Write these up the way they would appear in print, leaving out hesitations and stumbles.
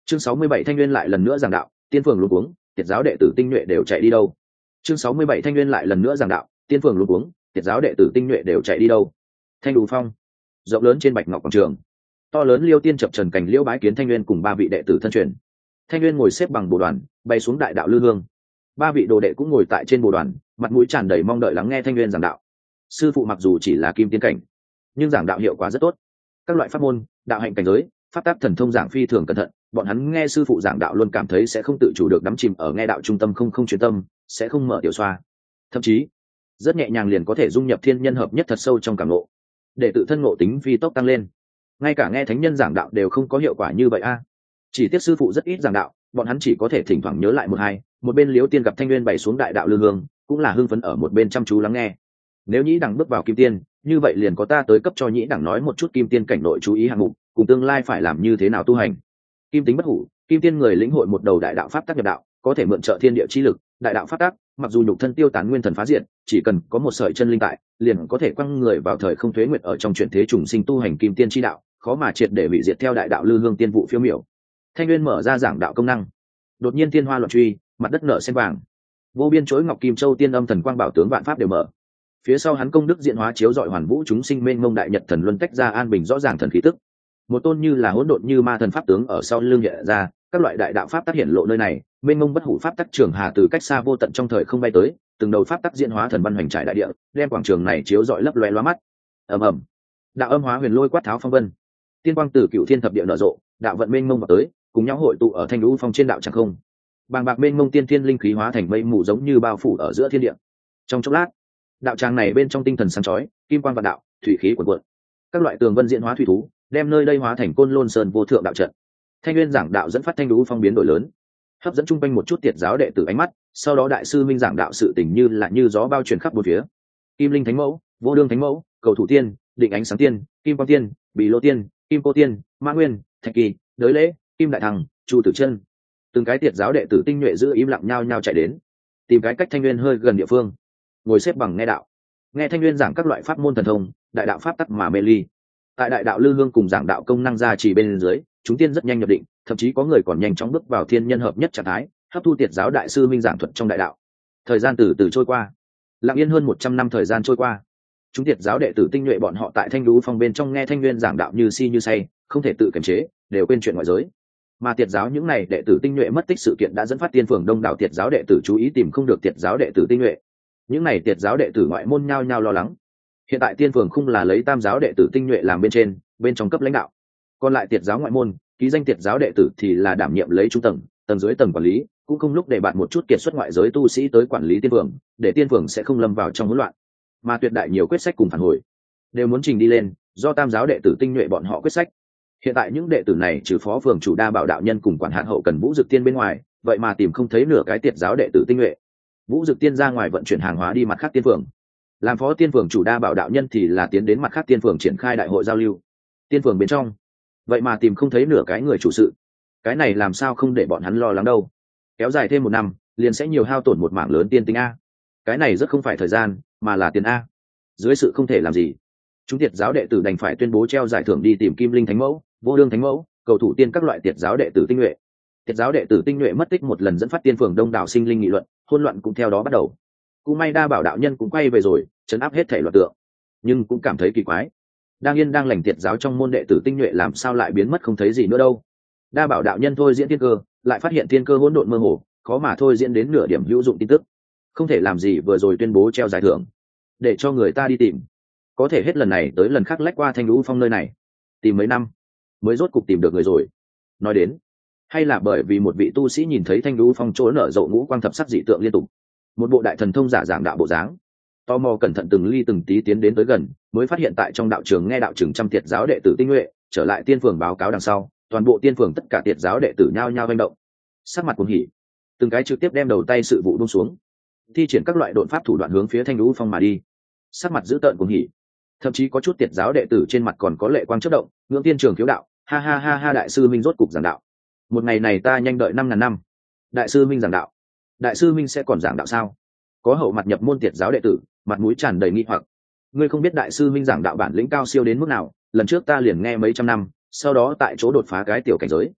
Chương 67 Thanh Nguyên lại lần nữa giảng đạo, tiên phường luống cuống, tiệt giáo đệ tử tinh nhuệ đều chạy đi đâu? Chương 67 Thanh Nguyên lại lần nữa giảng đạo, tiên phường luống cuống, tiệt giáo đệ tử tinh nhuệ đều chạy đi đâu? Thanh Đù Phong, rộng lớn trên Bạch Ngọc quảng trường, to lớn liêu tiên chập trần cảnh liễu bái kiến Thanh Nguyên cùng ba vị đệ tử thân truyền. Thanh Nguyên ngồi xếp bằng bồ đoàn, bay xuống đại đạo lư hương. Ba vị đồ đệ cũng ngồi tại trên bồ đoàn, mặt mũi tràn đầy mong đợi lắng nghe Thanh Nguyên giảng đạo. Sư phụ mặc dù chỉ là kim tiên cảnh, nhưng giảng đạo hiệu quả rất tốt. Các loại pháp môn, đạo hạnh cảnh giới, pháp tác thần thông giảng phi thường cẩn thận, bọn hắn nghe sư phụ giảng đạo luôn cảm thấy sẽ không tự chủ được đắm chìm ở nghe đạo trung tâm, không chuyên tâm, sẽ không mở tiểu xoa, thậm chí rất nhẹ nhàng liền có thể dung nhập thiên nhân hợp nhất thật sâu trong cảm ngộ, để tự thân ngộ tính phi tốc tăng lên. Ngay cả nghe thánh nhân giảng đạo đều không có hiệu quả như vậy a. Chỉ tiếc sư phụ rất ít giảng đạo, bọn hắn chỉ có thể thỉnh thoảng nhớ lại một hai. Một bên Liễu Tiên gặp Thanh Nguyên bày xuống đại đạo lư hương, cũng là hưng phấn ở một bên chăm chú lắng nghe. Nếu nhĩ đẳng bước vào kim tiên, như vậy liền có ta tới cấp cho nhĩ đẳng nói một chút kim tiên cảnh nội chú ý hạng mục, cùng tương lai phải làm như thế nào tu hành. Kim tính bất hủ, kim tiên người lĩnh hội một đầu đại đạo pháp tắc nhập đạo, có thể mượn trợ thiên địa chi lực, đại đạo pháp tắc, mặc dù nhục thân tiêu tán nguyên thần phá diệt, chỉ cần có một sợi chân linh tại, liền có thể quăng người vào thời không tuế nguyệt ở trong chuyển thế trùng sinh tu hành kim tiên chi đạo, khó mà triệt để hủy diệt theo đại đạo lư hương tiên vụ phiêu miểu. Thanh Nguyên mở ra giảng đạo công năng, đột nhiên tiên hoa loạn truy, mặt đất nở sen vàng, vô biên chối ngọc kim châu tiên âm thần quang bảo tướng vạn pháp đều mở. Phía sau hắn công đức diện hóa chiếu rọi hoàn vũ chúng sinh mênh mông đại nhật thần luân tách ra an bình rõ ràng thần khí tức. Một tôn như là hỗn độn như ma thần pháp tướng ở sau lưng hiện ra, các loại đại đạo pháp tác hiện lộ nơi này, mênh mông bất hủ pháp tắc trường hà từ cách xa vô tận trong thời không bay tới, từng đầu pháp tắc diễn hóa thần văn hoành trải đại địa, đem quảng trường này chiếu rọi lấp loé lóa mắt. Ầm ầm, đạo âm hóa huyền lôi quát tháo phong vân, tiên quang từ cửu thiên thập địa nở rộ, đạo vận mênh mông vào tới, cùng nhau hội tụ ở thanh lũ phong trên đạo chẳng không. Bàng bạc mênh mông tiên thiên linh khí hóa thành mây mù giống như bao phủ ở giữa thiên địa. Trong chốc lát, đạo tràng này bên trong tinh thần sáng chói, kim quang vạn đạo, thủy khí cuồn cuộn, các loại tường vân diễn hóa thủy thú, đem nơi đây hóa thành côn lôn sơn vô thượng đạo trận. Thanh Nguyên giảng đạo dẫn phát thanh lũ phong biến đổi lớn, hấp dẫn chung quanh một chút tiệt giáo đệ tử ánh mắt. Sau đó đại sư minh giảng đạo sự tình như là như gió bao truyền khắp bốn phía. Kim linh thánh mẫu, vô đương thánh mẫu, cầu thủ tiên, định ánh sáng tiên, kim quang tiên, bì lô tiên, kim cô tiên, mã nguyên, thạch kỳ, đới lễ, kim đại thằng, chu tử chân, từng cái tiệt giáo đệ tử tinh nhuệ giữ im lặng nhao nhao chạy đến, tìm cái cách Thanh Nguyên hơi gần địa phương, ngồi xếp bằng nghe đạo. Nghe Thanh Nguyên giảng các loại pháp môn thần thông, đại đạo pháp tắc mà mê ly. Tại đại đạo lư hương cùng giảng đạo công năng gia trì bên dưới, chúng tiên rất nhanh nhập định, thậm chí có người còn nhanh chóng bước vào thiên nhân hợp nhất trạng thái, hấp thu tiệt giáo đại sư minh giảng thuật trong đại đạo. Thời gian từ từ trôi qua, lặng yên hơn 100 năm thời gian trôi qua. Chúng tiệt giáo đệ tử tinh nhuệ bọn họ tại thanh lũ phong bên trong nghe Thanh Nguyên giảng đạo như si như say, không thể tự kiềm chế, đều quên chuyện ngoại giới. Mà tiệt giáo những này đệ tử tinh nhuệ mất tích sự kiện đã dẫn phát tiên phường đông đảo tiệt giáo đệ tử chú ý tìm không được tiệt giáo đệ tử tinh nhuệ. Những này tiệt giáo đệ tử ngoại môn nhao nhao lo lắng. Hiện tại tiên phường không là lấy tam giáo đệ tử tinh nhuệ làm bên trên, bên trong cấp lãnh đạo, còn lại tiệt giáo ngoại môn ký danh tiệt giáo đệ tử thì là đảm nhiệm lấy trung tầng, tầng dưới tầng quản lý, cũng không lúc để bạn một chút kiệt xuất ngoại giới tu sĩ tới quản lý tiên phường, để tiên phường sẽ không lâm vào trong hỗn loạn. Mà tuyệt đại nhiều quyết sách cùng phản hồi đều muốn trình đi lên, do tam giáo đệ tử tinh nhuệ bọn họ quyết sách. Hiện tại những đệ tử này trừ phó phường chủ Đa Bảo đạo nhân cùng quản hạt hậu cần Vũ Dực Tiên bên ngoài, vậy mà tìm không thấy nửa cái tiệt giáo đệ tử tinh nhuệ. Vũ Dực Tiên ra ngoài vận chuyển hàng hóa đi mặt khác tiên phường, làm phó tiên phường chủ Đa Bảo đạo nhân thì là tiến đến mặt khác tiên phường triển khai đại hội giao lưu. Tiên phường bên trong vậy mà tìm không thấy nửa cái người chủ sự, cái này làm sao không để bọn hắn lo lắng đâu. Kéo dài thêm 1 năm liền sẽ nhiều hao tổn một mảng lớn tiên tinh a. Cái này rất không phải thời gian mà là tiền a. Dưới sự không thể làm gì, chúng tiệt giáo đệ tử đành phải tuyên bố treo giải thưởng đi tìm Kim Linh Thánh Mẫu, Vô Đương Thánh Mẫu, cầu thủ tiên các loại tiệt giáo đệ tử tinh nhuệ. Tiệt giáo đệ tử tinh nhuệ mất tích một lần dẫn phát tiên phường đông đảo sinh linh nghị luận, hỗn loạn cũng theo đó bắt đầu. Cũng may Đa Bảo đạo nhân cũng quay về rồi, trấn áp hết thể loạn tượng, nhưng cũng cảm thấy kỳ quái. Đang yên đang lành tiệt giáo trong môn đệ tử tinh nhuệ làm sao lại biến mất không thấy gì nữa đâu. Đa Bảo đạo nhân thôi diễn tiên cơ, lại phát hiện tiên cơ hỗn độn mơ hồ, khó mà thôi diễn đến nửa điểm hữu dụng tin tức. Không thể làm gì vừa rồi tuyên bố treo giải thưởng, để cho người ta đi tìm. Có thể hết lần này tới lần khác lách qua Thanh Lũ Phong nơi này, tìm mấy năm mới rốt cục tìm được người rồi. Nói đến, hay là bởi vì một vị tu sĩ nhìn thấy Thanh Lũ Phong chỗ nở rộ ngũ quang thập sắc dị tượng liên tục, một bộ đại thần thông giả giảng đạo bộ dáng, tò mò cẩn thận từng ly từng tí tiến đến tới gần, mới phát hiện tại trong đạo trường nghe đạo trường trăm tiệt giáo đệ tử tinh nhuệ trở lại tiên phường báo cáo đằng sau, toàn bộ tiên phường tất cả tiệt giáo đệ tử nhao nhao hành động, sắc mặt cuồng hỉ, từng cái trực tiếp đem đầu tay sự vụ buông xuống, thi triển các loại độn pháp thủ đoạn hướng phía Thanh Lũ Phong mà đi, sắc mặt dữ tợn cuồng hỉ. Thậm chí có chút tiệt giáo đệ tử trên mặt còn có lệ quang chớp động, ngưỡng tiên trường khiếu đạo, ha ha ha ha, đại sư minh rốt cục giảng đạo. Một ngày này ta nhanh đợi 5.000 năm. Đại sư minh giảng đạo, đại sư minh sẽ còn giảng đạo sao? Có hậu mặt nhập môn tiệt giáo đệ tử, mặt mũi tràn đầy nghi hoặc. Ngươi không biết đại sư minh giảng đạo bản lĩnh cao siêu đến mức nào, lần trước ta liền nghe mấy trăm năm, sau đó tại chỗ đột phá cái tiểu cảnh giới.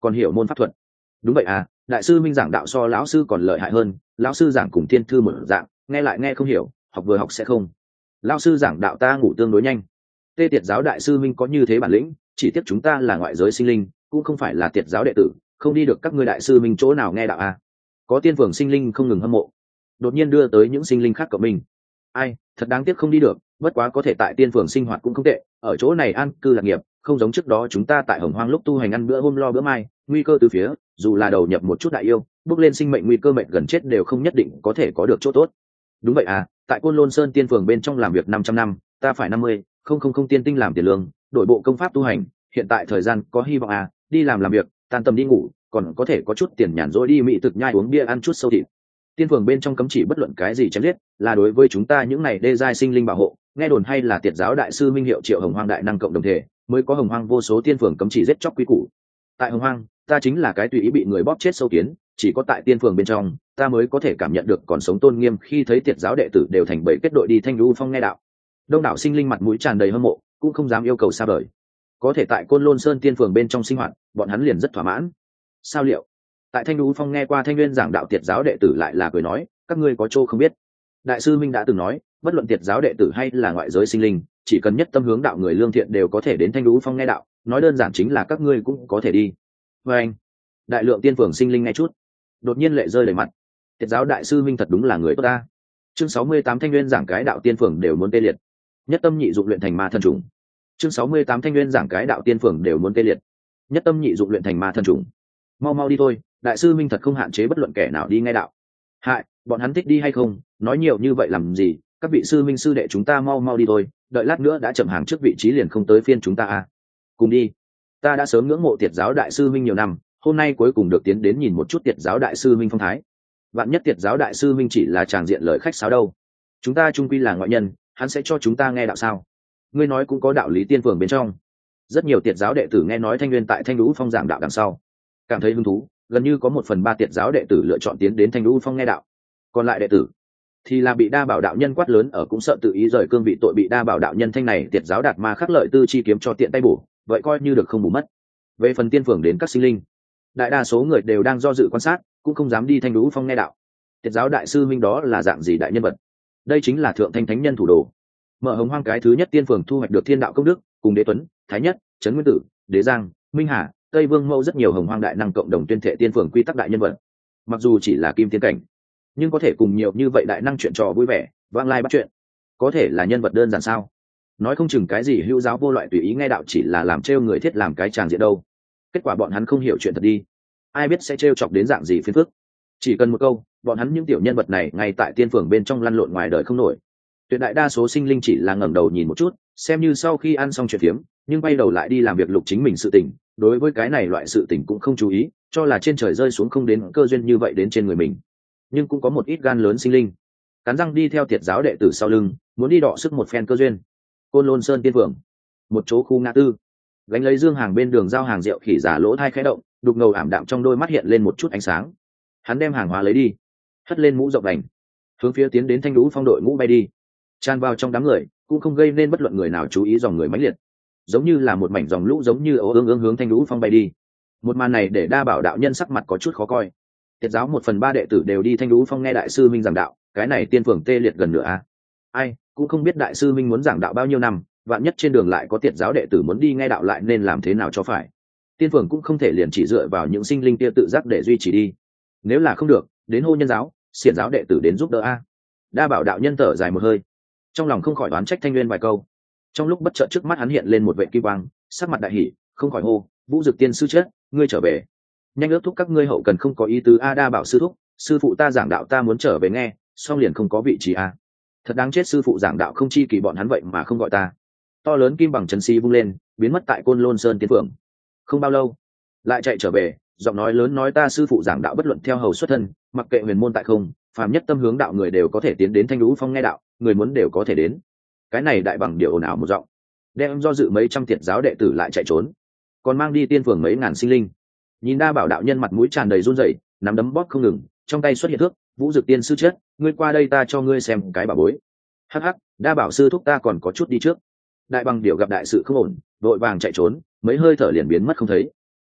còn hiểu môn pháp thuật. Đúng vậy à, đại sư minh giảng đạo so lão sư còn lợi hại hơn, lão sư giảng cùng tiên thư một dạng, nghe lại nghe không hiểu, học vừa học sẽ không. Lão sư giảng đạo ta ngủ tương đối nhanh. Tê Tiệt giáo đại sư minh có như thế bản lĩnh, chỉ tiếc chúng ta là ngoại giới sinh linh, cũng không phải là Tiệt giáo đệ tử, không đi được các ngươi đại sư minh chỗ nào nghe đạo à. Có tiên phường sinh linh không ngừng hâm mộ, đột nhiên đưa tới những sinh linh khác cộng mình. Ai, thật đáng tiếc không đi được, bất quá có thể tại tiên phường sinh hoạt cũng không tệ, ở chỗ này an cư lạc nghiệp, không giống trước đó chúng ta tại Hồng Hoang lúc tu hành ăn bữa hôm lo bữa mai, nguy cơ từ phía, dù là đầu nhập một chút đại yêu, bước lên sinh mệnh nguy cơ mệnh gần chết đều không nhất định có thể có được chỗ tốt. Đúng vậy à, tại Côn Lôn Sơn tiên phường bên trong làm việc 500 năm, ta phải 50, không tiên tinh làm tiền lương, đổi bộ công pháp tu hành, hiện tại thời gian có hy vọng à, đi làm việc, tan tầm đi ngủ, còn có thể có chút tiền nhàn rỗi đi mỹ thực nhai uống bia ăn chút sâu thịt. Tiên phường bên trong cấm chỉ bất luận cái gì chém giết, là đối với chúng ta những này đê giai sinh linh bảo hộ, nghe đồn hay là Tiệt giáo đại sư minh hiệu Triệu Hồng Hoang đại năng cộng đồng thể, mới có Hồng Hoang vô số tiên phường cấm chỉ giết chóc quý củ. Tại Hồng Hoang, ta chính là cái tùy ý bị người bóp chết sâu kiến, chỉ có tại tiên phường bên trong, ta mới có thể cảm nhận được còn sống tôn nghiêm khi thấy Tiệt giáo đệ tử đều thành bầy kết đội đi Thanh Lưu Phong nghe đạo. Đông đảo sinh linh mặt mũi tràn đầy hâm mộ, cũng không dám yêu cầu xa vời. Có thể tại Côn Lôn Sơn tiên phường bên trong sinh hoạt, bọn hắn liền rất thỏa mãn. Sao liệu? Tại Thanh Lưu Phong nghe qua Thanh Nguyên giảng đạo Tiệt giáo đệ tử lại là cười nói, các ngươi có chỗ không biết. Đại sư Minh đã từng nói, bất luận Tiệt giáo đệ tử hay là ngoại giới sinh linh, chỉ cần nhất tâm hướng đạo người lương thiện đều có thể đến Thanh Lưu Phong nghe đạo, nói đơn giản chính là các ngươi cũng có thể đi. Và anh, đại lượng tiên phường sinh linh nghe chút, đột nhiên lệ rơi đầy mặt. Tiệt giáo đại sư Minh thật đúng là người tốt ta. Chương 68 Thanh Nguyên giảng cái đạo tiên phường đều muốn tê liệt. Nhất tâm nhị dụng luyện thành ma thần trùng. Chương 68 Thanh Nguyên giảng cái đạo tiên phường đều muốn tê liệt. Nhất tâm nhị dụng luyện thành ma thần trùng. Mau mau đi thôi, đại sư Minh thật không hạn chế bất luận kẻ nào đi nghe đạo. Hại, bọn hắn thích đi hay không, nói nhiều như vậy làm gì, các vị sư minh sư đệ chúng ta mau mau đi thôi, đợi lát nữa đã chậm hàng trước vị trí liền không tới phiên chúng ta à. Cùng đi. Ta đã sớm ngưỡng mộ Tiệt giáo đại sư Minh nhiều năm, hôm nay cuối cùng được tiến đến nhìn một chút Tiệt giáo đại sư Minh phong thái. Vạn nhất Tiệt giáo đại sư Minh chỉ là tràng diện lời khách sáo đâu. Chúng ta chung quy là ngoại nhân, hắn sẽ cho chúng ta nghe đạo sao? Ngươi nói cũng có đạo lý tiên phường bên trong. Rất nhiều Tiệt giáo đệ tử nghe nói Thanh Nguyên tại Thanh Lũ Phong giảng đạo đằng sau, cảm thấy hứng thú, gần như có 1/3 Tiệt giáo đệ tử lựa chọn tiến đến Thanh Lũ Phong nghe đạo. Còn lại đệ tử thì là bị đa bảo đạo nhân quát lớn ở cũng sợ tự ý rời cương vị tội, bị đa bảo đạo nhân thanh này Tiệt giáo đạt ma khắc lợi tư chi kiếm cho tiện tay bổ, vậy coi như được không bù mất. Về phần tiên phường đến các sinh linh, đại đa số người đều đang do dự quan sát, cũng không dám đi Thanh Lũ Phong nghe đạo. Tiệt giáo đại sư Minh đó là dạng gì đại nhân vật? Đây chính là thượng thanh thánh nhân thủ đồ. Mở Hồng Hoang cái thứ nhất tiên phường thu hoạch được thiên đạo công đức, cùng Đế Tuấn, Thái Nhất, Trấn Nguyên Tử, Đế Giang, Minh Hà, Tây Vương Mẫu rất nhiều Hồng Hoang đại năng cộng đồng tuyên thệ tiên phường quy tắc đại nhân vật. Mặc dù chỉ là kim tiên cảnh, nhưng có thể cùng nhiều như vậy đại năng chuyện trò vui vẻ, vang lai bắt chuyện, có thể là nhân vật đơn giản sao? Nói không chừng cái gì hữu giáo vô loại tùy ý nghe đạo chỉ là làm trêu người thiết làm cái tràng diện đâu. Kết quả bọn hắn không hiểu chuyện thật đi, ai biết sẽ trêu chọc đến dạng gì phiền phức. Chỉ cần một câu, bọn hắn những tiểu nhân vật này ngay tại tiên phường bên trong lăn lộn ngoài đời không nổi. Tuyệt đại đa số sinh linh chỉ là ngẩng đầu nhìn một chút, xem như sau khi ăn xong chuyện phiếm, nhưng quay đầu lại đi làm việc lục chính mình sự tình, đối với cái này loại sự tình cũng không chú ý, cho là trên trời rơi xuống không đến cơ duyên như vậy đến trên người mình. Nhưng cũng có một ít gan lớn sinh linh, cắn răng đi theo Tiệt giáo đệ tử sau lưng, muốn đi đọ sức một phen cơ duyên. Côn Lôn Sơn tiên phường, một chỗ khu ngã tư, gánh lấy dương hàng bên đường giao hàng rượu khỉ giả lỗ thai khẽ động, đục ngầu ảm đạm trong đôi mắt hiện lên một chút ánh sáng. Hắn đem hàng hóa lấy đi, hất lên mũ rộng đành, hướng phía tiến đến Thanh Lũ Phong đội ngũ bay đi, tràn vào trong đám người, cũng không gây nên bất luận người nào chú ý dòng người mãnh liệt, giống như là một mảnh dòng lũ giống như ố ương hướng Thanh Lũ Phong bay đi. Một màn này để đa bảo đạo nhân sắc mặt có chút khó coi. Tiệt giáo 1/3 đệ tử đều đi Thanh Lũ Phong nghe đại sư Minh giảng đạo, cái này tiên phường tê liệt gần nửa a. Ai cũng không biết đại sư Minh muốn giảng đạo bao nhiêu năm, vạn nhất trên đường lại có Tiệt giáo đệ tử muốn đi nghe đạo lại nên làm thế nào cho phải. Tiên phường cũng không thể liền chỉ dựa vào những sinh linh kia tự giác để duy trì đi. Nếu là không được, đến hô nhân giáo, xiển giáo đệ tử đến giúp đỡ a. Đa bảo đạo nhân thở dài một hơi, trong lòng không khỏi đoán trách Thanh Nguyên vài câu. Trong lúc bất chợt trước mắt hắn hiện lên một vệ kim quang, sắc mặt đại hỉ, không khỏi hô, Vũ Dực tiên sư chết, ngươi trở về. Nhanh ước thúc các ngươi hậu cần không có ý tứ a. Đa bảo sư thúc, sư phụ ta giảng đạo ta muốn trở về nghe, song liền không có vị trí a. Thật đáng chết, sư phụ giảng đạo không chi kỳ bọn hắn vậy mà không gọi ta. To lớn kim bằng chân xi vung lên, biến mất tại Côn Lôn Sơn tiên phường. Không bao lâu lại chạy trở về, giọng nói lớn nói ta sư phụ giảng đạo bất luận theo hầu xuất thân, mặc kệ huyền môn tại không, phàm nhất tâm hướng đạo người đều có thể tiến đến Thanh Lũ Phong nghe đạo, người muốn đều có thể đến. Cái này đại bằng điệu ồn ào một giọng, đem do dự mấy trăm Tiệt giáo đệ tử lại chạy trốn, còn mang đi tiên phường mấy ngàn sinh linh. Nhìn đa bảo đạo nhân mặt mũi tràn đầy run rẩy, nắm đấm bóp không ngừng, trong tay xuất hiện thước, Vũ Dực tiên sư chết, ngươi qua đây ta cho ngươi xem cái bảo bối. Hắc hắc, đa bảo sư thúc ta còn có chút đi trước. Đại bằng điệu gặp đại sự không ổn, vội vàng chạy trốn, mấy hơi thở liền biến mất không thấy.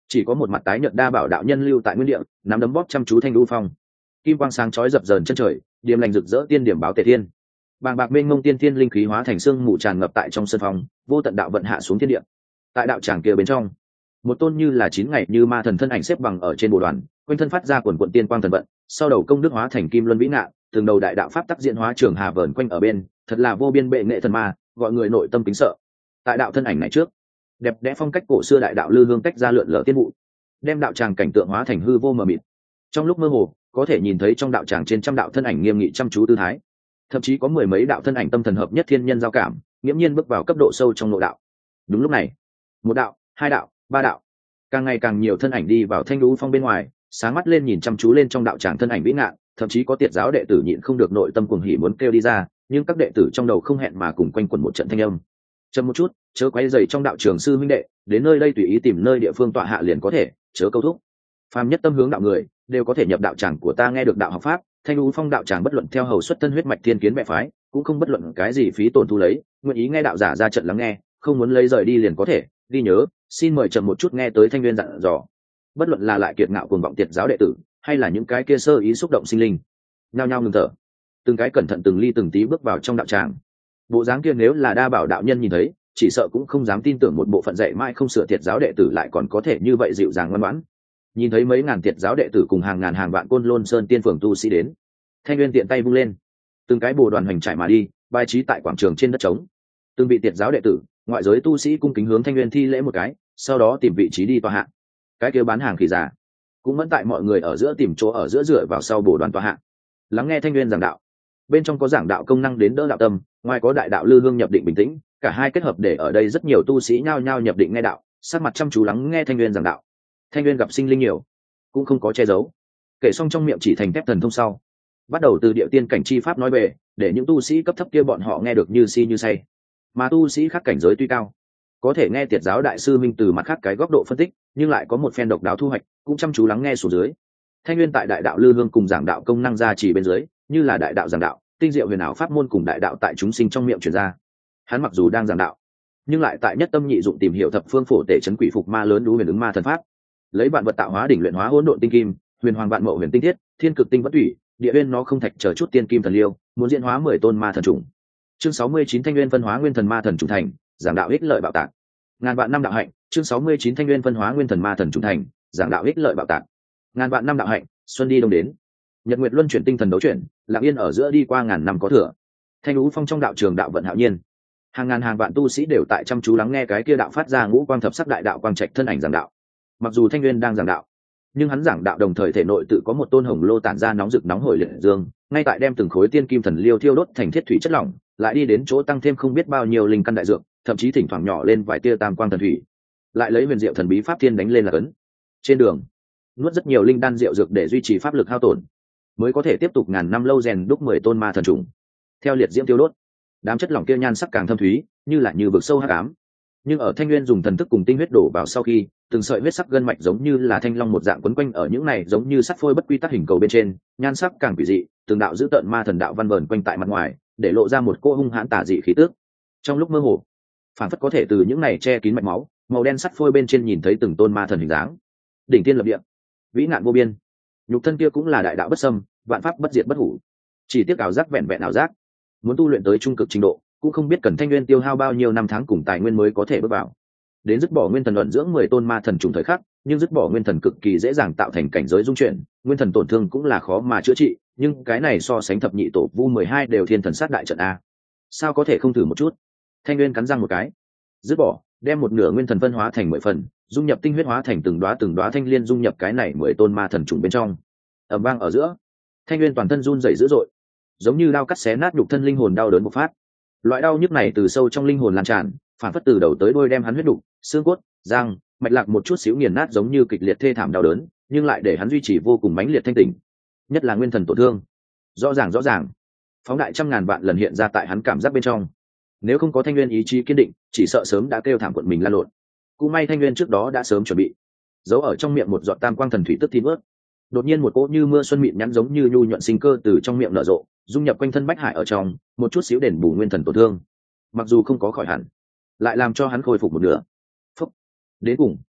chỉ có một mặt tái nhợt đa bảo đạo nhân lưu tại nguyên địa, nắm đấm bóp chăm chú Thanh Đu Phong. Kim quang sáng chói dập dờn chân trời, điểm lành rực rỡ tiên điểm báo tề thiên. Bàng bạc mênh mông tiên thiên linh khí hóa thành xương mù tràn ngập tại trong sân phòng, vô tận đạo vận hạ xuống thiên địa. Tại đạo tràng kia bên trong, một tôn như là 9 ngày như ma thần thân ảnh xếp bằng ở trên bồ đoàn, quanh thân phát ra quần quần tiên quang thần vận, sau đầu công đức hóa thành kim luân vĩ ngạn, từng đầu đại đạo pháp tắc diễn hóa trường hà vờn quanh ở bên, thật là vô biên bệ nghệ thần ma, gọi người nội tâm kính sợ. Tại đạo thân ảnh này trước, đẹp đẽ phong cách cổ xưa đại đạo lư hương tách ra lượn lờ tiên vụ, đem đạo tràng cảnh tượng hóa thành hư vô mờ mịt. Trong lúc mơ hồ, có thể nhìn thấy trong đạo tràng trên trăm đạo thân ảnh nghiêm nghị chăm chú tư thái, thậm chí có mười mấy đạo thân ảnh tâm thần hợp nhất thiên nhân giao cảm, nghiễm nhiên bước vào cấp độ sâu trong nội đạo. Đúng lúc này, một đạo, hai đạo, ba đạo, càng ngày càng nhiều thân ảnh đi vào Thanh Đu Phong bên ngoài, sáng mắt lên nhìn chăm chú lên trong đạo tràng thân ảnh vĩ ngạn, thậm chí có tiệt giáo đệ tử nhịn không được nội tâm cuồng hỉ muốn kêu đi ra, nhưng các đệ tử trong đầu không hẹn mà cùng quanh quẩn một trận thanh âm. Chậm một chút, chớ quấy rầy trong đạo trường sư huynh đệ, đến nơi đây tùy ý tìm nơi địa phương tọa hạ liền có thể, chớ câu thúc. Phàm nhất tâm hướng đạo người, đều có thể nhập đạo tràng của ta nghe được đạo học pháp. Thanh Đu Phong đạo tràng bất luận theo hầu xuất thân huyết mạch thiên kiến mẹ phái, cũng không bất luận cái gì phí tổn thu lấy, nguyện ý nghe đạo giả ra trận lắng nghe, không muốn lấy rời đi liền có thể. Ghi nhớ, xin mời chậm một chút nghe tới Thanh Nguyên dặn dò. Bất luận là lại kiệt ngạo cuồng vọng tiệt giáo đệ tử, hay là những cái kia sơ ý xúc động sinh linh, nhao nhao ngừng thở, từng cái cẩn thận từng ly từng tí bước vào trong đạo tràng. Bộ dáng kia nếu là đa bảo đạo nhân nhìn thấy, chỉ sợ cũng không dám tin tưởng một bộ phận dạy mãi không sửa tiệt giáo đệ tử lại còn có thể như vậy dịu dàng ngoan ngoãn. Nhìn thấy mấy ngàn tiệt giáo đệ tử cùng hàng ngàn hàng vạn côn lôn sơn tiên phường tu sĩ đến, Thanh Nguyên tiện tay vung lên, từng cái bồ đoàn hoành trải mà đi, bài trí tại quảng trường trên đất trống. Từng vị tiệt giáo đệ tử, ngoại giới tu sĩ cung kính hướng Thanh Nguyên thi lễ một cái, sau đó tìm vị trí đi tọa hạ. Cái kia bán hàng khỉ già cũng mẫn tại mọi người ở giữa tìm chỗ ở giữa dựa vào sau bồ đoàn tọa hạ, lắng nghe Thanh Nguyên giảng đạo. Bên trong có giảng đạo công năng đến đỡ đạo tâm, ngoài có đại đạo lư hương nhập định bình tĩnh, cả hai kết hợp để ở đây rất nhiều tu sĩ nhao nhao nhập định nghe đạo, sát mặt chăm chú lắng nghe Thanh Nguyên giảng đạo. Thanh Nguyên gặp sinh linh nhiều, cũng không có che giấu, kể xong trong miệng chỉ thành thép thần thông sau, bắt đầu từ địa tiên cảnh chi pháp nói về, để những tu sĩ cấp thấp kia bọn họ nghe được như si như say. Mà tu sĩ khác cảnh giới tuy cao, có thể nghe tiệt giáo đại sư minh từ mặt khác cái góc độ phân tích, nhưng lại có một phen độc đáo thu hoạch, cũng chăm chú lắng nghe xuống dưới. Thanh Nguyên tại đại đạo lư hương cùng giảng đạo công năng ra chỉ bên dưới, như là đại đạo giảng đạo, tinh diệu huyền ảo pháp môn cùng đại đạo tại chúng sinh trong miệng truyền ra. Hắn mặc dù đang giảng đạo, nhưng lại tại nhất tâm nhị dụng tìm hiểu thập phương phổ tể trấn quỷ phục ma lớn đú huyền ứng ma thần pháp, lấy vạn vật tạo hóa đỉnh luyện hóa hỗn độn tinh kim, huyền hoàng vạn mậu huyền tinh thiết, thiên cực tinh vẫn thủy, địa uyên nó không thạch chờ chút tiên kim thần liêu, muốn diễn hóa 10 tôn ma thần trùng. Chương 69 Thanh Nguyên phân hóa nguyên thần ma thần trùng thành, giảng đạo ích lợi bạo tạc. Ngàn vạn năm đạo hạnh, chương 69 Thanh Nguyên phân hóa nguyên thần ma thần trùng thành, giảng đạo ích lợi bạo tạc. Ngàn vạn năm đạo hạnh, xuân đi đông đến. Nhật nguyệt luân chuyển tinh thần đấu chuyển, lặng yên ở giữa đi qua ngàn năm có thừa. Thanh Đu Phong trong đạo trường đạo vận hạo nhiên, hàng ngàn hàng vạn tu sĩ đều tại chăm chú lắng nghe cái kia đạo phát ra ngũ quang thập sắc đại đạo quang trạch thân ảnh giảng đạo. Mặc dù Thanh Nguyên đang giảng đạo, nhưng hắn giảng đạo đồng thời thể nội tự có một tôn hồng lô tản ra nóng rực nóng hổi liệt dương, ngay tại đem từng khối tiên kim thần liêu thiêu đốt thành thiết thủy chất lỏng, lại đi đến chỗ tăng thêm không biết bao nhiêu linh căn đại dược, thậm chí thỉnh thoảng nhỏ lên vài tia tam quang thần thủy, lại lấy huyền diệu thần bí pháp thiên đánh lên là cấn. Trên đường, nuốt rất nhiều linh đan diệu dược để duy trì pháp lực hao tổn, mới có thể tiếp tục ngàn năm lâu rèn đúc 10 tôn ma thần trùng. Theo liệt diễm tiêu đốt, đám chất lỏng kia nhan sắc càng thâm thúy, như vực sâu hắc ám. Nhưng ở Thanh Nguyên dùng thần thức cùng tinh huyết đổ vào sau khi, từng sợi huyết sắc gân mạch giống như là thanh long một dạng quấn quanh ở những này giống như sắt phôi bất quy tắc hình cầu bên trên, nhan sắc càng quỷ dị, từng đạo giữ tợn ma thần đạo văn vờn quanh tại mặt ngoài, để lộ ra một cô hung hãn tà dị khí tức. Trong lúc mơ hồ, phản phất có thể từ những này che kín mạch máu, màu đen sắt phôi bên trên nhìn thấy từng tôn ma thần hình dáng. Đỉnh tiên lập địa, vĩ nạn vô biên. Nhục thân kia cũng là đại đạo bất xâm, vạn pháp bất diệt bất hủ. Chỉ tiếc ảo giác vẹn vẹn ảo giác, muốn tu luyện tới trung cực trình độ, cũng không biết cần Thanh Nguyên tiêu hao bao nhiêu năm tháng cùng tài nguyên mới có thể bước vào. Đến dứt bỏ nguyên thần luận dưỡng 10 tôn ma thần trùng thời khắc, nhưng dứt bỏ nguyên thần cực kỳ dễ dàng tạo thành cảnh giới dung chuyển, nguyên thần tổn thương cũng là khó mà chữa trị, nhưng cái này so sánh thập nhị tổ vu 12 đều thiên thần sát đại trận a. Sao có thể không thử một chút? Thanh Nguyên cắn răng một cái, dứt bỏ, đem một nửa nguyên thần phân hóa thành 10 phần, dung nhập tinh huyết hóa thành từng đóa thanh liên dung nhập cái này 10 tôn ma thần trùng bên trong. Ầm vang ở giữa, Thanh Nguyên toàn thân run rẩy dữ dội, giống như dao cắt xé nát nhục thân linh hồn đau đớn bộc phát. Loại đau nhức này từ sâu trong linh hồn lan tràn, phản phất từ đầu tới đuôi đem hắn huyết đục, xương cốt, răng, mạch lạc một chút xíu nghiền nát giống như kịch liệt thê thảm đau đớn, nhưng lại để hắn duy trì vô cùng mãnh liệt thanh tỉnh. Nhất là nguyên thần tổn thương, rõ ràng, phóng đại trăm ngàn vạn lần hiện ra tại hắn cảm giác bên trong. Nếu không có Thanh Nguyên ý chí kiên định, chỉ sợ sớm đã kêu thảm quận mình lan lộn. Cũng may Thanh Nguyên trước đó đã sớm chuẩn bị, giấu ở trong miệng một giọt tam quang thần thủy tức thịt ướt. Đột nhiên một cỗ như mưa xuân mịn nhắn giống như nhu nhuận sinh cơ từ trong miệng nở rộ, dung nhập quanh thân bách hải ở trong, một chút xíu đền bù nguyên thần tổn thương. Mặc dù không có khỏi hẳn, lại làm cho hắn khôi phục một nửa. Phúc. Đến cùng,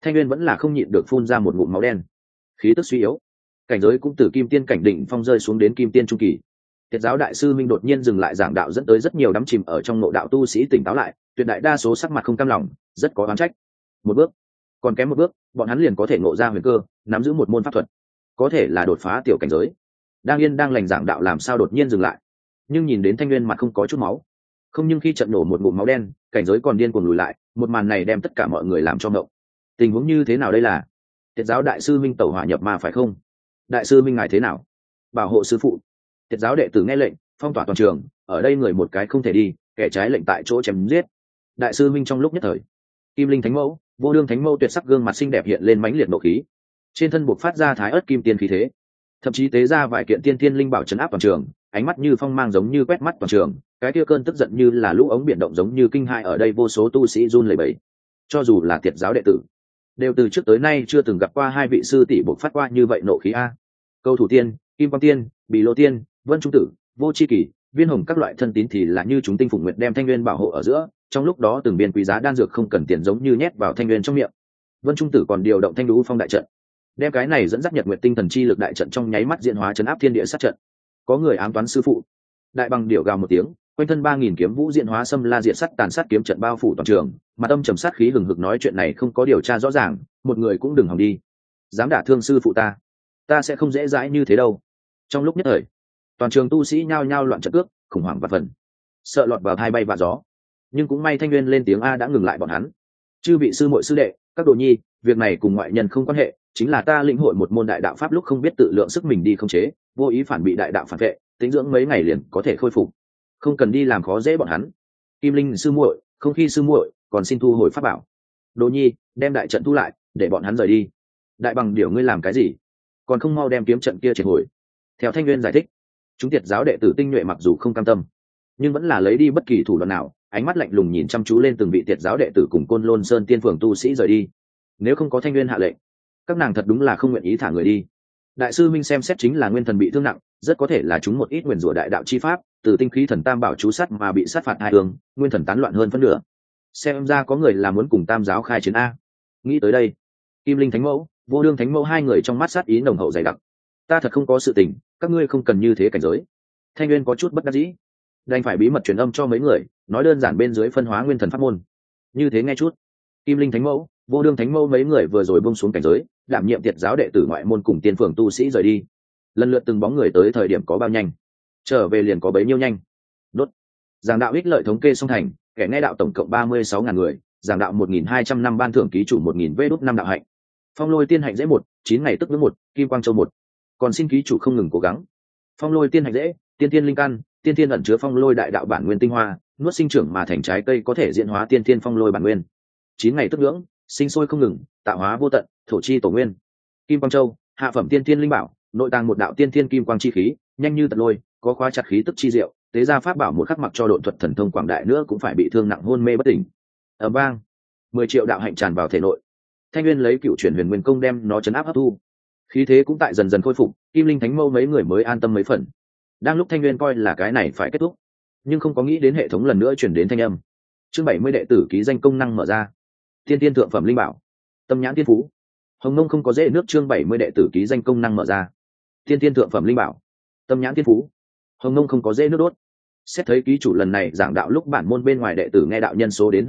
Thanh Nguyên vẫn là không nhịn được phun ra một ngụm máu đen, khí tức suy yếu, cảnh giới cũng từ kim tiên cảnh đỉnh phong rơi xuống đến kim tiên trung kỳ. Tiệt giáo đại sư Minh đột nhiên dừng lại giảng đạo, dẫn tới rất nhiều đắm chìm ở trong nội đạo tu sĩ tỉnh táo lại, tuyệt đại đa số sắc mặt không cam lòng, rất có oán trách. Một bước, còn kém một bước, bọn hắn liền có thể ngộ ra huyền cơ, nắm giữ một môn pháp thuật, có thể là đột phá tiểu cảnh giới. Đang yên đang lành giảng đạo làm sao đột nhiên dừng lại, nhưng nhìn đến Thanh Nguyên mặt không có chút máu, không, nhưng khi trận nổ một ngụm máu đen, cảnh giới còn điên cuồng lùi lại, một màn này đem tất cả mọi người làm cho ngộng. Tình huống như thế nào đây là? Tiệt giáo đại sư Minh tẩu hỏa nhập ma phải không? Đại sư Minh ngài thế nào? Bảo hộ sư phụ. Tiệt giáo đệ tử nghe lệnh, phong tỏa toàn trường, ở đây người một cái không thể đi, kẻ trái lệnh tại chỗ chém giết. Đại sư Minh trong lúc nhất thời, Kim Linh Thánh Mẫu, Vô Đương Thánh Mẫu tuyệt sắc gương mặt xinh đẹp hiện lên mãnh liệt nộ khí, trên thân buộc phát ra thái ớt kim tiên khí thế, thậm chí tế ra vài kiện tiên tiên linh bảo trấn áp toàn trường, ánh mắt như phong mang giống như quét mắt toàn trường, cái kia cơn tức giận như là lũ ống biển động giống như kinh hãi ở đây vô số tu sĩ run lẩy bẩy. Cho dù là tiệt giáo đệ tử, đều từ trước tới nay chưa từng gặp qua hai vị sư tỷ buộc phát qua như vậy nộ khí a. Câu thủ tiên, Kim Quang tiên, Bì Lô tiên, Vân Trung tử, Vô Chi kỷ, Viên Hồng các loại thân tín thì là như chúng tinh phụng nguyệt đem Thanh Nguyên bảo hộ ở giữa, trong lúc đó từng viên quý giá đan dược không cần tiền giống như nhét vào Thanh Nguyên trong miệng. Vân Trung tử còn điều động Thanh Đũ Phong đại trận, đem cái này dẫn dắt nhật nguyệt tinh thần chi lực đại trận trong nháy mắt diễn hóa chấn áp thiên địa sát trận. Có người ám toán sư phụ. Đại bằng điệu gào một tiếng, quanh thân 3000 kiếm vũ diễn hóa xâm la diệt sắt tàn sát kiếm trận bao phủ toàn trường, mà tâm trầm sát khí hừng hực nói chuyện này không có điều tra rõ ràng, một người cũng đừng hòng đi. Dám đả thương sư phụ ta sẽ không dễ dãi như thế đâu. Trong lúc nhất thời, toàn trường tu sĩ nhao nhao loạn trận cước, khủng hoảng và phần, sợ lọt vào hai bay và gió. Nhưng cũng may Thanh Nguyên lên tiếng a đã ngừng lại bọn hắn. Chư vị sư muội sư đệ, các đồ nhi, việc này cùng ngoại nhân không quan hệ, chính là ta lĩnh hội một môn đại đạo pháp lúc không biết tự lượng sức mình đi không chế, vô ý phản bị đại đạo phản vệ, tính dưỡng mấy ngày liền có thể khôi phục, không cần đi làm khó dễ bọn hắn. Kim Linh sư muội, không khi sư muội, còn xin thu hồi pháp bảo. Đồ nhi, đem đại trận thu lại, để bọn hắn rời đi. Đại bằng điểu ngươi làm cái gì? Còn không mau đem kiếm trận kia triệt hồi. Theo Thanh Nguyên giải thích, chúng tiệt giáo đệ tử tinh nhuệ mặc dù không cam tâm, nhưng vẫn là lấy đi bất kỳ thủ đoạn nào, ánh mắt lạnh lùng nhìn chăm chú lên từng vị tiệt giáo đệ tử cùng Côn Lôn Sơn tiên phường tu sĩ rời đi. Nếu không có Thanh Nguyên hạ lệnh, các nàng thật đúng là không nguyện ý thả người đi. Đại sư Minh xem xét chính là nguyên thần bị thương nặng, rất có thể là chúng một ít nguyền rủa đại đạo chi pháp, từ tinh khí thần tam bảo chú sát mà bị sát phạt hai hướng, nguyên thần tán loạn hơn phân nửa. Xem ra có người là muốn cùng tam giáo khai chiến a. Nghĩ tới đây, Kim Linh Thánh Mẫu, Vô Đương Thánh Mẫu hai người trong mắt sát ý nồng hậu dày đặc. Ta thật không có sự tình, các ngươi không cần như thế cảnh giới. Thanh Nguyên có chút bất đắc dĩ, đành phải bí mật truyền âm cho mấy người, nói đơn giản bên dưới phân hóa nguyên thần pháp môn. Như thế nghe chút, Kim Linh Thánh Mẫu, Vô Đương Thánh Mẫu mấy người vừa rồi buông xuống cảnh giới, đảm nhiệm tiệt giáo đệ tử ngoại môn cùng tiên phường tu sĩ rời đi. Lần lượt từng bóng người tới thời điểm có bao nhanh, trở về liền có bấy nhiêu nhanh. Đốt. Giảng đạo ích lợi thống kê song thành, kẻ nghe đạo tổng cộng 36.000 người, giảng đạo 1.200 năm ban thưởng ký chủ 1.000 vê đốt năm đạo hạnh. Phong Lôi tiên hạnh dễ 1, 9 ngày tức với 1, Kim Quang Châu 1. Còn xin ký chủ không ngừng cố gắng. Phong Lôi tiên hạnh dễ, tiên tiên linh căn, tiên tiên ẩn chứa phong lôi đại đạo bản nguyên tinh hoa, nuốt sinh trưởng mà thành trái cây có thể diễn hóa tiên tiên phong lôi bản nguyên. 9 ngày tức ngưỡng, sinh sôi không ngừng, tạo hóa vô tận, thổ chi tổ nguyên. Kim Quang Châu, hạ phẩm tiên tiên linh bảo, nội tàng một đạo tiên tiên kim quang chi khí, nhanh như tật lôi, có khóa chặt khí tức chi diệu, tế ra pháp bảo một khắc mặc cho độn thuật thần thông quảng đại nữa cũng phải bị thương nặng hôn mê bất tỉnh. Ở bang, 10 triệu đạo hạnh tràn vào thể nội. Thanh Nguyên lấy cựu chuyển huyền nguyên công đem nó chấn áp hấp thu, khí thế cũng tại dần dần khôi phục. Kim Linh Thánh Mẫu mấy người mới an tâm mấy phần. Đang lúc Thanh Nguyên coi là cái này phải kết thúc, nhưng không có nghĩ đến hệ thống lần nữa chuyển đến thanh âm. Chương 70 đệ tử ký danh công năng mở ra. Tiên tiên thượng phẩm linh bảo, tâm nhãn tiên phú. Hồng Nông không có dễ nước. Chương 70 đệ tử ký danh công năng mở ra. Tiên tiên thượng phẩm linh bảo, tâm nhãn tiên phú. Hồng Nông không có dễ nước đốt. Xét thấy ký chủ lần này giảng đạo lúc bản môn bên ngoài đệ tử nghe đạo nhân số đến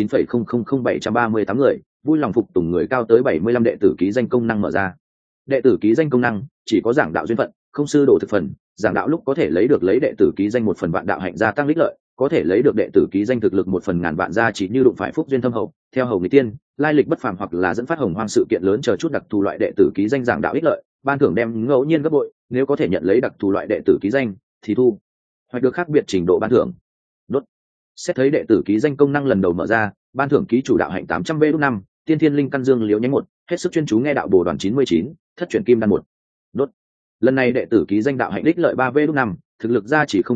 29,000738 người, vui lòng phục tùng người cao tới 75 đệ tử ký danh công năng mở ra. Đệ tử ký danh công năng chỉ có giảng đạo duyên phận, không sư đổ thực phần. Giảng đạo lúc có thể lấy được lấy đệ tử ký danh 1 phần vạn đạo hạnh gia tăng lích lợi, có thể lấy được đệ tử ký danh thực lực 1 phần ngàn vạn gia chỉ như đụng phải phúc duyên thâm hậu, theo hầu người tiên, lai lịch bất phàm hoặc là dẫn phát hồng hoang sự kiện lớn chờ chút đặc thù loại đệ tử ký danh giảng đạo ích lợi, ban thưởng đem ngẫu nhiên gấp bội, nếu có thể nhận lấy đặc thù loại đệ tử ký danh thì thu hoặc được khác biệt trình độ ban thưởng. Đốt. Xét thấy đệ tử ký danh công năng lần đầu mở ra, ban thưởng ký chủ đạo hạnh 800B5, tiên thiên linh căn dương liễu nhánh 1, hết sức chuyên chú nghe đạo bồ đoàn 99, thất chuyển kim đan 1. Đốt. Lần này đệ tử ký danh đạo hạnh đích lợi 3V5, thực lực ra chỉ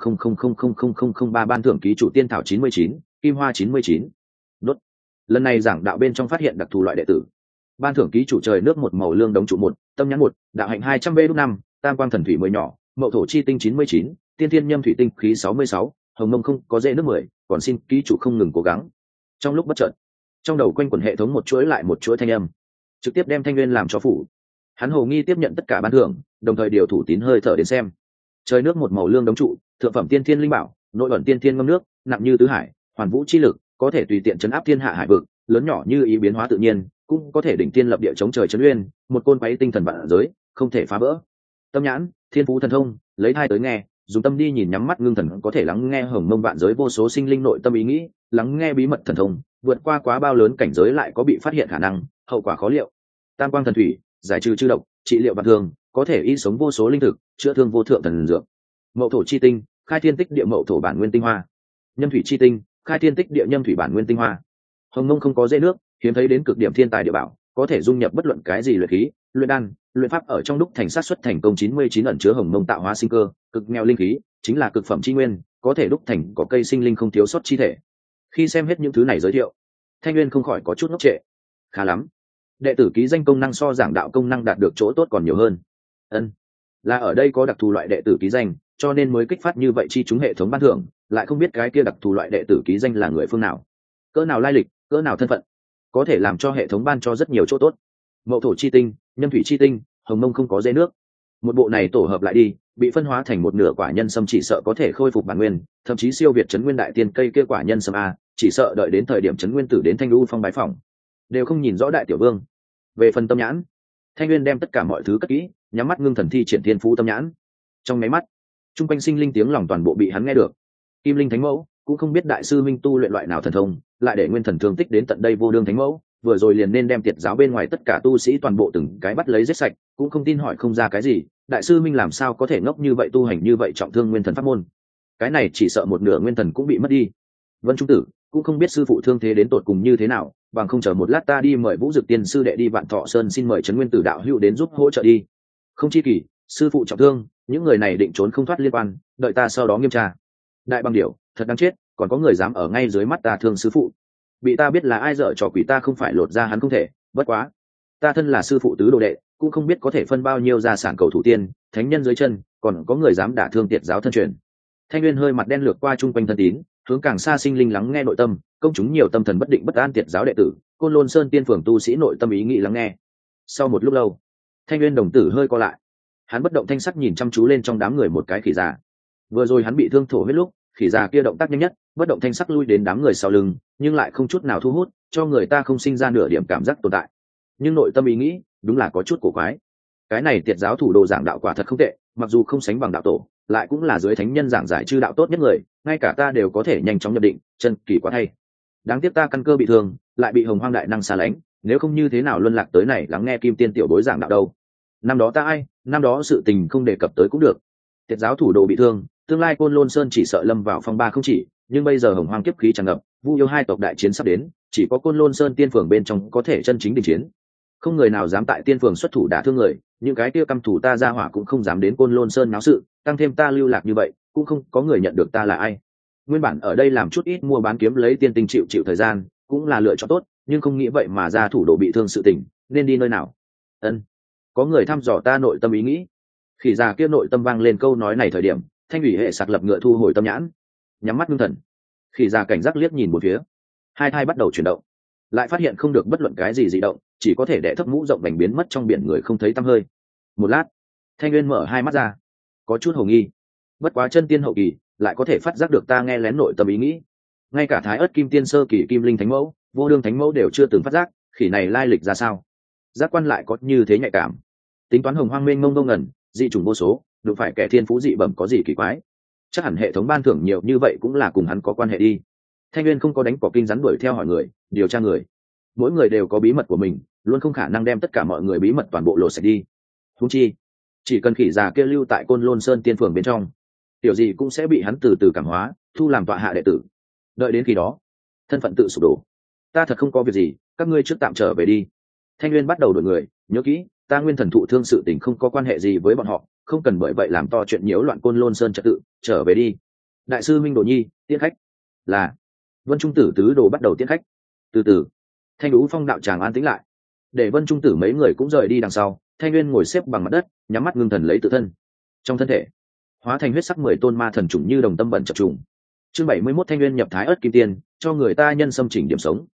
0.00000003 ban thưởng ký chủ tiên thảo 99, kim hoa 99. Đốt. Lần này giảng đạo bên trong phát hiện đặc thù loại đệ tử, ban thưởng ký chủ trời nước một màu lương đống trụ 1, tâm nhãn 1, đạo hạnh 200V5, tam quang thần thủy mới nhỏ, mậu thổ chi tinh 99, tiên thiên nhâm thủy tinh khí 66, hồng mông không có dễ nước 10, còn xin ký chủ không ngừng cố gắng. Trong lúc bất chợt, Trong đầu quanh quẩn hệ thống một chuỗi lại một chuỗi thanh âm, trực tiếp đem Thanh Nguyên làm cho phủ. Hắn hồ nghi tiếp nhận tất cả ban thưởng, đồng thời điều thủ tín hơi thở đến xem. Trời nước một màu lương đống trụ, thượng phẩm tiên thiên linh bảo, nội ẩn tiên thiên ngâm nước, nặng như tứ hải, hoàn vũ chi lực, có thể tùy tiện chấn áp thiên hạ hải vực, lớn nhỏ như ý biến hóa tự nhiên, cũng có thể đỉnh tiên lập địa chống trời chấn uyên, một côn quấy tinh thần vạn giới, không thể phá vỡ. Tâm nhãn, thiên phú thần thông, lấy hai tới nghe, dùng tâm đi nhìn nhắm mắt ngưng thần có thể lắng nghe hồng mông vạn giới vô số sinh linh nội tâm ý nghĩ, lắng nghe bí mật thần thông, vượt qua quá bao lớn cảnh giới lại có bị phát hiện khả năng, hậu quả khó liệu. Tam quang thần thủy, giải trừ chư độc, trị liệu vạn thương, có thể y sống vô số linh thực, chữa thương vô thượng thần dược. Mậu thổ chi tinh, khai thiên tích địa mậu thổ bản nguyên tinh hoa. Nhâm thủy chi tinh, khai thiên tích địa nhâm thủy bản nguyên tinh hoa. Hồng mông không có dễ nước, hiếm thấy đến cực điểm thiên tài địa bảo, có thể dung nhập bất luận cái gì luyện khí, luyện đan, luyện pháp ở trong đúc thành sát xuất thành công 99 ẩn chứa hồng mông tạo hóa sinh cơ, cực nghèo linh khí, chính là cực phẩm chi nguyên, có thể đúc thành có cây sinh linh không thiếu sót chi thể. Khi xem hết những thứ này giới thiệu, Thanh Nguyên không khỏi có chút ngốc trệ. Khá lắm, đệ tử ký danh công năng so giảng đạo công năng đạt được chỗ tốt còn nhiều hơn. Là ở đây có đặc thù loại đệ tử ký danh, cho nên mới kích phát như vậy chi chúng hệ thống ban thưởng, lại không biết cái kia đặc thù loại đệ tử ký danh là người phương nào, cỡ nào lai lịch, cỡ nào thân phận, có thể làm cho hệ thống ban cho rất nhiều chỗ tốt. Mậu thổ chi tinh, nhâm thủy chi tinh, hồng mông không có dễ nước, một bộ này tổ hợp lại đi, bị phân hóa thành một nửa quả nhân sâm chỉ sợ có thể khôi phục bản nguyên, thậm chí siêu việt trấn nguyên đại tiên cây kia quả nhân sâm a, chỉ sợ đợi đến thời điểm trấn nguyên tử đến Thanh Lưu Phong bái phỏng, đều không nhìn rõ đại tiểu vương. Về phần tâm nhãn, Thanh Nguyên đem tất cả mọi thứ cất kỹ, nhắm mắt ngưng thần thi triển thiên phú tâm nhãn. Trong máy mắt, trung quanh sinh linh tiếng lòng toàn bộ bị hắn nghe được. Kim linh thánh mẫu cũng không biết đại sư minh tu luyện loại nào thần thông, lại để nguyên thần thương tích đến tận đây vô đương thánh mẫu, vừa rồi liền nên đem tiệt giáo bên ngoài tất cả tu sĩ toàn bộ từng cái bắt lấy giết sạch, cũng không tin hỏi không ra cái gì. Đại sư minh làm sao có thể ngốc như vậy tu hành như vậy trọng thương nguyên thần pháp môn? Cái này chỉ sợ một nửa nguyên thần cũng bị mất đi. Vân Trung Tử cũng không biết sư phụ thương thế đến tột cùng như thế nào, bằng không chờ một lát ta đi mời Vũ Dực Tiên sư đệ đi Vạn Thọ Sơn xin mời Trấn Nguyên Tử đạo hữu đến giúp hỗ trợ đi. Không chi kỳ, sư phụ trọng thương, những người này định trốn không thoát liên quan, đợi ta sau đó nghiêm tra. Đại Băng Điểu, thật đáng chết, còn có người dám ở ngay dưới mắt ta thương sư phụ. Bị ta biết là ai dở trò quỷ ta không phải lột ra hắn không thể, bất quá. Ta thân là sư phụ tứ đồ đệ, cũng không biết có thể phân bao nhiêu gia sản cầu thủ tiên, thánh nhân dưới chân, còn có người dám đả thương tiệt giáo thân truyền. Thanh Nguyên hơi mặt đen lược qua chung quanh thân tín, hướng càng xa sinh linh lắng nghe nội tâm, công chúng nhiều tâm thần bất định bất an tiệt giáo đệ tử, Côn Lôn Sơn tiên phường tu sĩ nội tâm ý nghĩ lắng nghe. Sau một lúc lâu, Thanh Nguyên đồng tử hơi co lại, hắn bất động thanh sắc nhìn chăm chú lên trong đám người một cái khỉ già. Vừa rồi hắn bị thương thổ huyết lúc, khỉ già kia động tác nhanh nhất, bất động thanh sắc lui đến đám người sau lưng, nhưng lại không chút nào thu hút, cho người ta không sinh ra nửa điểm cảm giác tồn tại. Nhưng nội tâm ý nghĩ, đúng là có chút cổ quái. Cái này tiệt giáo thủ đồ giảng đạo quả thật không tệ, mặc dù không sánh bằng đạo tổ, lại cũng là dưới thánh nhân giảng giải chư đạo tốt nhất người, ngay cả ta đều có thể nhanh chóng nhập định, chân kỳ quá thay. Đáng tiếc ta căn cơ bị thương, lại bị Hồng Hoang đại năng xa lánh, nếu không như thế nào luân lạc tới này lắng nghe Kim Tiên tiểu bối giảng đạo đâu. Năm đó ta ai, năm đó sự tình không đề cập tới cũng được. Tiệt giáo thủ đồ bị thương, tương lai Côn Lôn Sơn chỉ sợ lâm vào phong ba không chỉ, nhưng bây giờ Hồng Hoang kiếp khí tràn ngập, Vu yêu hai tộc đại chiến sắp đến, chỉ có Côn Lôn Sơn tiên phường bên trong có thể chân chính đình chiến. Không người nào dám tại tiên phường xuất thủ đả thương người, những cái kia căm thủ ta ra hỏa cũng không dám đến Côn Lôn Sơn náo sự, tăng thêm ta lưu lạc như vậy, cũng không có người nhận được ta là ai. Nguyên bản ở đây làm chút ít mua bán kiếm lấy tiên tinh chịu thời gian, cũng là lựa chọn tốt, nhưng không nghĩ vậy mà ra thủ đồ bị thương sự tình, nên đi nơi nào? Có người thăm dò ta nội tâm ý nghĩ. Khỉ già kia nội tâm vang lên câu nói này thời điểm, Thanh ủy hệ sạc lập ngựa thu hồi tâm nhãn, nhắm mắt ngưng thần. Khỉ già cảnh giác liếc nhìn một phía, hai thai bắt đầu chuyển động, lại phát hiện không được bất luận cái gì dị động, chỉ có thể đẻ thấp mũ rộng bành biến mất trong biển người không thấy tăm hơi. Một lát, Thanh Nguyên mở hai mắt ra, có chút hồ nghi. Bất quá chân tiên hậu kỳ, lại có thể phát giác được ta nghe lén nội tâm ý nghĩ. Ngay cả Thái Ức Kim Tiên sơ kỳ Kim Linh Thánh Mẫu, Vô Đương Thánh Mẫu đều chưa từng phát giác, khỉ này lai lịch ra sao? Giác quan lại có như thế nhạy cảm. Tính toán Hồng Hoang mênh mông ngông ngẩn, dị chủng vô số, đụng phải kẻ thiên phú dị bẩm có gì kỳ quái? Chắc hẳn hệ thống ban thưởng nhiều như vậy cũng là cùng hắn có quan hệ đi. Thanh Nguyên không có đánh cỏ kinh rắn đuổi theo hỏi người, điều tra người. Mỗi người đều có bí mật của mình, luôn không khả năng đem tất cả mọi người bí mật toàn bộ lột sạch đi. Huống chi, chỉ cần khỉ già kia lưu tại Côn Lôn Sơn tiên phường bên trong, tiểu gì cũng sẽ bị hắn từ từ cảm hóa, thu làm tọa hạ đệ tử. Đợi đến khi đó, thân phận tự sụp đổ. Ta thật không có việc gì, các ngươi trước tạm trở về đi. Thanh Nguyên bắt đầu đổi người, nhớ kỹ, ta nguyên thần thụ thương sự tình không có quan hệ gì với bọn họ, không cần bởi vậy làm to chuyện nhiễu loạn Côn Lôn Sơn trật tự, trở về đi. Đại sư Minh Đồ Nhi, tiễn khách. Là. Vân Trung Tử tứ đồ bắt đầu tiễn khách. Từ từ, Thanh Đú Phong đạo tràng an tĩnh lại, để Vân Trung Tử mấy người cũng rời đi đằng sau. Thanh Nguyên ngồi xếp bằng mặt đất, nhắm mắt ngưng thần lấy tự thân. Trong thân thể, hóa thành huyết sắc 10 tôn ma thần trùng như đồng tâm bẩn chập trùng. Chương 71 Thanh Nguyên nhập Thái Ức Kim Tiên, cho người ta nhân xâm chỉnh điểm sống.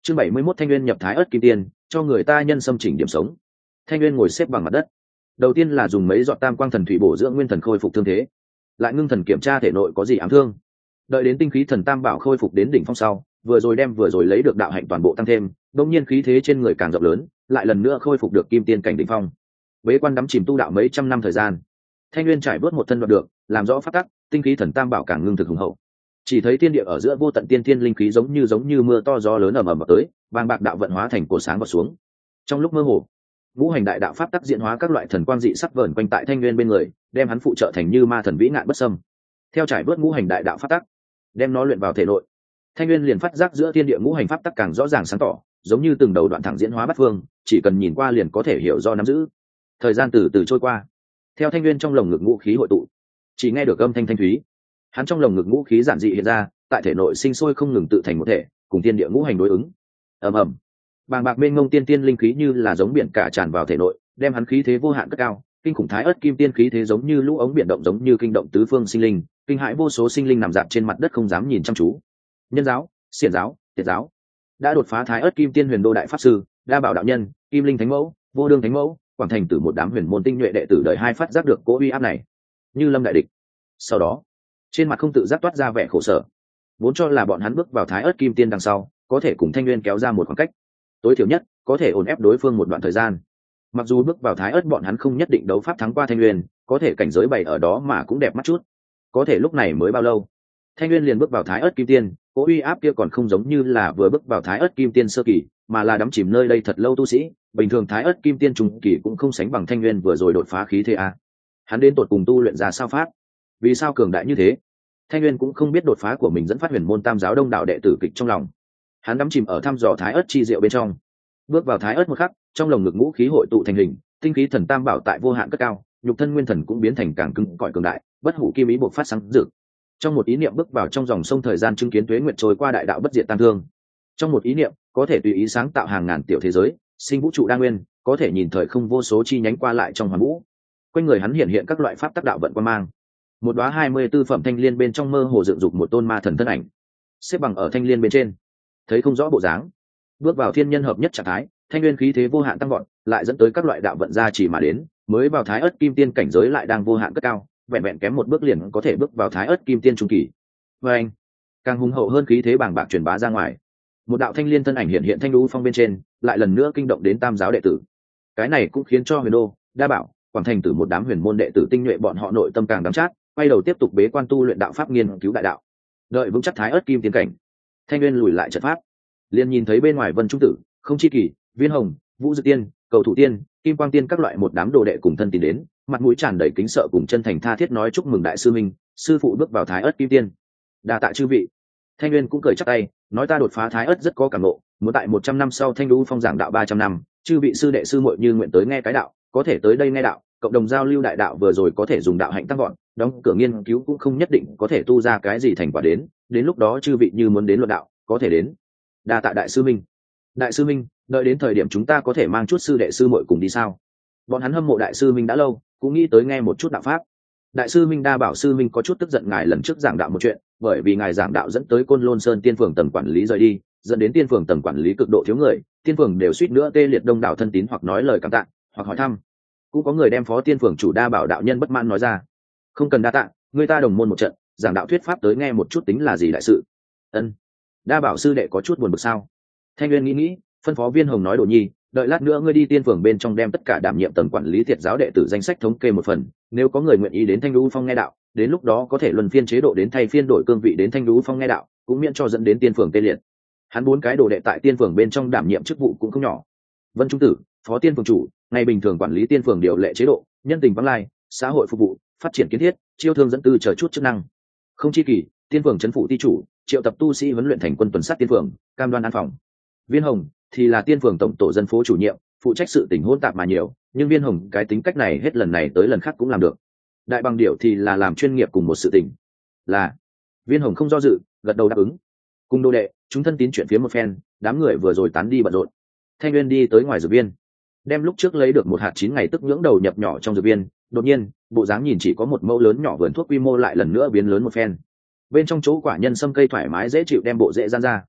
Chương 71 Thanh Nguyên nhập Thái Ức Kim Tiên, cho người ta nhân xâm chỉnh điểm sống. Thanh Nguyên ngồi xếp bằng mặt đất. Đầu tiên là dùng mấy giọt tam quang thần thủy bổ dưỡng nguyên thần khôi phục thương thế, lại ngưng thần kiểm tra thể nội có gì ám thương. Đợi đến tinh khí thần tam bảo khôi phục đến đỉnh phong sau, vừa rồi lấy được đạo hạnh toàn bộ tăng thêm, đột nhiên khí thế trên người càng rộng lớn, lại lần nữa khôi phục được kim tiên cảnh đỉnh phong. Bế quan đắm chìm tu đạo mấy trăm năm thời gian, Thanh Nguyên trải vớt một thân đoạt được, làm rõ pháp tắc, tinh khí thần tam bảo càng ngưng thực hùng hậu. Chỉ thấy thiên địa ở giữa vô tận tiên thiên linh khí giống như mưa to gió lớn ầm ầm tới, vàng bạc đạo vận hóa thành cổ sáng vào xuống. Trong lúc mơ hồ, ngũ hành đại đạo pháp tắc diễn hóa các loại thần quang dị sắc vờn quanh tại Thanh Nguyên bên người, đem hắn phụ trợ thành như ma thần vĩ ngạn bất xâm. Theo trải vớt ngũ hành đại đạo pháp tắc, đem nó luyện vào thể nội, Thanh Nguyên liền phát giác giữa thiên địa ngũ hành pháp tắc càng rõ ràng sáng tỏ, giống như từng đầu đoạn thẳng diễn hóa bát phương, chỉ cần nhìn qua liền có thể hiểu do nắm giữ. Thời gian từ từ trôi qua, theo Thanh Nguyên trong lồng ngực ngũ khí hội tụ, chỉ nghe được âm thanh thanh thúy. Hắn trong lồng ngực ngũ khí giản dị hiện ra, tại thể nội sinh sôi không ngừng tự thành một thể, cùng thiên địa ngũ hành đối ứng. Ầm ầm, bàng bạc mênh mông tiên tiên linh khí như là giống biển cả tràn vào thể nội, đem hắn khí thế vô hạn cất cao. Kinh khủng Thái Ức Kim Tiên khí thế giống như lũ ống biển động, giống như kinh động tứ phương sinh linh, kinh hãi vô số sinh linh nằm dạp trên mặt đất không dám nhìn chăm chú. Nhân giáo, xiển giáo, tiệt giáo đã đột phá Thái Ức Kim Tiên huyền đô đại pháp sư, đa bảo đạo nhân, kim linh thánh mẫu, vô đương thánh mẫu, quảng thành tử một đám huyền môn tinh nhuệ đệ tử đời hai phát giác được cỗ uy áp này, như lâm đại địch. Sau đó, trên mặt không tự giác toát ra vẻ khổ sở, vốn cho là bọn hắn bước vào Thái Ức Kim Tiên đằng sau có thể cùng Thanh Nguyên kéo ra một khoảng cách, tối thiểu nhất có thể ổn ép đối phương một đoạn thời gian. Mặc dù bước vào Thái Ức bọn hắn không nhất định đấu pháp thắng qua Thanh Nguyên, có thể cảnh giới bày ở đó mà cũng đẹp mắt chút. Có thể lúc này mới bao lâu, Thanh Nguyên liền bước vào Thái Ức Kim Tiên, cỗ uy áp kia còn không giống như là vừa bước vào Thái Ức Kim Tiên sơ kỳ, mà là đắm chìm nơi đây thật lâu tu sĩ. Bình thường Thái Ức Kim Tiên trung kỳ cũng không sánh bằng Thanh Nguyên vừa rồi đột phá khí thế a. Hắn đến tột cùng tu luyện ra sao pháp, vì sao cường đại như thế? Thanh Nguyên cũng không biết đột phá của mình dẫn phát huyền môn tam giáo đông đảo đệ tử kịch trong lòng. Hắn đắm chìm ở thăm dò Thái Ức chi diệu bên trong. Bước vào Thái Ức một khắc, trong lồng ngực ngũ khí hội tụ thành hình, tinh khí thần tam bảo tại vô hạn cất cao, nhục thân nguyên thần cũng biến thành càng cứng cỏi cường đại, bất hủ kim ý bộc phát sáng rực. Trong một ý niệm bước vào trong dòng sông thời gian, chứng kiến tuế nguyệt trôi qua đại đạo bất diệt tam thương. Trong một ý niệm có thể tùy ý sáng tạo hàng ngàn tiểu thế giới, sinh vũ trụ đa nguyên, có thể nhìn thời không vô số chi nhánh qua lại trong hoàn vũ. Quanh người hắn hiện hiện các loại pháp tắc đạo vận quan mang. Một đóa 24 phẩm thanh liên bên trong mơ hồ dựng dục một tôn ma thần thân ảnh, xếp bằng ở thanh liên bên trên, thấy không rõ bộ dáng. Bước vào thiên nhân hợp nhất trạng thái, Thanh Nguyên khí thế vô hạn tăng vọt, lại dẫn tới các loại đạo vận gia chỉ mà đến, mới vào Thái Ức Kim Tiên cảnh giới lại đang vô hạn cất cao, vẹn vẹn kém một bước liền có thể bước vào Thái Ức Kim Tiên trung kỳ. Và anh, càng hùng hậu hơn khí thế bàng bạc truyền bá ra ngoài. Một đạo thanh liên thân ảnh hiện hiện thanh lưu phong bên trên, lại lần nữa kinh động đến tam giáo đệ tử. Cái này cũng khiến cho Huyền Đô, Đa Bảo, Quảng Thành tử một đám huyền môn đệ tử tinh nhuệ bọn họ nội tâm càng đắm chát, quay đầu tiếp tục bế quan tu luyện đạo pháp, nghiên cứu đại đạo. Đợi vững chắc Thái Ức Kim Tiên cảnh, Thanh Nguyên lùi lại trận pháp, liền nhìn thấy bên ngoài Vân Trung Tử, Không Chi Kỳ, Viên Hồng, Vũ Dực Tiên, Cầu Thủ Tiên, Kim Quang Tiên các loại một đám đồ đệ cùng thân tín đến, mặt mũi tràn đầy kính sợ cùng chân thành tha thiết nói chúc mừng đại sư minh, sư phụ bước vào Thái Ức Kim Tiên. Đa tạ chư vị. Thanh Nguyên cũng cười chắp tay, nói ta đột phá Thái Ức rất có cảm ngộ, muốn tại 100 năm sau Thanh Đu Phong giảng đạo 300 năm, chư vị sư đệ sư muội như nguyện tới nghe cái đạo, có thể tới đây nghe đạo, cộng đồng giao lưu đại đạo, vừa rồi có thể dùng đạo hạnh tăng gọn, đóng cửa nghiên cứu cũng không nhất định có thể tu ra cái gì thành quả đến lúc đó chư vị như muốn đến luận đạo, có thể đến. Đa tạ đại sư minh. Đại sư minh, đợi đến thời điểm chúng ta có thể mang chút sư đệ sư muội cùng đi sao? Bọn hắn hâm mộ đại sư minh đã lâu, cũng nghĩ tới nghe một chút đạo pháp. Đại sư minh Đa Bảo sư minh có chút tức giận ngài lần trước giảng đạo một chuyện, bởi vì ngài giảng đạo dẫn tới Côn Lôn Sơn tiên phường tầng quản lý rời đi, dẫn đến tiên phường tầng quản lý cực độ thiếu người, tiên phường đều suýt nữa tê liệt đông đảo thân tín hoặc nói lời cảm tạ, hoặc hỏi thăm. Cũng có người đem phó tiên phường chủ Đa Bảo đạo nhân bất mãn nói ra. Không cần đa tạ, người ta đồng môn một trận, giảng đạo thuyết pháp tới nghe một chút tính là gì đại sự. Ân. Đa Bảo sư đệ có chút buồn bực sao? Thanh Nguyên nghĩ, phân phó Viên Hồng nói Đồ Nhi, đợi lát nữa ngươi đi tiên phường bên trong đem tất cả đảm nhiệm tầng quản lý thiệt giáo đệ tử danh sách thống kê một phần, nếu có người nguyện ý đến Thanh Đu Phong nghe đạo, đến lúc đó có thể luân phiên chế độ đến thay phiên đổi cương vị đến Thanh Đu Phong nghe đạo, cũng miễn cho dẫn đến tiên phường tê liệt. Hắn 4 cái đồ đệ tại tiên phường bên trong đảm nhiệm chức vụ cũng không nhỏ. Vân Trung Tử, phó tiên phường chủ, ngày bình thường quản lý tiên phường điều lệ chế độ, nhân tình vắng lai, xã hội phục vụ, phát triển kiến thiết, chiêu thương dẫn tư chờ chút chức năng. Không Chi Kỳ, tiên phường trấn phủ ty chủ, triệu tập tu sĩ huấn luyện thành quân tuần sát tiên phường, cam đoan an phòng. Viên Hồng thì là tiên phường tổng tổ dân phố chủ nhiệm, phụ trách sự tình hỗn tạp mà nhiều, nhưng Viên Hồng cái tính cách này hết lần này tới lần khác cũng làm được. Đại Bằng Điểu thì là làm chuyên nghiệp cùng một sự tình. Là Viên Hồng không do dự, gật đầu đáp ứng. Cùng đồ đệ, chúng thân tín chuyện phía một phen, đám người vừa rồi tán đi bận rộn. Thanh Nguyên đi tới ngoài dược viên, đem lúc trước lấy được một hạt 9 ngày tức nhưỡng đầu nhập nhỏ trong dược viên. Đột nhiên, bộ dáng nhìn chỉ có một mẫu lớn nhỏ vườn thuốc quy mô lại lần nữa biến lớn một phen. Bên trong chỗ quả nhân sâm cây thoải mái dễ chịu đem bộ rễ gian ra.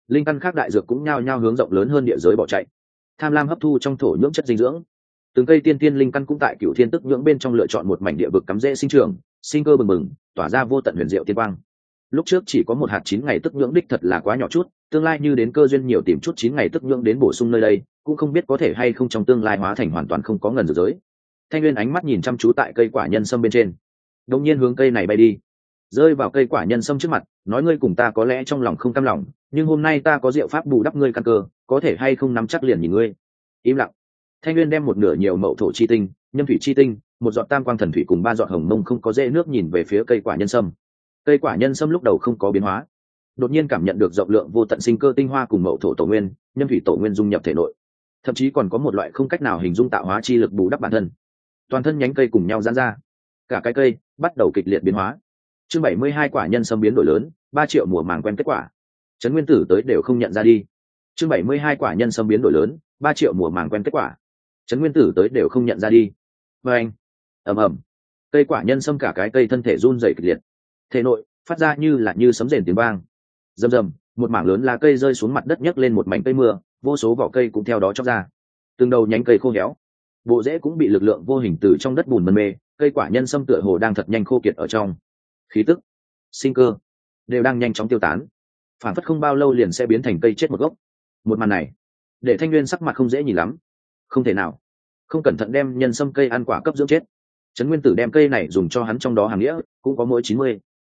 linh căn khác đại dược cũng nhao nhao hướng rộng lớn hơn địa giới bỏ chạy, tham lam hấp thu trong thổ nhưỡng chất dinh dưỡng. Từng cây tiên tiên linh căn cũng tại Cửu Thiên Tức nhưỡng bên trong lựa chọn một mảnh địa vực cắm rễ sinh trưởng, sinh cơ bừng bừng, tỏa ra vô tận huyền diệu tiên quang. Lúc trước chỉ có một hạt 9 ngày tức nhưỡng đích thật là quá nhỏ chút, tương lai như đến cơ duyên nhiều tìm chút 9 ngày tức nhưỡng đến bổ sung nơi đây, cũng không biết có thể hay không trong tương lai hóa thành hoàn toàn không có ngần dược giới. Thanh Nguyên ánh mắt nhìn chăm chú tại cây quả nhân sâm bên trên, đột nhiên hướng cây này bay đi, rơi vào cây quả nhân sâm trước mặt, nói ngươi cùng ta có lẽ trong lòng không cam lòng, nhưng hôm nay ta có diệu pháp bù đắp ngươi căn cơ, có thể hay không nắm chắc liền nhìn ngươi. Im lặng. Thanh Nguyên đem một nửa nhiều mậu thổ chi tinh, nhâm thủy chi tinh, một giọt tam quang thần thủy cùng 3 giọt hồng mông không có dễ nước nhìn về phía cây quả nhân sâm. Cây quả nhân sâm lúc đầu không có biến hóa, đột nhiên cảm nhận được rộng lượng vô tận sinh cơ tinh hoa cùng mậu thổ tổ nguyên, nhâm thủy tổ nguyên dung nhập thể nội, thậm chí còn có một loại không cách nào hình dung tạo hóa chi lực bù đắp bản thân. Toàn thân nhánh cây cùng nhau giãn ra, cả cái cây bắt đầu kịch liệt biến hóa. Chương 72 quả nhân sâm biến đổi lớn, 3 triệu mùa màng quen kết quả. Trấn Nguyên Tử tới đều không nhận ra đi. Chương 72 quả nhân sâm biến đổi lớn, 3 triệu mùa màng quen kết quả. Trấn Nguyên Tử tới đều không nhận ra đi. Và anh, ầm ầm, cây quả nhân sâm cả cái cây thân thể run rẩy kịch liệt, thể nội phát ra như sấm rền tiếng vang. Rầm rầm, một mảng lớn lá cây rơi xuống mặt đất nhấc lên một mảnh cây mưa, vô số vỏ cây cũng theo đó chóc ra. Từng đầu nhánh cây khô héo, bộ rễ cũng bị lực lượng vô hình từ trong đất bùn mân mê, cây quả nhân sâm tựa hồ đang thật nhanh khô kiệt ở trong. Khí tức, sinh cơ đều đang nhanh chóng tiêu tán, phản phất không bao lâu liền sẽ biến thành cây chết một gốc. Một màn này để Thanh Nguyên sắc mặt không dễ nhìn lắm. Không thể nào, không cẩn thận đem nhân sâm cây ăn quả cấp dưỡng chết. Trấn Nguyên Tử đem cây này dùng cho hắn trong đó hàng nghĩa cũng có mỗi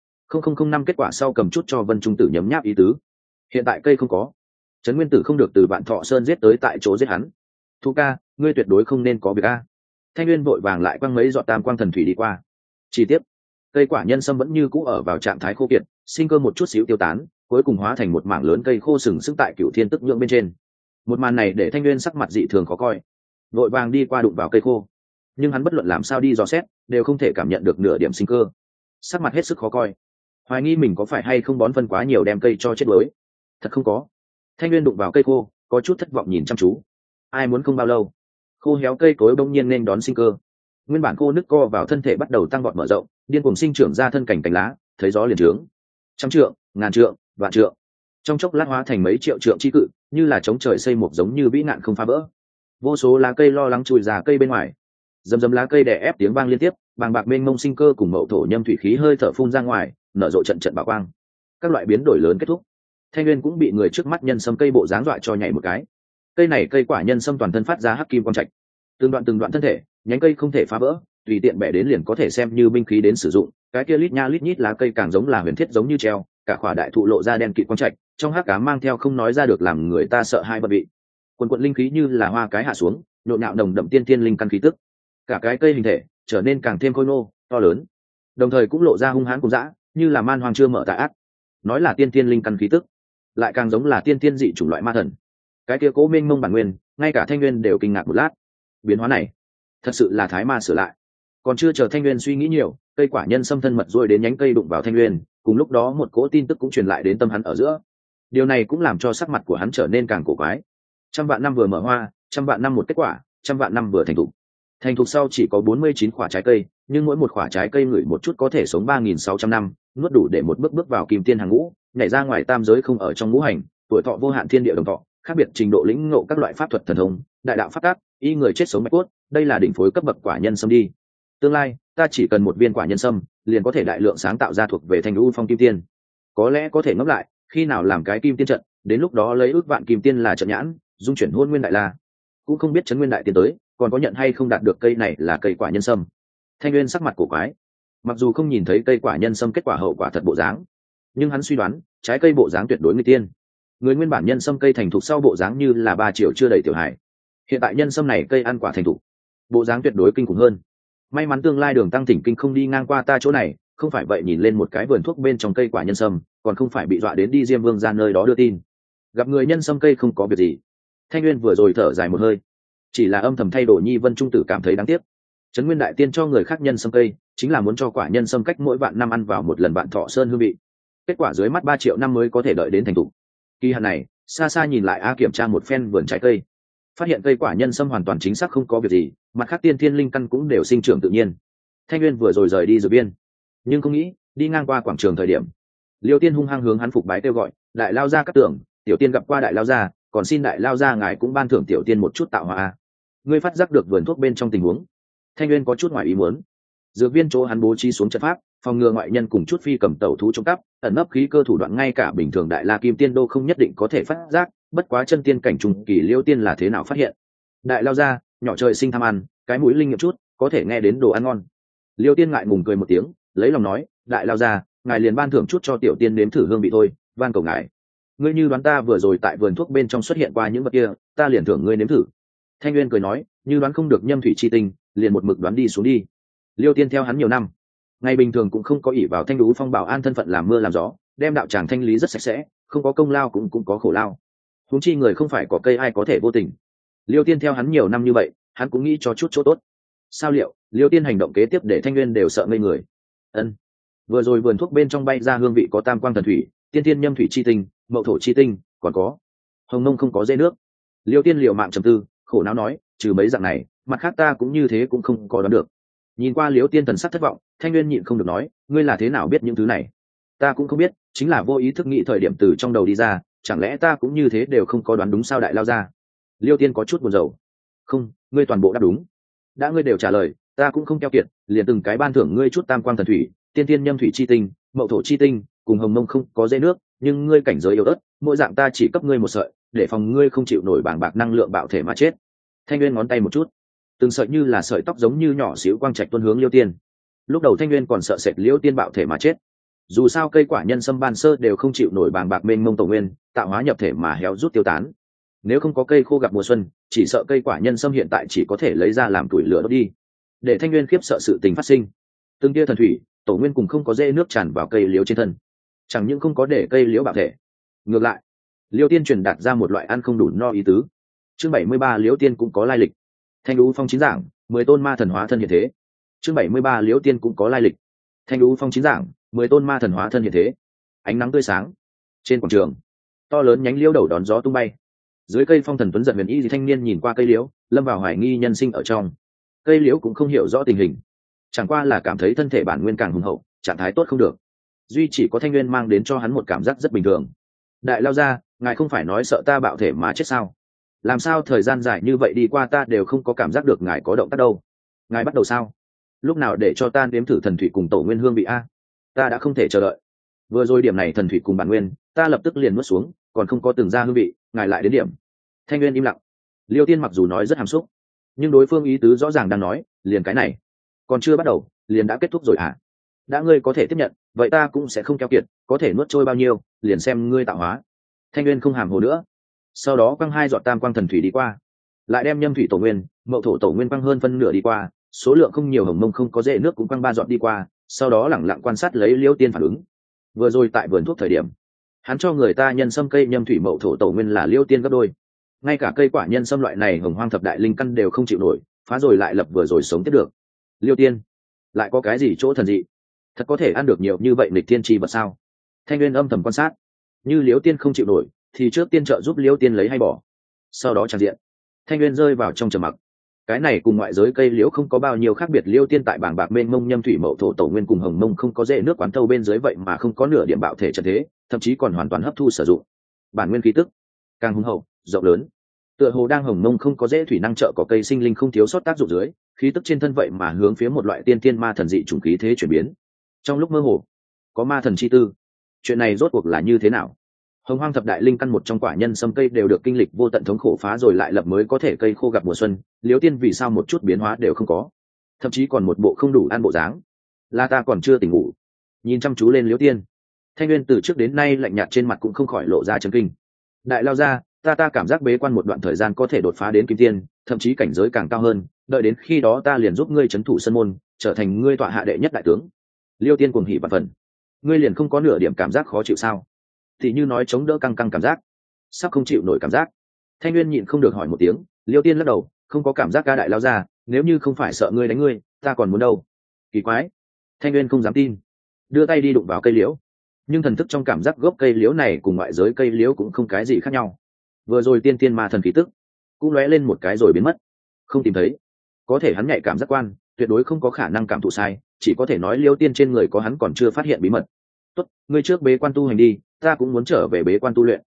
90,005 kết quả sau cầm chút cho Vân Trung Tử nhấm nháp ý tứ. Hiện tại cây không có, Trấn Nguyên Tử không được từ Vạn Thọ Sơn giết tới tại chỗ giết hắn. Thu ca, ngươi tuyệt đối không nên có việc a. Thanh Nguyên vội vàng lại quăng mấy giọt tam quang thần thủy đi qua. Chi tiết, cây quả nhân sâm vẫn như cũ ở vào trạng thái khô kiệt, sinh cơ một chút xíu tiêu tán, cuối cùng hóa thành một mảng lớn cây khô sừng sững tại Cửu Thiên Tức nhưỡng bên trên. Một màn này để Thanh Nguyên sắc mặt dị thường khó coi, vội vàng đi qua đụng vào cây khô, nhưng hắn bất luận làm sao đi dò xét đều không thể cảm nhận được nửa điểm sinh cơ, sắc mặt hết sức khó coi, hoài nghi mình có phải hay không bón phân quá nhiều đem cây cho chết đuối. Thật không có. Thanh Nguyên đụng vào cây khô, có chút thất vọng nhìn chăm chú. Ai muốn không bao lâu, khô héo cây cối bỗng nhiên nên đón sinh cơ, nguyên bản khô nứt co vào thân thể bắt đầu tăng vọt mở rộng, điên cuồng sinh trưởng ra thân cành cành lá, thấy gió liền trướng, trăm trượng, ngàn trượng, vạn trượng, trong chốc lát hóa thành mấy triệu trượng chi cự, như là chống trời xây một giống như vĩ nạn không phá vỡ. Vô số lá cây lo lắng chui ra cây bên ngoài, dầm dầm lá cây đè ép tiếng vang liên tiếp, bàng bạc mênh mông sinh cơ cùng mậu thổ nhâm thủy khí hơi thở phun ra ngoài, nở rộ trận trận bảo quang. Các loại biến đổi lớn kết thúc, Thanh Nguyên cũng bị người trước mắt nhân sâm cây bộ dáng dọa cho nhảy một cái. Cây này cây quả nhân sâm toàn thân phát ra hắc kim quang trạch, từng đoạn thân thể, nhánh cây không thể phá vỡ, tùy tiện bẻ đến liền có thể xem như binh khí đến sử dụng. Cái kia lít nha lít nhít lá cây càng giống là huyền thiết giống như treo, cả khỏa đại thụ lộ ra đen kịt quang trạch, trong hắc ám mang theo không nói ra được làm người ta sợ hai bất vị. Quần quần linh khí như là hoa cái hạ xuống, nhộn nhạo nồng đậm tiên tiên linh căn khí tức. Cả cái cây hình thể trở nên càng thêm khôi ngô, to lớn, đồng thời cũng lộ ra hung hãn cùng dã, như là man hoang chưa mở tà ác. Nói là tiên tiên linh căn khí tức, lại càng giống là tiên tiên dị chủng loại ma thần. Cái kia cố mênh mông bản nguyên, ngay cả Thanh Nguyên đều kinh ngạc một lát. Biến hóa này thật sự là thái ma sửa lại. Còn chưa chờ Thanh Nguyên suy nghĩ nhiều, cây quả nhân xâm thân mật rồi đến nhánh cây đụng vào Thanh Nguyên, cùng lúc đó một cỗ tin tức cũng truyền lại đến tâm hắn ở giữa. Điều này cũng làm cho sắc mặt của hắn trở nên càng cổ quái. 100 vạn năm vừa mở hoa, 100 vạn năm một kết quả, 100 vạn năm vừa thành thục. Thành thục sau chỉ có 49 quả trái cây, nhưng mỗi một quả trái cây ngửi một chút có thể sống 3.600 năm, nuốt đủ để một bước vào kim tiên hàng ngũ, nhảy ra ngoài tam giới không ở trong ngũ hành, tuổi thọ vô hạn thiên địa đồng thọ, khác biệt trình độ lĩnh ngộ các loại pháp thuật thần thông, đại đạo pháp tác, y người chết sống mạch cốt, đây là đỉnh phối cấp bậc quả nhân sâm đi. Tương lai, ta chỉ cần một viên quả nhân sâm, liền có thể đại lượng sáng tạo ra thuộc về thành u phong kim tiên. Có lẽ có thể ngẫm lại, khi nào làm cái kim tiên trận, đến lúc đó lấy ước vạn kim tiên là trận nhãn, dung chuyển hôn nguyên đại la. Cũng không biết trấn nguyên đại tiên tới, còn có nhận hay không đạt được cây này là cây quả nhân sâm. Thanh Nguyên sắc mặt cổ quái, mặc dù không nhìn thấy cây quả nhân sâm kết quả hậu quả thật bộ dáng, nhưng hắn suy đoán trái cây bộ dáng tuyệt đối người tiên. Người nguyên bản nhân sâm cây thành thục sau bộ dáng như là 3 triệu chưa đầy tiểu hải, hiện tại nhân sâm này cây ăn quả thành thục, bộ dáng tuyệt đối kinh khủng hơn. May mắn tương lai đường tăng thỉnh kinh không đi ngang qua ta chỗ này, không phải vậy nhìn lên một cái vườn thuốc bên trong cây quả nhân sâm, còn không phải bị dọa đến đi Diêm Vương ra nơi đó đưa tin. Gặp người nhân sâm cây không có việc gì, Thanh Nguyên vừa rồi thở dài một hơi, chỉ là âm thầm thay đổi Nhi Vân Trung Tử cảm thấy đáng tiếc. Trấn Nguyên đại tiên cho người khác nhân sâm cây, chính là muốn cho quả nhân sâm cách mỗi vạn năm ăn vào một lần Vạn Thọ Sơn hương vị. Kết quả dưới mắt 3 triệu năm mới có thể đợi đến thành thục. Kỳ hạn này, xa xa nhìn lại kiểm tra một phen vườn trái cây, phát hiện cây quả nhân sâm hoàn toàn chính xác không có việc gì, mặt khác tiên thiên linh căn cũng đều sinh trưởng tự nhiên. Thanh Nguyên vừa rồi rời đi dược viên, nhưng không nghĩ đi ngang qua quảng trường thời điểm, Liêu Tiên hung hăng hướng hắn phục bái kêu gọi, đại lao ra các tưởng, tiểu tiên gặp qua đại lao gia, còn xin đại lao gia ngài cũng ban thưởng tiểu tiên một chút tạo hóa. Ngươi phát giác được vườn thuốc bên trong tình huống. Thanh Nguyên có chút ngoài ý muốn. Dược viên chỗ hắn bố trí xuống trận pháp, phòng ngừa ngoại nhân cùng chút phi cầm tẩu thú trộm cắp, ẩn nấp khí cơ thủ đoạn ngay cả bình thường đại la kim tiên đô không nhất định có thể phát giác, bất quá chân tiên cảnh trùng kỳ Liêu Tiên là thế nào phát hiện. Đại lao gia, nhỏ trời sinh tham ăn, cái mũi linh nghiệm chút, có thể nghe đến đồ ăn ngon. Liêu Tiên ngại ngùng cười một tiếng, lấy lòng nói, đại lao gia, ngài liền ban thưởng chút cho tiểu tiên nếm thử hương vị thôi, van cầu ngài. Ngươi như đoán ta vừa rồi tại vườn thuốc bên trong xuất hiện qua những vật kia, ta liền thưởng ngươi nếm thử. Thanh Nguyên cười nói, như đoán không được nhâm thủy chi tinh, liền một mực đoán đi xuống đi. Liêu Tiên theo hắn nhiều năm, ngày bình thường cũng không có ỷ vào Thanh Đú Phong bảo an thân phận làm mưa làm gió, đem đạo tràng thanh lý rất sạch sẽ, không có công lao cũng có khổ lao. Huống chi người không phải có cây ai có thể vô tình. Liêu Tiên theo hắn nhiều năm như vậy, hắn cũng nghĩ cho chút chỗ tốt. Sao liệu, Liêu Tiên hành động kế tiếp để Thanh Nguyên đều sợ ngây người. Ân, vừa rồi vườn thuốc bên trong bay ra hương vị có tam quang thần thủy, tiên thiên nhâm thủy chi tinh, mậu thổ chi tinh, còn có hồng nông không có dê nước. Liêu Tiên liều mạng trầm tư, khổ não nói, trừ mấy dạng này, mặt khác ta cũng như thế cũng không có đoán được. Nhìn qua Liêu Tiên thần sắc thất vọng, Thanh Nguyên nhịn không được nói, ngươi là thế nào biết những thứ này? Ta cũng không biết, chính là vô ý thức nghĩ thời điểm từ trong đầu đi ra, chẳng lẽ ta cũng như thế đều không có đoán đúng sao đại lao ra? Liêu Tiên có chút buồn rầu. Không, ngươi toàn bộ đáp đúng. Đã ngươi đều trả lời, ta cũng không keo kiệt, liền từng cái ban thưởng ngươi chút tam quang thần thủy, tiên tiên nhâm thủy chi tinh, mậu thổ chi tinh, cùng hồng mông không có dễ nước, nhưng ngươi cảnh giới yếu ớt, mỗi dạng ta chỉ cấp ngươi một sợi, để phòng ngươi không chịu nổi bàng bạc năng lượng bạo thể mà chết. Thanh Nguyên ngón tay một chút, từng sợi như là sợi tóc giống như nhỏ xíu quang trạch tuôn hướng Liêu Tiên. Lúc đầu Thanh Nguyên còn sợ sệt Liêu Tiên bạo thể mà chết. Dù sao cây quả nhân sâm ban sơ đều không chịu nổi bàng bạc mênh mông tổ nguyên, tạo hóa nhập thể mà héo rút tiêu tán. Nếu không có cây khô gặp mùa xuân, chỉ sợ cây quả nhân sâm hiện tại chỉ có thể lấy ra làm tuổi lửa đốt đi. Để Thanh Nguyên khiếp sợ sự tình phát sinh. Từng tia thần thủy, tổ nguyên cùng không có dễ nước tràn vào cây liễu trên thân, chẳng những không có để cây liễu bạo thể, ngược lại Liêu Tiên truyền đạt ra một loại ăn không đủ no ý tứ. Chương 73 Liễu Tiên cũng có lai lịch. Thanh Đú Phong chín giảng, 10 tôn ma thần hóa thân hiện thế. Chương 73 Liễu Tiên cũng có lai lịch. Thanh Đú Phong chín giảng, 10 tôn ma thần hóa thân hiện thế. Ánh nắng tươi sáng trên quảng trường, to lớn nhánh liễu đầu đón gió tung bay. Dưới cây phong thần tuấn giật huyền y thanh niên nhìn qua cây liễu, lâm vào hoài nghi nhân sinh ở trong. Cây liễu cũng không hiểu rõ tình hình, chẳng qua là cảm thấy thân thể bản nguyên càng hùng hậu, trạng thái tốt không được. Duy chỉ có Thanh Nguyên mang đến cho hắn một cảm giác rất bình thường. Đại lao ra, ngài không phải nói sợ ta bạo thể mà chết sao? Làm sao thời gian dài như vậy đi qua ta đều không có cảm giác được ngài có động tác đâu? Ngài bắt đầu sao? Lúc nào để cho ta nếm thử thần thủy cùng tổ nguyên hương vị a? Ta đã không thể chờ đợi. Vừa rồi điểm này thần thủy cùng bản nguyên, ta lập tức liền nuốt xuống, còn không có từng ra hương vị, ngài lại đến điểm. Thanh Nguyên im lặng. Liêu Tiên mặc dù nói rất hàm xúc, nhưng đối phương ý tứ rõ ràng đang nói, liền cái này, còn chưa bắt đầu, liền đã kết thúc rồi hả? Đã ngươi có thể tiếp nhận, vậy ta cũng sẽ không keo kiệt, có thể nuốt trôi bao nhiêu, liền xem ngươi tạo hóa. Thanh Nguyên không hàm hồ nữa, sau đó quăng 2 giọt tam quang thần thủy đi qua, lại đem nhâm thủy tổ nguyên, mậu thổ tổ nguyên quăng hơn phân nửa đi qua, số lượng không nhiều hồng mông không có dễ nước cũng quăng 3 giọt đi qua, sau đó lẳng lặng quan sát lấy Liêu Tiên phản ứng. Vừa rồi tại vườn thuốc thời điểm, hắn cho người ta nhân sâm cây nhâm thủy mậu thổ tổ nguyên là Liêu Tiên gấp đôi, ngay cả cây quả nhân sâm loại này hồng hoang thập đại linh căn đều không chịu nổi, phá rồi lại lập vừa rồi sống tiếp được. Liêu Tiên lại có cái gì chỗ thần dị, thật có thể ăn được nhiều như vậy nghịch thiên chi vật sao? Thanh Nguyên âm thầm quan sát, như Liêu Tiên không chịu nổi thì trước tiên trợ giúp Liêu Tiên lấy hay bỏ, sau đó tràn diện. Thanh Nguyên rơi vào trong trầm mặc. Cái này cùng ngoại giới cây liễu không có bao nhiêu khác biệt. Liêu Tiên tại bảng bạc mênh mông nhâm thủy mậu thổ tổ nguyên cùng hồng mông không có dễ nước quán thâu bên dưới, vậy mà không có nửa điểm bạo thể trận thế, thậm chí còn hoàn toàn hấp thu sử dụng bản nguyên khí tức, càng hùng hậu rộng lớn, tựa hồ đang hồng mông không có dễ thủy năng trợ có cây sinh linh không thiếu sót tác dụng dưới, khí tức trên thân vậy mà hướng phía một loại tiên tiên ma thần dị chủng khí thế chuyển biến. Trong lúc mơ hồ có ma thần chi tư, chuyện này rốt cuộc là như thế nào? Hồng hoang thập đại linh căn một trong quả nhân sâm cây đều được kinh lịch vô tận thống khổ phá rồi lại lập mới có thể cây khô gặp mùa xuân, Liêu Tiên vì sao một chút biến hóa đều không có, thậm chí còn một bộ không đủ ăn bộ dáng? Là ta còn chưa tỉnh ngủ? Nhìn chăm chú lên Liêu Tiên, Thanh Nguyên từ trước đến nay lạnh nhạt trên mặt cũng không khỏi lộ ra chấn kinh. Đại lao ra, ta cảm giác bế quan một đoạn thời gian có thể đột phá đến kim tiên, thậm chí cảnh giới càng cao hơn, đợi đến khi đó ta liền giúp ngươi trấn thủ sân môn, trở thành ngươi tọa hạ đệ nhất đại tướng. Liêu Tiên cuồng hỉ vạn phần. Ngươi liền không có nửa điểm cảm giác khó chịu sao? Thì như nói chống đỡ căng căng cảm giác, sắp không chịu nổi cảm giác. Thanh Nguyên nhịn không được hỏi một tiếng. Liêu Tiên lắc đầu, không có cảm giác. Ca đại lao ra, nếu như không phải sợ ngươi đánh ngươi, ta còn muốn đâu. Kỳ quái. Thanh Nguyên không dám tin, đưa tay đi đụng vào cây liễu, nhưng thần thức trong cảm giác gốc cây liễu này cùng ngoại giới cây liễu cũng không cái gì khác nhau. Vừa rồi tiên tiên ma thần khí tức cũng lóe lên một cái rồi biến mất, không tìm thấy. Có thể hắn nhạy cảm giác quan, tuyệt đối không có khả năng cảm thụ sai, chỉ có thể nói Liêu Tiên trên người có hắn còn chưa phát hiện bí mật. Tốt, ngươi trước bế quan tu hành đi, ta cũng muốn trở về bế quan tu luyện.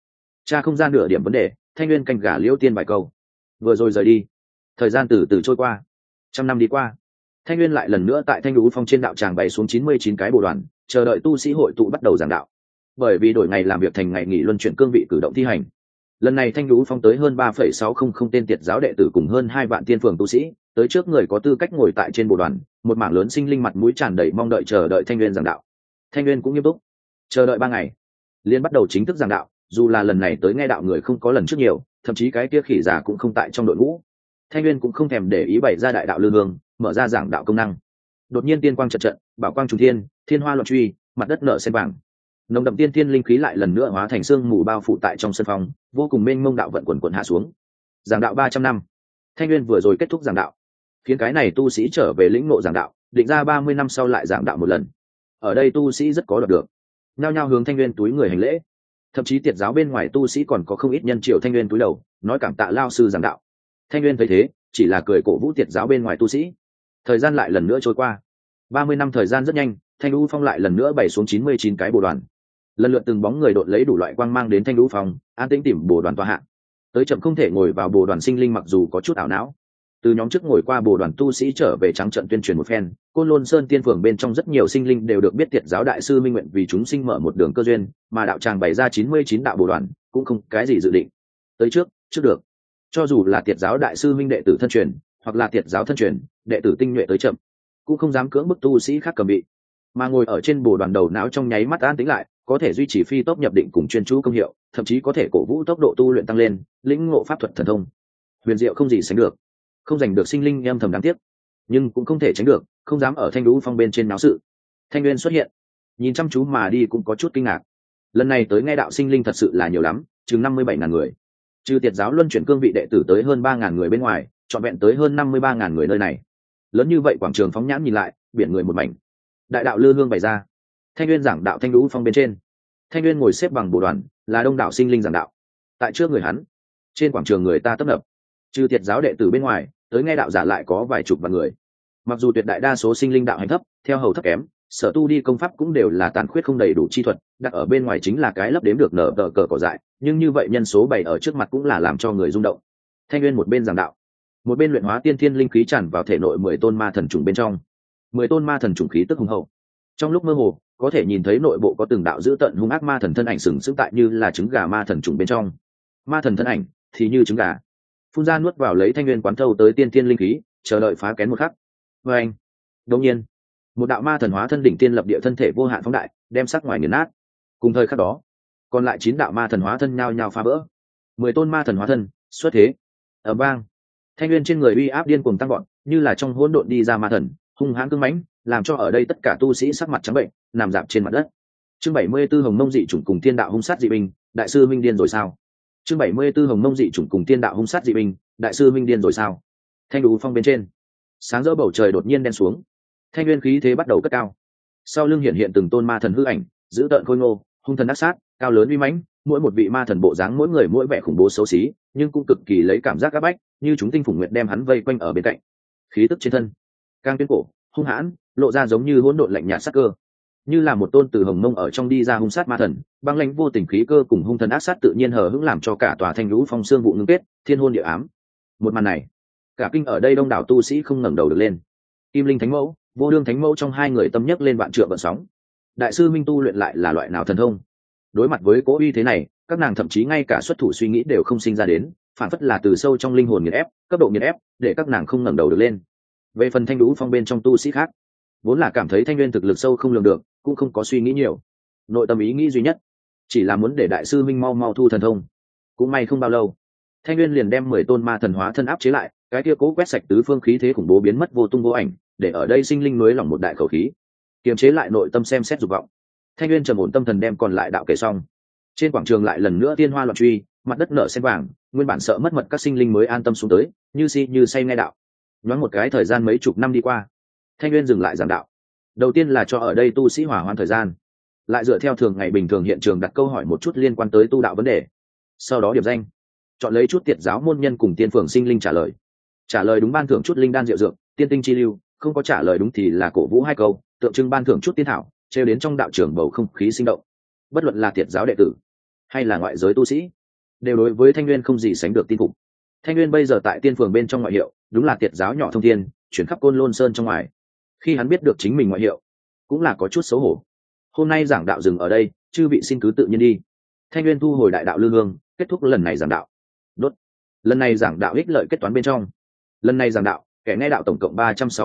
cha không ra nửa điểm vấn đề, Thanh Nguyên canh gà Liễu Tiên vài câu vừa rồi rời đi. Thời gian từ từ trôi qua, 100 năm đi qua, Thanh Nguyên lại lần nữa tại Thanh Lũ Phong trên đạo tràng bày xuống 99 cái bồ đoàn, chờ đợi tu sĩ hội tụ bắt đầu giảng đạo. Bởi vì đổi ngày làm việc thành ngày nghỉ luân chuyển cương vị cử động thi hành, lần này Thanh Lũ Phong tới hơn 3,600 tên tiệt giáo đệ tử cùng hơn 2 vạn tiên phường tu sĩ, tới trước người có tư cách ngồi tại trên bồ đoàn, một mảng lớn sinh linh mặt mũi tràn đầy mong đợi chờ đợi Thanh Nguyên giảng đạo. Thanh Nguyên cũng nghiêm túc, chờ đợi 3 ngày, liền bắt đầu chính thức giảng đạo. Dù là lần này tới nghe đạo người không có lần trước nhiều, thậm chí cái kia khỉ già cũng không tại trong đội ngũ, Thanh Nguyên cũng không thèm để ý bày ra đại đạo lư hương, mở ra giảng đạo công năng. Đột nhiên tiên quang trận trận, bảo quang trùng thiên, thiên hoa loạn truy, mặt đất nở sen vàng, nồng đậm tiên thiên linh khí lại lần nữa hóa thành sương mù bao phủ tại trong sân phòng, vô cùng mênh mông đạo vận quần quần hạ xuống. Giảng đạo 300 năm, Thanh Nguyên vừa rồi kết thúc giảng đạo, khiến cái này tu sĩ trở về lĩnh ngộ giảng đạo, định ra 30 năm sau lại giảng đạo một lần. Ở đây tu sĩ rất có đoạt được, nhao nhao hướng Thanh Nguyên túi người hành lễ, thậm chí tiệt giáo bên ngoài tu sĩ còn có không ít nhân triều Thanh Nguyên túi đầu, nói cảm tạ lao sư giảng đạo. Thanh Nguyên thấy thế, chỉ là cười cổ vũ tiệt giáo bên ngoài tu sĩ. Thời gian lại lần nữa trôi qua, 30 năm thời gian rất nhanh, Thanh Lũ Phong lại lần nữa bày xuống 99 cái bồ đoàn. Lần lượt từng bóng người đột lấy đủ loại quang mang đến Thanh Lũ Phong, an tĩnh tìm bồ đoàn tọa hạ. Tới chậm không thể ngồi vào bồ đoàn sinh linh mặc dù có chút ảo não. Từ nhóm trước ngồi qua bồ đoàn tu sĩ trở về trắng trận tuyên truyền một phen, Côn Lôn Sơn tiên phường bên trong rất nhiều sinh linh đều được biết tiệt giáo đại sư minh nguyện vì chúng sinh mở một đường cơ duyên, mà đạo tràng bày ra 99 đạo bồ đoàn, cũng không cái gì dự định. Tới trước được. Cho dù là tiệt giáo đại sư minh đệ tử thân truyền, hoặc là tiệt giáo thân truyền, đệ tử tinh nhuệ tới chậm, cũng không dám cưỡng bức tu sĩ khác cầm vị, mà ngồi ở trên bồ đoàn đầu não trong nháy mắt an tĩnh lại, có thể duy trì phi tốc nhập định cùng chuyên chú công hiệu, thậm chí có thể cổ vũ tốc độ tu luyện tăng lên, lĩnh ngộ pháp thuật thần thông, huyền diệu không gì sánh được. Không giành được sinh linh âm thầm đáng tiếc, nhưng cũng không thể tránh được, không dám ở Thanh Lũ Phong bên trên náo sự. Thanh Nguyên xuất hiện, nhìn chăm chú mà đi cũng có chút kinh ngạc. Lần này tới nghe đạo sinh linh thật sự là nhiều lắm, chừng 57.000 người. Trừ tiệt giáo luân chuyển cương vị đệ tử tới hơn 3.000 người bên ngoài, trọn vẹn tới hơn 53.000 người nơi này. Lớn như vậy quảng trường phóng nhãn nhìn lại, biển người một mảnh. Đại đạo lư hương bày ra, Thanh Nguyên giảng đạo Thanh Lũ Phong bên trên. Thanh Nguyên ngồi xếp bằng bồ đoàn, là đông đảo sinh linh giảng đạo. Tại trước người hắn, trên quảng trường người ta tấp nập. Trừ tiệt giáo đệ tử bên ngoài, tới nghe đạo giả lại có vài chục vạn người. Mặc dù tuyệt đại đa số sinh linh đạo hành thấp, theo hầu thấp kém, sở tu đi công pháp cũng đều là tàn khuyết không đầy đủ chi thuật, đặt ở bên ngoài chính là cái lấp đếm được nở tờ cờ cỏ dại, nhưng như vậy nhân số bày ở trước mặt cũng là làm cho người rung động. Thanh Nguyên một bên giảng đạo, một bên luyện hóa tiên thiên linh khí tràn vào thể nội 10 tôn ma thần trùng bên trong. 10 tôn ma thần trùng khí tức hùng hậu. Trong lúc mơ hồ, có thể nhìn thấy nội bộ có từng đạo dữ tợn hung ác ma thần thân ảnh sừng sững tại như là trứng gà ma thần trùng bên trong. Ma thần thân ảnh thì như trứng gà, phun ra nuốt vào lấy Thanh Nguyên quán thâu tới tiên thiên linh khí, chờ đợi phá kén một khắc. Và anh, đột nhiên, một đạo ma thần hóa thân đỉnh tiên lập địa thân thể vô hạn phóng đại, đem sắc ngoài nghiền nát. Cùng thời khắc đó, còn lại 9 đạo ma thần hóa thân nhao nhao phá vỡ. 10 tôn ma thần hóa thân xuất thế. Ở bang, Thanh Nguyên trên người uy áp điên cuồng tăng vọt, như là trong hỗn độn đi ra ma thần, hung hãn cứng mãnh, làm cho ở đây tất cả tu sĩ sắc mặt trắng bệnh, nằm rạp trên mặt đất. Chương 74 Hồng Mông dị chủng cùng tiên đạo hung sát dị binh, đại sư minh điên rồi sao? Chương 74 Hồng Mông dị chủng cùng tiên đạo hung sát dị binh, đại sư minh điên rồi sao? Thanh Lũ Phong bên trên, sáng rỡ bầu trời đột nhiên đen xuống. Thanh Nguyên khí thế bắt đầu cất cao. Sau lưng hiện từng tôn ma thần hư ảnh, dữ tợn khôi ngô, hung thần ác sát, cao lớn uy mãnh, mỗi một vị ma thần bộ dáng mỗi người mỗi vẻ khủng bố xấu xí, nhưng cũng cực kỳ lấy cảm giác áp bách, như chúng tinh phùng nguyệt đem hắn vây quanh ở bên cạnh. Khí tức trên thân càng tuyên cổ, hung hãn, lộ ra giống như hỗn độn lạnh nhạt sắc cơ, như là một tôn từ Hồng Mông ở trong đi ra hung sát ma thần, băng lãnh vô tình khí cơ cùng hung thần ác sát tự nhiên hờ hững làm cho cả tòa Thanh Lũ Phong xương vụ ngưng kết, thiên hôn địa ám. Một màn này, cả kinh ở đây đông đảo tu sĩ không ngẩng đầu được lên. Kim Linh Thánh Mẫu, Vô Đương Thánh Mẫu trong hai người tâm nhấc lên vạn trượng vận sóng. Đại sư minh tu luyện lại là loại nào thần thông? Đối mặt với cố uy thế này, các nàng thậm chí ngay cả xuất thủ suy nghĩ đều không sinh ra đến, phản phất là từ sâu trong linh hồn nghiền ép, cấp độ nghiền ép, để các nàng không ngẩng đầu được lên. Về phần Thanh Lũ Phong bên trong tu sĩ khác, vốn là cảm thấy Thanh Nguyên thực lực sâu không lường được, cũng không có suy nghĩ nhiều. Nội tâm ý nghĩ duy nhất chỉ là muốn để đại sư minh mau mau thu thần thông. Cũng may không bao lâu, Thanh Nguyên liền đem 10 tôn ma thần hóa thân áp chế lại, cái kia cố quét sạch tứ phương khí thế khủng bố biến mất vô tung vô ảnh, để ở đây sinh linh nuối lòng một đại khẩu khí, kiềm chế lại nội tâm xem xét dục vọng. Thanh Nguyên trầm ổn tâm thần đem còn lại đạo kể xong. Trên quảng trường lại lần nữa tiên hoa loạn truy, mặt đất nở sen vàng, nguyên bản sợ mất mật các sinh linh mới an tâm xuống tới, như si như say nghe đạo. Nhoáng một cái thời gian mấy chục năm đi qua, Thanh Nguyên dừng lại giảng đạo. Đầu tiên là cho ở đây tu sĩ hỏa hoãn thời gian, lại dựa theo thường ngày bình thường hiện trường đặt câu hỏi một chút liên quan tới tu đạo vấn đề. Sau đó điểm danh, chọn lấy chút tiệt giáo môn nhân cùng tiên phường sinh linh trả lời đúng ban thưởng chút linh đan diệu dược, tiên tinh chi lưu, không có trả lời đúng thì là cổ vũ 2 câu, tượng trưng ban thưởng chút tiên thảo, trêu đến trong đạo trường bầu không khí sinh động. Bất luận là tiệt giáo đệ tử hay là ngoại giới tu sĩ, đều đối với Thanh Nguyên không gì sánh được tin phục. Thanh Nguyên bây giờ tại tiên phường bên trong ngoại hiệu đúng là tiệt giáo nhỏ thông thiên, chuyển khắp Côn Lôn Sơn trong ngoài. Khi hắn biết được chính mình ngoại hiệu, cũng là có chút xấu hổ. Hôm nay giảng đạo dừng ở đây, chư vị xin cứ tự nhiên đi. Thanh Nguyên thu hồi đại đạo lư hương, kết thúc lần này giảng đạo. Đốt. Lần này giảng đạo ích lợi kết toán bên trong. Lần này giảng đạo, kẻ nghe đạo tổng cộng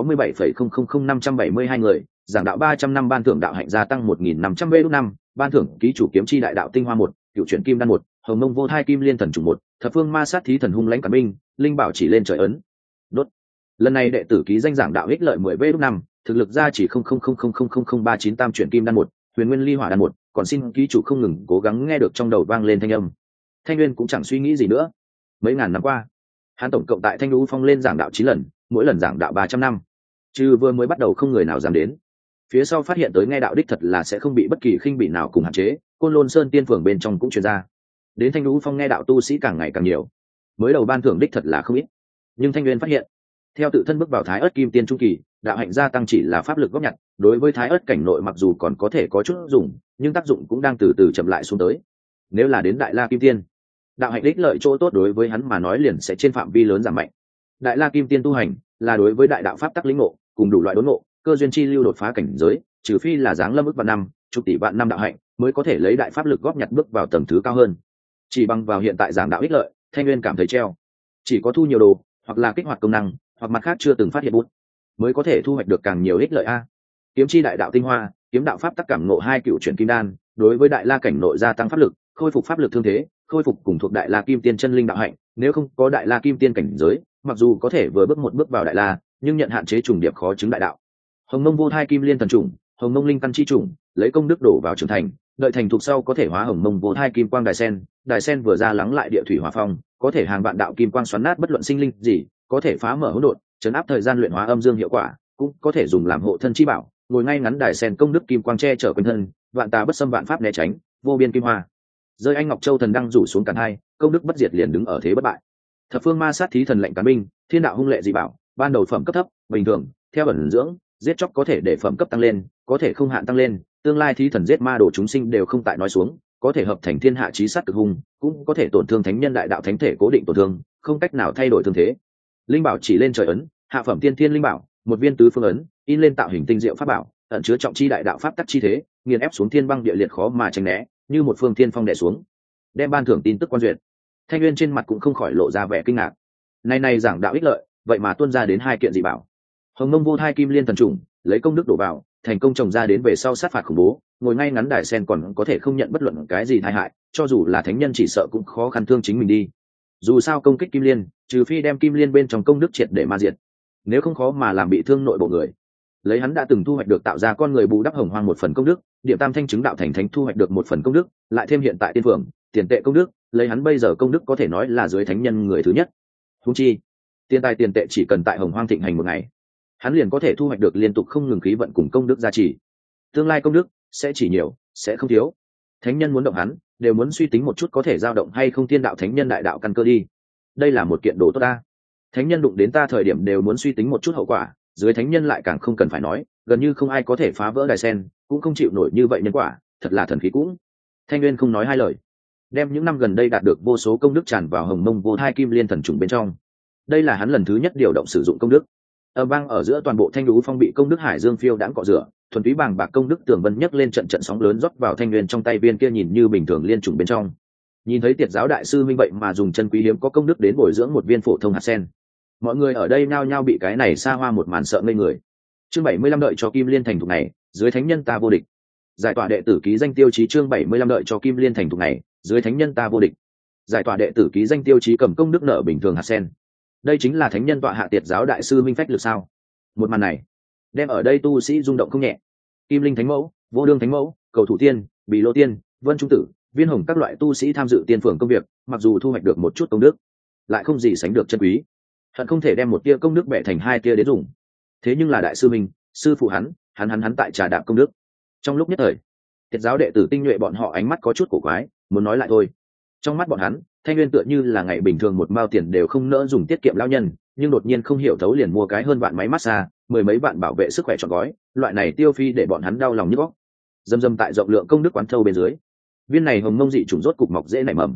367,000,572 người, giảng đạo 300 năm ban thưởng đạo hạnh gia tăng 1.500 vê đúc năm, ban thưởng ký chủ kiếm chi đại đạo tinh hoa 1, cựu chuyển kim đan 1, hồng mông vô thai kim liên thần trùng 1, thập phương ma sát thí thần hung lãnh cả binh, linh bảo chỉ lên trời ấn. Đốt. Lần này đệ tử ký danh giảng đạo ích lợi 10 vê đúc năm, thực lực ra chỉ 00000039 tam chuyển kim đan 1, huyền nguyên ly hỏa đan 1, còn xin ký chủ không ngừng cố gắng nghe được trong đầu vang lên thanh âm. Thanh Nguyên cũng chẳng suy nghĩ gì nữa. Mấy ngàn năm qua, hắn tổng cộng tại Thanh Lũ Phong lên giảng đạo 9 lần, mỗi lần giảng đạo 300 năm. Chứ vừa mới bắt đầu không người nào dám đến. Phía sau phát hiện tới nghe đạo đích thật là sẽ không bị bất kỳ khinh bị nào cùng hạn chế, Côn Lôn Sơn tiên phường bên trong cũng truyền ra. Đến Thanh Lũ Phong nghe đạo tu sĩ càng ngày càng nhiều. Mới đầu ban thưởng đích thật là không ít. Nhưng Thanh Nguyên phát hiện, theo tự thân bước vào Thái Ức Kim Tiên trung kỳ, đạo hạnh gia tăng chỉ là pháp lực góp nhặt, đối với Thái Ức cảnh nội mặc dù còn có thể có chút dùng, nhưng tác dụng cũng đang từ từ chậm lại xuống tới. Nếu là đến Đại La Kim Tiên, đạo hạnh đích lợi chỗ tốt đối với hắn mà nói liền sẽ trên phạm vi lớn giảm mạnh. Đại La Kim Tiên tu hành là đối với đại đạo pháp tắc lĩnh ngộ, cùng đủ loại đốn ngộ, cơ duyên chi lưu đột phá cảnh giới, trừ phi là dáng lâm ức vạn năm, chục tỷ vạn năm đạo hạnh, mới có thể lấy đại pháp lực góp nhặt bước vào tầng thứ cao hơn. Chỉ bằng vào hiện tại giảng đạo ích lợi, Thanh Nguyên cảm thấy treo. Chỉ có thu nhiều đồ, hoặc là kích hoạt công năng, hoặc mặt khác chưa từng phát hiện bút, mới có thể thu hoạch được càng nhiều ích lợi a. Kiếm chi đại đạo tinh hoa, kiếm đạo pháp tắc cảm ngộ 2 cựu chuyển kim đan, đối với đại la cảnh nội gia tăng pháp lực, khôi phục pháp lực thương thế, khôi phục cùng thuộc đại la kim tiên chân linh đạo hạnh, nếu không có đại la kim tiên cảnh giới, mặc dù có thể vừa bước một bước vào đại la, nhưng nhận hạn chế trùng điệp khó chứng đại đạo. Hồng mông vô thai kim liên thần trùng, hồng mông linh căn chi trùng, lấy công đức đổ vào trưởng thành, đợi thành thục sau có thể hóa hồng mông vô thai kim quang đài sen vừa ra lắng lại địa thủy hỏa phong, có thể hàng vạn đạo kim quang xoắn nát bất luận sinh linh gì, có thể phá mở hỗn độn, chấn áp thời gian luyện hóa âm dương hiệu quả, cũng có thể dùng làm hộ thân chi bảo, ngồi ngay ngắn đài sen công đức kim quang che chở quanh thân, vạn tà bất xâm vạn pháp né tránh, vô biên kim hoa. Rơi anh ngọc châu thần đăng rủ xuống càn hai, công đức bất diệt liền đứng ở thế bất bại. Thập phương ma sát thí thần lệnh cán binh, thiên đạo hung lệ dị bảo, ban đầu phẩm cấp thấp, bình thường, theo ẩn dưỡng, giết chóc có thể để phẩm cấp tăng lên, có thể không hạn tăng lên, tương lai thí thần giết ma đồ chúng sinh đều không tại nói xuống, có thể hợp thành thiên hạ chí sát cực hung, cũng có thể tổn thương thánh nhân đại đạo thánh thể cố định tổn thương, không cách nào thay đổi thương thế. Linh bảo chỉ lên trời ấn, hạ phẩm tiên thiên linh bảo, một viên tứ phương ấn, in lên tạo hình tinh diệu pháp bảo, ẩn chứa trọng chi đại đạo pháp tắc chi thế, nghiền ép xuống thiên băng địa liệt khó mà tránh né, như một phương thiên phong đè xuống. Đem ban thưởng tin tức quan duyệt, Thanh Nguyên trên mặt cũng không khỏi lộ ra vẻ kinh ngạc. Này giảng đạo ích lợi, vậy mà tuôn ra đến 2 kiện dị bảo. Hồng mông vô thai kim liên thần trùng, lấy công đức đổ vào, thành công trồng ra đến về sau sát phạt khủng bố, ngồi ngay ngắn đài sen còn có thể không nhận bất luận cái gì tai hại, cho dù là thánh nhân chỉ sợ cũng khó khăn thương chính mình đi. Dù sao công kích kim liên, trừ phi đem kim liên bên trong công đức triệt để ma diệt, nếu không khó mà làm bị thương nội bộ người. Lấy hắn đã từng thu hoạch được tạo ra con người bù đắp hồng hoang 1 phần công đức, điểm tam thanh chứng đạo thành thánh thu hoạch được 1 phần công đức, lại thêm hiện tại tiên phượng, tiền tệ công đức, lấy hắn bây giờ công đức có thể nói là dưới thánh nhân người thứ nhất. Huống chi, tiền tài tiền tệ chỉ cần tại hồng hoang thịnh hành 1 ngày, hắn liền có thể thu hoạch được liên tục không ngừng khí vận cùng công đức gia trì. Tương lai công đức sẽ chỉ nhiều, sẽ không thiếu. Thánh nhân muốn động hắn, đều muốn suy tính một chút có thể dao động hay không thiên đạo thánh nhân đại đạo căn cơ đi. Đây là một kiện đồ tốt ta. Thánh nhân đụng đến ta thời điểm đều muốn suy tính một chút hậu quả, dưới thánh nhân lại càng không cần phải nói, gần như không ai có thể phá vỡ đài sen, cũng không chịu nổi như vậy nhân quả, thật là thần khí cũng. Thanh Nguyên không nói hai lời, đem những năm gần đây đạt được vô số công đức tràn vào hồng mông vô thai kim liên thần trùng bên trong. Đây là hắn lần thứ nhất điều động sử dụng công đức. Vang ở giữa toàn bộ Thanh Lũ Phong bị công đức hải dương phiêu đãng cọ rửa, thuần túy bàng bạc công đức tường vân nhấc lên trận trận sóng lớn rót vào Thanh Nguyên trong tay viên kia nhìn như bình thường liên trùng bên trong. Nhìn thấy tiệt giáo đại sư minh vậy mà dùng chân quý hiếm có công đức đến bồi dưỡng một viên phổ thông hạt sen, mọi người ở đây nhao nhao bị cái này xa hoa một màn sợ ngây người. Chương 75 đợi cho kim liên thành thục này, dưới thánh nhân ta vô địch. Giải tỏa đệ tử ký danh tiêu chí chương 75 đợi cho kim liên thành thục này, dưới thánh nhân ta vô địch. Giải tỏa đệ tử ký danh tiêu chí cầm công đức nợ bình thường hạt sen. Đây chính là thánh nhân tọa hạ tiệt giáo đại sư minh phách lực sao? Một màn này đem ở đây tu sĩ rung động không nhẹ. Kim linh thánh mẫu, vô đương thánh mẫu, cầu thủ tiên, bì lô tiên, vân trung tử, viên hồng các loại tu sĩ tham dự tiên phường công việc, mặc dù thu hoạch được một chút công đức, lại không gì sánh được chân quý. Hận không thể đem một tia công đức bẻ thành 2 tia đến dùng. Thế nhưng là đại sư minh, sư phụ hắn tại trà đạp công đức. Trong lúc nhất thời, tiệt giáo đệ tử tinh nhuệ bọn họ ánh mắt có chút cổ quái, muốn nói lại thôi. Trong mắt bọn hắn, Thanh Nguyên tựa như là ngày bình thường một mao tiền đều không nỡ dùng tiết kiệm lão nhân, nhưng đột nhiên không hiểu thấu liền mua cái hơn vạn máy massage, 10 mấy vạn bảo vệ sức khỏe trọn gói, loại này tiêu phi để bọn hắn đau lòng nhức óc. Dầm dầm tại rộng lượng công đức quán thâu bên dưới, viên này hồng mông dị trùng rốt cục mọc dễ nảy mầm.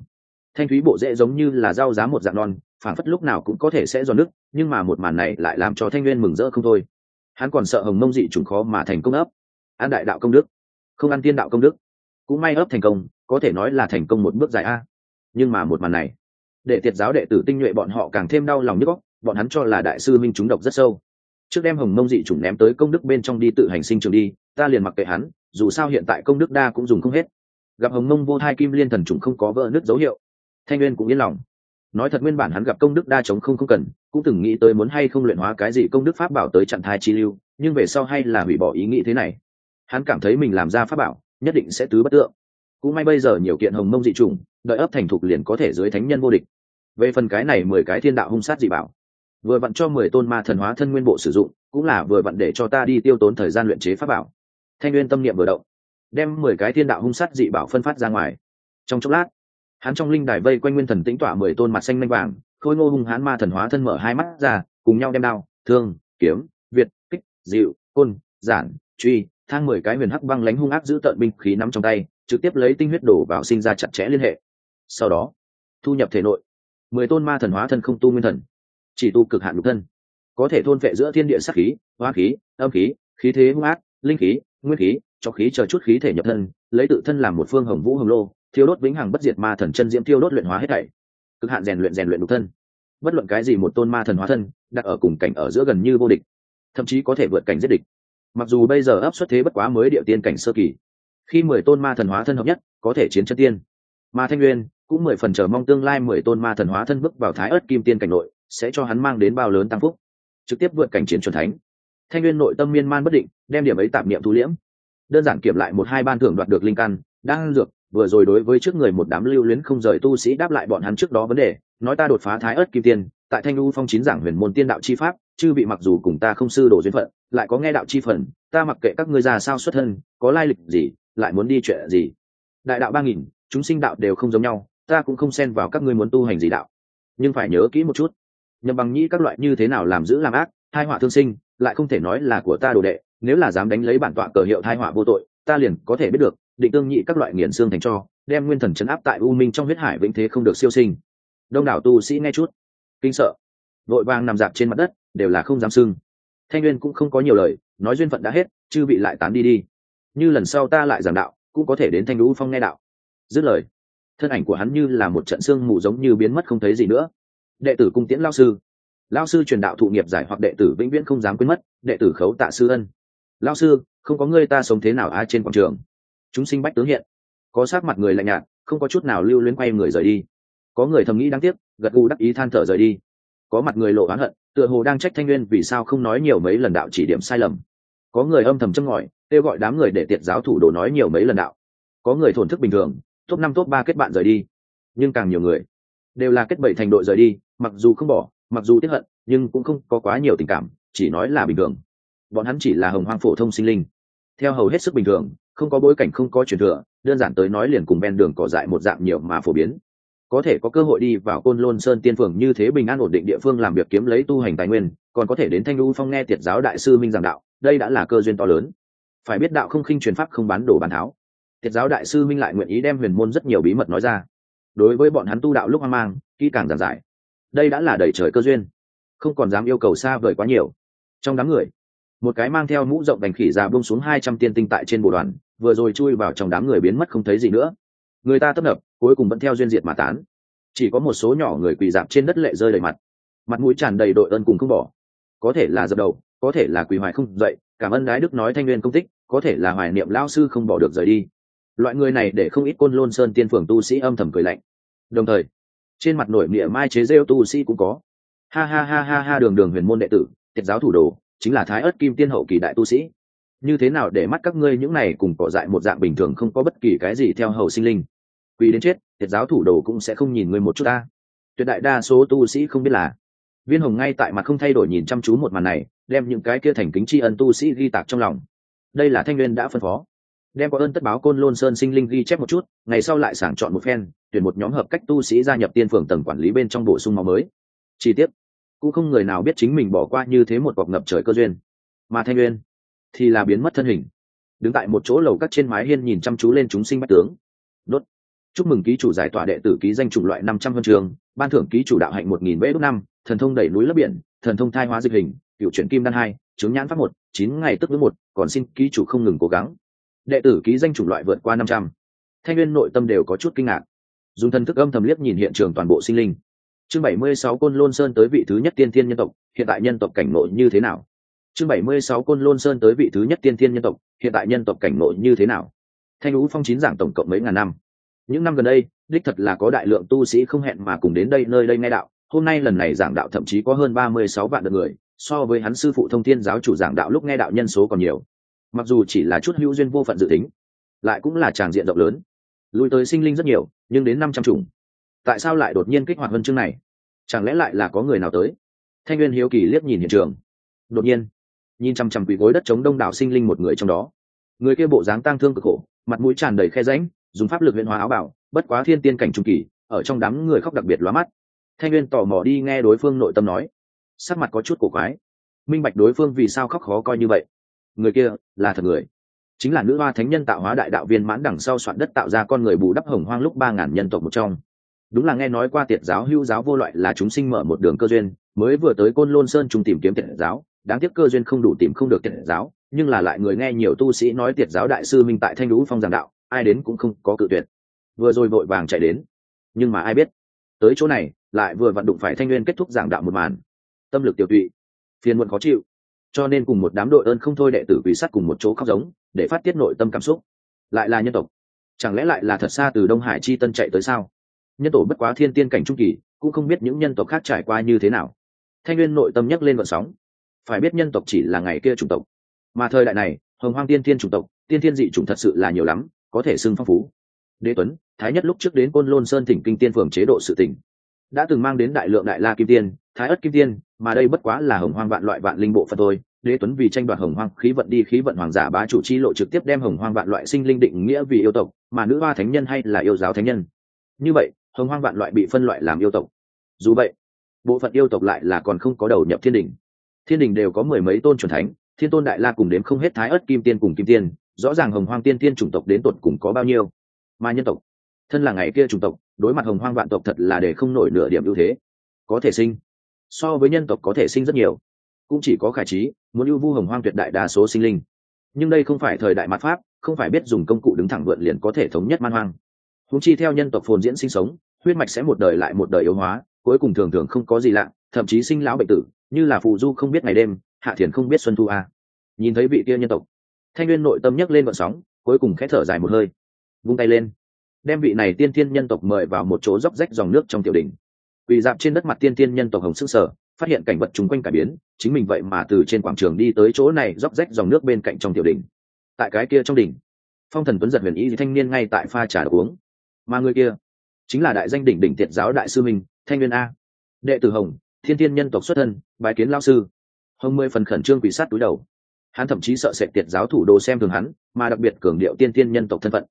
thanh thúy bộ rễ giống như là rau giá một dạng non, phảng phất lúc nào cũng có thể sẽ giòn nứt, nhưng mà một màn này lại làm cho Thanh Nguyên mừng rỡ không thôi. Hắn còn sợ hồng mông dị trùng khó mà thành công ấp. Ăn đại đạo công đức, không ăn tiên đạo công đức. Cũng may ấp thành công, có thể nói là thành công một bước dài a. Nhưng mà một màn này, để Tiệt giáo đệ tử tinh nhuệ bọn họ càng thêm đau lòng nhức óc, bọn hắn cho là đại sư minh trúng độc rất sâu. Trước đem hồng mông dị trùng ném tới công đức bên trong đi tự hành sinh trường đi, ta liền mặc kệ hắn, dù sao hiện tại công đức đa cũng dùng không hết. Gặp hồng mông vô thai kim liên thần trùng không có vỡ nứt dấu hiệu, Thanh Nguyên cũng yên lòng. Nói thật nguyên bản hắn gặp công đức đa chống không cần, cũng từng nghĩ tới muốn hay không luyện hóa cái gì công đức pháp bảo tới chặn thai chi lưu, nhưng về sau hay là hủy bỏ ý nghĩ thế này. Hắn cảm thấy mình làm ra pháp bảo nhất định sẽ tứ bất tượng. Cũng may bây giờ nhiều kiện hồng mông dị trùng, đợi ấp thành thục liền có thể dưới thánh nhân vô địch. Về phần cái này 10 cái thiên đạo hung sát dị bảo, vừa vặn cho 10 tôn ma thần hóa thân nguyên bộ sử dụng, cũng là vừa vặn để cho ta đi tiêu tốn thời gian luyện chế pháp bảo. Thanh Nguyên tâm niệm vừa động, đem 10 cái thiên đạo hung sát dị bảo phân phát ra ngoài. Trong chốc lát, hắn trong linh đài vây quanh nguyên thần tĩnh tọa 10 tôn mặt xanh lanh vàng, khôi ngô hung hãn ma thần hóa thân mở hai mắt ra, cùng nhau đem đao, thương, kiếm, việt, kích, dịu, côn, giản, truy, thang 10 cái huyền hắc băng lãnh hung ác giữ tợn binh khí nắm trong tay, trực tiếp lấy tinh huyết đổ vào sinh ra chặt chẽ liên hệ. Sau đó, thu nhập thể nội. 10 tôn ma thần hóa thân không tu nguyên thần, chỉ tu cực hạn lục thân, có thể thôn phệ giữa thiên địa sát khí, hóa khí, âm khí, khí thế hung ác, linh khí, nguyên khí, cho khí chờ chút khí thể nhập thân, lấy tự thân làm một phương hồng vũ hồng lô, thiêu đốt vĩnh hằng bất diệt ma thần chân diễm thiêu đốt luyện hóa hết thảy, cực hạn rèn luyện lục thân. Bất luận cái gì một tôn ma thần hóa thân đặt ở cùng cảnh ở giữa gần như vô địch, thậm chí có thể vượt cảnh giết địch. Mặc dù bây giờ ấp xuất thế bất quá mới địa tiên cảnh sơ kỳ, khi 10 tôn ma thần hóa thân hợp nhất có thể chiến chân tiên, mà Thanh Nguyên cũng 10 phần chờ mong tương lai 10 tôn ma thần hóa thân bước vào thái ớt kim tiên cảnh nội sẽ cho hắn mang đến bao lớn tăng phúc, trực tiếp vượt cảnh chiến chuẩn thánh. Thanh Nguyên nội tâm miên man bất định, đem điểm ấy tạp niệm thu liễm, đơn giản kiểm lại 1-2 ban thưởng đoạt được linh căn, đang dược, vừa rồi đối với trước người một đám lưu luyến không rời tu sĩ đáp lại bọn hắn trước đó vấn đề, nói ta đột phá thái ớt kim tiên, tại Thanh U Phong 9 giảng huyền môn tiên đạo chi pháp, chư vị mặc dù cùng ta không sư đồ duyên phận, lại có nghe đạo chi phần, ta mặc kệ các ngươi ra sao xuất thân, có lai lịch gì, lại muốn đi chuyện gì. Đại đạo 3000, chúng sinh đạo đều không giống nhau, ta cũng không xen vào các ngươi muốn tu hành gì đạo, nhưng phải nhớ kỹ một chút, Nhậm Bằng Nhĩ các loại như thế nào làm giữ làm ác, tai họa thương sinh, lại không thể nói là của ta đồ đệ, nếu là dám đánh lấy bản tọa cờ hiệu tai họa vô tội, ta liền có thể biết được, Định Tương Nhị các loại nghiền xương thành cho, đem nguyên thần trấn áp tại u minh trong huyết hải vĩnh thế không được siêu sinh. Đông đảo tu sĩ nghe chút kinh sợ, vội vàng nằm dạp trên mặt đất, đều là không dám sưng. Thanh Nguyên cũng không có nhiều lời, nói duyên phận đã hết, chư vị lại tán đi đi, như lần sau ta lại giảng đạo, cũng có thể đến Thanh Lũ Phong nghe đạo. Dứt lời, thân ảnh của hắn như là một trận sương mù giống như biến mất không thấy gì nữa. Đệ tử cung tiễn lão sư truyền đạo thụ nghiệp giải hoặc đệ tử vĩnh viễn không dám quên mất, đệ tử khấu tạ sư ân. Lão sư, không có ngươi ta sống thế nào ai trên quảng trường. Chúng sinh bách tướng hiện, có sát mặt người lạnh nhạt, không có chút nào lưu luyến quay người rời đi. Có người thầm nghĩ đáng tiếc, gật gù đắc ý than thở rời đi. Có mặt người lộ oán hận, tựa hồ đang trách Thanh Nguyên vì sao không nói nhiều mấy lần đạo chỉ điểm sai lầm. Có người âm thầm châm ngòi, kêu gọi đám người để Tiệt giáo thủ đồ nói nhiều mấy lần đạo. Có người thổn thức bình thường, top 5 top 3 kết bạn rời đi. Nhưng càng nhiều người đều là kết bậy thành đội rời đi, mặc dù không bỏ, mặc dù tiếc hận, nhưng cũng không có quá nhiều tình cảm, chỉ nói là bình thường. Bọn hắn chỉ là hồng hoang phổ thông sinh linh, theo hầu hết sức bình thường, không có bối cảnh, không có truyền thừa, đơn giản tới nói liền cùng ven đường cỏ dại một dạng nhiều mà phổ biến. Có thể có cơ hội đi vào Côn Lôn Sơn Tiên Phường như thế bình an ổn định địa phương làm việc kiếm lấy tu hành tài nguyên, còn có thể đến Thanh Lũ Phong nghe Tiệt giáo đại sư minh giảng đạo, đây đã là cơ duyên to lớn. Phải biết đạo không khinh truyền pháp, không bán đồ bán tháo. Tiệt giáo đại sư minh lại nguyện ý đem huyền môn rất nhiều bí mật nói ra, đối với bọn hắn tu đạo lúc hoang mang kỹ càng giảng giải, đây đã là đầy trời cơ duyên, không còn dám yêu cầu xa vời quá nhiều. Trong đám người, một cái mang theo mũ rộng đành khỉ già buông xuống 200 tiên tinh tại trên bồ đoàn, vừa rồi chui vào trong đám người biến mất không thấy gì nữa. Người ta tấp nập, cuối cùng vẫn theo duyên diệt mà tán, chỉ có một số nhỏ người quỳ dạp trên đất lệ rơi đầy mặt, mặt mũi tràn đầy đội ơn cùng không bỏ. Có thể là dập đầu, có thể là quỳ hoài không dậy, cảm ơn đái đức nói Thanh Nguyên công tích, có thể là hoài niệm lão sư không bỏ được rời đi. Loại người này để không ít Côn Lôn Sơn Tiên Phường tu sĩ âm thầm cười lạnh, đồng thời trên mặt nổi niệm mai chế rêu tu sĩ cũng có. Ha ha ha ha ha, đường huyền môn đệ tử, Tiệt giáo thủ đồ, chính là thái ớt kim tiên hậu kỳ đại tu sĩ, như thế nào để mắt các ngươi những này cùng cỏ dại một dạng bình thường không có bất kỳ cái gì theo hầu sinh linh, quỳ đến chết, Tiệt giáo thủ đồ cũng sẽ không nhìn ngươi một chút ta. Tuyệt đại đa số tu sĩ không biết là Viên Hồng ngay tại mặt không thay đổi nhìn chăm chú một màn này, đem những cái kia thành kính tri ân tu sĩ ghi tạc trong lòng. Đây là Thanh Nguyên đã phân phó, đem có ơn tất báo Côn Lôn Sơn sinh linh ghi chép một chút, ngày sau lại sàng chọn một phen, tuyển một nhóm hợp cách tu sĩ gia nhập Tiên Phường tầng quản lý bên trong bổ sung máu mới. Chi tiết cũng không người nào biết chính mình bỏ qua như thế một cọc ngập trời cơ duyên, mà Thanh Nguyên thì là biến mất thân hình, đứng tại một chỗ lầu các trên mái hiên nhìn chăm chú lên chúng sinh bách tướng. Đốt. chúc mừng ký chủ giải tỏa đệ tử ký danh chủng loại 500 huân trường, ban thưởng ký chủ đạo hạnh 1000 vé đốt 5, thần thông đẩy núi lấp biển, thần thông thai hóa dịch hình, cựu chuyển kim đan 2, chứng nhãn pháp 1, 9 ngày tức với 1, còn xin ký chủ không ngừng cố gắng. Đệ tử ký danh chủng loại vượt qua 500. Thanh Nguyên nội tâm đều có chút kinh ngạc, dùng thần thức âm thầm liếc nhìn hiện trường toàn bộ sinh linh. Chương 76 Côn Lôn Sơn tới vị thứ nhất tiên thiên nhân tộc, hiện tại nhân tộc cảnh nội như thế nào? Chương 76 Côn Lôn Sơn tới vị thứ nhất tiên thiên nhân tộc, hiện tại nhân tộc cảnh nội như thế nào? Thanh Vũ Phong 9 giảng tổng cộng mấy ngàn năm. Những năm gần đây, đích thật là có đại lượng tu sĩ không hẹn mà cùng đến đây nơi đây nghe đạo. Hôm nay lần này giảng đạo thậm chí có hơn 36 vạn lượt người, so với hắn sư phụ Thông Thiên giáo chủ giảng đạo lúc nghe đạo nhân số còn nhiều. Mặc dù chỉ là chút hữu duyên vô phận dự tính, lại cũng là tràng diện rộng lớn. Lui tới sinh linh rất nhiều, nhưng đến 500 chủng. Tại sao lại đột nhiên kích hoạt huân chương này? Chẳng lẽ lại là có người nào tới? Thanh Nguyên hiếu kỳ liếc nhìn hiện trường. Đột nhiên, nhìn chằm chằm quỳ gối đất chống đông đảo sinh linh một người trong đó. Người kia bộ dáng tang thương cực khổ, mặt mũi tràn đầy khe rãnh, dùng pháp lực huyền hóa áo bảo, bất quá thiên tiên cảnh trung kỳ, ở trong đám người khóc đặc biệt lóa mắt. Thanh Nguyên tò mò đi nghe đối phương nội tâm nói, sắc mặt có chút cổ quái, minh bạch đối phương vì sao khóc khó coi như vậy. Người kia là thật người, chính là nữ hoa thánh nhân tạo hóa đại đạo viên mãn đằng sau soạn đất tạo ra con người bù đắp hồng hoang lúc 3000 nhân tộc một trong. Đúng là nghe nói qua tiệt giáo hữu giáo vô loại là chúng sinh mở một đường cơ duyên, mới vừa tới Côn Lôn Sơn trung tìm kiếm tiệt giáo, đáng tiếc cơ duyên không đủ tìm không được tiệt giáo, nhưng là lại người nghe nhiều tu sĩ nói tiệt giáo đại sư minh tại Thanh Lũ Phong giảng đạo, ai đến cũng không có cự tuyệt. Vừa rồi vội vàng chạy đến, nhưng mà ai biết, tới chỗ này lại vừa vặn đụng phải Thanh Nguyên kết thúc giảng đạo một màn, tâm lực tiểu tụy, phiền muộn khó chịu, cho nên cùng một đám đội ơn không thôi đệ tử quỳ sát cùng một chỗ khóc giống, để phát tiết nội tâm cảm xúc. Lại là nhân tộc, chẳng lẽ lại là thật xa từ Đông Hải chi tân chạy tới sao? Nhân tổ bất quá thiên tiên cảnh trung kỳ, cũng không biết những nhân tộc khác trải qua như thế nào. Thanh Nguyên nội tâm nhấc lên gợn sóng, phải biết nhân tộc chỉ là ngày kia chủng tộc, mà thời đại này hồng hoang tiên thiên chủng tộc, tiên thiên dị chủng thật sự là nhiều lắm, có thể xưng phong phú. Đế Tuấn, Thái Nhất lúc trước đến Côn Lôn Sơn thỉnh kinh tiên phường chế độ sự tỉnh, đã từng mang đến đại lượng đại la kim tiên, thái ất kim tiên, mà đây bất quá là hồng hoang vạn loại vạn linh bộ phận thôi. Đế Tuấn vì tranh đoạt hồng hoang khí vận đi khí vận hoàng giả bá chủ chi lộ trực tiếp đem hồng hoang vạn loại sinh linh định nghĩa vì yêu tộc, mà nữ hoa thánh nhân hay là yêu giáo thánh nhân. Như vậy hồng hoang vạn loại bị phân loại làm yêu tộc. Dù vậy, bộ phận yêu tộc lại là còn không có đầu nhập thiên đình. Thiên đình đều có mười mấy tôn chuẩn thánh, thiên tôn đại la cùng đếm không hết thái ất kim tiên cùng kim tiên, rõ ràng hồng hoang tiên tiên chủng tộc đến tột cùng có bao nhiêu. Mà nhân tộc, thân là ngày kia chủng tộc, đối mặt hồng hoang vạn tộc thật là để không nổi nửa điểm ưu thế. Có thể sinh, so với nhân tộc có thể sinh rất nhiều, cũng chỉ có khải trí muốn ưu vu hồng hoang tuyệt đại đa số sinh linh. Nhưng đây không phải thời đại mạt pháp, không phải biết dùng công cụ đứng thẳng vượn liền có thể thống nhất man hoang. Húng chi theo nhân tộc phồn diễn sinh sống, huyết mạch sẽ một đời lại một đời yếu hóa, cuối cùng thường thường không có gì lạ, thậm chí sinh lão bệnh tử, như là phù du không biết ngày đêm, hạ thiền không biết xuân thu a. Nhìn thấy vị kia nhân tộc, Thanh Nguyên nội tâm nhấc lên gợn sóng, cuối cùng khẽ thở dài một hơi, vung tay lên, đem vị này tiên thiên nhân tộc mời vào một chỗ róc rách dòng nước trong tiểu đỉnh. Quỳ dạp trên đất mặt tiên thiên nhân tộc hồng sức sở, phát hiện cảnh vật chung quanh cải biến, chính mình vậy mà từ trên quảng trường đi tới chỗ này róc rách dòng nước bên cạnh trong tiểu đỉnh. Tại cái kia trong đỉnh, phong thần tuấn giật huyền y thanh niên ngay tại pha trà uống, mà người kia chính là đại danh đỉnh đỉnh tiệt giáo đại sư minh Thanh Nguyên a. Đệ tử Hồng, thiên thiên nhân tộc xuất thân, bái kiến lão sư. Hồng 10 phần khẩn trương quỳ sát túi đầu, hắn thậm chí sợ sệt tiệt giáo thủ đô xem thường hắn, mà đặc biệt cường điệu tiên thiên nhân tộc thân phận.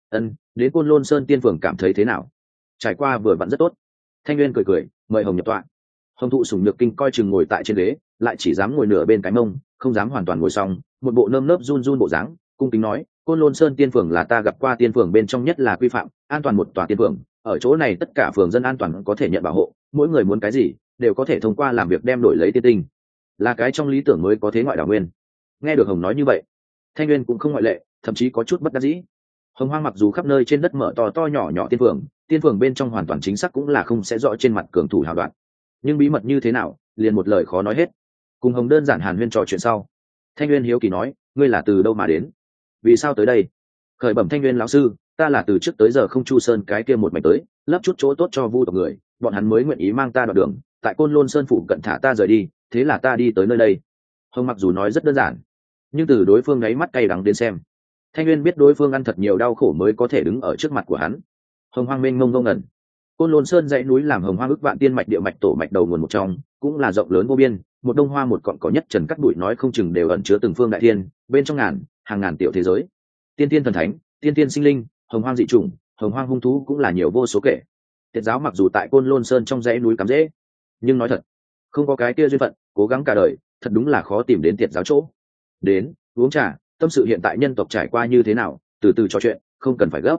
Đến Côn Lôn Sơn tiên phường cảm thấy thế nào? Trải qua vừa vặn rất tốt. Thanh Nguyên cười cười, mời Hồng nhập tọa. Hồng thụ sủng nhược kinh coi chừng ngồi tại trên ghế, lại chỉ dám ngồi nửa bên cái mông, không dám hoàn toàn ngồi xong, một bộ nơm nớp run run bộ dáng, cung kính nói, Côn Lôn Sơn tiên phường là ta gặp qua tiên phường bên trong nhất là quy phạm, an toàn một tòa tiên phường, ở chỗ này tất cả phường dân an toàn có thể nhận bảo hộ, mỗi người muốn cái gì đều có thể thông qua làm việc đem đổi lấy tiên tinh, là cái trong lý tưởng mới có thế ngoại đảo nguyên. Nghe được Hồng nói như vậy, Thanh Nguyên cũng không ngoại lệ, thậm chí có chút bất đắc dĩ. Hồng hoang mặc dù khắp nơi trên đất mở to to nhỏ nhỏ tiên phường bên trong hoàn toàn chính xác cũng là không sẽ rõ trên mặt cường thủ hào đoạn, nhưng bí mật như thế nào liền một lời khó nói hết. Cùng Hồng đơn giản hàn huyên trò chuyện sau, Thanh Nguyên hiếu kỳ nói, ngươi là từ đâu mà đến, vì sao tới đây? Khởi bẩm Thanh Nguyên lão sư, ta là từ trước tới giờ không Chu Sơn cái kia một mảnh tới, lấp chút chỗ tốt cho vu tộc người, bọn hắn mới nguyện ý mang ta đoạn đường, tại Côn Lôn Sơn phủ cận thả ta rời đi, thế là ta đi tới nơi đây. Hồng mặc dù nói rất đơn giản, nhưng từ đối phương ngáy mắt cay đắng đến xem, Thanh Nguyên biết đối phương ăn thật nhiều đau khổ mới có thể đứng ở trước mặt của hắn. Hồng hoang mênh mông ngông ngẩn, Côn Lôn Sơn dãy núi làm hồng hoang ức vạn tiên mạch địa mạch tổ mạch đầu nguồn một trong, cũng là rộng lớn vô biên, một đông hoa một cọn cỏ nhất trần cắt bụi nói không chừng đều ẩn chứa từng phương đại thiên, bên trong hàng ngàn tiểu thế giới, tiên tiên thần thánh, tiên tiên sinh linh, hồng hoang dị chủng, hồng hoang hung thú cũng là nhiều vô số kể. Tiệt giáo mặc dù tại Côn Lôn Sơn trong dãy núi cắm rễ, nhưng nói thật, không có cái kia duyên phận, cố gắng cả đời, thật đúng là khó tìm đến tiệt giáo chỗ. Đến uống trà, tâm sự hiện tại nhân tộc trải qua như thế nào, từ từ trò chuyện, không cần phải gấp.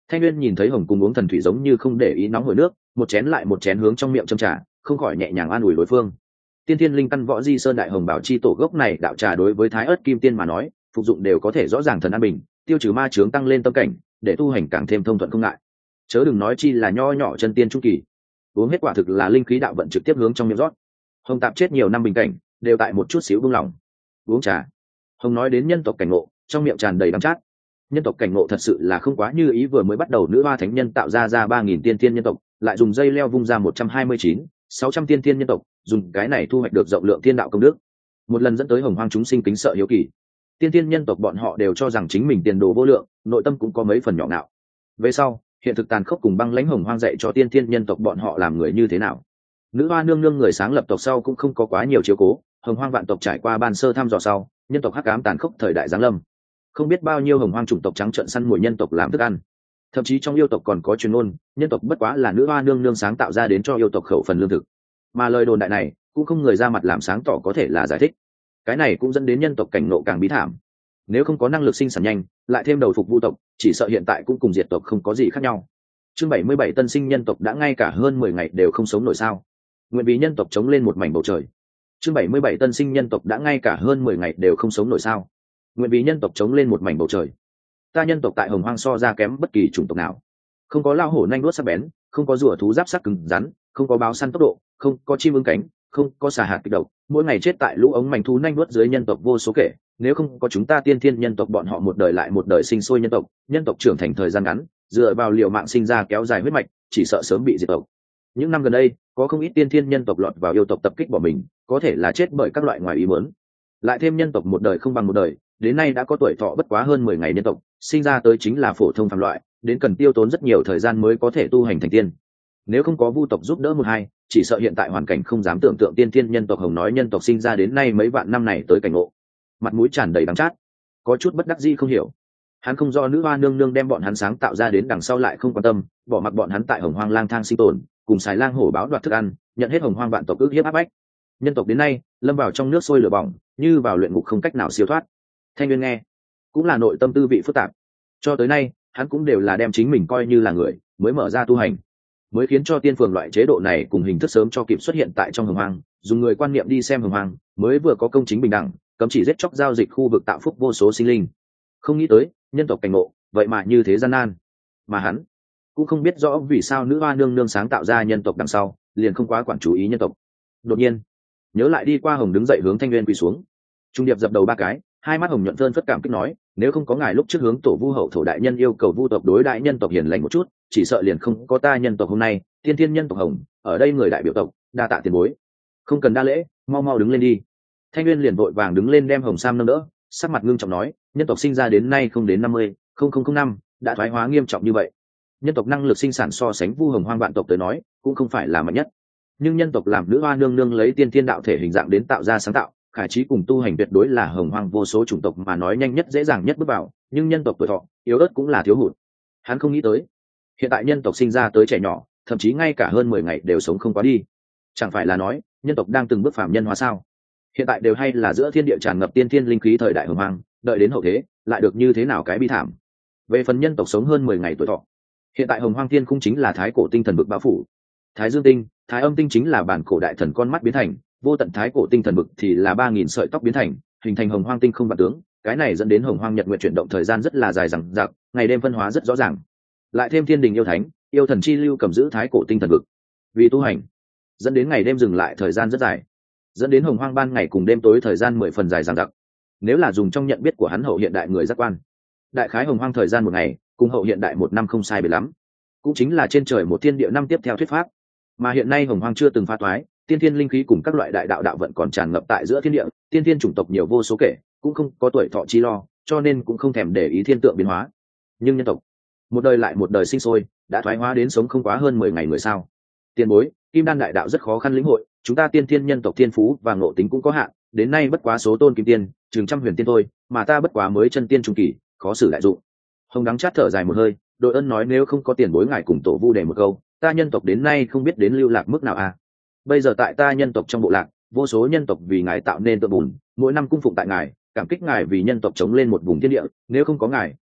Thanh Nguyên nhìn thấy Hồng Cung uống thần thủy giống như không để ý nóng hổi nước, một chén lại một chén hướng trong miệng châm trà, không khỏi nhẹ nhàng an ủi đối phương. Tiên Thiên Linh Căn Võ Di Sơn Đại Hồng Bảo Chi tổ gốc này đạo trà đối với Thái Ức Kim Tiên mà nói, phục dụng đều có thể rõ ràng thần an bình, tiêu trừ ma chướng, tăng lên tâm cảnh, để tu hành càng thêm thông thuận không ngại. Chớ đừng nói chi là nho nhỏ chân tiên trung kỳ, uống hết quả thực là linh khí đạo vận trực tiếp hướng trong miệng rót. Hồng tạp chết nhiều năm bình cảnh, đều tại một chút xíu buông lỏng. Uống trà. Hồng nói đến nhân tộc cảnh ngộ, trong miệng tràn đầy đắng chát. Nhân tộc cảnh ngộ thật sự là không quá như ý, vừa mới bắt đầu nữ hoa thánh nhân tạo ra 3000 tiên thiên nhân tộc, lại dùng dây leo vung ra 129, 600 tiên thiên nhân tộc, dùng cái này thu hoạch được rộng lượng thiên đạo công đức. Một lần dẫn tới Hồng Hoang chúng sinh kính sợ hiếu kỳ. Tiên thiên nhân tộc bọn họ đều cho rằng chính mình tiền đồ vô lượng, nội tâm cũng có mấy phần nhỏ nạo. Về sau, hiện thực tàn khốc cùng băng lãnh Hồng Hoang dạy cho tiên thiên nhân tộc bọn họ làm người như thế nào. Nữ hoa nương nương người sáng lập tộc sau cũng không có quá nhiều chiếu cố, Hồng Hoang vạn tộc trải qua ban sơ thăm dò sau, nhân tộc hắc ám tàn khốc thời đại giáng lâm, không biết bao nhiêu Hồng Hoang chủng tộc trắng trợn săn mồi nhân tộc làm thức ăn. Thậm chí trong yêu tộc còn có truyền ngôn, nhân tộc bất quá là nữ hoa nương nương sáng tạo ra đến cho yêu tộc khẩu phần lương thực. Mà lời đồn đại này cũng không người ra mặt làm sáng tỏ có thể là giải thích. Cái này cũng dẫn đến nhân tộc cảnh nộ càng bí thảm. Nếu không có năng lực sinh sản nhanh, lại thêm đầu phục vu tộc, chỉ sợ hiện tại cũng cùng diệt tộc không có gì khác nhau. Chương 77 tân sinh nhân tộc đã ngay cả hơn 10 ngày đều không sống nổi sao? Nguyện vì nhân tộc chống lên một mảnh bầu trời. Chương 77 tân sinh nhân tộc đã ngay cả hơn 10 ngày đều không sống nổi sao? Nguyện vì nhân tộc chống lên một mảnh bầu trời. Ta nhân tộc tại Hồng Hoang so ra kém bất kỳ chủng tộc nào. Không có lao hổ nanh đuốt sắc bén, không có rùa thú giáp sắc cứng rắn, không có báo săn tốc độ, không có chim ưng cánh, không có xà hạt kịch độc, mỗi ngày chết tại lũ ống mảnh thú nanh đuốt dưới nhân tộc vô số kể. Nếu không có chúng ta tiên thiên nhân tộc bọn họ một đời lại một đời sinh sôi nhân tộc trưởng thành thời gian ngắn, dựa vào liều mạng sinh ra kéo dài huyết mạch, chỉ sợ sớm bị diệt tộc. Những năm gần đây, có không ít tiên thiên nhân tộc lọt vào yêu tộc tập kích bỏ mình, có thể là chết bởi các loại ngoài ý muốn. Lại thêm nhân tộc một đời không bằng một đời, đến nay đã có tuổi thọ bất quá hơn 10 ngày nhân tộc, sinh ra tới chính là phổ thông phàm loại, đến cần tiêu tốn rất nhiều thời gian mới có thể tu hành thành tiên. Nếu không có vu tộc giúp đỡ một hai, chỉ sợ hiện tại hoàn cảnh không dám tưởng tượng tiên thiên nhân tộc. Hồng nói nhân tộc sinh ra đến nay mấy vạn năm này tới cảnh ngộ, mặt mũi tràn đầy đắng chát, có chút bất đắc dĩ không hiểu. Hắn không do nữ hoa nương nương đem bọn hắn sáng tạo ra đến đằng sau lại không quan tâm, bỏ mặc bọn hắn tại Hồng Hoang lang thang sinh tồn, cùng xài lang hổ báo đoạt thức ăn, nhận hết Hồng Hoang vạn tộc ức hiếp áp bách. Nhân tộc đến nay lâm vào trong nước sôi lửa bỏng, như vào luyện ngục không cách nào siêu thoát. Thanh Nguyên nghe cũng là nội tâm tư vị phức tạp. Cho tới nay hắn cũng đều là đem chính mình coi như là người mới mở ra tu hành, mới khiến cho tiên phường loại chế độ này cùng hình thức sớm cho kịp xuất hiện tại trong Hồng Hoang, dùng người quan niệm đi xem Hồng Hoang, mới vừa có công chính bình đẳng, cấm chỉ giết chóc giao dịch khu vực tạo phúc vô số sinh linh. Không nghĩ tới nhân tộc cảnh ngộ vậy mà như thế gian nan, mà hắn cũng không biết rõ vì sao nữ hoa nương nương sáng tạo ra nhân tộc đằng sau liền không quá quản chú ý nhân tộc. Đột nhiên nhớ lại đi qua, Hồng đứng dậy hướng Thanh Nguyên quỳ xuống, trung điệp dập đầu 3 cái, hai mắt Hồng nhuận phơn phất cảm kích nói, nếu không có ngài lúc trước hướng tổ vu hậu thổ đại nhân yêu cầu vu tộc đối đại nhân tộc hiền lành một chút, chỉ sợ liền không có ta nhân tộc hôm nay. Tiên thiên nhân tộc Hồng ở đây người đại biểu tộc, đa tạ tiền bối. Không cần đa lễ, mau mau đứng lên đi. Thanh Nguyên liền vội vàng đứng lên đem Hồng Sam nâng đỡ, sắc mặt ngưng trọng nói, nhân tộc sinh ra đến nay không đến 50,000 năm, đã thoái hóa nghiêm trọng như vậy. Nhân tộc năng lực sinh sản so sánh vu Hồng Hoang vạn tộc tới nói cũng không phải là mạnh nhất, nhưng nhân tộc làm nữ hoa nương nương lấy tiên thiên đạo thể hình dạng đến tạo ra sáng tạo, khải trí cùng tu hành tuyệt đối là Hồng Hoang vô số chủng tộc mà nói nhanh nhất dễ dàng nhất bước vào, nhưng nhân tộc tuổi thọ yếu ớt cũng là thiếu hụt. Hắn không nghĩ tới hiện tại nhân tộc sinh ra tới trẻ nhỏ, thậm chí ngay cả hơn 10 ngày đều sống không quá đi. Chẳng phải là nói nhân tộc đang từng bước phàm nhân hóa sao? Hiện tại đều hay là giữa thiên địa tràn ngập tiên thiên linh khí thời đại Hồng Hoang, đợi đến hậu thế lại được như thế nào cái bi thảm. Về phần nhân tộc sống hơn 10 ngày tuổi thọ, hiện tại Hồng Hoang thiên cung chính là thái cổ tinh thần vực bao phủ, thái dương tinh, thái âm tinh chính là bản cổ đại thần con mắt biến thành, vô tận thái cổ tinh thần vực thì là 3000 sợi tóc biến thành, hình thành Hồng Hoang tinh không vạn tướng. Cái này dẫn đến Hồng Hoang nhật nguyện chuyển động thời gian rất là dài dằng dặc, ngày đêm phân hóa rất rõ ràng. Lại thêm thiên đình yêu thánh, yêu thần chi lưu cầm giữ thái cổ tinh thần vực, vì tu hành dẫn đến ngày đêm dừng lại thời gian rất dài, dẫn đến Hồng Hoang ban ngày cùng đêm tối thời gian 10 phần dài dằng dặc. Nếu là dùng trong nhận biết của hắn hậu hiện đại người giác quan, đại khái Hồng Hoang thời gian một ngày cùng hậu hiện đại 1 năm không sai biệt lắm, cũng chính là trên trời một thiên địa năm tiếp theo thuyết pháp. Mà hiện nay Hồng Hoang chưa từng phá toái, tiên thiên linh khí cùng các loại đại đạo đạo vận còn tràn ngập tại giữa thiên địa, tiên thiên chủng tộc nhiều vô số kể, cũng không có tuổi thọ chi lo, cho nên cũng không thèm để ý thiên tượng biến hóa. Nhưng nhân tộc một đời lại một đời sinh sôi, đã thoái hóa đến sống không quá hơn 10 ngày người sao? Tiền bối, kim đan đại đạo rất khó khăn lĩnh hội, chúng ta tiên thiên nhân tộc thiên phú và ngộ tính cũng có hạn, đến nay bất quá số tôn kim tiên, chừng trăm huyền tiên thôi, mà ta bất quá mới chân tiên trung kỳ, khó xử đại dụng. Hồng đắng chát thở dài một hơi, đội ân nói, nếu không có tiền bối ngài cùng tổ vu đề một câu, ta nhân tộc đến nay không biết đến lưu lạc mức nào à. Bây giờ tại ta nhân tộc trong bộ lạc, vô số nhân tộc vì ngài tạo nên tượng bùn, mỗi năm cung phụng tại ngài, cảm kích ngài vì nhân tộc chống lên một vùng thiên địa, nếu không có ngài,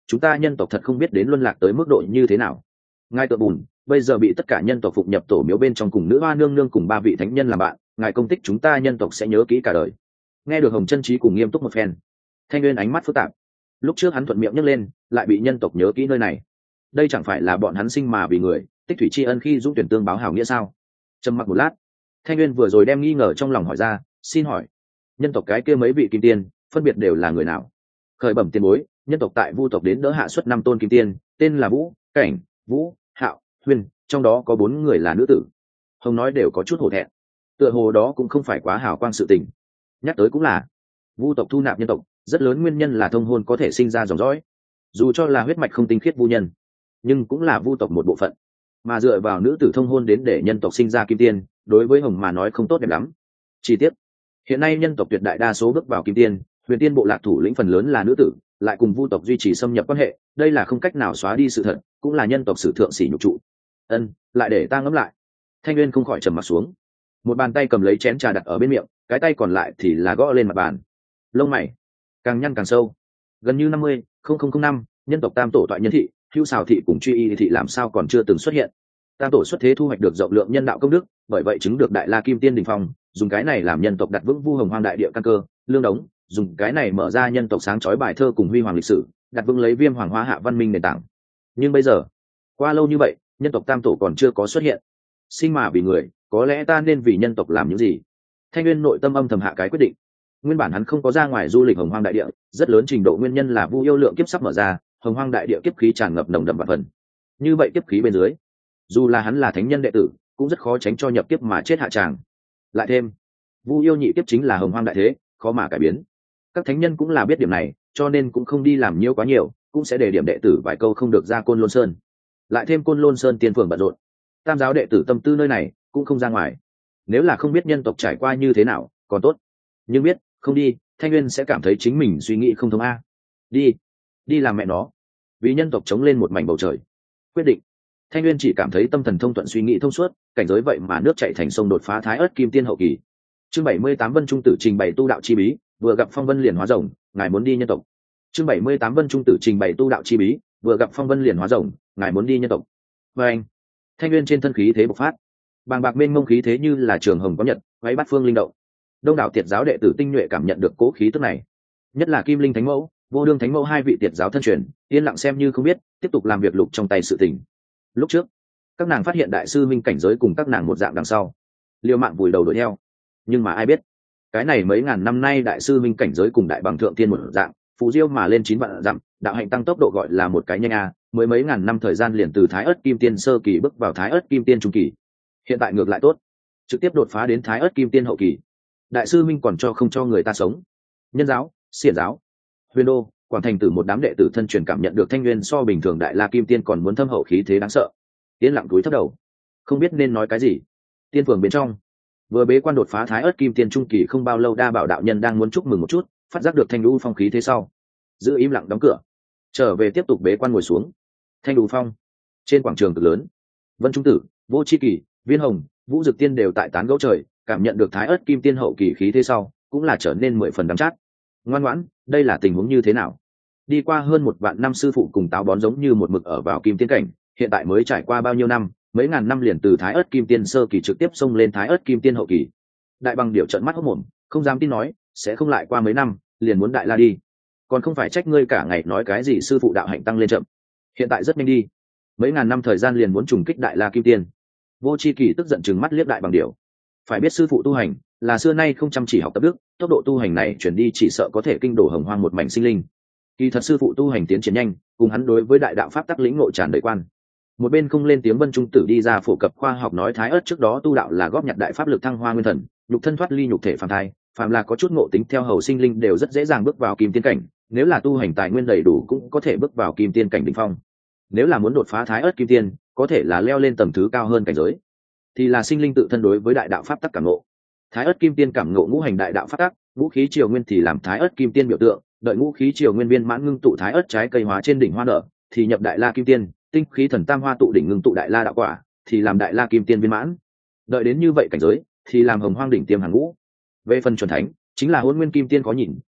chúng ta nhân tộc thật không biết đến luân lạc tới mức độ như thế nào. Ngài Tượng Bùn bây giờ bị tất cả nhân tộc phục nhập tổ miếu bên trong, cùng nữ hoa nương nương cùng 3 vị thánh nhân làm bạn, ngài công tích chúng ta nhân tộc sẽ nhớ kỹ cả đời. Nghe được Hồng Chân Trí cùng nghiêm túc một phen, Thanh Nguyên ánh mắt phức tạp. Lúc trước hắn thuận miệng nhấc lên, lại bị nhân tộc nhớ kỹ nơi này. Đây chẳng phải là bọn hắn sinh mà vì người, tích thủy tri ân khi dũng tuyển tương báo hảo nghĩa sao? Trầm mặc một lát, Thanh Nguyên vừa rồi đem nghi ngờ trong lòng hỏi ra, xin hỏi, nhân tộc cái kia mấy vị kim tiên, phân biệt đều là người nào? Khởi bẩm tiền bối, nhân tộc tại Vu tộc đến đỡ hạ xuất 5 tôn kim tiên, tên là Vũ, Cảnh, Vũ, Hạo, Huyền, trong đó có 4 người là nữ tử. Hồng nói đều có chút hổ thẹn, tựa hồ đó cũng không phải quá hào quang sự tình. Nhắc tới cũng là, Vu tộc thu nạp nhân tộc, rất lớn nguyên nhân là thông hôn có thể sinh ra dòng dõi. Dù cho là huyết mạch không tinh khiết vu nhân, nhưng cũng là Vu tộc một bộ phận. Mà dựa vào nữ tử thông hôn đến để nhân tộc sinh ra kim tiên, đối với Hồng mà nói không tốt đẹp lắm. Chi tiết, hiện nay nhân tộc tuyệt đại đa số bước vào kim tiên, huyền tiên bộ lạc thủ lĩnh phần lớn là nữ tử, lại cùng Vu tộc duy trì xâm nhập quan hệ, đây là không cách nào xóa đi sự thật, cũng là nhân tộc sử thượng sỉ nhục trụ. Lại để ta ngẫm lại. Thanh Nguyên không khỏi trầm mặt xuống, một bàn tay cầm lấy chén trà đặt ở bên miệng, cái tay còn lại thì là gõ lên mặt bàn. Lông mày càng nhăn càng sâu. Gần như 50,000 năm, nhân tộc tam tổ toại nhân thị, Hưu Xào thị cùng Truy Y thị làm sao còn chưa từng xuất hiện? Tam tổ xuất thế thu hoạch được rộng lượng nhân đạo công đức, bởi vậy chứng được đại la kim tiên đỉnh phong, dùng cái này làm nhân tộc đặt vững Vu Hồng Hoang đại địa căn cơ, lương đống, dùng cái này mở ra nhân tộc sáng chói bài thơ cùng huy hoàng lịch sử, đặt vững lấy Viêm Hoàng Hóa Hạ văn minh nền tảng. Nhưng bây giờ, qua lâu như vậy, nhân tộc tam tổ còn chưa có xuất hiện. Sinh mà vì người, có lẽ ta nên vì nhân tộc làm những gì? Thanh Nguyên nội tâm âm thầm hạ cái quyết định. Nguyên bản hắn không có ra ngoài du lịch Hồng Hoang đại địa, rất lớn trình độ nguyên nhân là Vu yêu lượng kiếp sắp mở ra, Hồng Hoang đại địa kiếp khí tràn ngập nồng đậm vạn phần. Như vậy kiếp khí bên dưới, dù là hắn là thánh nhân đệ tử, cũng rất khó tránh cho nhập kiếp mà chết hạ tràng. Lại thêm, Vu yêu nhị kiếp chính là Hồng Hoang đại thế, khó mà cải biến. Các thánh nhân cũng là biết điểm này, cho nên cũng không đi làm nhiều quá nhiều, cũng sẽ để điểm đệ tử vài câu không được ra Côn Lôn Sơn. Lại thêm Côn Lôn Sơn tiên phường bận rộn, tam giáo đệ tử tâm tư nơi này cũng không ra ngoài. Nếu là không biết nhân tộc trải qua như thế nào, còn tốt. Nhưng biết, không đi, Thanh Nguyên sẽ cảm thấy chính mình suy nghĩ không thông a. Đi làm mẹ nó, vì nhân tộc chống lên một mảnh bầu trời. Quyết định. Thanh Nguyên chỉ cảm thấy tâm thần thông thuận, suy nghĩ thông suốt, cảnh giới vậy mà nước chảy thành sông, đột phá Thái Ức Kim Tiên hậu kỳ. Chương 78 Vân Trung Tử trình bày tu đạo chi bí, vừa gặp Phong Vân liền hóa rồng, ngài muốn đi nhân tộc. Chương 78 Vân Trung Tử trình bày tu đạo chi bí, vừa gặp Phong Vân liền hóa rồng, ngài muốn đi nhân tộc. Và anh, Thanh Nguyên trên thân khí thế bộc phát, bàng bạc mênh mông khí thế như là trường hồng có nhật, váy bát phương linh động. Đông đảo tiệt giáo đệ tử tinh nhuệ cảm nhận được cố khí tức này, nhất là Kim Linh Thánh Mẫu, Vô Đương Thánh Mẫu, 2 vị tiệt giáo thân truyền, yên lặng xem như không biết, tiếp tục làm việc lục trong tay sự tình. Lúc trước, các nàng phát hiện đại sư minh cảnh giới cùng các nàng một dạng đằng sau, liều mạng vùi đầu đuổi theo. Nhưng mà ai biết, cái này mấy ngàn năm nay đại sư minh cảnh giới cùng đại bằng thượng tiên một dạng, phù diêu mà lên 9 vạn dặm, đạo hạnh tăng tốc độ gọi là một cái nhanh a, mới mấy ngàn năm thời gian liền từ Thái Ức Kim Tiên sơ kỳ bước vào Thái Ức Kim Tiên trung kỳ. Hiện tại ngược lại tốt, trực tiếp đột phá đến Thái Ức Kim Tiên hậu kỳ. Đại sư minh còn không cho người ta sống. Nhân giáo, xiển giáo, Huyền Đô, Quảng Thành Tử một đám đệ tử thân truyền cảm nhận được Thanh Nguyên so bình thường đại la kim tiên còn muốn thâm hậu khí thế đáng sợ, yên lặng cúi thấp đầu, không biết nên nói cái gì. Tiên phường bên trong, vừa bế quan đột phá Thái Ức Kim Tiên trung kỳ không bao lâu, Đa Bảo đạo nhân đang muốn chúc mừng một chút, phát giác được Thanh Đu Phong khí thế sau, giữ im lặng đóng cửa, trở về tiếp tục bế quan ngồi xuống. Thanh Đu Phong trên quảng trường cực lớn, Vân Trung Tử, Vô Chi Kỳ, Viên Hồng, Vũ Dực Tiên đều tại tán gẫu trời, cảm nhận được Thái Ức Kim Tiên hậu kỳ khí thế sau, cũng là trở nên 10 phần đắng chát. Ngoan ngoãn, đây là tình huống như thế nào? Đi qua hơn 1 vạn năm sư phụ cùng táo bón giống như một mực ở vào kim tiên cảnh, hiện tại mới trải qua bao nhiêu năm, mấy ngàn năm liền từ Thái Ức Kim Tiên sơ kỳ trực tiếp xông lên Thái Ức Kim Tiên hậu kỳ. Đại Bằng Điểu trợn mắt hốt mồm, không dám tin nói, sẽ không lại qua mấy năm, liền muốn đại la đi. Còn không phải trách ngươi cả ngày nói cái gì sư phụ đạo hạnh tăng lên chậm. Hiện tại rất nhanh đi, mấy ngàn năm thời gian liền muốn trùng kích đại la kim tiên. Vô Chi Kỳ tức giận trừng mắt liếc Đại Bằng Điểu. Phải biết sư phụ tu hành là xưa nay không chăm chỉ học tập đức, tốc độ tu hành này chuyển đi chỉ sợ có thể kinh đổ Hồng Hoang một mảnh sinh linh. Kỳ thật sư phụ tu hành tiến triển nhanh, cùng hắn đối với đại đạo pháp tắc lĩnh ngộ tràn đầy quan. Một bên không lên tiếng Vân Trung Tử đi ra phổ cập khoa học nói Thái Ức trước đó tu đạo là góp nhặt đại pháp lực thăng hoa nguyên thần, nhục thân thoát ly nhục thể phàm thai, phàm là có chút ngộ tính theo hầu sinh linh đều rất dễ dàng bước vào kim tiên cảnh, nếu là tu hành tài nguyên đầy đủ cũng có thể bước vào kim tiên cảnh đỉnh phong. Nếu là muốn đột phá Thái Ức kim tiên, có thể là leo lên tầng thứ cao hơn cảnh giới, thì là sinh linh tự thân đối với đại đạo pháp tắc cảm ngộ. Thái Ức kim tiên cảm ngộ ngũ hành đại đạo pháp tắc, ngũ khí triều nguyên thì làm Thái Ức kim tiên biểu tượng, đợi ngũ khí triều nguyên viên mãn ngưng tụ Thái Ức trái cây hóa trên đỉnh hoa nở, thì nhập đại la kim tiên, tinh khí thần tam hoa tụ đỉnh ngưng tụ đại la đạo quả, thì làm đại la kim tiên viên mãn. Đợi đến như vậy cảnh giới, thì làm Hồng Hoang đỉnh tiêm hàng ngũ. Về phần chuẩn thánh, chính là Hỗn Nguyên kim tiên có nhìn,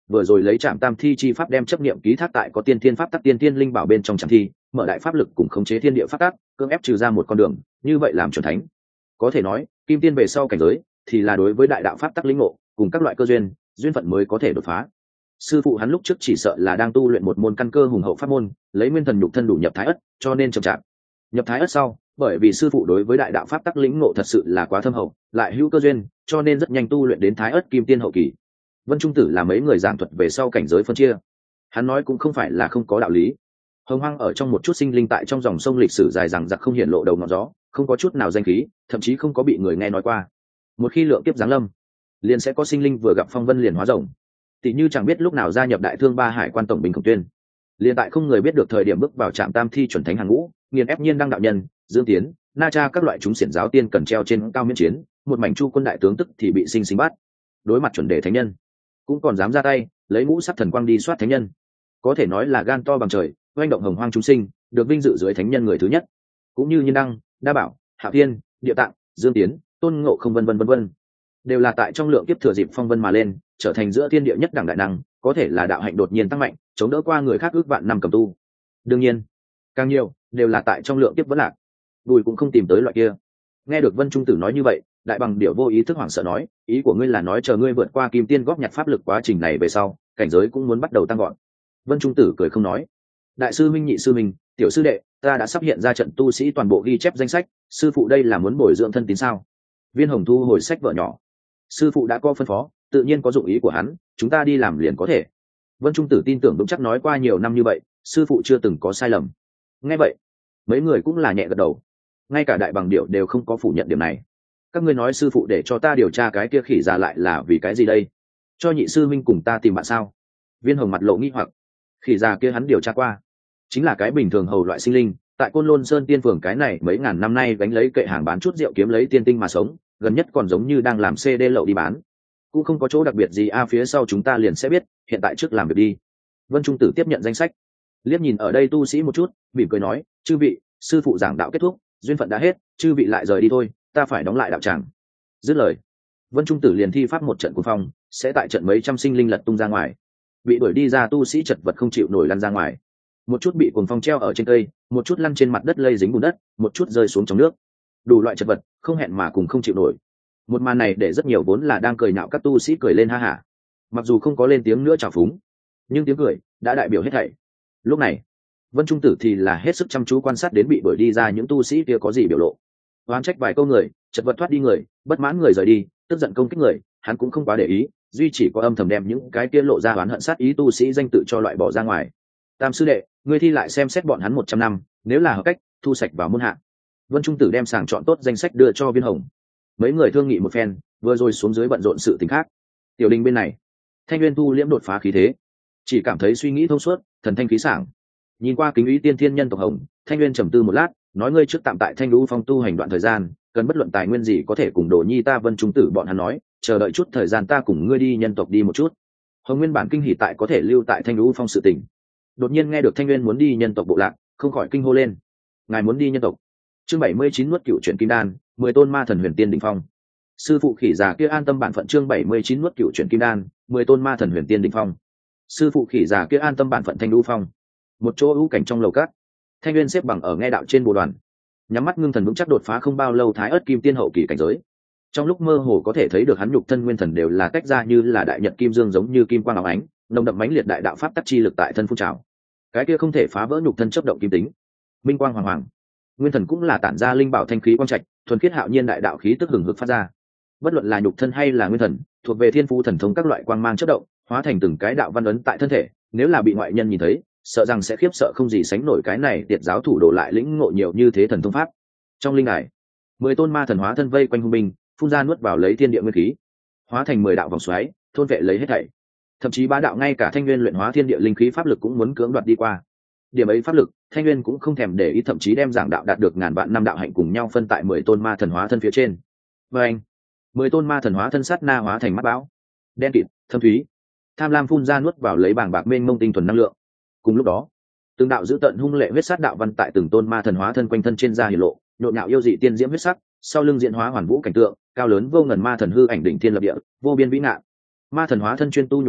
vừa rồi lấy trạm tam thi chi pháp đem chấp niệm ký thác tại có tiên thiên pháp tắc tiên thiên linh bảo bên trong trạm thi, mở đại pháp lực cùng khống chế thiên địa pháp tắc, cưỡng ép trừ ra một con đường, như vậy làm chuẩn thánh. Có thể nói, kim tiên về sau cảnh giới thì là đối với đại đạo pháp tắc lĩnh ngộ, cùng các loại cơ duyên phận mới có thể đột phá. Sư phụ hắn lúc trước chỉ sợ là đang tu luyện một môn căn cơ hùng hậu pháp môn, lấy nguyên thần nhục thân đủ nhập thái ất, cho nên chậm chạp. Nhập thái ất sau, bởi vì sư phụ đối với đại đạo pháp tắc lĩnh ngộ thật sự là quá thâm hậu, lại hữu cơ duyên, cho nên rất nhanh tu luyện đến thái ất kim tiên hậu kỳ. Vân Trung Tử là mấy người giảng thuật về sau cảnh giới phân chia. Hắn nói cũng không phải là không có đạo lý. Hồng Hoang ở trong một chút sinh linh tại trong dòng sông lịch sử dài dằng dặc không hiện lộ đầu ngọn gió, không có chút nào danh khí, thậm chí không có bị người nghe nói qua. Một khi lượng kiếp giáng lâm, liền sẽ có sinh linh vừa gặp phong vân liền hóa rồng. Tỷ như chẳng biết lúc nào gia nhập đại thương ba hải quan tổng binh Khổng Tuyên, liền tại không người biết được thời điểm bước vào trạm tam thi chuẩn thánh hàng ngũ, nghiền ép Nhiên Đăng đạo nhân, Dương Tiến, Na Cha các loại chúng xiển giáo tiên cần treo trên cao miễn chiến, một mảnh chu quân đại tướng tức thì bị sinh bắt. Đối mặt chuẩn đề thánh nhân, cũng còn dám ra tay, lấy ngũ sắc thần quang đi soát thánh nhân, có thể nói là gan to bằng trời, oanh động hồng hoang chúng sinh, được vinh dự dưới thánh nhân người thứ nhất. Cũng như Nhiên Đăng, Đa Bảo, Hạ Thiên, Địa Tạng, Dương Tiến, Tôn Ngộ Không vân vân, đều là tại trong lượng kiếp thừa dịp phong vân mà lên, trở thành giữa thiên địa nhất đẳng đại năng, có thể là đạo hạnh đột nhiên tăng mạnh, chống đỡ qua người khác ước vạn năm cầm tu. Đương nhiên, càng nhiều đều là tại trong lượng kiếp vẫn lạc, bùi cũng không tìm tới loại kia. Nghe được Vân Trung Tử nói như vậy, đại bằng điểu vô ý thức hoảng sợ nói, ý của ngươi là nói chờ ngươi vượt qua kim tiên góp nhặt pháp lực quá trình này về sau, cảnh giới cũng muốn bắt đầu tăng gọn. Vân Trung Tử cười không nói, đại sư minh, nhị sư minh, tiểu sư đệ, ta đã sắp hiện ra trận tu sĩ toàn bộ ghi chép danh sách, sư phụ đây là muốn bồi dưỡng thân tín sao? Viên Hồng thu hồi sách vở nhỏ, sư phụ đã có phân phó, tự nhiên có dụng ý của hắn, chúng ta đi làm liền có thể. Vân Trung Tử tin tưởng vững chắc nói qua nhiều năm như vậy, sư phụ chưa từng có sai lầm. Nghe vậy, mấy người cũng là nhẹ gật đầu, ngay cả đại bằng điệu đều không có phủ nhận điểm này. Các ngươi nói sư phụ để cho ta điều tra cái kia khỉ già lại là vì cái gì đây? Cho nhị sư minh cùng ta tìm bạn sao? Viên Hồng mặt lộ nghi hoặc. Khỉ già kia hắn điều tra qua, chính là cái bình thường hầu loại sinh linh, tại Côn Lôn Sơn tiên phường cái này mấy ngàn năm nay gánh lấy kệ hàng bán chút rượu kiếm lấy tiên tinh mà sống, gần nhất còn giống như đang làm CD lậu đi bán, cũng không có chỗ đặc biệt gì. Phía sau chúng ta liền sẽ biết, hiện tại trước làm việc đi. Vân Trung Tử tiếp nhận danh sách, liếc nhìn ở đây tu sĩ một chút, mỉm cười nói, chư vị, sư phụ giảng đạo kết thúc, duyên phận đã hết, chư vị lại rời đi thôi, ta phải đóng lại đạo tràng. Dứt lời, Vân Trung Tử liền thi pháp một trận cuồng phong, sẽ tại trận mấy trăm sinh linh lật tung ra ngoài, bị đuổi đi ra tu sĩ chật vật không chịu nổi lăn ra ngoài, một chút bị cuồng phong treo ở trên cây, một chút lăn trên mặt đất lây dính bùn đất, một chút rơi xuống trong nước, đủ loại chật vật không hẹn mà cùng không chịu nổi. Một màn này để rất nhiều vốn là đang cười nhạo các tu sĩ cười lên ha hả, mặc dù không có lên tiếng nữa chào phúng, nhưng tiếng cười đã đại biểu hết thảy. Lúc này Vân Trung Tử thì là hết sức chăm chú quan sát đến bị đuổi đi ra những tu sĩ kia có gì biểu lộ. Oán trách vài câu người, chật vật thoát đi người, bất mãn người rời đi, tức giận công kích người, hắn cũng không quá để ý, duy chỉ có âm thầm đem những cái kia lộ ra oán hận sát ý tu sĩ danh tự cho loại bỏ ra ngoài. Tam sư đệ, ngươi thi lại xem xét bọn hắn 100 năm, nếu là hợp cách, thu sạch vào môn hạ. Vân Trung Tử đem sàng chọn tốt danh sách đưa cho Viên Hồng. Mấy người thương nghị một phen, vừa rồi xuống dưới bận rộn sự tình khác. Tiểu Đình bên này, Thanh Nguyên thu liễm đột phá khí thế, chỉ cảm thấy suy nghĩ thông suốt, thần thanh khí sảng. Nhìn qua kính ý tiên thiên nhân tộc Hồng, Thanh Nguyên trầm tư một lát, nói, ngươi trước tạm tại Thanh Lũ Phong tu hành đoạn thời gian, cần bất luận tài nguyên gì có thể cùng Đồ Nhi ta Vân Trung Tử bọn hắn nói, chờ đợi chút thời gian ta cùng ngươi đi nhân tộc đi một chút. Hồng nguyên bản kinh hỉ tại có thể lưu tại Thanh Lũ Phong sự tình, đột nhiên nghe được Thanh Nguyên muốn đi nhân tộc bộ lạc, không khỏi kinh hô lên. Ngài muốn đi nhân tộc? Chương 79 nuốt cựu chuyển kim đan, 10 tôn ma thần huyền tiên đỉnh phong. Sư phụ khỉ già kia an tâm bản phận. Chương 79 nuốt cựu chuyển kim đan, 10 tôn ma thần huyền tiên đỉnh phong. Sư phụ khỉ già kia an tâm bản phận. Thanh Lũ Phong, một chỗ ưu cảnh trong lầu cát, Thanh Nguyên xếp bằng ở nghe đạo trên bồ đoàn, nhắm mắt ngưng thần vững chắc đột phá không bao lâu thái ớt kim tiên hậu kỳ cảnh giới. Trong lúc mơ hồ có thể thấy được hắn nhục thân nguyên thần đều là tách ra như là đại nhật kim dương, giống như kim quang óng ánh, nồng đậm mãnh liệt đại đạo pháp tắc chi lực tại thân phun trào. Cái kia không thể phá vỡ nhục thân chớp động kim tính, minh quang hoàng hoàng. Nguyên thần cũng là tản ra linh bảo thanh khí quang trạch, thuần khiết hạo nhiên đại đạo khí tức hừng hực phát ra. Bất luận là nhục thân hay là nguyên thần, thuộc về thiên phú thần thông các loại quang mang chớp động, hóa thành từng cái đạo văn ấn tại thân thể, nếu là bị ngoại nhân nhìn thấy, sợ rằng sẽ khiếp sợ không gì sánh nổi. Cái này tiệt giáo thủ đổ lại lĩnh ngộ nhiều như thế thần thông pháp. Trong linh đài, 10 tôn ma thần hóa thân vây quanh hung binh, phun ra nuốt vào lấy thiên địa nguyên khí, hóa thành 10 đạo vòng xoáy, thôn vệ lấy hết thảy. Thậm chí bá đạo ngay cả Thanh Nguyên luyện hóa thiên địa linh khí pháp lực cũng muốn cưỡng đoạt đi qua. Điểm ấy pháp lực, Thanh Nguyên cũng không thèm để ý, thậm chí đem giảng đạo đạt được ngàn vạn năm đạo hạnh cùng nhau phân tại 10 tôn ma thần hóa thân phía trên. Và anh, 10 tôn ma thần hóa thân sát na hóa thành mắt bão, đen kịt, thâm thúy, tham lam phun ra nuốt vào lấy bảng bạc mênh mông tinh thuần năng lượng. Cùng lúc đó, từng đạo dữ tận hung lệ huyết sát đạo văn tại từng tôn ma thần hóa thân quanh thân trên da hiển lộ, nhộn nhạo yêu dị tiên diễm huyết sắc, sau lưng diễn hóa hoàn vũ cảnh tượng, cao lớn vô ngần ma thần hư ảnh đỉnh thiên lập địa, vô biên vĩ ngạn. Ma thần hóa thân chuyên tu nhục thân,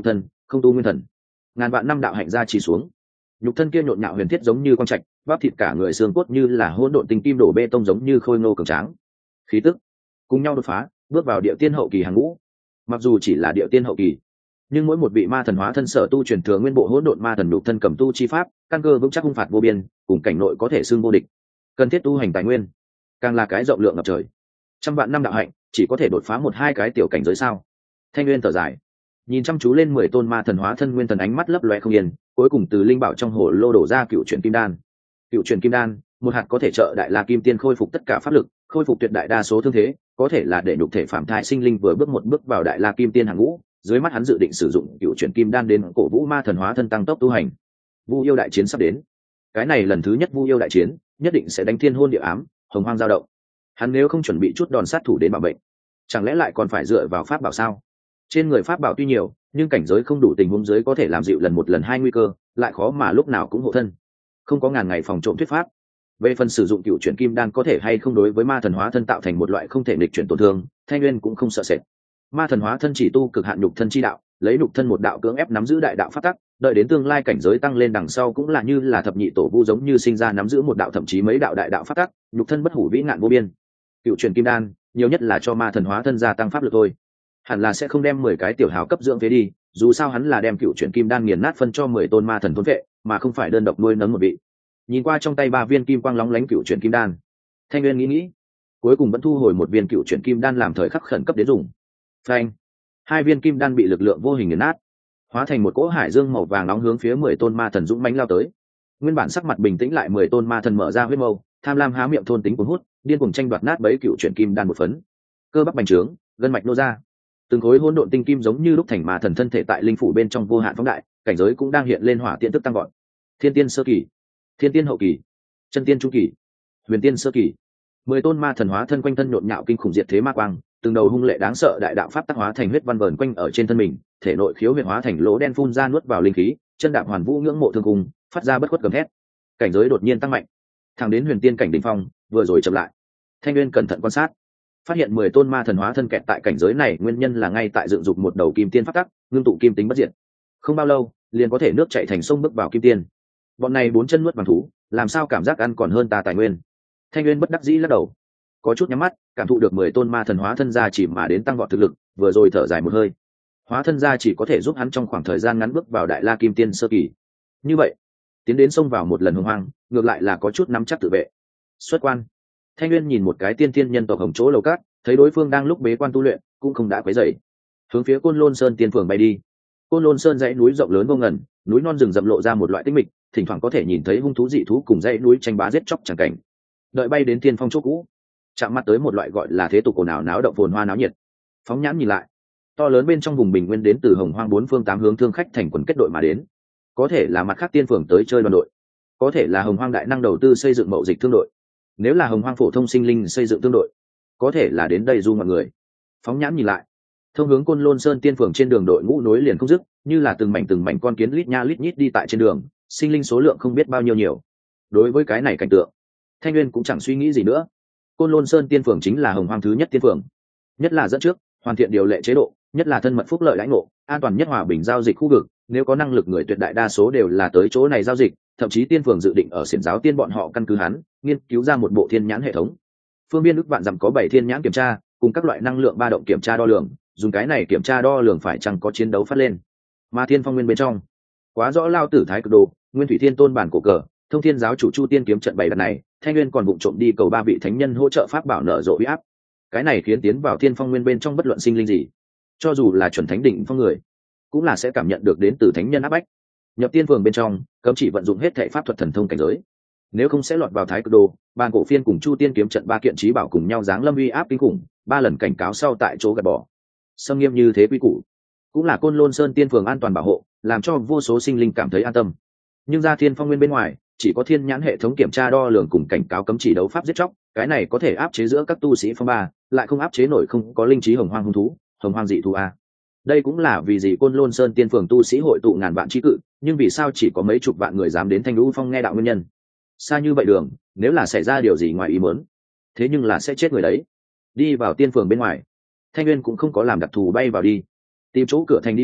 không tu nguyên thần, ngàn vạn năm đạo hạnh ra chỉ xuống, nhục thân kia nhộn nhạo huyền thiết giống như quang trạch, bắp thịt cả người xương cốt như là hỗn độn tinh kim đổ bê tông giống như khôi ngô cường tráng, khí tức cùng nhau đột phá, bước vào địa tiên hậu kỳ hàng ngũ. Mặc dù chỉ là địa tiên hậu kỳ, nhưng mỗi một vị ma thần hóa thân sở tu truyền thừa nguyên bộ hỗn độn ma thần nhục thân cầm tu chi pháp, căn cơ vững chắc hung phạt vô biên, cùng cảnh nội có thể xương vô địch. Cần thiết tu hành tài nguyên, càng là cái rộng lượng ngập trời. Trăm vạn năm đạo hạnh, chỉ có thể đột phá một hai cái tiểu cảnh giới sao? Thanh Nguyên thở dài, nhìn chăm chú lên 10 tôn ma thần hóa thân nguyên thần, ánh mắt lấp loe không yên, cuối cùng từ linh bảo trong hồ lô đổ ra cựu chuyển kim đan. Cựu chuyển kim đan, một hạt có thể trợ đại la kim tiên khôi phục tất cả pháp lực, khôi phục tuyệt đại đa số thương thế, có thể là để nhục thể phạm thai sinh linh vừa bước một bước vào đại la kim tiên hàng ngũ. Dưới mắt hắn dự định sử dụng cựu chuyển kim đan đến cổ vũ ma thần hóa thân tăng tốc tu hành. Vu yêu đại chiến sắp đến, cái này lần thứ nhất Vu yêu đại chiến, nhất định sẽ đánh thiên hôn địa ám, hồng hoang dao động. Hắn nếu không chuẩn bị chút đòn sát thủ đến bảo mệnh, chẳng lẽ lại còn phải dựa vào pháp bảo sao? Trên người pháp bảo tuy nhiều, nhưng cảnh giới không đủ tình huống dưới có thể làm dịu lần một lần hai nguy cơ, lại khó mà lúc nào cũng hộ thân. Không có ngàn ngày phòng trộm thuyết pháp. Về phần sử dụng cựu chuyển kim đan có thể hay không đối với ma thần hóa thân tạo thành một loại không thể nghịch chuyển tổn thương, Thanh Nguyên cũng không sợ sệt. Ma thần hóa thân chỉ tu cực hạn nhục thân chi đạo, lấy nhục thân một đạo cưỡng ép nắm giữ đại đạo pháp tắc, đợi đến tương lai cảnh giới tăng lên đằng sau cũng là như là thập nhị tổ vu giống như sinh ra nắm giữ một đạo thậm chí mấy đạo đại đạo pháp tắc, nhục thân bất hủ vĩ ngạn vô biên. Cựu chuyển kim đan, nhiều nhất là cho ma thần hóa thân gia tăng pháp lực thôi. Hẳn là sẽ không đem 10 cái tiểu hào cấp dưỡng phế đi, dù sao hắn là đem cựu chuyển kim đan nghiền nát phân cho 10 tôn ma thần thôn vệ, mà không phải đơn độc nuôi nấng một vị. Nhìn qua trong tay 3 viên kim quang lóng lánh cựu chuyển kim đan, Thanh Nguyên nghĩ, cuối cùng vẫn thu hồi một viên cựu chuyển kim đan làm thời khắc khẩn cấp đến dùng. Phanh! 2 viên kim đan bị lực lượng vô hình nghiền nát, hóa thành một cỗ hải dương màu vàng nóng hướng phía 10 tôn ma thần dũng mãnh lao tới. Nguyên bản sắc mặt bình tĩnh lại 10 tôn ma thần mở ra huyết mâu, tham lam há miệng thôn tính cuốn hút, điên cuồng tranh đoạt nát bấy cựu chuyển kim đan một phấn. Cơ bắp bành trướng, gân mạch nô ra, từng khối hỗn độn tinh kim giống như lúc thành ma thần thân thể tại linh phủ bên trong vô hạn phóng đại, cảnh giới cũng đang hiện lên hỏa tiện tức tăng gọn. Thiên tiên sơ kỳ, thiên tiên hậu kỳ, chân tiên trung kỳ, huyền tiên sơ kỳ. 10 tôn ma thần hóa thân quanh thân nhộn nhạo kinh khủng diệt thế ma quang, từng đầu hung lệ đáng sợ đại đạo pháp tác hóa thành huyết văn vờn quanh ở trên thân mình, thể nội khiếu huyệt hóa thành lỗ đen phun ra nuốt vào linh khí, chân đạp hoàn vũ ngưỡng mộ thương cung, phát ra bất khuất gầm thét. Cảnh giới đột nhiên tăng mạnh, thẳng đến huyền tiên cảnh đỉnh phong, vừa rồi chậm lại. Thanh Nguyên cẩn thận quan sát, phát hiện 10 tôn ma thần hóa thân kẹt tại cảnh giới này nguyên nhân là ngay tại dựng dục một đầu kim tiên pháp tắc, ngưng tụ kim tính bất diệt. Không bao lâu, liền có thể nước chảy thành sông bước vào kim tiên. Bọn này 4 chân nuốt bằng thú, làm sao cảm giác ăn còn hơn ta tài nguyên. Thanh Nguyên bất đắc dĩ lắc đầu, có chút nhắm mắt, cảm thụ được 10 tôn ma thần hóa thân ra chỉ mà đến tăng vọt thực lực, vừa rồi thở dài một hơi. Hóa thân ra chỉ có thể giúp hắn trong khoảng thời gian ngắn bước vào đại la kim tiên sơ kỳ. Như vậy, tiến đến xông vào một lần hồng hoang, ngược lại là có chút nắm chắc tự vệ. Xuất quan, Thanh Nguyên nhìn một cái tiên tiên nhân tộc hồng chỗ lầu cát, thấy đối phương đang lúc bế quan tu luyện, cũng không đã quấy rầy, hướng phía Côn Lôn Sơn tiên phường bay đi. Côn Lôn Sơn dãy núi rộng lớn vô ngần, núi non rừng rậm lộ ra một loại tĩnh mịch, thỉnh thoảng có thể nhìn thấy hung thú dị thú cùng dãy núi tranh bá giết chóc chẳng cảnh. Đợi bay đến tiên phong chỗ cũ, chạm mặt tới một loại gọi là thế tục cổ ảo náo động phồn hoa náo nhiệt. Phóng nhãn nhìn lại, to lớn bên trong vùng bình nguyên đến từ hồng hoang 4 phương 8 hướng thương khách thành quần kết đội mà đến. Có thể là mặt khác tiên phường tới chơi đoàn đội, có thể là hồng hoang đại năng đầu tư xây dựng mậu dịch thương đội, nếu là hồng hoang phổ thông sinh linh xây dựng thương đội, có thể là đến đây du mọi người. Phóng nhãn nhìn lại, thông hướng Côn Lôn Sơn tiên phường trên đường đội ngũ nối liền không dứt, như là từng mảnh con kiến lít nha lít nhít đi tại trên đường, sinh linh số lượng không biết bao nhiêu nhiều. Đối với cái này cảnh tượng, Thanh Nguyên cũng chẳng suy nghĩ gì nữa. Côn Lôn Sơn tiên phường chính là hồng hoang thứ nhất tiên phường, nhất là dẫn trước, hoàn thiện điều lệ chế độ, nhất là thân mật phúc lợi lãnh ngộ, an toàn nhất hòa bình giao dịch khu vực, nếu có năng lực người tuyệt đại đa số đều là tới chỗ này giao dịch, thậm chí tiên phường dự định ở xiển giáo tiên bọn họ căn cứ hắn nghiên cứu ra một bộ thiên nhãn hệ thống. Phương biên ước vạn dặm có 7 thiên nhãn kiểm tra, cùng các loại năng lượng ba động kiểm tra đo lường, dùng cái này kiểm tra đo lường phải chăng có chiến đấu phát lên. Mà thiên phong nguyên bên trong, quá rõ lao tử thái cực đồ, nguyên thủy thiên tôn bản cổ cờ, thông thiên giáo chủ chu tiên kiếm trận bày đặt này, Thanh Nguyên còn vụng trộm đi cầu 3 vị thánh nhân hỗ trợ pháp bảo nở rộ uy áp. Cái này khiến tiến vào thiên phong nguyên bên trong bất luận sinh linh gì, cho dù là chuẩn thánh đỉnh phong người, cũng là sẽ cảm nhận được đến từ thánh nhân áp bách. Nhập tiên phường bên trong, cấm chỉ vận dụng hết thảy pháp thuật thần thông cảnh giới, nếu không sẽ lọt vào thái cực đồ, bàn cổ phiên cùng chu tiên kiếm trận 3 kiện chí bảo cùng nhau giáng lâm uy áp kinh khủng, 3 lần cảnh cáo sau tại chỗ gạt bỏ. Xâm nghiêm như thế quy củ, cũng là Côn Lôn Sơn tiên phường an toàn bảo hộ, làm cho vô số sinh linh cảm thấy an tâm. Nhưng ra thiên phong nguyên bên ngoài, chỉ có thiên nhãn hệ thống kiểm tra đo lường cùng cảnh cáo cấm chỉ đấu pháp giết chóc, cái này có thể áp chế giữa các tu sĩ phong ba, lại không áp chế nổi không có linh trí hồng hoang hung thú, hồng hoang dị thú a. Đây cũng là vì gì Côn Lôn Sơn tiên phường tu sĩ hội tụ ngàn vạn trí cự, nhưng vì sao chỉ có mấy chục vạn người dám đến Thanh Lũ Phong nghe đạo nguyên nhân. Xa như vậy đường, nếu là xảy ra điều gì ngoài ý muốn, thế nhưng là sẽ chết người đấy. Đi vào tiên phường bên ngoài, Thanh Nguyên cũng không có làm đặc thù bay vào đi, tìm chỗ cửa thành đi vào,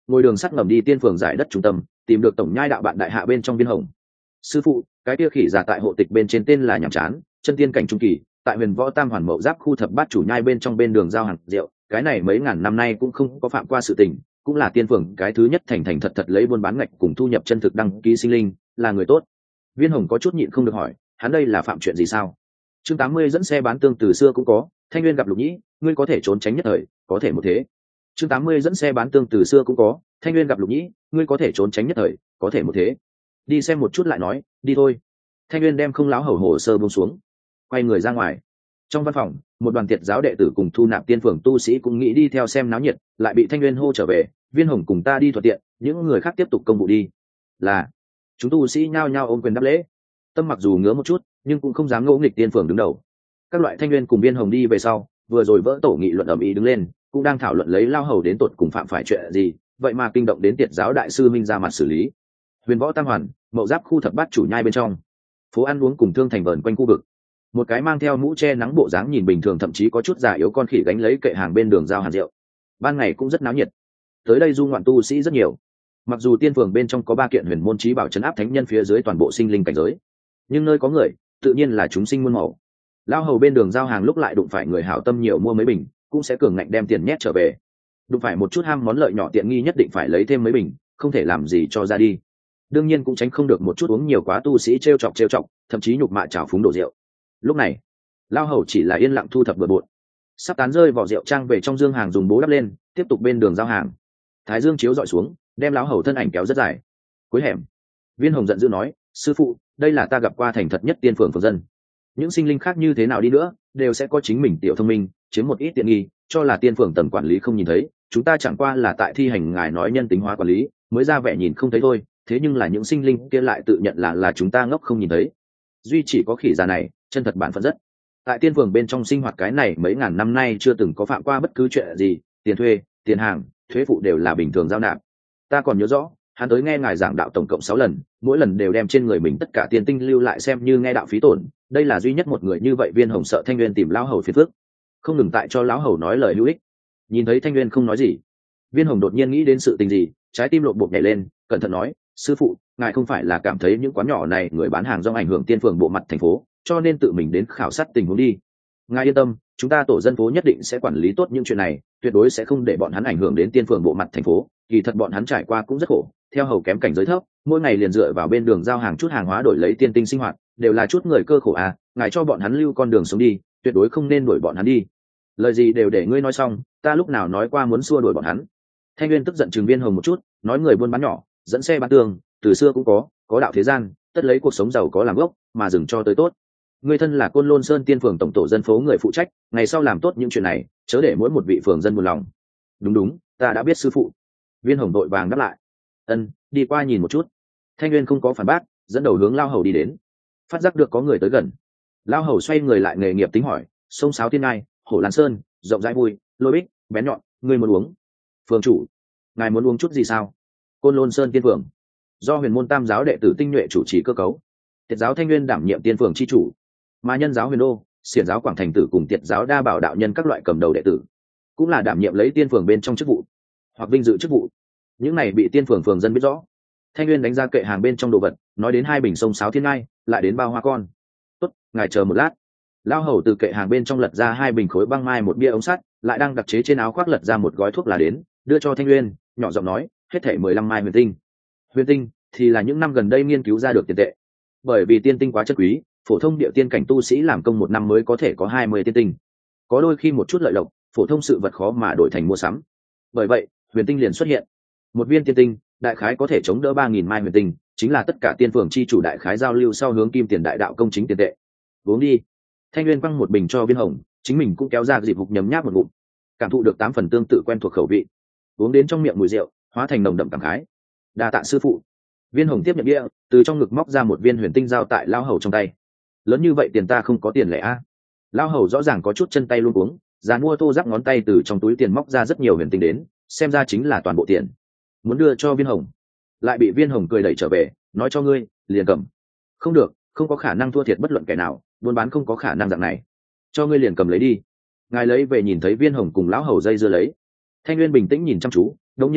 ngồi đường sắt ngầm đi tiên phường giải đất trung tâm, tìm được tổng nhai đạo bạn đại hạ bên trong Viên Hồng. Sư phụ, cái kia khỉ giả tại hộ tịch bên trên tên là Nhàm Chán, chân tiên cảnh trung kỳ, tại Huyền Võ Tam Hoàn Mậu Giáp khu thập bát chủ nhai bên trong bên đường giao hàng rượu, cái này mấy ngàn năm nay cũng không có phạm qua sự tình, cũng là tiên phường cái thứ nhất thành thành thật thật lấy buôn bán ngạch cùng thu nhập chân thực đăng ký sinh linh, là người tốt. Viên Hồng có chút nhịn không được hỏi, hắn đây là phạm chuyện gì sao? Chương 80 dẫn xe bán tương từ xưa cũng có, Thanh Nguyên gặp Lục Nhĩ, ngươi có thể trốn tránh nhất thời, có thể một thế. Chương 80 dẫn xe bán tương từ xưa cũng có, Thanh Nguyên gặp Lục Nhĩ, ngươi có thể trốn tránh nhất thời, có thể một thế. Đi xem một chút lại nói, đi thôi. Thanh Nguyên đem không láo hầu hồ sơ buông xuống, quay người ra ngoài. Trong văn phòng, một đoàn tiệt giáo đệ tử cùng thu nạp tiên phường tu sĩ cũng nghĩ đi theo xem náo nhiệt, lại bị Thanh Nguyên hô trở về, Viên Hồng cùng ta đi thuận tiện, những người khác tiếp tục công vụ đi. Là, chúng tu sĩ nhao nhao ôm quyền đáp lễ. Tâm mặc dù ngứa một chút, nhưng cũng không dám ngỗ nghịch tiên phường đứng đầu. Các loại Thanh Nguyên cùng Viên Hồng đi về sau, vừa rồi vỡ tổ nghị luận ầm ĩ đứng lên, cũng đang thảo luận lấy lao hầu đến tột cùng phạm phải chuyện gì, vậy mà kinh động đến tiệt giáo đại sư minh ra mặt xử lý. Huyền Võ Tam Hoàn, Mậu Giáp khu thập bát chủ nhai bên trong, phố ăn uống cùng thương thành vờn quanh khu vực. Một cái mang theo mũ che nắng bộ dáng nhìn bình thường thậm chí có chút già yếu con khỉ gánh lấy kệ hàng bên đường giao hàng rượu. Ban ngày cũng rất náo nhiệt, tới đây du ngoạn tu sĩ rất nhiều. Mặc dù tiên phường bên trong có 3 kiện huyền môn chí bảo trấn áp thánh nhân phía dưới toàn bộ sinh linh cảnh giới, nhưng nơi có người tự nhiên là chúng sinh muôn màu. Lao hầu bên đường giao hàng lúc lại đụng phải người hảo tâm nhiều mua mấy bình, cũng sẽ cường ngạnh đem tiền nhét trở về. Đụng phải một chút ham món lợi nhỏ tiện nghi nhất định phải lấy thêm mấy bình, không thể làm gì cho ra đi. Đương nhiên cũng tránh không được một chút uống nhiều quá tu sĩ trêu chọc, thậm chí nhục mạ trào phúng đổ rượu. Lúc này, Lao hầu chỉ là yên lặng thu thập bừa bộn, sắp tán rơi vỏ rượu trang về trong dương hàng dùng bố đắp lên, tiếp tục bên đường giao hàng. Thái dương chiếu dọi xuống, đem Lão hầu thân ảnh kéo rất dài. Cuối hẻm, Viên Hồng giận dữ nói, sư phụ, đây là ta gặp qua thành thật nhất tiên phường phường dân. Những sinh linh khác như thế nào đi nữa đều sẽ có chính mình tiểu thông minh, chiếm một ít tiện nghi, cho là tiên phường tầng quản lý không nhìn thấy, chúng ta chẳng qua là tại thi hành ngài nói nhân tính hóa quản lý, mới ra vẻ nhìn không thấy thôi. Thế nhưng là những sinh linh kia lại tự nhận là chúng ta ngốc không nhìn thấy. Duy chỉ có khỉ già này chân thật bản phận rất. Tại tiên phường bên trong sinh hoạt cái này mấy ngàn năm nay chưa từng có phạm qua bất cứ chuyện gì, tiền thuê, tiền hàng, thuế phụ đều là bình thường giao nạp. Ta còn nhớ rõ, hắn tới nghe ngài giảng đạo tổng cộng 6 lần, mỗi lần đều đem trên người mình tất cả tiền tinh lưu lại xem như nghe đạo phí tổn. Đây là duy nhất một người như vậy. Viên Hồng sợ Thanh Nguyên tìm lão hầu phiền phức, không ngừng tại cho lão hầu nói lời hữu ích. Nhìn thấy Thanh Nguyên không nói gì, Viên Hồng đột nhiên nghĩ đến sự tình gì, trái tim lộn bột nhảy lên, cẩn thận nói, sư phụ, ngài không phải là cảm thấy những quán nhỏ này người bán hàng do ảnh hưởng tiên phường bộ mặt thành phố, cho nên tự mình đến khảo sát tình huống đi. Ngài yên tâm, chúng ta tổ dân phố nhất định sẽ quản lý tốt những chuyện này, tuyệt đối sẽ không để bọn hắn ảnh hưởng đến tiên phường bộ mặt thành phố. Kỳ thật bọn hắn trải qua cũng rất khổ, theo hầu kém cảnh giới thấp, mỗi ngày liền dựa vào bên đường giao hàng chút hàng hóa đổi lấy tiên tinh sinh hoạt, đều là chút người cơ khổ à. Ngài cho bọn hắn lưu con đường sống đi, tuyệt đối không nên đuổi bọn hắn đi. Lời gì đều để ngươi nói xong, ta lúc nào nói qua muốn xua đuổi bọn hắn. Thanh Nguyên tức giận trừng Viên Hồng một chút, nói người buôn bán nhỏ, dẫn xe bán tường, từ xưa cũng có đạo thế gian, tất lấy cuộc sống giàu có làm gốc, mà dừng cho tới tốt. Ngươi thân là Côn Lôn Sơn tiên phường tổng tổ dân phố người phụ trách, ngày sau làm tốt những chuyện này, chớ để mỗi một vị phường dân buồn lòng. Đúng, ta đã biết sư phụ. Viên Hồng đội vàng đáp lại. Ân, đi qua nhìn một chút. Thanh Nguyên không có phản bác, dẫn đầu hướng Lao hầu đi đến. Phát giác được có người tới gần, Lao hầu xoay người lại nghề nghiệp tính hỏi, sông Sáo Tiên Ngai, Hổ Lan Sơn, rộng rãi vui, lôi bích, bén nhọn, ngươi muốn uống? Phường chủ, ngài muốn uống chút gì sao? Côn Lôn Sơn tiên phường, do Huyền môn Tam giáo đệ tử tinh nhuệ chủ trì cơ cấu. Tiệt giáo Thanh Nguyên đảm nhiệm tiên phường chi chủ, mà Nhân giáo Huyền Đô, Xiển giáo Quảng Thành tử cùng Tiệt giáo Đa Bảo đạo nhân các loại cầm đầu đệ tử, cũng là đảm nhiệm lấy tiên phường bên trong chức vụ hoặc vinh dự chức vụ. Những này bị tiên phường phường dân biết rõ. Thanh Nguyên đánh ra kệ hàng bên trong đồ vật, nói đến 2 bình sông Sáo Thiên Ngai, lại đến bao hoa con. Tốt, ngài chờ một lát. Lao hầu từ kệ hàng bên trong lật ra 2 bình khối băng mai, một bia ống sắt, lại đang đặc chế trên áo khoác lật ra một gói thuốc lá đến, đưa cho Thanh Nguyên, nhỏ giọng nói, hết thảy 15 mai huyền tinh. Huyền tinh thì là những năm gần đây nghiên cứu ra được tiền tệ. Bởi vì tiên tinh quá chất quý, phổ thông địa tiên cảnh tu sĩ làm công 1 năm mới có thể có 20 tiên tinh. Có đôi khi một chút lợi lộc, phổ thông sự vật khó mà đổi thành mua sắm. Bởi vậy, huyền tinh liền xuất hiện. Một viên tiên tinh, đại khái có thể chống đỡ 3000 mai huyền tinh, chính là tất cả tiên phường chi chủ đại khái giao lưu sau hướng kim tiền đại đạo công chính tiền tệ. Uống đi. Thanh Nguyên quăng một bình cho Viên Hồng, chính mình cũng kéo ra dịp hục nhấm nháp một ngụm, cảm thụ được 8 phần tương tự quen thuộc khẩu vị. Uống đến trong miệng mùi rượu hóa thành nồng đậm cảm khái. Đa tạ sư phụ. Viên Hồng tiếp nhận bia, từ trong ngực móc ra một viên huyền tinh giao tại Lao hầu trong tay. Lớn như vậy tiền ta không có tiền lẻ a. Lao hầu rõ ràng có chút chân tay luôn cuống, dàn mua tô rắc ngón tay từ trong túi tiền móc ra rất nhiều huyền tinh đến, xem ra chính là toàn bộ tiền. Muốn đưa cho Viên Hồng, lại bị Viên Hồng cười đẩy trở về, nói cho ngươi, liền cầm. Không được, không có khả năng thua thiệt bất luận kẻ nào, buôn bán không có khả năng dạng này. Cho ngươi liền cầm lấy đi. Ngài lấy về. Nhìn thấy Viên Hồng cùng lão hầu dây dưa lấy, Thanh Nguyên bình tĩnh nhìn chăm chú, đống nhiên nói,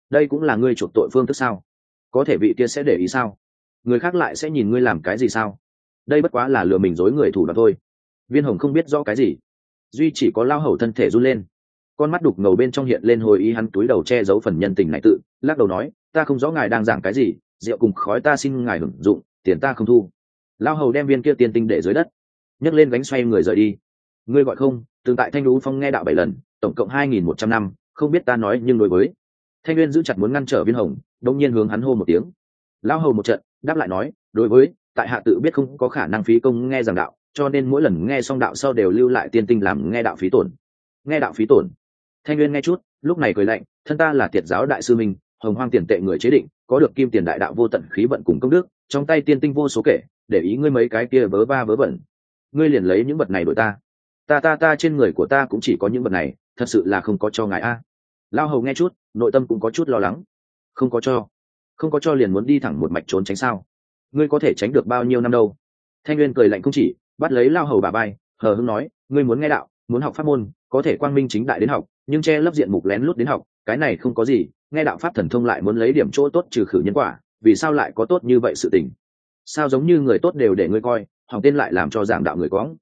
đây cũng là ngươi chuộc tội phương thức sao? Có thể vị kia sẽ để ý sao? Người khác lại sẽ nhìn ngươi làm cái gì sao? Đây bất quá là lừa mình dối người thủ đoạn thôi. Viên Hồng không biết rõ cái gì, duy chỉ có lao hầu thân thể run lên, con mắt đục ngầu bên trong hiện lên hồi ý, hắn túi đầu che giấu phần nhân tình này, tự lắc đầu nói, ta không rõ ngài đang giảng cái gì, rượu cùng khói ta xin ngài hưởng dụng, tiền ta không thu. Lao hầu đem viên kia tiền tinh để dưới đất, nhấc lên gánh xoay người rời đi. Ngươi gọi không, từng tại Thanh Đú Phong nghe đạo 7 lần, tổng cộng 2.100 năm, không biết ta nói nhưng đối với. Thanh Nguyên giữ chặt muốn ngăn trở Viên Hồng, đông nhiên hướng hắn hô một tiếng. Lao hầu một trận đáp lại nói, đối với, tại hạ tự biết không có khả năng phí công nghe giảng đạo, cho nên mỗi lần nghe xong đạo sau đều lưu lại tiên tinh làm nghe đạo phí tổn. Nghe đạo phí tổn. Thanh Nguyên nghe chút, lúc này cười lạnh, thân ta là Tiệt giáo đại sư minh, Hồng Hoang tiền tệ người chế định, có được kim tiền đại đạo vô tận khí vận cùng công đức, trong tay tiên tinh vô số kể, để ý ngươi mấy cái kia vớ va vớ vẩn. Ngươi liền lấy những vật này đổi ta. Ta trên người của ta cũng chỉ có những vật này, thật sự là không có cho ngài a. Lao hầu nghe chút, nội tâm cũng có chút lo lắng. Không có cho liền muốn đi thẳng một mạch trốn tránh sao? Ngươi có thể tránh được bao nhiêu năm đâu? Thanh Nguyên cười lạnh không chỉ, bắt lấy Lao hầu bà bay, hờ hững nói, ngươi muốn nghe đạo, muốn học pháp môn, có thể quang minh chính đại đến học, nhưng che lấp diện mục lén lút đến học, cái này không có gì. Nghe đạo pháp thần thông lại muốn lấy điểm chỗ tốt trừ khử nhân quả, vì sao lại có tốt như vậy sự tình? Sao giống như người tốt đều để ngươi coi, học tên lại làm cho giảng đạo người quõng?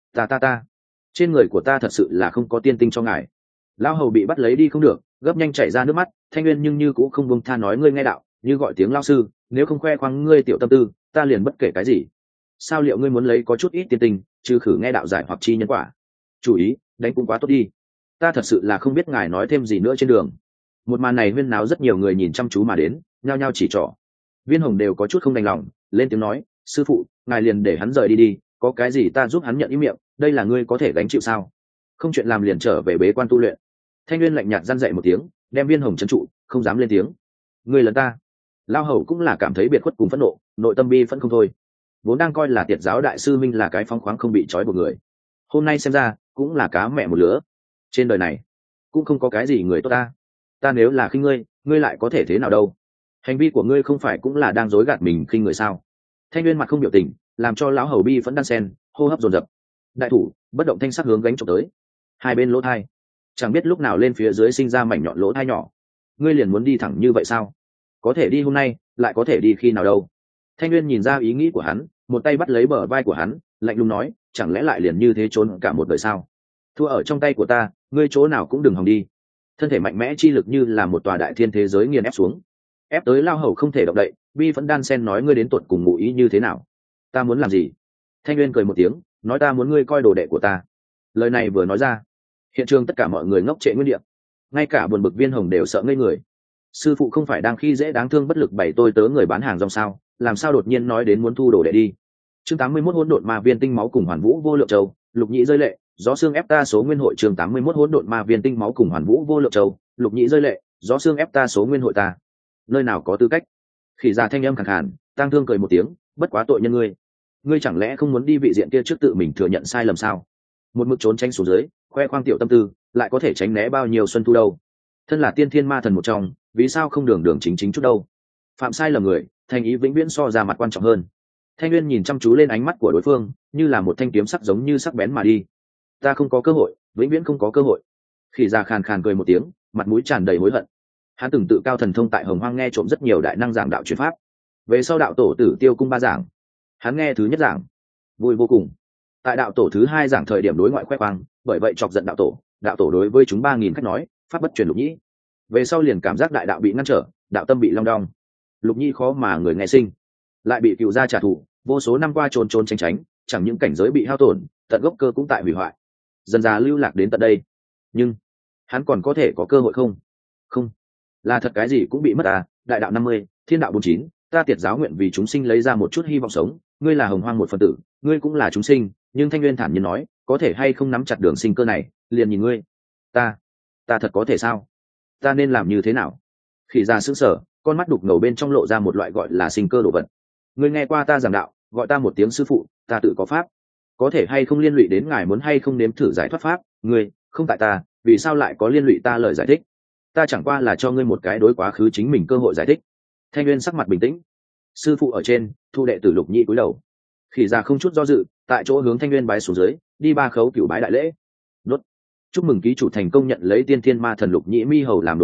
Ta trên người của ta thật sự là không có tiên tinh cho ngài. Lao hầu bị bắt lấy đi không được, gấp nhanh chảy ra nước mắt. Thanh Nguyên nhưng như cũng không buông tha nói, ngươi nghe đạo, như gọi tiếng lao sư, nếu không khoe khoang ngươi tiểu tâm tư, ta liền bất kể cái gì. Sao liệu ngươi muốn lấy có chút ít tiên tinh trừ khử nghe đạo giải hoặc chi nhân quả? Chủ ý đánh cũng quá tốt đi, ta thật sự là không biết ngài nói thêm gì nữa trên đường. Một màn này huyên náo, rất nhiều người nhìn chăm chú mà đến, nhao nhao chỉ trỏ. Viên Hồng đều có chút không đành lòng, lên tiếng nói, sư phụ, ngài liền để hắn rời đi đi, có cái gì ta giúp hắn nhận ý miệng, đây là ngươi có thể gánh chịu sao? Không chuyện làm liền trở về bế quan tu luyện. Thanh Nguyên lạnh nhạt răn dậy một tiếng, đem Viên Hồng trấn trụ, không dám lên tiếng. Ngươi lần ta. Lao hầu cũng là cảm thấy biệt khuất cùng phẫn nộ, nội tâm bi phẫn không thôi. Vốn đang coi là Tiệt giáo đại sư minh là cái phóng khoáng không bị trói buộc người, hôm nay xem ra cũng là cá mẹ một lứa. Trên đời này cũng không có cái gì người tốt ta nếu là khinh ngươi, ngươi lại có thể thế nào đâu? Hành vi của ngươi không phải cũng là đang dối gạt mình khinh người sao? Thanh Nguyên mặt không biểu tình, làm cho lão hầu bi vẫn đan sen, hô hấp dồn dập. Đại thủ bất động thanh sắc hướng gánh trộm tới, hai bên lỗ thai, chẳng biết lúc nào lên phía dưới sinh ra mảnh nhọn lỗ thai nhỏ. Ngươi liền muốn đi thẳng như vậy sao? Có thể đi hôm nay, lại có thể đi khi nào đâu? Thanh Nguyên nhìn ra ý nghĩ của hắn, một tay bắt lấy bờ vai của hắn, lạnh lùng nói, chẳng lẽ lại liền như thế trốn cả một đời sao? Thua ở trong tay của ta, ngươi chỗ nào cũng đừng hòng đi. Thân thể mạnh mẽ chi lực như là một tòa đại thiên thế giới nghiền ép xuống, ép tới Lao hầu không thể động đậy. Bi vẫn đan sen nói, ngươi đến tuột cùng ngụ ý như thế nào? Ta muốn làm gì? Thanh Nguyên cười một tiếng, nói, ta muốn ngươi coi đồ đệ của ta. Lời này vừa nói ra, hiện trường tất cả mọi người ngốc trệ nguyên địa, ngay cả buồn bực Viên Hồng đều sợ ngây người. Sư phụ không phải đang khi dễ đáng thương bất lực bày tôi tớ người bán hàng rong sao? Làm sao đột nhiên nói đến muốn thu đồ đệ đi? Chương 81 hỗn độn ma viên tinh máu cùng hoàn vũ vô lượng châu, Lục Nhĩ rơi lệ, gió xương ép ta số nguyên hội. Chương 81 hỗn độn ma viên tinh máu cùng hoàn vũ vô lượng châu, Lục Nhĩ rơi lệ, gió xương ép ta số nguyên hội ta. Nơi nào có tư cách? Khỉ già thanh âm khàn khàn, tang thương cười một tiếng, bất quá tội nhân ngươi chẳng lẽ không muốn đi vị diện kia trước tự mình thừa nhận sai lầm sao? Một mực trốn tránh xuống dưới, khoe khoang tiểu tâm tư, lại có thể tránh né bao nhiêu xuân thu đâu? Thân là tiên thiên ma thần một trong, vì sao không đường đường chính chính chút đâu? Phạm sai lầm người, thành ý vĩnh viễn so ra mặt quan trọng hơn. Thanh Nguyên nhìn chăm chú lên ánh mắt của đối phương, như là một thanh kiếm sắc giống như sắc bén mà đi. Ta không có cơ hội, vĩnh viễn không có cơ hội. Khỉ già khàn khàn cười một tiếng, mặt mũi tràn đầy hối hận. Hắn từng tự cao thần thông tại Hồng Hoang nghe trộm rất nhiều đại năng giảng đạo truyền pháp, về sau đạo tổ Tử Tiêu cung 3 giảng, hắn nghe thứ nhất giảng vui vô cùng. Tại đạo tổ thứ 2 giảng thời điểm đối ngoại khoe khoang, bởi vậy chọc giận đạo tổ đối với chúng 3.000 khách nói, pháp bất truyền Lục Nhĩ. Về sau liền cảm giác đại đạo bị ngăn trở, đạo tâm bị long đong, Lục Nhĩ khó mà người nghe sinh, lại bị cựu gia trả thù, vô số năm qua trốn trốn tránh tránh, chẳng những cảnh giới bị hao tổn, tận gốc cơ cũng tại hủy hoại, dần dà lưu lạc đến tận đây. Nhưng hắn còn có thể có cơ hội không? Không, là thật cái gì cũng bị mất đại đạo 50, thiên đạo 49, ta Tiệt giáo nguyện vì chúng sinh lấy ra một chút hy vọng sống. Ngươi là Hồng Hoang một phần tử, ngươi cũng là chúng sinh, nhưng Thanh Nguyên thản nhiên nói, có thể hay không nắm chặt đường sinh cơ này, liền nhìn ngươi. Ta thật có thể sao? Ta nên làm như thế nào? Khỉ già sững sờ, con mắt đục ngầu bên trong lộ ra một loại gọi là sinh cơ đồ vật. Ngươi nghe qua ta giảng đạo, gọi ta một tiếng sư phụ, ta tự có pháp, có thể hay không liên lụy đến ngài muốn hay không nếm thử giải thoát pháp. Ngươi không tại ta, vì sao lại có liên lụy ta lời giải thích? Ta chẳng qua là cho ngươi một cái đối quá khứ chính mình cơ hội giải thích. Thanh Nguyên sắc mặt bình tĩnh. Sư phụ ở trên, thu đệ tử Lục Nhĩ cúi đầu. Khỉ già không chút do dự, tại chỗ hướng Thanh Nguyên bái xuống dưới, đi 3 khấu cửu bái đại lễ. Đốt. Chúc mừng ký chủ thành công nhận lấy tiên thiên ma thần Lục Nhĩ mi hầu làm đồ đệ,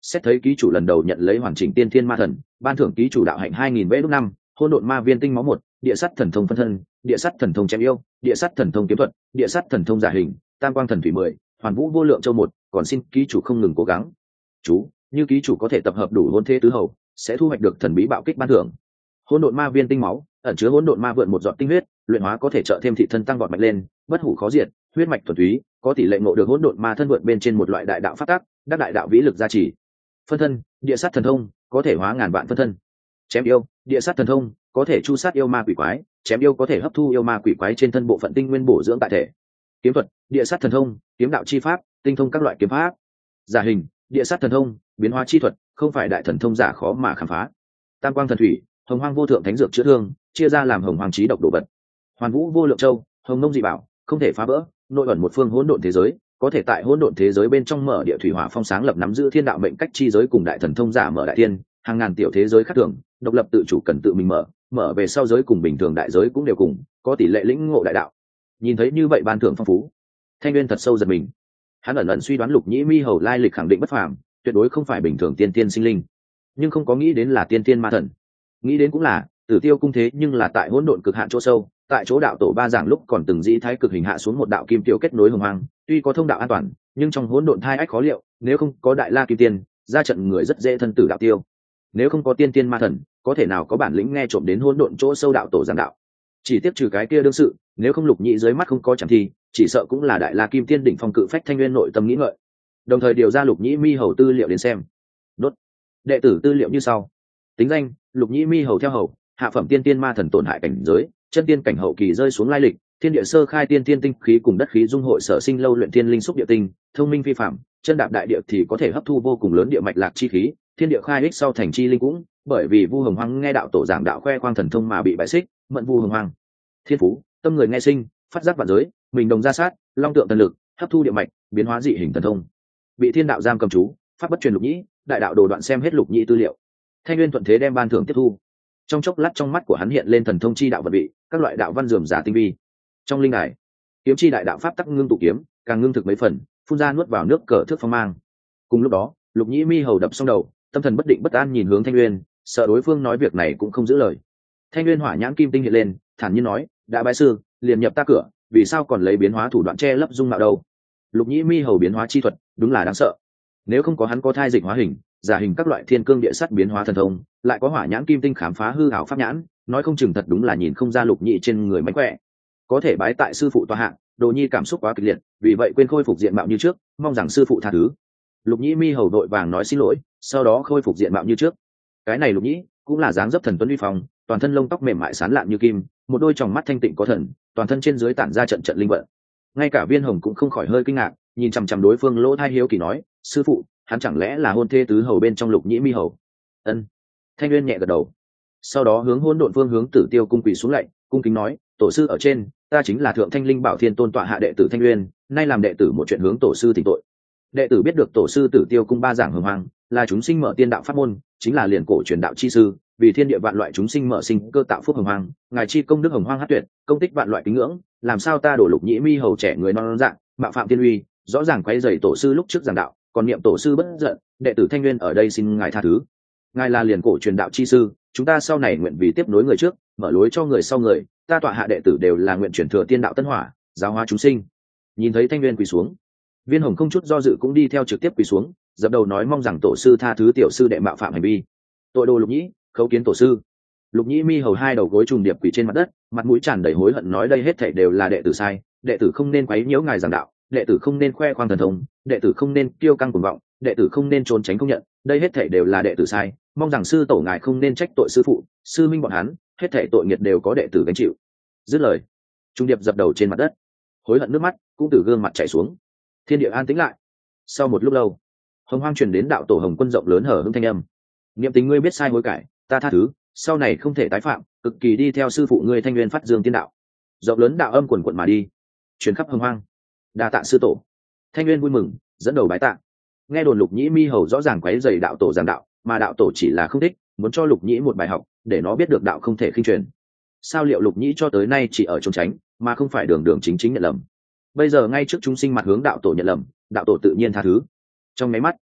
xét thấy ký chủ lần đầu nhận lấy hoàn chỉnh tiên thiên ma thần, ban thưởng ký chủ đạo hạnh 2000 vẽ lúc năm, hỗn độn ma viên tinh máu 1, địa sắt thần thông phân thân, địa sắt thần thông chém yêu, địa sắt thần thông kiếm thuật, địa sắt thần thông giả hình, tam quang thần thủy 10, hoàn vũ vô lượng châu 1, còn xin ký chủ không ngừng cố gắng. Chú, như ký chủ có thể tập hợp đủ hỗn thế tứ hầu, sẽ thu hoạch được thần bí bạo kích ban thưởng. Hỗn độn ma viên tinh máu, ẩn chứa hỗn độn ma vượn một giọt tinh huyết, luyện hóa có thể trợ thêm thị thân tăng vọt mạnh lên, bất hủ khó diệt, huyết mạch thuần túy, có tỷ lệ ngộ được hỗn độn ma thân vượn bên trên một loại đại đạo pháp tắc, đắc đại đạo vĩ lực gia trì. Phân thân, địa sát thần thông, có thể hóa ngàn vạn phân thân. Chém yêu, địa sát thần thông, có thể chu sát yêu ma quỷ quái, chém yêu có thể hấp thu yêu ma quỷ quái trên thân bộ phận tinh nguyên bổ dưỡng tại thể. Kiếm thuật, địa sát thần thông, kiếm đạo chi pháp, tinh thông các loại kiếm pháp. Giả hình, địa sát thần thông, biến hóa chi thuật, không phải đại thần thông giả khó mà khám phá. Tam quang thần thủy, hồng hoang vô thượng thánh dược chữa thương, chia ra làm hồng hoàng chí độc đồ vật. Hoàn vũ vô lượng châu, hồng nông dị bảo, không thể phá vỡ, nội ẩn một phương hỗn độn thế giới, có thể tại hỗn độn thế giới bên trong mở địa thủy hỏa phong sáng lập nắm giữ thiên đạo mệnh cách chi giới cùng đại thần thông giả mở đại thiên, hàng ngàn tiểu thế giới khác thường, độc lập tự chủ cần tự mình mở về sau giới cùng bình thường đại giới cũng đều cùng, có tỷ lệ lĩnh ngộ đại đạo. Nhìn thấy như vậy ban thưởng phong phú, Thanh Nguyên thật sâu giật mình. Hắn ẩn ẩn suy đoán Lục Nhĩ Mi hầu lai lịch khẳng định bất phàm, tuyệt đối không phải bình thường tiên tiên sinh linh, nhưng không có nghĩ đến là tiên tiên ma thần. Nghĩ đến cũng là Tử Tiêu cung thế nhưng là tại hỗn độn cực hạn chỗ sâu, tại chỗ đạo tổ ba giảng lúc còn từng dĩ thái cực hình hạ xuống một đạo kim tiêu kết nối hồng hoang, tuy có thông đạo an toàn, nhưng trong hỗn độn thai ách khó liệu, nếu không có đại la kim tiên ra trận người rất dễ thân tử đạo tiêu. Nếu không có tiên tiên ma thần, có thể nào có bản lĩnh nghe trộm đến hỗn độn chỗ sâu đạo tổ giảng đạo. Chỉ tiếp trừ cái kia đương sự, nếu không Lục Nhĩ dưới mắt không có chẳng thi, chỉ sợ cũng là đại la kim tiên đỉnh phong cự phách. Thanh Nguyên nội tâm nghĩ ngợi, đồng thời điều ra Lục Nhĩ Mi hầu tư liệu đến xem. Đốt đệ tử tư liệu như sau: tính danh Lục Nhĩ Mi hầu theo hầu, hạ phẩm tiên tiên ma thần tổn hại cảnh giới, chân tiên cảnh hậu kỳ rơi xuống lai lịch, thiên địa sơ khai tiên tiên tinh khí cùng đất khí dung hội sở sinh lâu luyện thiên linh xúc địa tinh, thông minh phi phạm, chân đạp đại địa thì có thể hấp thu vô cùng lớn địa mạch lạc chi khí, thiên địa khai ích sau thành chi linh cũng, bởi vì Vu Hồng Hoang nghe đạo tổ giảng đạo khoe khoang thần thông mà bị bại xích, mận Vu Hồng Hoang. Thiên phú, tâm người nghe sinh, phát giác vạn giới, mình đồng ra sát, long tượng thần lực, hấp thu địa mạch, biến hóa dị hình thần thông. Bị thiên đạo giam cầm chú, pháp bất truyền Lục Nhĩ, đại đạo đồ đoạn xem hết Lục Nhĩ tư liệu. Thanh Nguyên thuận thế đem ban thưởng tiếp thu. Trong chốc lát trong mắt của hắn hiện lên thần thông chi đạo vật vị, các loại đạo văn rườm rà tinh vi. Trong linh đài, kiếm chi đại đạo pháp tắc ngưng tụ kiếm, càng ngưng thực mấy phần, phun ra nuốt vào nước cờ thước phong mang. Cùng lúc đó, Lục Nhĩ Mi hầu đập xong đầu, tâm thần bất định bất an nhìn hướng Thanh Nguyên, sợ đối phương nói việc này cũng không giữ lời. Thanh Nguyên hỏa nhãn kim tinh hiện lên, thản nhiên nói: đã bái sư, liền nhập ta cửa, vì sao còn lấy biến hóa thủ đoạn che lấp dung mạo đâu? Lục Nhĩ Mi hầu biến hóa chi thuật, đúng là đáng sợ. Nếu không có hắn có thai dịch hóa hình, giả hình các loại thiên cương địa sắt biến hóa thần thông, lại có hỏa nhãn kim tinh khám phá hư ảo pháp nhãn, nói không chừng thật đúng là nhìn không ra Lục Nhĩ trên người mánh khỏe. Có thể bái tại sư phụ tòa hạng, Đồ Nhi cảm xúc quá kịch liệt, vì vậy quên khôi phục diện mạo như trước, mong rằng sư phụ tha thứ. Lục Nhĩ Mi hầu đội vàng nói xin lỗi, sau đó khôi phục diện mạo như trước. Cái này Lục Nhĩ cũng là dáng dấp thần tuấn uy phong, toàn thân lông tóc mềm mại sán lạn như kim, một đôi tròng mắt thanh tịnh có thần, toàn thân trên dưới tản ra trận trận linh vận. Ngay cả Viên Hồng cũng không khỏi hơi kinh ngạc, nhìn chằm chằm đối phương lỗ thai hiếu kỳ nói: sư phụ, hắn chẳng lẽ là hôn thê tứ hầu bên trong Lục Nhĩ Mi hầu? Ân. Thanh Nguyên nhẹ gật đầu, sau đó hướng hỗn độn phương hướng Tử Tiêu cung quỳ xuống lạy, cung kính nói: tổ sư ở trên, ta chính là thượng thanh linh bảo thiên tôn tọa hạ đệ tử Thanh Nguyên, nay làm đệ tử một chuyện hướng tổ sư thỉnh tội. Đệ tử biết được tổ sư Tử Tiêu cung ba giảng hồng hoang, là chúng sinh mở tiên đạo pháp môn, chính là liền cổ truyền đạo chi sư, vì thiên địa vạn loại chúng sinh mở sinh cơ tạo phúc hồng hoang, ngài chi công đức hồng hoang hát tuyệt, công tích vạn loại kính ngưỡng, làm sao ta đổ Lục Nhĩ Mi hầu trẻ người non dạng, mạo phạm thiên uy, rõ ràng quấy rầy tổ sư lúc trước giảng đạo, còn niệm tổ sư bất giận, đệ tử Thanh Nguyên ở đây xin ngài tha thứ. Ngài là liền cổ truyền đạo chi sư, chúng ta sau này nguyện vì tiếp nối người trước, mở lối cho người sau người, ta tọa hạ đệ tử đều là nguyện chuyển thừa tiên đạo tân hỏa, giáo hóa chúng sinh. Nhìn thấy Thanh Nguyên quỳ xuống, Viên Hồng không chút do dự cũng đi theo trực tiếp quỳ xuống, dập đầu nói mong rằng tổ sư tha thứ tiểu sư đệ mạo phạm hành vi. Tội đồ Lục Nhĩ, khấu kiến tổ sư. Lục Nhĩ Mi hầu hai đầu gối trùng điệp quỳ trên mặt đất, mặt mũi tràn đầy hối hận nói đây hết thảy đều là đệ tử sai, đệ tử không nên quấy nhiễu ngài giảng đạo, đệ tử không nên khoe khoang thần thông, đệ tử không nên kiêu căng cuồng vọng, đệ tử không nên trốn tránh công nhận, đây hết thảy đều là đệ tử sai, mong rằng sư tổ ngài không nên trách tội sư phụ, sư minh bọn hắn, hết thảy tội nghiệp đều có đệ tử gánh chịu. Dứt lời, trung điệp dập đầu trên mặt đất, hối hận nước mắt cũng từ gương mặt chảy xuống. Thiên địa an tĩnh lại. Sau một lúc lâu, hồng hoang truyền đến đạo tổ Hồng Quân rộng lớn hở hững thanh âm: niệm tình ngươi biết sai hối cải, ta tha thứ, sau này không thể tái phạm, cực kỳ đi theo sư phụ ngươi Thanh Nguyên phát dương tiên đạo. Rộng lớn đạo âm quần quận mà đi, truyền khắp hồng hoang. Đa tạ sư tổ. Thanh Nguyên vui mừng, dẫn đầu bái tạ. Nghe đồn Lục Nhĩ Mi hầu rõ ràng quấy rầy đạo tổ giảng đạo, mà đạo tổ chỉ là không thích, muốn cho Lục Nhĩ một bài học, để nó biết được đạo không thể khinh truyền. Sao liệu Lục Nhĩ cho tới nay chỉ ở trốn tránh, mà không phải đường đường chính chính nhận lầm. Bây giờ ngay trước chúng sinh mặt hướng đạo tổ nhận lầm, đạo tổ tự nhiên tha thứ. Trong máy mắt,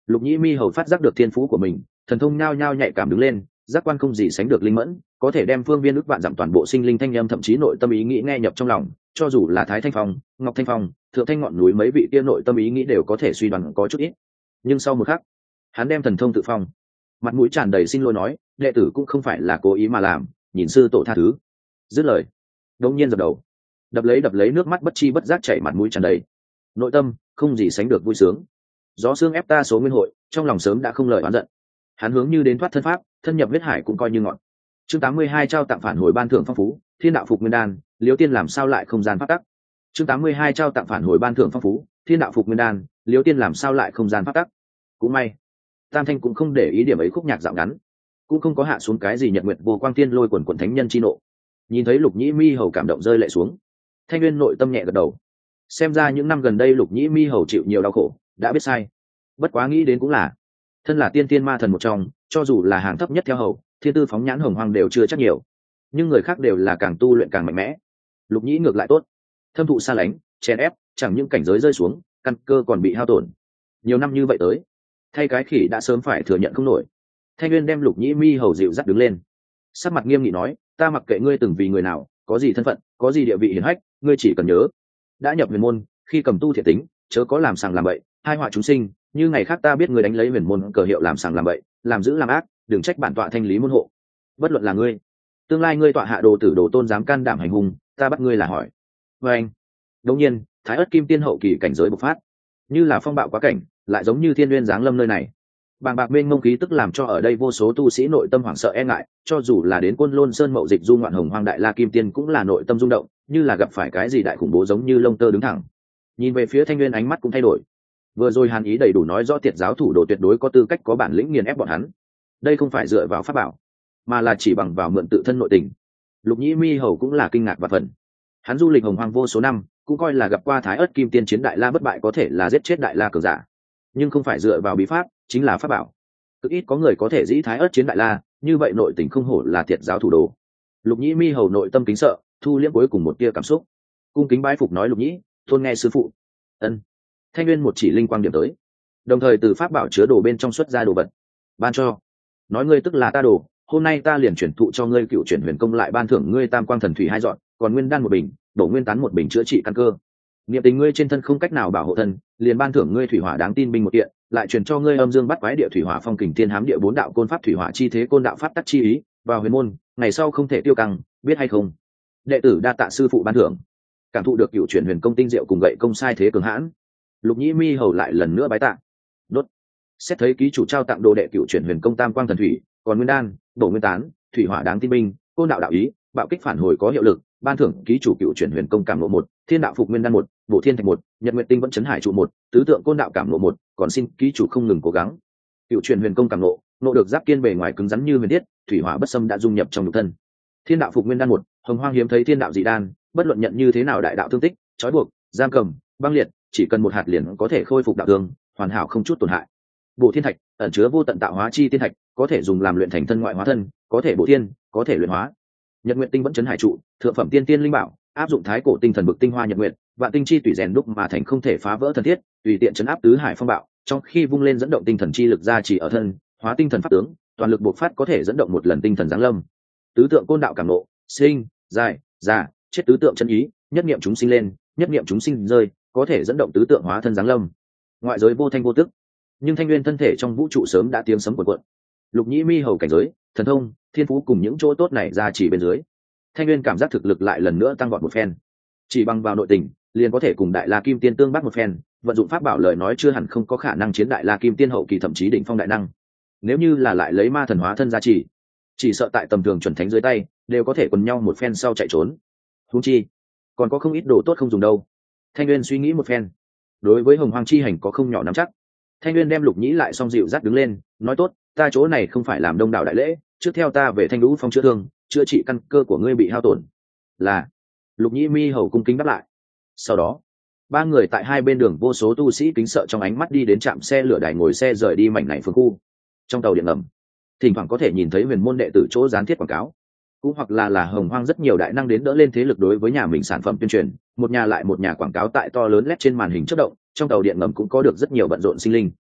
Lục Nhĩ Mi hầu phát giác được thiên phú của mình, thần thông nhao nhao nhạy cảm đứng lên, giác quan không gì sánh được linh mẫn, có thể đem phương viên ước vạn dặm toàn bộ sinh linh thanh âm thậm chí nội tâm ý nghĩ nghe nhập trong lòng, cho dù là Thái Thanh Phong, Ngọc Thanh Phong, Thượng Thanh ngọn núi mấy vị kia nội tâm ý nghĩ đều có thể suy đoán có chút ít. Nhưng sau một khắc, hắn đem thần thông tự phong, mặt mũi tràn đầy xin lỗi nói, đệ tử cũng không phải là cố ý mà làm, nhìn sư tổ tha thứ. Dứt lời, đống nhiên dập đầu, đập lấy nước mắt bất chi bất giác chảy mặt mũi tràn đầy, nội tâm không gì sánh được vui sướng. Gió xương ép ta số nguyên hội, trong lòng sớm đã không lời oán giận. Hắn hướng như đến thoát thân pháp, thân nhập huyết hải cũng coi như ngọn. Chương 82 trao tặng phản hồi ban thưởng phong phú, thiên đạo phục nguyên đan, Liễu Tiên làm sao lại không gian pháp tắc. Chương 82 trao tặng phản hồi ban thưởng phong phú, thiên đạo phục nguyên đan, Liễu Tiên làm sao lại không gian pháp tắc. Cũng may, Tam Thanh cũng không để ý điểm ấy khúc nhạc dạo ngắn, cũng không có hạ xuống cái gì nhật nguyệt vô quang tiên lôi quần quần thánh nhân chi nộ. Nhìn thấy Lục Nhĩ Mi hầu cảm động rơi lệ xuống, Thanh Nguyên nội tâm nhẹ gật đầu. Xem ra những năm gần đây Lục Nhĩ Mi hầu chịu nhiều đau khổ, đã biết sai. Bất quá nghĩ đến cũng là, thân là tiên tiên ma thần một trong, cho dù là hàng thấp nhất theo hầu, thiên tư phóng nhãn hồng hoang đều chưa chắc nhiều, nhưng người khác đều là càng tu luyện càng mạnh mẽ. Lục Nhĩ ngược lại tốt, thâm thụ xa lánh, chèn ép, chẳng những cảnh giới rơi xuống, căn cơ còn bị hao tổn. Nhiều năm như vậy tới, thay cái khỉ đã sớm phải thừa nhận không nổi. Thanh Nguyên đem Lục Nhĩ Mi hầu dịu dắt đứng lên, sắc mặt nghiêm nghị nói, ta mặc kệ ngươi từng vì người nào, có gì thân phận, có gì địa vị hiển hách, ngươi chỉ cần nhớ, đã nhập huyền môn, khi cầm tu thiện tính, chớ có làm sàng làm bậy, hai họa chúng sinh. Như ngày khác ta biết ngươi đánh lấy huyền môn cờ hiệu làm sàng làm bậy, làm dữ làm ác, đừng trách bản tọa thanh lý môn hộ. Bất luận là ngươi, tương lai ngươi tọa hạ đồ tử đồ tôn dám can đảm hành hung, ta bắt ngươi là hỏi. Và anh, đống nhiên, Thái Ức Kim Tiên hậu kỳ cảnh giới bộc phát, như là phong bạo quá cảnh, lại giống như thiên nguyên giáng lâm nơi này. Bàng bạc mênh mông khí tức làm cho ở đây vô số tu sĩ nội tâm hoảng sợ e ngại, cho dù là đến Côn Lôn Sơn mậu dịch du ngoạn hồng hoang đại la kim tiên cũng là nội tâm rung động, như là gặp phải cái gì đại khủng bố giống như lông tơ đứng thẳng. Nhìn về phía Thanh Nguyên ánh mắt cũng thay đổi. Vừa rồi hàn ý đầy đủ nói rõ tiệt giáo thủ đồ tuyệt đối có tư cách có bản lĩnh nghiền ép bọn hắn. Đây không phải dựa vào pháp bảo, mà là chỉ bằng vào mượn tự thân nội tình. Lục Nhĩ Mi hầu cũng là kinh ngạc và phần. Hắn du lịch hồng hoang vô số năm, cũng coi là gặp qua Thái Ức Kim Tiên chiến đại la bất bại có thể là giết chết đại la cường giả, nhưng không phải dựa vào bí pháp, chính là pháp bảo. Cực ít có người có thể dĩ Thái Ức chiến đại la, như vậy nội tình không hổ là tiệt giáo thủ đồ. Lục Nhĩ Mi hầu nội tâm kính sợ, thu liễm cuối cùng một tia cảm xúc, cung kính bái phục nói, Lục Nhĩ tôn nghe sư phụ. Ân. Thanh Nguyên một chỉ linh quang điểm tới, đồng thời từ pháp bảo chứa đồ bên trong xuất ra đồ vật, ban cho. Nói ngươi tức là ta đồ, hôm nay ta liền chuyển thụ cho ngươi cựu chuyển huyền công, lại ban thưởng ngươi tam quang thần thủy 2 dọn, còn nguyên đan 1 bình, đổ nguyên tán 1 bình chữa trị căn cơ. Niệm tình ngươi trên thân không cách nào bảo hộ thân, liền ban thưởng ngươi thủy hỏa đáng tin binh 1 kiện, lại truyền cho ngươi âm dương bắt quái địa thủy hỏa phong kình thiên hám địa 4 đạo côn pháp thủy hỏa chi thế côn đạo pháp tắc chi ý, vào huyền môn, ngày sau không thể tiêu căng, biết hay không? Đệ tử đa tạ sư phụ ban thưởng. Cảm thụ được cựu chuyển huyền công tinh diệu cùng gậy công sai thế cường hãn, Lục Nhĩ Mi hầu lại lần nữa bái tạ. Đốt. Xét thấy ký chủ trao tặng đồ đệ cựu chuyển huyền công tam quang thần thủy, còn nguyên đan, bổ nguyên tán, thủy hỏa đáng tin binh, côn đạo đạo ý, bạo kích phản hồi có hiệu lực, ban thưởng ký chủ cựu chuyển huyền công cảm ngộ 1, thiên đạo phục nguyên đan 1, bổ thiên thạch 1, nhật nguyệt tinh vẫn chấn hải trụ 1, tứ tượng côn đạo cảm ngộ 1, còn xin ký chủ không ngừng cố gắng. Cựu chuyển huyền công cảm ngộ được giáp kiên bề ngoài cứng rắn như huyền thiết, thủy hỏa bất xâm đã dung nhập trong nhục thân. Thiên đạo phục nguyên đan 1, hồng hoang hiếm thấy thiên đạo dị đan, bất luận nhận như thế nào đại đạo thương tích, trói buộc, giam cầm, băng liệt, chỉ cần 1 hạt liền có thể khôi phục đạo thương, hoàn hảo không chút tổn hại. Bổ thiên thạch ẩn chứa vô tận tạo hóa chi tiên thạch, có thể dùng làm luyện thành thân ngoại hóa thân, có thể bổ thiên, có thể luyện hóa. Nhật nguyệt tinh vẫn chấn hải trụ, thượng phẩm tiên tiên linh bảo, áp dụng thái cổ tinh thần bực tinh hoa nhật nguyệt, vạn tinh chi tùy rèn đúc mà thành, không thể phá vỡ thần thiết, tùy tiện chấn áp tứ hải phong bạo, trong khi vung lên dẫn động tinh thần chi lực ra chỉ ở thân, hóa tinh thần pháp tướng, toàn lực bộc phát có thể dẫn động 1 lần tinh thần giáng lâm. Tứ tượng côn đạo cảm ngộ, sinh, dài, già, chết tứ tượng chân ý, nhất niệm chúng sinh lên, nhất niệm chúng sinh rơi, có thể dẫn động tứ tượng hóa thân giáng lâm. Ngoại giới vô thanh vô tức, nhưng Thanh Nguyên thân thể trong vũ trụ sớm đã tiếng sấm cuộn cuộn. Lục Nhĩ Mi hầu cảnh giới, thần thông, thiên phú cùng những chỗ tốt này ra chỉ bên dưới, Thanh Nguyên cảm giác thực lực lại lần nữa tăng vọt một phen. Chỉ bằng vào nội tình, liền có thể cùng đại la kim tiên tương bắt một phen, vận dụng pháp bảo lời nói chưa hẳn không có khả năng chiến đại la kim tiên hậu kỳ, thậm chí đỉnh phong đại năng. Nếu như là lại lấy ma thần hóa thân ra chỉ sợ tại tầm thường chuẩn thánh dưới tay đều có thể quần nhau một phen sau chạy trốn. Huống chi còn có không ít đồ tốt không dùng đâu. Thanh Nguyên suy nghĩ một phen, đối với hồng hoang chi hành có không nhỏ nắm chắc. Thanh Nguyên đem Lục Nhĩ lại xong dịu dắt đứng lên, nói tốt, ta chỗ này không phải làm đông đảo đại lễ, trước theo ta về Thanh Lũ Phong chữa thương, chữa trị căn cơ của ngươi bị hao tổn. Là. Lục Nhĩ Mi hầu cung kính đáp lại. Sau đó 3 người tại 2 bên đường vô số tu sĩ kính sợ trong ánh mắt đi đến trạm xe lửa đài, ngồi xe rời đi mảnh này phương khu. Trong tàu điện ngầm, thỉnh thoảng có thể nhìn thấy huyền môn đệ tử chỗ dán thiết quảng cáo, cũng hoặc là hồng hoang rất nhiều đại năng đến đỡ lên thế lực đối với nhà mình sản phẩm tuyên truyền, một nhà lại một nhà quảng cáo tại to lớn led trên màn hình chớp động. Trong tàu điện ngầm cũng có được rất nhiều bận rộn sinh linh.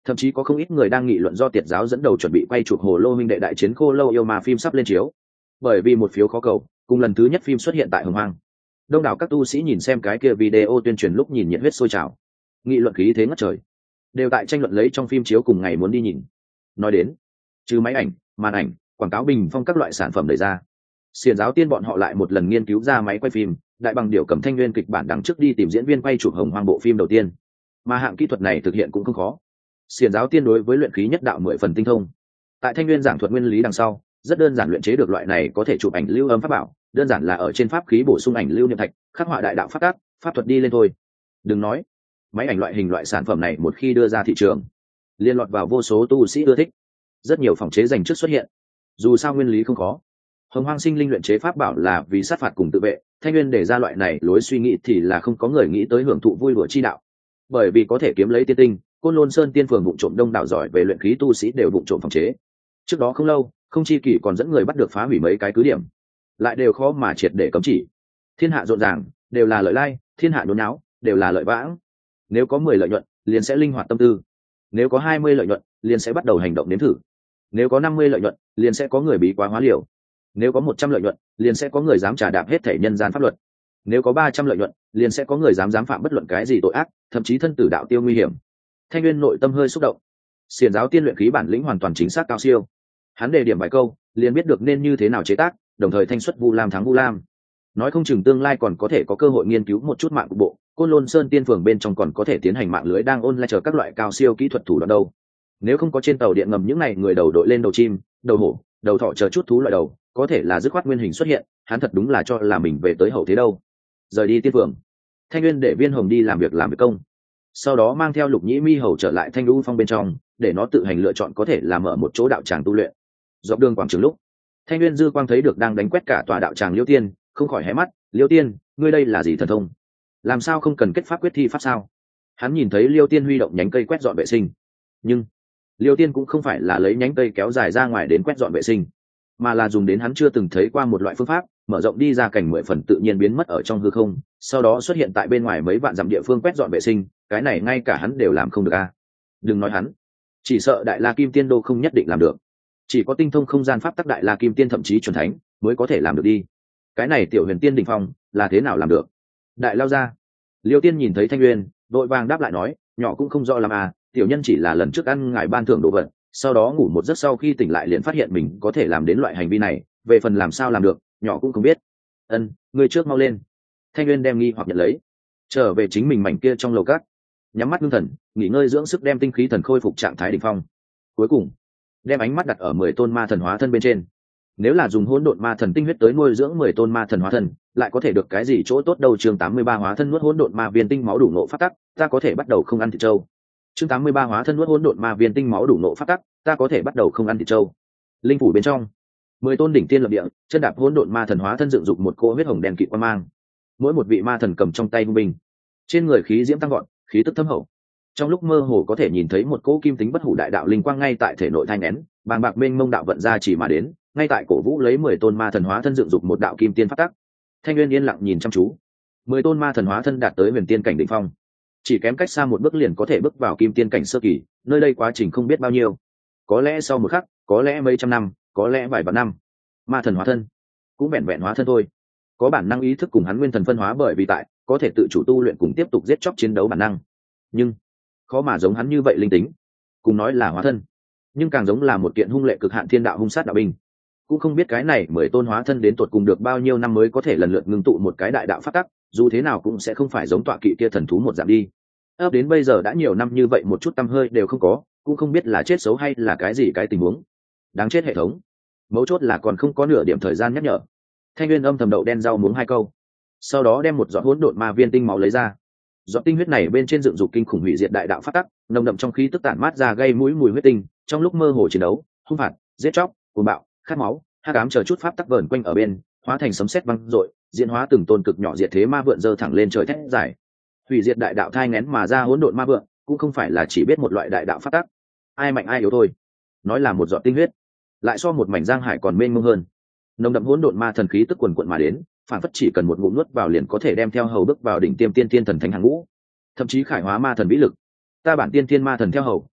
Thậm chí có không ít người đang nghị luận do tiệt giáo dẫn đầu chuẩn bị quay chụp Hồ Lô huynh đệ đại chiến Khô Lâu yêu ma phim sắp lên chiếu, bởi vì một phiếu khó cầu cùng lần thứ nhất phim xuất hiện tại Hồng Hoang. Đông đảo các tu sĩ nhìn xem cái kia video tuyên truyền lúc nhìn nhiệt huyết sôi trào, nghị luận khí thế ngất trời, đều tại tranh luận lấy trong phim chiếu cùng ngày muốn đi nhìn. Nói đến, trừ máy ảnh, màn ảnh, quảng cáo bình phong các loại sản phẩm đẩy ra, Xiển Giáo Tiên bọn họ lại một lần nghiên cứu ra máy quay phim, đại bằng điểu cầm thanh nguyên kịch bản đằng trước đi tìm diễn viên quay chụp Hồng Hoang bộ phim đầu tiên. Mà hạng kỹ thuật này thực hiện cũng không khó. Xiển Giáo Tiên đối với luyện khí nhất đạo 10 phần tinh thông. Tại thanh nguyên giảng thuật nguyên lý đằng sau, rất đơn giản luyện chế được loại này có thể chụp ảnh lưu âm pháp bảo, đơn giản là ở trên pháp khí bổ sung ảnh lưu niệm thạch, khắc họa đại đạo pháp tắc, pháp thuật đi lên thôi. Đừng nói, máy ảnh loại hình loại sản phẩm này một khi đưa ra thị trường, liên lọt vào vô số tu sĩ ưa thích. Rất nhiều phòng chế dành trước xuất hiện. Dù sao nguyên lý không khó. Hồng Hoang sinh linh luyện chế pháp bảo là vì sát phạt cùng tự vệ, thanh nguyên để ra loại này lối suy nghĩ thì là không có người nghĩ tới hưởng thụ vui đùa chi đạo. Bởi vì có thể kiếm lấy tiên tinh, Côn Lôn Sơn tiên phường vụng trộm đông đảo giỏi về luyện khí tu sĩ đều vụng trộm phòng chế. Trước đó không lâu, Không Chi Kỷ còn dẫn người bắt được phá hủy mấy cái cứ điểm, lại đều khó mà triệt để cấm chỉ. Thiên hạ rộn ràng, đều là lợi lai, thiên hạ nhốn nháo, đều là lợi vãng. Nếu có 10 lợi nhuận, liền sẽ linh hoạt tâm tư. Nếu có 20 lợi nhuận, liền sẽ bắt đầu hành động nếm thử. Nếu có 50 lợi nhuận, liền sẽ có người bí quá hóa liều. Nếu có 100 lợi nhuận, liền sẽ có người dám trà đạp hết thể nhân gian pháp luật. Nếu có 300 lợi nhuận, liền sẽ có người dám phạm bất luận cái gì tội ác, thậm chí thân tử đạo tiêu nguy hiểm. Thanh Nguyên nội tâm hơi xúc động. Xiển Giáo Tiên luyện khí bản lĩnh hoàn toàn chính xác cao siêu. Hắn đề điểm vài câu, liền biết được nên như thế nào chế tác, đồng thời thanh xuất Vu Lam thắng Vu Lam. Nói không chừng tương lai còn có thể có cơ hội nghiên cứu một chút mạng cục bộ, Côn Lôn Sơn tiên phường bên trong còn có thể tiến hành mạng lưới đang online chờ các loại cao siêu kỹ thuật thủ đoạn đâu. Nếu không có trên tàu điện ngầm những này người đầu đội lên đầu chim, đầu hổ, đầu thỏ chờ chút thú loại đầu, có thể là dứt khoát nguyên hình xuất hiện, hắn thật đúng là cho là mình về tới hậu thế đâu. Rời đi tiên phường, Thanh Nguyên để Viên Hồng đi làm việc công, sau đó mang theo Lục Nhĩ Mi hầu trở lại Thanh Lũ Phong bên trong, để nó tự hành lựa chọn có thể là mở một chỗ đạo tràng tu luyện. Dọc đường quảng trường lúc, Thanh Nguyên dư quang thấy được đang đánh quét cả tòa đạo tràng Liêu Tiên, không khỏi hé mắt. Liêu Tiên, ngươi đây là gì thần thông? Làm sao không cần kết pháp quyết thi pháp sao? Hắn nhìn thấy Liêu Tiên huy động nhánh cây quét dọn vệ sinh, nhưng Liêu Tiên cũng không phải là lấy nhánh cây kéo dài ra ngoài đến quét dọn vệ sinh, mà là dùng đến hắn chưa từng thấy qua một loại phương pháp, mở rộng đi ra cảnh 10 phần tự nhiên biến mất ở trong hư không, sau đó xuất hiện tại bên ngoài mấy vạn dặm địa phương quét dọn vệ sinh. Cái này ngay cả hắn đều làm không được a. Đừng nói hắn, chỉ sợ Đại La Kim Tiên đô không nhất định làm được. Chỉ có tinh thông không gian pháp tắc Đại La Kim Tiên thậm chí chuẩn thánh mới có thể làm được đi. Cái này tiểu huyền tiên đỉnh phong là thế nào làm được? Đại lao ra. Liêu Tiên nhìn thấy Thanh Nguyên, đội vàng đáp lại nói, nhỏ cũng không rõ làm à, tiểu nhân chỉ là lần trước ăn ngài ban thưởng đồ vật, sau đó ngủ một giấc sau khi tỉnh lại liền phát hiện mình có thể làm đến loại hành vi này, về phần làm sao làm được, nhỏ cũng không biết. Ân, ngươi trước mau lên. Thanh Nguyên đem nghi hoặc nhận lấy, trở về chính mình mảnh kia trong lầu cát, nhắm mắt ngưng thần, nghỉ ngơi dưỡng sức đem tinh khí thần khôi phục trạng thái đỉnh phong. Cuối cùng, đem ánh mắt đặt ở 10 tôn ma thần hóa thân bên trên. Nếu là dùng hỗn độn ma thần tinh huyết tới nuôi dưỡng 10 tôn ma thần hóa thân, lại có thể được cái gì chỗ tốt đâu? Chương 83 hóa thân nuốt hỗn độn ma viên tinh máu đủ nộ phát tắc, ta có thể bắt đầu không ăn thịt trâu. Chương 83 hóa thân nuốt hỗn độn ma viên tinh máu đủ nộ phát tắc, ta có thể bắt đầu không ăn thịt trâu. Linh phủ bên trong, 10 tôn đỉnh tiên lập địa, chân đạp hỗn độn ma thần hóa thân dựng dục một cỗ huyết hồng đen kịt quang mang. Mỗi một vị ma thần cầm trong tay vung binh, trên người khí diễm tăng vọt, khí tức thâm hậu. Trong lúc mơ hồ có thể nhìn thấy một cỗ kim tính bất hủ đại đạo linh quang ngay tại thể nội thanh nén, bàng bạc mênh mông đạo vận ra chỉ mà đến, ngay tại cổ vũ lấy 10 tôn ma thần hóa thân dựng dục một đạo kim tiên phát tắc. Thanh Nguyên yên lặng nhìn chăm chú. 10 tôn ma thần hóa thân đạt tới huyền tiên cảnh đỉnh phong, chỉ kém cách xa một bước liền có thể bước vào kim tiên cảnh sơ kỳ, nơi đây quá trình không biết bao nhiêu, có lẽ sau một khắc, có lẽ mấy trăm năm, có lẽ vài vạn năm. Ma thần hóa thân cũng vẹn vẹn hóa thân thôi, có bản năng ý thức cùng hắn nguyên thần phân hóa, bởi vì tại có thể tự chủ tu luyện cùng tiếp tục giết chóc chiến đấu bản năng, nhưng khó mà giống hắn như vậy linh tính. Cùng nói là hóa thân, nhưng càng giống là một kiện hung lệ cực hạn thiên đạo hung sát đạo binh. Cũng không biết cái này 10 tôn hóa thân đến tột cùng được bao nhiêu năm mới có thể lần lượt ngưng tụ một cái đại đạo phát tắc, dù thế nào cũng sẽ không phải giống tọa kỵ kia thần thú một dạng đi. Ấp đến bây giờ đã nhiều năm như vậy một chút tăm hơi đều không có, cũng không biết là chết xấu hay là cái gì cái tình huống. Đáng chết hệ thống. Mấu chốt là còn không có nửa điểm thời gian nhắc nhở. Thanh Nguyên âm thầm đậu đen rau muống 2 câu, sau đó đem một giọt hỗn độn ma viên tinh máu lấy ra. Giọt tinh huyết này bên trên dựng dục kinh khủng hủy diệt đại đạo phát tắc, nồng đậm trong khí tức tản mát ra gây mũi mùi huyết tinh. Trong lúc mơ hồ chiến đấu, hung phạt, giết chóc, cuồng bạo, khát máu, hắc ám chờ chút pháp tắc vờn quanh ở bên, hóa thành sấm sét vang dội, diễn hóa từng tôn cực nhỏ diệt thế ma vượn giơ thẳng lên trời thét giải. Hủy diệt đại đạo thai nghén mà ra hỗn độn ma vượn, cũng không phải là chỉ biết một loại đại đạo pháp tắc, ai mạnh ai yếu thôi. Nói là một giọt tinh huyết, lại so một mảnh giang hải còn mênh mông hơn. Nồng đậm hỗn độn ma thần khí tức quần quật mà đến, phản phất chỉ cần một ngụm nuốt vào liền có thể đem theo hầu bước vào đỉnh tiêm tiên tiên thần thánh hàng ngũ, thậm chí khải hóa ma thần vĩ lực. Ta bản tiên tiên ma thần theo hầu,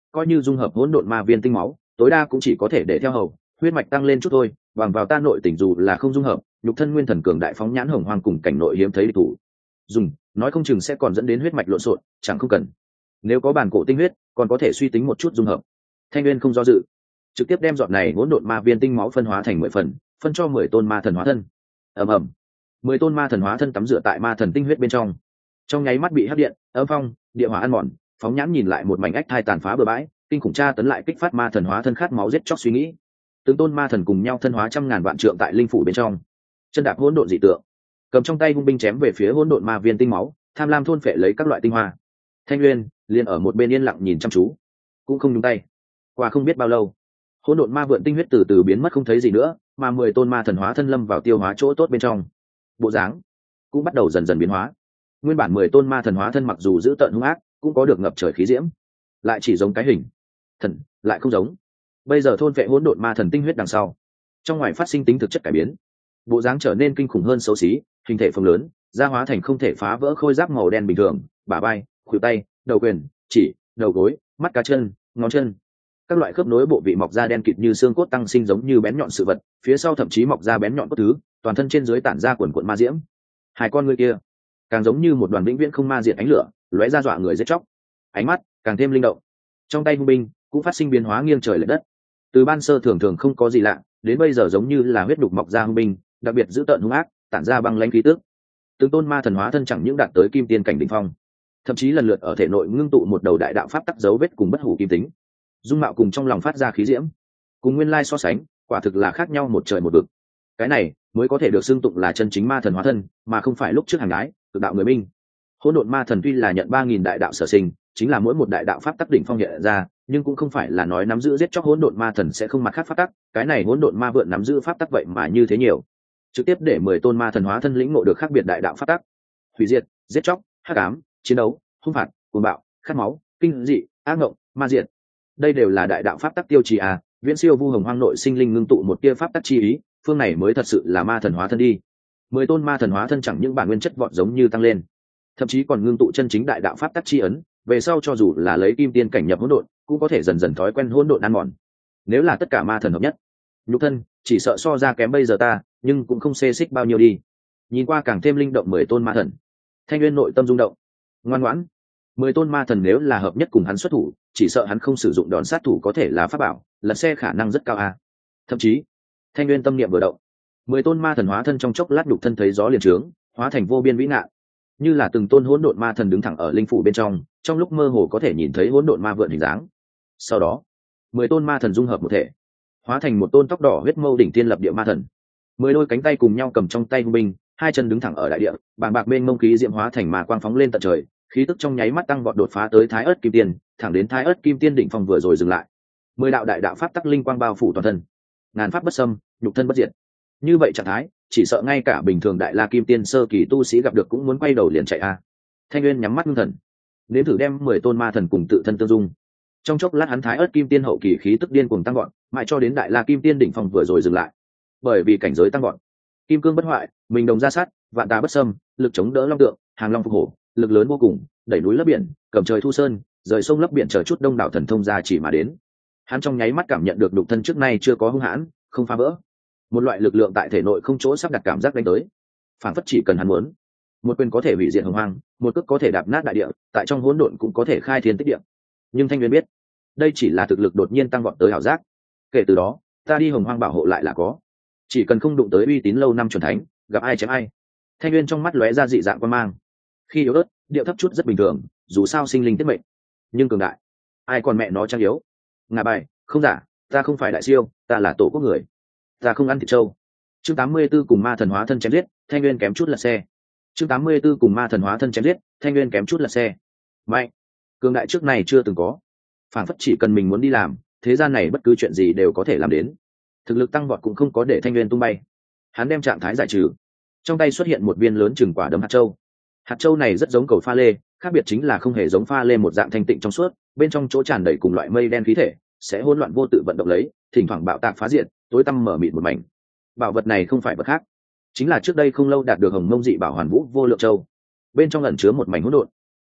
coi như dung hợp hỗn độn ma viên tinh máu tối đa cũng chỉ có thể để theo hầu huyết mạch tăng lên chút thôi, bằng vào ta nội tình dù là không dung hợp nhục thân nguyên thần cường đại phóng nhãn hồng hoang cùng cảnh nội hiếm thấy địch thủ dùng nói không chừng sẽ còn dẫn đến huyết mạch lộn xộn, chẳng không cần. Nếu có bản cổ tinh huyết còn có thể suy tính một chút dung hợp. Thanh Nguyên không do dự, trực tiếp đem giọt này hỗn độn ma viên tinh máu phân hóa thành 10 phần, phân cho 10 tôn ma thần hóa thân. Ầm ầm, 10 tôn ma thần hóa thân tắm rửa tại ma thần tinh huyết bên trong nháy mắt bị hấp điện âm phong địa hỏa ăn mòn, phóng nhãn nhìn lại một mảnh ách thai tàn phá bừa bãi, kinh khủng tra tấn lại kích phát ma thần hóa thân khát máu giết chóc suy nghĩ. Từng tôn ma thần cùng nhau thân hóa trăm ngàn vạn trượng tại linh phủ bên trong, chân đạp hỗn độn dị tượng, cầm trong tay hung binh chém về phía hỗn độn ma viên tinh máu, tham lam thôn phệ lấy các loại tinh hoa. Thanh Nguyên liền ở một bên yên lặng nhìn chăm chú, cũng không nhúng tay. Qua không biết bao lâu, hỗn độn ma vượn tinh huyết từ từ biến mất không thấy gì nữa, mà 10 tôn ma thần hóa thân lâm vào tiêu hóa chỗ tốt bên trong, bộ dáng cũng bắt đầu dần dần biến hóa. Nguyên bản 10 tôn ma thần hóa thân mặc dù giữ tợn hung ác, cũng có được ngập trời khí diễm, lại chỉ giống cái hình thần, lại không giống. Bây giờ thôn phệ hỗn độn ma thần tinh huyết đằng sau, trong ngoài phát sinh tính thực chất cải biến, bộ dáng trở nên kinh khủng hơn xấu xí, hình thể phồng lớn, da hóa thành không thể phá vỡ khôi giáp màu đen bình thường, bả vai, khuỷu tay, đầu quyền, chỉ, đầu gối, mắt cá chân, ngón chân, các loại khớp nối bộ vị mọc ra đen kịt như xương cốt tăng sinh giống như bén nhọn sự vật, phía sau thậm chí mọc ra bén nhọn cốt thứ, toàn thân trên dưới tản ra quần quần ma diễm. Hai con ngươi kia càng giống như một đoàn vĩnh viễn không ma diệt ánh lửa, lóe ra dọa người giết chóc. Ánh mắt càng thêm linh động, trong tay hung binh cũng phát sinh biến hóa nghiêng trời lệch đất. Từ ban sơ thường thường không có gì lạ, đến bây giờ giống như là huyết đục mọc ra hung binh, đặc biệt dữ tợn hung ác, tản ra băng lãnh khí tức. Từng tôn ma thần hóa thân chẳng những đạt tới kim tiên cảnh đỉnh phong, thậm chí lần lượt ở thể nội ngưng tụ một đầu đại đạo pháp tắc dấu vết cùng bất hủ kim tính, dung mạo cùng trong lòng phát ra khí diễm, cùng nguyên lai so sánh, quả thực là khác nhau một trời một vực. Cái này mới có thể được xưng tụng là chân chính ma thần hóa thân, mà không phải lúc trước hàng ái cực đạo người minh. Hỗn độn ma thần tuy là nhận 3000 đại đạo sở sinh, chính là mỗi một đại đạo pháp tắc đỉnh phong hiện ra, nhưng cũng không phải là nói nắm giữ giết chóc hỗn độn ma thần sẽ không mặt khác pháp tắc, cái này hỗn độn ma vượn nắm giữ pháp tắc vậy mà như thế nhiều, trực tiếp để 10 tôn ma thần hóa thân lĩnh ngộ được khác biệt đại đạo pháp tắc. Hủy diệt, giết chóc, hắc ám, chiến đấu, hung phạt, cuồng bạo, khát máu, kinh dị, ác ngộng, ma diệt. Đây đều là đại đạo pháp tắc tiêu chí à, viễn siêu vu hồng hoang nội sinh linh ngưng tụ một tia pháp tắc chi ý, phương này mới thật sự là ma thần hóa thân đi. 10 tôn ma thần hóa thân chẳng những bản nguyên chất vọt giống như tăng lên, thậm chí còn ngưng tụ chân chính đại đạo pháp tắc chi ấn, về sau cho dù là lấy kim tiên cảnh nhập hỗn độn, cũng có thể dần dần thói quen hỗn độn ăn mòn. Nếu là tất cả ma thần hợp nhất, nhục thân chỉ sợ so ra kém bây giờ ta, nhưng cũng không xê xích bao nhiêu đi. Nhìn qua càng thêm linh động 10 tôn ma thần, Thanh Nguyên nội tâm rung động. Ngoan ngoãn, 10 tôn ma thần nếu là hợp nhất cùng hắn xuất thủ, chỉ sợ hắn không sử dụng đòn sát thủ có thể là pháp bảo, lật xe khả năng rất cao a. Thậm chí, Thanh Nguyên tâm niệm vừa động, 10 tôn ma thần hóa thân trong chốc lát nhục thân thấy gió liền trướng, hóa thành vô biên vĩ ngạn, như là từng tôn hỗn độn ma thần đứng thẳng ở linh phủ bên trong lúc mơ hồ có thể nhìn thấy hỗn độn ma vượn hình dáng. Sau đó, 10 tôn ma thần dung hợp một thể, hóa thành một tôn tóc đỏ huyết mâu đỉnh tiên lập địa ma thần. 10 đôi cánh tay cùng nhau cầm trong tay hung binh, hai chân đứng thẳng ở đại địa, bàng bạc mênh mông khí diễm hóa thành ma quang phóng lên tận trời, khí tức trong nháy mắt tăng vọt đột phá tới Thái Ức Kim Tiên, thẳng đến Thái Ức Kim Tiên đỉnh phong vừa rồi dừng lại. 10 đạo đại đạo pháp tắc linh quang bao phủ toàn thân, ngàn pháp bất xâm, nhục thân bất diệt. Như vậy trạng thái, chỉ sợ ngay cả bình thường đại la kim tiên sơ kỳ tu sĩ gặp được cũng muốn quay đầu liền chạy a. Thanh Nguyên nhắm mắt ngưng thần, nếm thử đem 10 tôn ma thần cùng tự thân tương dung. Trong chốc lát hắn Thái Ức Kim Tiên hậu kỳ khí tức điên cuồng tăng vọt, mãi cho đến đại la kim tiên đỉnh phong vừa rồi dừng lại. Bởi vì cảnh giới tăng vọt, kim cương bất hoại, mình đồng ra sát, vạn tà bất xâm, lực chống đỡ long tượng, hàng long phục hổ, lực lớn vô cùng, đẩy núi lấp biển, cầm trời thu sơn, rời sông lấp biển chờ chút đông đảo thần thông ra chỉ mà đến. Hắn trong nháy mắt cảm nhận được đục thân trước nay chưa có hung hãn, không phá vỡ. Một loại lực lượng tại thể nội không chỗ sắp đặt cảm giác đánh tới, phản phất chỉ cần hắn muốn, một quyền có thể hủy diệt hồng hoang, một cước có thể đạp nát đại địa, tại trong hỗn độn cũng có thể khai thiên tích địa. Nhưng Thanh Nguyên biết, đây chỉ là thực lực đột nhiên tăng vọt tới ảo giác. Kể từ đó, ta đi hồng hoang bảo hộ lại là có, chỉ cần không đụng tới uy tín lâu năm chuẩn thánh, gặp ai chém ai. Thanh Nguyên trong mắt lóe ra dị dạng quan mang, khi yếu ớt, điệu thấp chút rất bình thường, dù sao sinh linh tiết mệnh, nhưng cường đại, ai còn mẹ nó trang yếu. Ngà bài, không giả, ta không phải đại siêu, ta là tổ quốc người, ta không ăn thịt trâu. Chương 84 cùng ma thần hóa thân chém giết, Thanh Nguyên kém chút lật xe. Chương 84 cùng ma thần hóa thân chém giết, Thanh Nguyên kém chút lật xe. Mạnh, cường đại trước này chưa từng có, phản phất chỉ cần mình muốn đi làm, thế gian này bất cứ chuyện gì đều có thể làm đến. Thực lực tăng vọt cũng không có để Thanh Nguyên tung bay. Hắn đem trạng thái giải trừ, trong tay xuất hiện một viên lớn chừng quả đấm hạt châu. Hạt châu này rất giống cầu pha lê, khác biệt chính là không hề giống pha lê một dạng thanh tịnh trong suốt, bên trong chỗ tràn đầy cùng loại mây đen khí thể, sẽ hỗn loạn vô tự vận động lấy, thỉnh thoảng bạo tạc phá diện, tối tăm mở mịt một mảnh. Bảo vật này không phải vật khác, chính là trước đây không lâu đạt được hồng mông dị bảo hoàn vũ vô lượng châu, bên trong ẩn chứa một mảnh hỗn độn,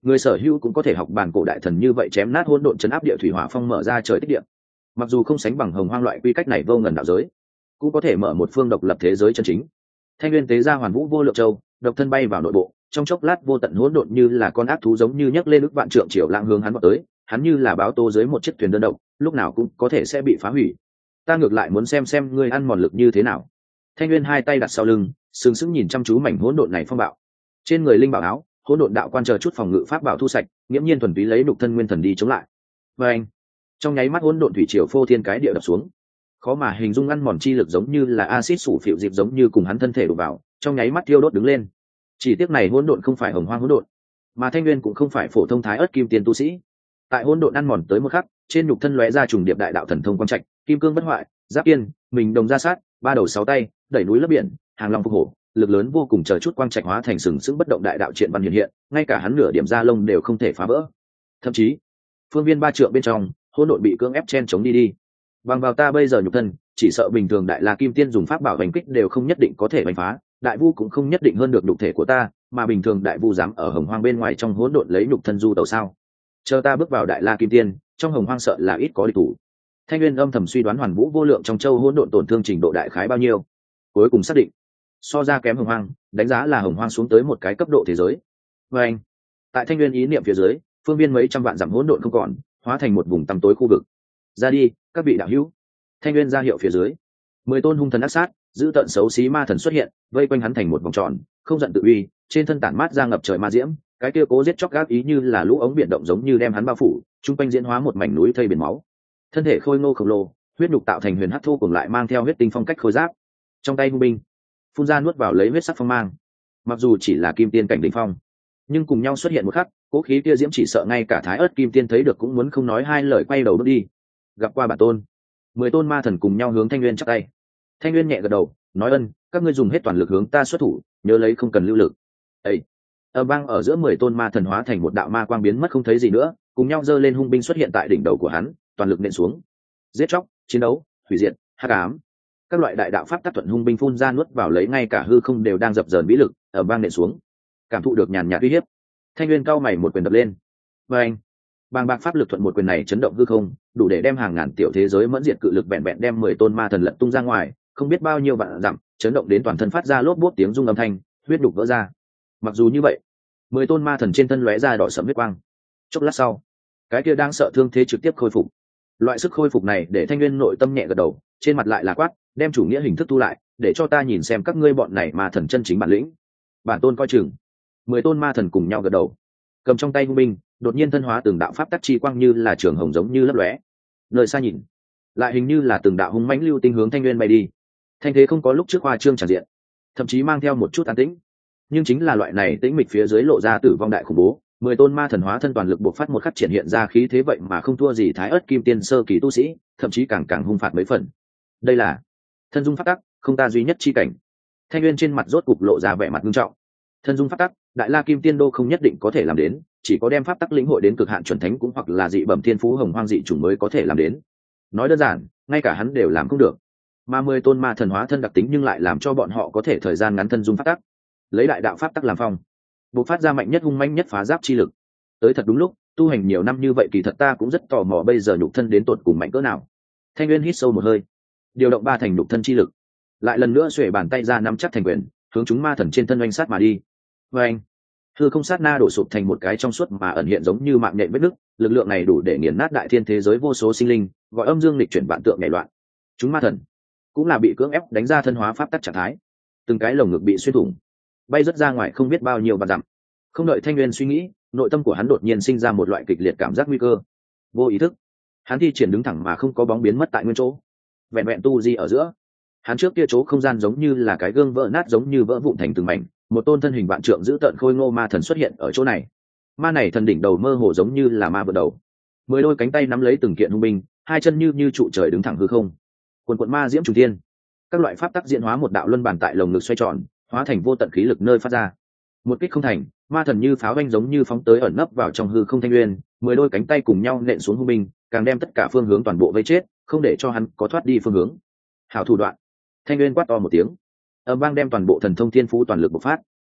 người sở hữu cũng có thể học bản cổ đại thần như vậy chém nát hỗn độn chấn áp địa thủy hỏa phong, mở ra trời tích địa. Mặc dù không sánh bằng hồng hoang loại quy cách này vô ngần đạo giới, cũng có thể mở một phương độc lập thế giới chân chính. Thanh Nguyên tế ra Hoàn Vũ Vô Lượng Châu, độc thân bay vào nội bộ, trong chốc lát vô tận hỗn độn như là con ác thú giống như nhấc lên ức vạn trượng triều lãng hướng hắn vọt tới, hắn như là báo tố dưới một chiếc thuyền đơn độc, lúc nào cũng có thể sẽ bị phá hủy. Ta ngược lại muốn xem ngươi ăn mòn lực như thế nào. Thanh Nguyên hai tay đặt sau lưng, sừng sững nhìn chăm chú mảnh hỗn độn này phong bạo. Trên người linh bảo áo, hỗn độn đạo quan chờ chút phòng ngự pháp bảo thu sạch, nghiễm nhiên thuần túy lấy nhục thân nguyên thần đi chống lại. Và anh, trong nháy mắt hỗn độn thủy triều phô thiên cái địa đập xuống, khó mà hình dung ăn mòn chi lực giống như là axit sủ phịu dịp giống như cùng hắn thân thể đổ vào, trong nháy mắt thiêu đốt đứng lên. Chỉ tiếc này hỗn độn không phải hồng hoang hỗn độn, mà Thanh Nguyên cũng không phải phổ thông thái ớt kim tiền tu sĩ. Tại hỗn độn ăn mòn tới một khắc, trên nhục thân lóe ra trùng điệp đại đạo thần thông quang trạch, kim cương bất hoại, giáp yên, mình đồng ra sát, ba đầu sáu tay, đẩy núi lấp biển, hàng long phục hổ, lực lớn vô cùng chờ chút quang trạch hóa thành sừng sững bất động đại đạo triện văn hiện hiện, ngay cả hắn nửa điểm da lông đều không thể phá vỡ. Thậm chí, phương viên ba trượng bên trong, hỗn độn bị cưỡng ép chen chống đi. Bằng vào ta bây giờ nhục thân, chỉ sợ bình thường đại la kim tiên dùng pháp bảo đánh kích đều không nhất định có thể đánh phá, đại vu cũng không nhất định hơn được nhục thể của ta, mà bình thường đại vu dám ở hồng hoang bên ngoài trong hỗn độn lấy nhục thân du tàu sao? Chờ ta bước vào đại la kim tiên, trong hồng hoang sợ là ít có địch thủ. Thanh Nguyên âm thầm suy đoán Hoàn Vũ Vô Lượng trong châu hỗn độn tổn thương trình độ đại khái bao nhiêu, cuối cùng xác định so ra kém hồng hoang, đánh giá là hồng hoang xuống tới một cái cấp độ thế giới. Và anh, tại Thanh Nguyên ý niệm phía dưới, phương viên mấy trăm vạn dặm hỗn độn không còn, hóa thành một vùng tăm tối khu vực. Ra đi, các vị đạo hữu. Thanh Nguyên ra hiệu phía dưới, 10 tôn hung thần ác sát, giữ tận xấu xí ma thần xuất hiện, vây quanh hắn thành một vòng tròn, không giận tự uy, trên thân tản mát ra ngập trời ma diễm, cái kia cố giết chóc gác ý như là lũ ống biển động giống như đem hắn bao phủ, trung quanh diễn hóa một mảnh núi thây biển máu. Thân thể khôi ngô khổng lồ, huyết nhục tạo thành huyền hắc thô cùng lại mang theo huyết tinh phong cách khôi giáp. Trong tay hung binh, phun ra nuốt vào lấy huyết sắc phong mang. Mặc dù chỉ là kim tiên cảnh đỉnh phong, nhưng cùng nhau xuất hiện một khắc, cố khí kia diễm chỉ sợ ngay cả thái ớt kim tiên thấy được cũng muốn không nói hai lời quay đầu bước đi. Gặp qua bản tôn. 10 tôn ma thần cùng nhau hướng Thanh Nguyên chắp tay. Thanh Nguyên nhẹ gật đầu, nói ân, các ngươi dùng hết toàn lực hướng ta xuất thủ, nhớ lấy không cần lưu lực. Ê! Ở bang ở giữa 10 tôn ma thần hóa thành một đạo ma quang biến mất không thấy gì nữa, cùng nhau giơ lên hung binh xuất hiện tại đỉnh đầu của hắn, toàn lực nện xuống. Giết chóc, chiến đấu, hủy diệt, hắc ám. Các loại đại đạo pháp tác thuận hung binh phun ra nuốt vào lấy ngay cả hư không đều đang dập dờn vĩ lực, ở bang nện xuống. Cảm thụ được nhàn nhạt uy hiếp, Thanh Nguyên cao mày một quyền đập lên. Và anh, bàng bạc pháp lực thuận một quyền này chấn động hư không, đủ để đem hàng ngàn tiểu thế giới mẫn diệt cự lực bẹn bẹn đem 10 tôn ma thần lật tung ra ngoài, không biết bao nhiêu vạn dặm, chấn động đến toàn thân phát ra lốp bốp tiếng rung âm thanh, huyết đục vỡ ra. Mặc dù như vậy, 10 tôn ma thần trên thân lóe ra đỏ sẫm huyết quang. Chốc lát sau, cái kia đang sợ thương thế trực tiếp khôi phục. Loại sức khôi phục này để Thanh Nguyên nội tâm nhẹ gật đầu, trên mặt lại là quát, đem chủ nghĩa hình thức tu lại, để cho ta nhìn xem các ngươi bọn này ma thần chân chính bản lĩnh. Bản tôn coi chừng. 10 tôn ma thần cùng nhau gật đầu, cầm trong tay hung binh, đột nhiên thân hóa từng đạo pháp tắc chi quang như là trường hồng giống như lấp lóe. Nơi xa nhìn, lại hình như là từng đạo hung mãnh lưu tinh hướng Thanh Nguyên bay đi. Thanh thế không có lúc trước hoa trương tràn diện, thậm chí mang theo một chút an tĩnh. Nhưng chính là loại này tĩnh mịch phía dưới lộ ra tử vong đại khủng bố. 10 tôn ma thần hóa thân toàn lực bộc phát một khắc triển hiện ra khí thế vậy mà không thua gì thái ớt kim tiên sơ kỳ tu sĩ, thậm chí càng hung phạt mấy phần. Đây là thân dung pháp tắc, không ta duy nhất chi cảnh. Thanh Nguyên trên mặt rốt cục lộ ra vẻ mặt nghiêm trọng. Thân dung pháp tắc, đại la kim tiên đô không nhất định có thể làm đến, chỉ có đem pháp tắc lĩnh hội đến cực hạn chuẩn thánh cũng hoặc là dị bẩm thiên phú hồng hoang dị chủng mới có thể làm đến. Nói đơn giản, ngay cả hắn đều làm không được. Mà 10 tôn ma thần hóa thân đặc tính nhưng lại làm cho bọn họ có thể thời gian ngắn thân dung pháp tắc, lấy đại đạo pháp tắc làm phong, bộc phát ra mạnh nhất hung mãnh nhất phá giáp chi lực. Tới thật đúng lúc, tu hành nhiều năm như vậy kỳ thật ta cũng rất tò mò bây giờ nhục thân đến tột cùng mạnh cỡ nào. Thanh Nguyên hít sâu một hơi, điều động 3 thành nhục thân chi lực, lại lần nữa xuề bàn tay ra nắm chắc thành quyền, hướng chúng ma thần trên thân oanh sát mà đi. Và anh, hư không sát na đổ sụp thành một cái trong suốt mà ẩn hiện giống như mạng nhện vết nứt, lực lượng này đủ để nghiền nát đại thiên thế giới vô số sinh linh, gọi âm dương lịch chuyển vạn tượng nhảy loạn. Chúng ma thần cũng là bị cưỡng ép đánh ra thân hóa pháp tắc trạng thái, từng cái lồng ngực bị xuyên thủng, bay rất ra ngoài không biết bao nhiêu vạn dặm. Không đợi Thanh Nguyên suy nghĩ, nội tâm của hắn đột nhiên sinh ra một loại kịch liệt cảm giác nguy cơ. Vô ý thức, hắn thi triển đứng thẳng mà không có bóng biến mất tại nguyên chỗ, vẹn vẹn tu di ở giữa. Hắn trước kia chỗ không gian giống như là cái gương vỡ nát giống như vỡ vụn thành từng mảnh, một tôn thân hình vạn trượng giữ tợn khôi ngô ma thần xuất hiện ở chỗ này. Ma này thần đỉnh đầu mơ hồ giống như là ma vượn đầu, 10 đôi cánh tay nắm lấy từng kiện hung binh, hai chân như trụ trời đứng thẳng hư không. Quần quần ma diễm trùng thiên, các loại pháp tắc diễn hóa một đạo luân bàn tại lồng ngực xoay tròn, hóa thành vô tận khí lực nơi phát ra. Một kích không thành, ma thần như pháo vanh giống như phóng tới ẩn nấp vào trong hư không Thanh Nguyên, 10 đôi cánh tay cùng nhau nện xuống hung binh, càng đem tất cả phương hướng toàn bộ vây chết, không để cho hắn có thoát đi phương hướng. Hảo thủ đoạn. Thanh Nguyên quát to một tiếng, âm vang đem toàn bộ thần thông thiên phú toàn lực bộc phát.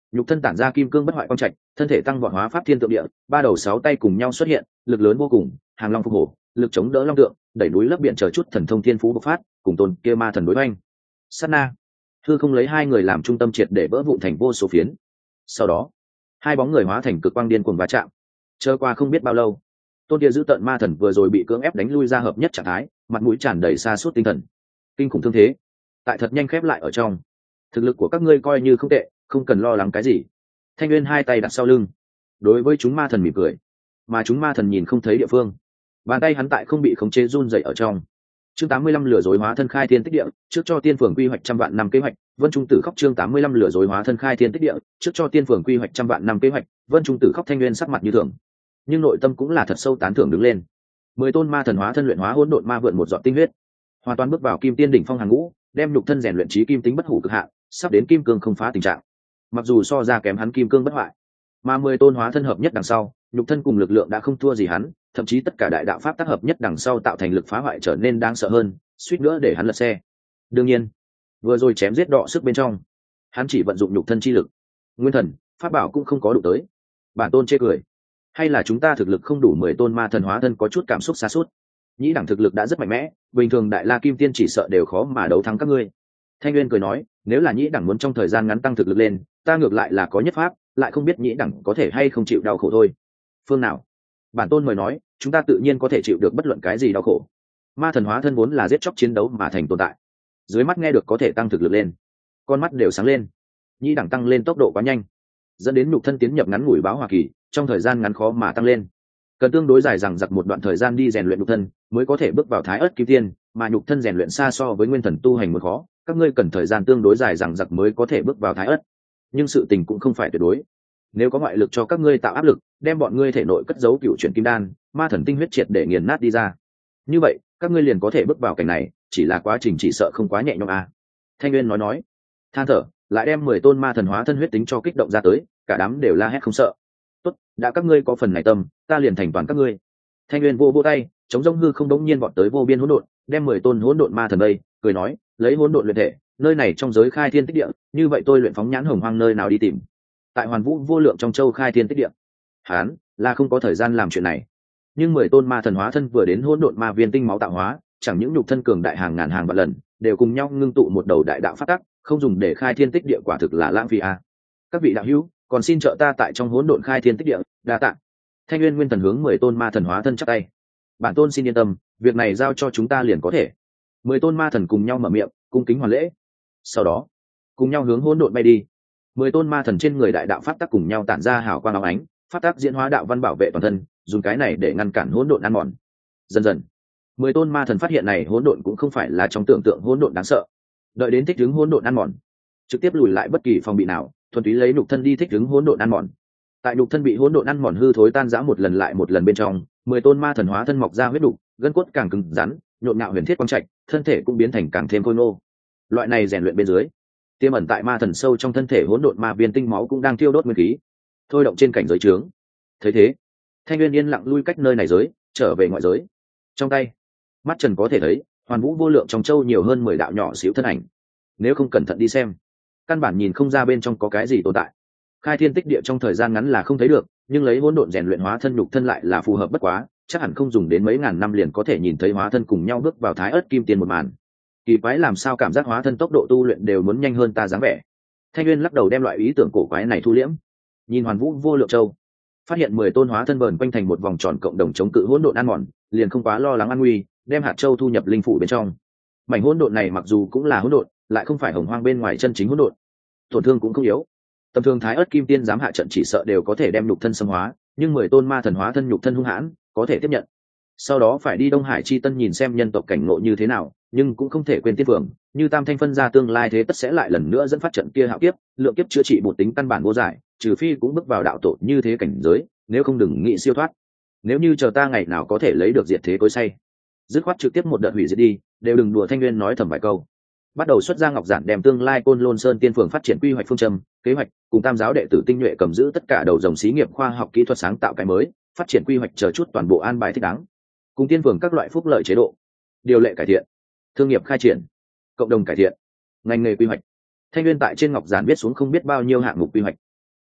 nhục thân tản ra kim cương bất hoại quang trạch, thân thể tăng vọt hóa pháp thiên tượng địa, ba đầu sáu tay cùng nhau xuất hiện, lực lớn vô cùng, hàng long phục hổ, lực chống đỡ long tượng, đẩy núi lấp biển chờ chút thần thông thiên phú bộc phát, cùng tôn kia ma thần đối hoành. Sát na, hư không lấy hai người làm trung tâm triệt để vỡ vụn thành vô số phiến. Sau đó, hai bóng người hóa thành cực quang điên cuồng va chạm. Chờ qua không biết bao lâu, tôn kia giữ tận ma thần vừa rồi bị cưỡng ép đánh lui ra hợp nhất trạng thái, mặt mũi tràn đầy sa sút tinh thần. Kinh khủng thương thế, tại thật nhanh khép lại ở trong. Thực lực của các ngươi coi như không tệ, không cần lo lắng cái gì. Thanh Nguyên hai tay đặt sau lưng, đối với chúng ma thần mỉm cười, mà chúng ma thần nhìn không thấy địa phương, bàn tay hắn tại không bị khống chế run rẩy ở trong. Chương 85 lừa dối hóa thân khai thiên tích địa, trước cho tiên phường quy hoạch trăm vạn năm kế hoạch, Vân Trung Tử khóc. Chương 85 lừa dối hóa thân khai thiên tích địa, trước cho tiên phường quy hoạch trăm vạn năm kế hoạch, Vân Trung Tử khóc. Thanh Nguyên sắc mặt như thường, nhưng nội tâm cũng là thật sâu tán thưởng đứng lên. 10 tôn ma thần hóa thân luyện hóa hỗn độn ma vượn một giọt tinh huyết, hoàn toàn bước vào kim tiên đỉnh phong hàng ngũ, đem nhục thân rèn luyện trí kim tính bất hủ cực hạn, sắp đến kim cương không phá tình trạng. Mặc dù so ra kém hắn kim cương bất hoại, mà 10 tôn hóa thân hợp nhất đằng sau, nhục thân cùng lực lượng đã không thua gì hắn, thậm chí tất cả đại đạo pháp tác hợp nhất đằng sau tạo thành lực phá hoại trở nên đáng sợ hơn, suýt nữa để hắn lật xe. Đương nhiên, vừa rồi chém giết đọ sức bên trong, hắn chỉ vận dụng nhục thân chi lực, nguyên thần, pháp bảo cũng không có đủ tới. Bản tôn chê cười, hay là chúng ta thực lực không đủ 10 tôn ma thần hóa thân có chút cảm xúc xa suốt. Nhĩ đẳng thực lực đã rất mạnh mẽ, bình thường đại la kim tiên chỉ sợ đều khó mà đấu thắng các ngươi. Thanh Nguyên cười nói, nếu là nhĩ đẳng muốn trong thời gian ngắn tăng thực lực lên, ta ngược lại là có nhất pháp, lại không biết nhĩ đẳng có thể hay không chịu đau khổ thôi. Phương nào? Bản tôn mời nói, chúng ta tự nhiên có thể chịu được bất luận cái gì đau khổ. Ma thần hóa thân vốn là giết chóc chiến đấu mà thành tồn tại, dưới mắt nghe được có thể tăng thực lực lên, con mắt đều sáng lên. Nhĩ đẳng tăng lên tốc độ quá nhanh, dẫn đến nhục thân tiến nhập ngắn ngủi báo hòa kỳ, trong thời gian ngắn khó mà tăng lên, cần tương đối dài rằng giặc một đoạn thời gian đi rèn luyện nhục thân mới có thể bước vào thái ớt kim tiên, mà nhục thân rèn luyện xa so với nguyên thần tu hành một khó, các ngươi cần thời gian tương đối dài rằng giặc mới có thể bước vào thái ớt. Nhưng sự tình cũng không phải tuyệt đối, nếu có ngoại lực cho các ngươi tạo áp lực, đem bọn ngươi thể nội cất giấu cựu chuyển kim đan, ma thần tinh huyết triệt để nghiền nát đi ra, như vậy các ngươi liền có thể bước vào cảnh này, chỉ là quá trình chỉ sợ không quá nhẹ nhõm à. Thanh Nguyên nói, than thở, lại đem 10 tôn ma thần hóa thân huyết tính cho kích động ra tới, cả đám đều la hét không sợ. Tốt, đã các ngươi có phần này tâm, ta liền thành toàn các ngươi. Thanh Nguyên vô tay, chống rông hư không đống nhiên vọt tới vô biên hỗn độn, đem 10 tôn hỗn độn ma thần đây, cười nói, lấy hỗn độn luyện thể, nơi này trong giới khai thiên tích địa, như vậy tôi luyện phóng nhãn hồng hoang nơi nào đi tìm. Tại Hoàn Vũ vô lượng trong châu khai thiên tích địa, hắn là không có thời gian làm chuyện này. Nhưng 10 tôn ma thần hóa thân vừa đến hỗn độn ma viên tinh máu tạo hóa, chẳng những nhục thân cường đại hàng ngàn hàng vạn lần, đều cùng nhau ngưng tụ một đầu đại đạo phát tắc, không dùng để khai thiên tích địa quả thực là lãng phí à. Các vị đạo hữu, còn xin trợ ta tại trong hỗn độn khai thiên tích địa, đa tạ. Thanh Nguyên nguyên thần hướng 10 tôn ma thần hóa thân chắp tay, bản tôn xin yên tâm, việc này giao cho chúng ta liền có thể. 10 tôn ma thần cùng nhau mở miệng, cung kính hoàn lễ, sau đó cùng nhau hướng hỗn độn bay đi. 10 tôn ma thần trên người đại đạo pháp tắc cùng nhau tản ra hào quang óng ánh, pháp tắc diễn hóa đạo văn bảo vệ toàn thân, dùng cái này để ngăn cản hỗn độn ăn mòn. Dần dần, 10 tôn ma thần phát hiện này hỗn độn cũng không phải là trong tưởng tượng hỗn độn đáng sợ, đợi đến thích ứng hỗn độn ăn mòn, trực tiếp lùi lại bất kỳ phòng bị nào, thuần túy lấy nhục thân đi thích ứng hỗn độn ăn mòn. Tại nhục thân bị hỗn độn ăn mòn hư thối tan rã một lần lại một lần bên trong, 10 tôn ma thần hóa thân mọc ra huyết đục, gân cốt càng cứng rắn, nhộn nhạo huyền thiết quang trạch, thân thể cũng biến thành càng thêm khôi ngô. Loại này rèn luyện bên dưới, tiềm ẩn tại ma thần sâu trong thân thể hỗn độn ma viên tinh máu cũng đang thiêu đốt nguyên khí, thôi động trên cảnh giới trướng. Thấy thế, Thanh Nguyên yên lặng lui cách nơi này giới, trở về ngoại giới. Trong tay, mắt trần có thể thấy, Hoàn Vũ vô lượng trong châu nhiều hơn 10 đạo nhỏ xíu thân ảnh. Nếu không cẩn thận đi xem, căn bản nhìn không ra bên trong có cái gì tồn tại. Khai thiên tích địa trong thời gian ngắn là không thấy được, nhưng lấy hỗn độn rèn luyện hóa thân nhục thân lại là phù hợp bất quá, chắc hẳn không dùng đến mấy ngàn năm liền có thể nhìn thấy hóa thân cùng nhau bước vào thái ớt kim tiên một màn. Kỳ quái, làm sao cảm giác hóa thân tốc độ tu luyện đều muốn nhanh hơn ta dáng vẻ. Thanh Nguyên lắc đầu đem loại ý tưởng cổ quái này thu liễm, nhìn Hoàn Vũ vô lượng châu, phát hiện 10 tôn hóa thân vờn quanh thành một vòng tròn cộng đồng chống cự hỗn độn ăn mòn, liền không quá lo lắng an nguy, đem hạt châu thu nhập linh phủ bên trong. Mảnh hỗn độn này mặc dù cũng là hỗn độn, lại không phải hồng hoang bên ngoài chân chính hỗn độn, tổn thương cũng không yếu. Tầm thường thái ớt kim tiên dám hạ trận chỉ sợ đều có thể đem nhục thân xâm hóa, nhưng 10 tôn ma thần hóa thân nhục thân hung hãn, có thể tiếp nhận. Sau đó phải đi Đông Hải chi tân nhìn xem nhân tộc cảnh ngộ như thế nào, nhưng cũng không thể quên tiên phường, như Tam Thanh phân ra tương lai thế tất sẽ lại lần nữa dẫn phát trận kia hạo kiếp, lượng kiếp chữa trị bột tính căn bản vô giải, trừ phi cũng bước vào đạo tổ như thế cảnh giới, nếu không đừng nghĩ siêu thoát. Nếu như chờ ta ngày nào có thể lấy được diệt thế cối say, dứt khoát trực tiếp một đợt hủy diệt đi, đều đừng đùa. Thanh Nguyên nói thầm vài câu, bắt đầu xuất ra ngọc giản đem tương lai Côn Lôn Sơn tiên phường phát triển quy hoạch phương châm, kế hoạch, cùng Tam giáo đệ tử tinh nhuệ cầm giữ tất cả đầu dòng xí nghiệp khoa học kỹ thuật sáng tạo cái mới, phát triển quy hoạch chờ chút toàn bộ an bài thích đáng, cùng tiên phường các loại phúc lợi chế độ, điều lệ cải thiện, thương nghiệp khai triển, cộng đồng cải thiện, ngành nghề quy hoạch. Thanh Nguyên tại trên ngọc giản viết xuống không biết bao nhiêu hạng mục quy hoạch,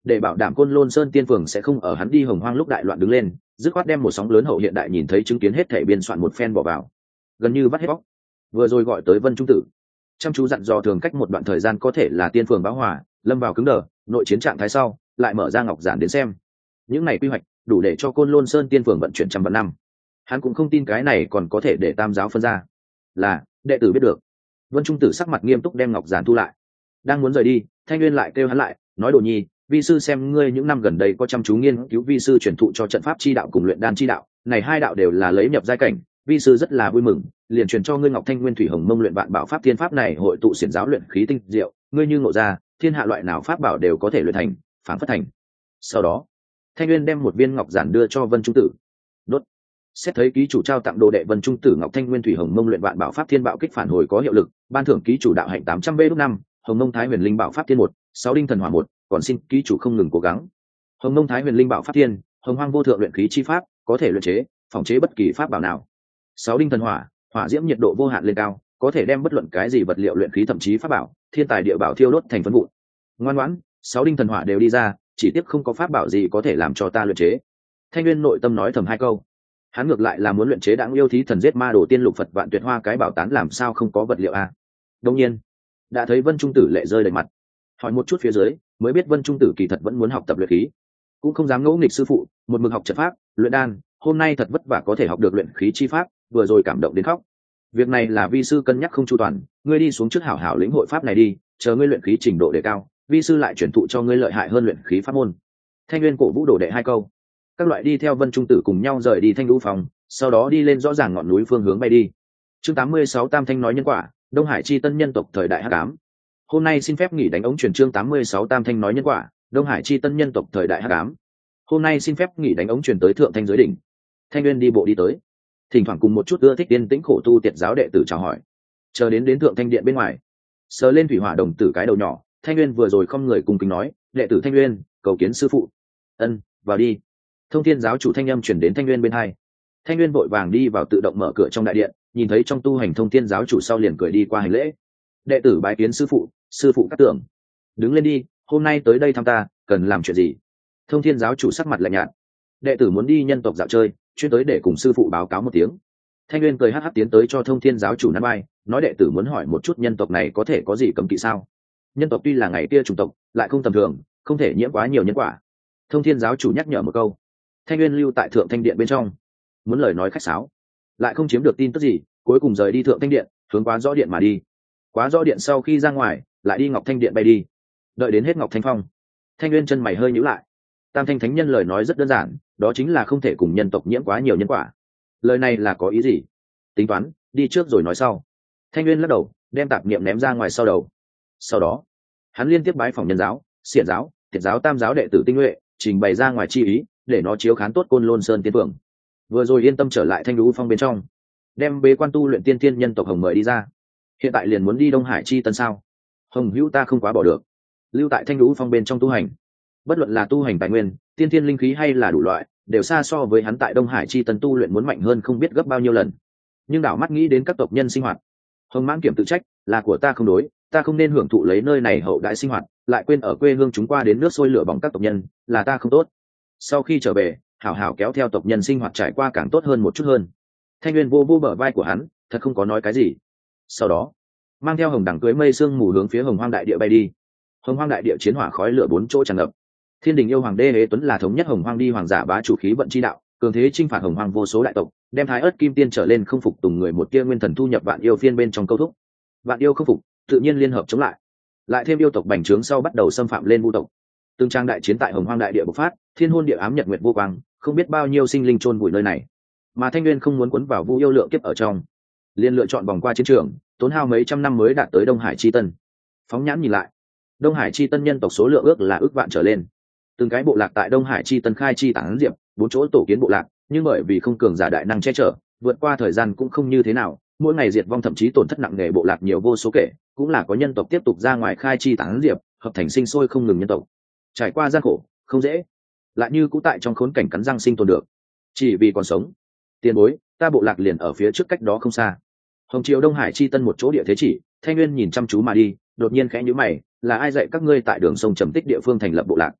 để bảo đảm Côn Lôn Sơn Tiên Phường sẽ không ở hắn đi Hồng Hoang lúc đại loạn đứng lên, dứt khoát đem một sóng lớn hậu hiện đại nhìn thấy chứng kiến hết thể biên soạn một phen bỏ vào, gần như vắt hết bóc. Vừa rồi gọi tới Vân Trung Tử, chăm chú dặn dò thường cách một đoạn thời gian có thể là Tiên Phường báo hỏa, lâm vào cứng đờ, nội chiến trạng thái sau, lại mở ra ngọc giản đến xem. Những này quy hoạch đủ để cho Côn Lôn Sơn Tiên Phường vận chuyển trăm vạn năm. Hắn cũng không tin cái này còn có thể để tam giáo phân ra. Là, đệ tử biết được. Vân Trung Tử sắc mặt nghiêm túc đem ngọc giản thu lại. Đang muốn rời đi, Thanh Nguyên lại kêu hắn lại, nói: Đồ Nhi, vi sư xem ngươi những năm gần đây có chăm chú nghiên cứu vi sư truyền thụ cho trận pháp chi đạo cùng luyện đan chi đạo, này hai đạo đều là lấy nhập giai cảnh, vi sư rất là vui mừng, liền truyền cho ngươi Ngọc Thanh Nguyên Thủy Hồng Mông luyện vạn bảo pháp thiên pháp này hội tụ xiển giáo luyện khí tinh diệu, ngươi như ngộ ra, thiên hạ loại nào pháp bảo đều có thể luyện thành, phản phất thành. Sau đó, Thanh Nguyên đem một viên ngọc giản đưa cho Vân Trung Tử. Đốt. Xét thấy ký chủ trao tặng đồ đệ Vân Trung Tử Ngọc Thanh Nguyên Thủy Hồng Mông luyện vạn bảo pháp thiên bạo kích phản hồi có hiệu lực, ban thưởng ký chủ đạo hạnh 800 B5, Hồng Mông Thái Huyền Linh Bảo Pháp Thiên 1, 6 đinh thần hỏa 1, còn xin ký chủ không ngừng cố gắng. Hồng Mông Thái Huyền Linh Bảo Pháp Thiên, Hồng Hoang vô thượng luyện khí chi pháp, có thể luyện chế, phòng chế bất kỳ pháp bảo nào. 6 đinh thần hỏa, hỏa diễm nhiệt độ vô hạn lên cao, có thể đem bất luận cái gì vật liệu luyện khí thậm chí pháp bảo, thiên tài địa bảo thiêu đốt thành phấn vụn. Ngoan ngoãn, 6 đinh thần hỏa đều đi ra, chỉ tiếc không có pháp bảo gì có thể làm cho ta luyện chế. Thanh Nguyên nội tâm nói thầm hai câu. Hắn ngược lại là muốn luyện chế đãng yêu thí thần giết ma đồ tiên lục Phật vạn tuyệt hoa cái bảo tán làm sao không có vật liệu a? Đương nhiên, đã thấy Vân Trung Tử lệ rơi đầy mặt, hỏi một chút phía dưới, mới biết Vân Trung Tử kỳ thật vẫn muốn học tập luyện khí, cũng không dám ngỗ nghịch sư phụ, một mực học trận pháp, luyện đan, hôm nay thật vất vả có thể học được luyện khí chi pháp, vừa rồi cảm động đến khóc. Việc này là vi sư cân nhắc không chu toàn, ngươi đi xuống trước hảo hảo lĩnh hội pháp này đi, chờ ngươi luyện khí trình độ đề cao, vi sư lại chuyển thụ cho ngươi lợi hại hơn luyện khí pháp môn. Thanh Nguyên cổ vũ đồ đệ hai câu, các loại đi theo Vân Trung Tử cùng nhau rời đi Thanh Lũ phòng, sau đó đi lên rõ ràng ngọn núi phương hướng bay đi. Chương 86 Tam Thanh nói nhân quả, Đông Hải chi tân nhân tộc thời đại hắc ám. Hôm nay xin phép nghỉ đánh ống truyền chương 86 Tam Thanh nói nhân quả, Đông Hải chi tân nhân tộc thời đại hắc ám. Hôm nay xin phép nghỉ đánh ống truyền tới Thượng Thanh dưới đỉnh. Thanh Nguyên đi bộ đi tới, thỉnh thoảng cùng một chút ưa thích yên tĩnh khổ tu tiệt giáo đệ tử chào hỏi. Chờ đến Thượng Thanh điện bên ngoài, sờ lên thủy hỏa đồng tử cái đầu nhỏ, Thanh Nguyên vừa rồi không người cùng kính nói, đệ tử Thanh Nguyên cầu kiến sư phụ. Ân, vào đi. Thông Thiên giáo chủ thanh âm chuyển đến Thanh Nguyên bên hai. Thanh Nguyên vội vàng đi vào tự động mở cửa trong đại điện, nhìn thấy trong tu hành Thông Thiên giáo chủ sau liền cười đi qua hành lễ. Đệ tử bái kiến sư phụ Cát Tưởng. Đứng lên đi, hôm nay tới đây thăm ta, cần làm chuyện gì? Thông Thiên giáo chủ sắc mặt lạnh nhạt. Đệ tử muốn đi nhân tộc dạo chơi, chuyên tới để cùng sư phụ báo cáo một tiếng. Thanh Nguyên cười hắc hắc tiến tới cho Thông Thiên giáo chủ nắm vai, nói đệ tử muốn hỏi một chút nhân tộc này có thể có gì cấm kỵ sao? Nhân tộc tuy là ngày kia chủng tộc, lại không tầm thường, không thể nhiễm quá nhiều nhân quả. Thông Thiên giáo chủ nhắc nhở một câu. Thanh Nguyên lưu tại Thượng Thanh điện bên trong, muốn lời nói khách sáo, lại không chiếm được tin tức gì, cuối cùng rời đi Thượng Thanh điện, hướng Quá Rõ điện mà đi. Quá Rõ điện sau khi ra ngoài, lại đi Ngọc Thanh điện bay đi. Đợi đến hết Ngọc Thanh phong, Thanh Nguyên chân mày hơi nhíu lại. Tam Thanh thánh nhân lời nói rất đơn giản, đó chính là không thể cùng nhân tộc nhiễm quá nhiều nhân quả. Lời này là có ý gì? Tính toán, đi trước rồi nói sau. Thanh Nguyên lắc đầu, đem tạp niệm ném ra ngoài sau đầu. Sau đó, hắn liên tiếp bái phỏng nhân giáo, xiển giáo, thiệt giáo tam giáo đệ tử tinh nhuệ, trình bày ra ngoài chi ý, để nó chiếu khán tốt Côn Lôn Sơn Tiên Phường. Vừa rồi yên tâm trở lại Thanh Lũ phong bên trong, đem bế quan tu luyện tiên thiên nhân tộc Hồng mời đi ra. Hiện tại liền muốn đi Đông Hải chi tân sao? Hồng hữu ta không quá bỏ được, lưu tại Thanh Lũ phong bên trong tu hành. Bất luận là tu hành tài nguyên, tiên thiên linh khí hay là đủ loại, đều xa so với hắn tại Đông Hải chi tân tu luyện muốn mạnh hơn không biết gấp bao nhiêu lần. Nhưng đảo mắt nghĩ đến các tộc nhân sinh hoạt, Hồng Mãng Kiểm tự trách, là của ta không đối, ta không nên hưởng thụ lấy nơi này hậu đại sinh hoạt, lại quên ở quê hương chúng qua đến nước sôi lửa bỏng các tộc nhân, là ta không tốt. Sau khi trở về, hảo hảo kéo theo tộc nhân sinh hoạt trải qua càng tốt hơn một chút hơn. Thanh Nguyên vô bờ vai của hắn, thật không có nói cái gì. Sau đó, mang theo Hồng Đẳng cưới mây sương mù hướng phía Hồng Hoang đại địa bay đi. Hồng Hoang đại địa chiến hỏa khói lửa bốn chỗ tràn ngập. Thiên Đình yêu hoàng đế Hế Tuấn là thống nhất Hồng Hoang đi hoàng giả bá chủ khí vận chi đạo, cường thế chinh phạt Hồng Hoang vô số đại tộc, đem Thái Ức Kim Tiên trở lên không phục tùng người một kia nguyên thần thu nhập Vạn Yêu phiên bên trong câu thúc. Vạn Yêu không phục, tự nhiên liên hợp chống lại. Lại thêm yêu tộc bành trướng sau bắt đầu xâm phạm lên vu tộc. Từng trang đại chiến tại Hồng Hoang đại địa bộc phát, thiên hôn địa ám nhật nguyệt vô quang, không biết bao nhiêu sinh linh chôn vùi nơi này. Mà Thanh Nguyên không muốn cuốn vào vu yêu lượng kiếp ở trong, liền lựa chọn vòng qua chiến trường, tốn hao mấy trăm năm mới đạt tới Đông Hải chi tân. Phóng nhãn nhìn lại, Đông Hải chi tân nhân tộc số lượng ước là ước vạn trở lên. Từng cái bộ lạc tại Đông Hải chi tân khai chi tán diệp, bốn chỗ tổ kiến bộ lạc, nhưng bởi vì không cường giả đại năng che chở, vượt qua thời gian cũng không như thế nào, mỗi ngày diệt vong thậm chí tổn thất nặng nề bộ lạc nhiều vô số kể, cũng là có nhân tộc tiếp tục ra ngoài khai chi tán diệp, hợp thành sinh sôi không ngừng nhân tộc. Trải qua gian khổ, không dễ, lại như cũ tại trong khốn cảnh cắn răng sinh tồn được, chỉ vì còn sống. Tiền bối, ta bộ lạc liền ở phía trước cách đó không xa. Hồng Triều Đông Hải chi tân một chỗ địa thế chỉ, Thanh Nguyên nhìn chăm chú mà đi, đột nhiên khẽ nhíu mày, là ai dạy các ngươi tại đường sông trầm tích địa phương thành lập bộ lạc?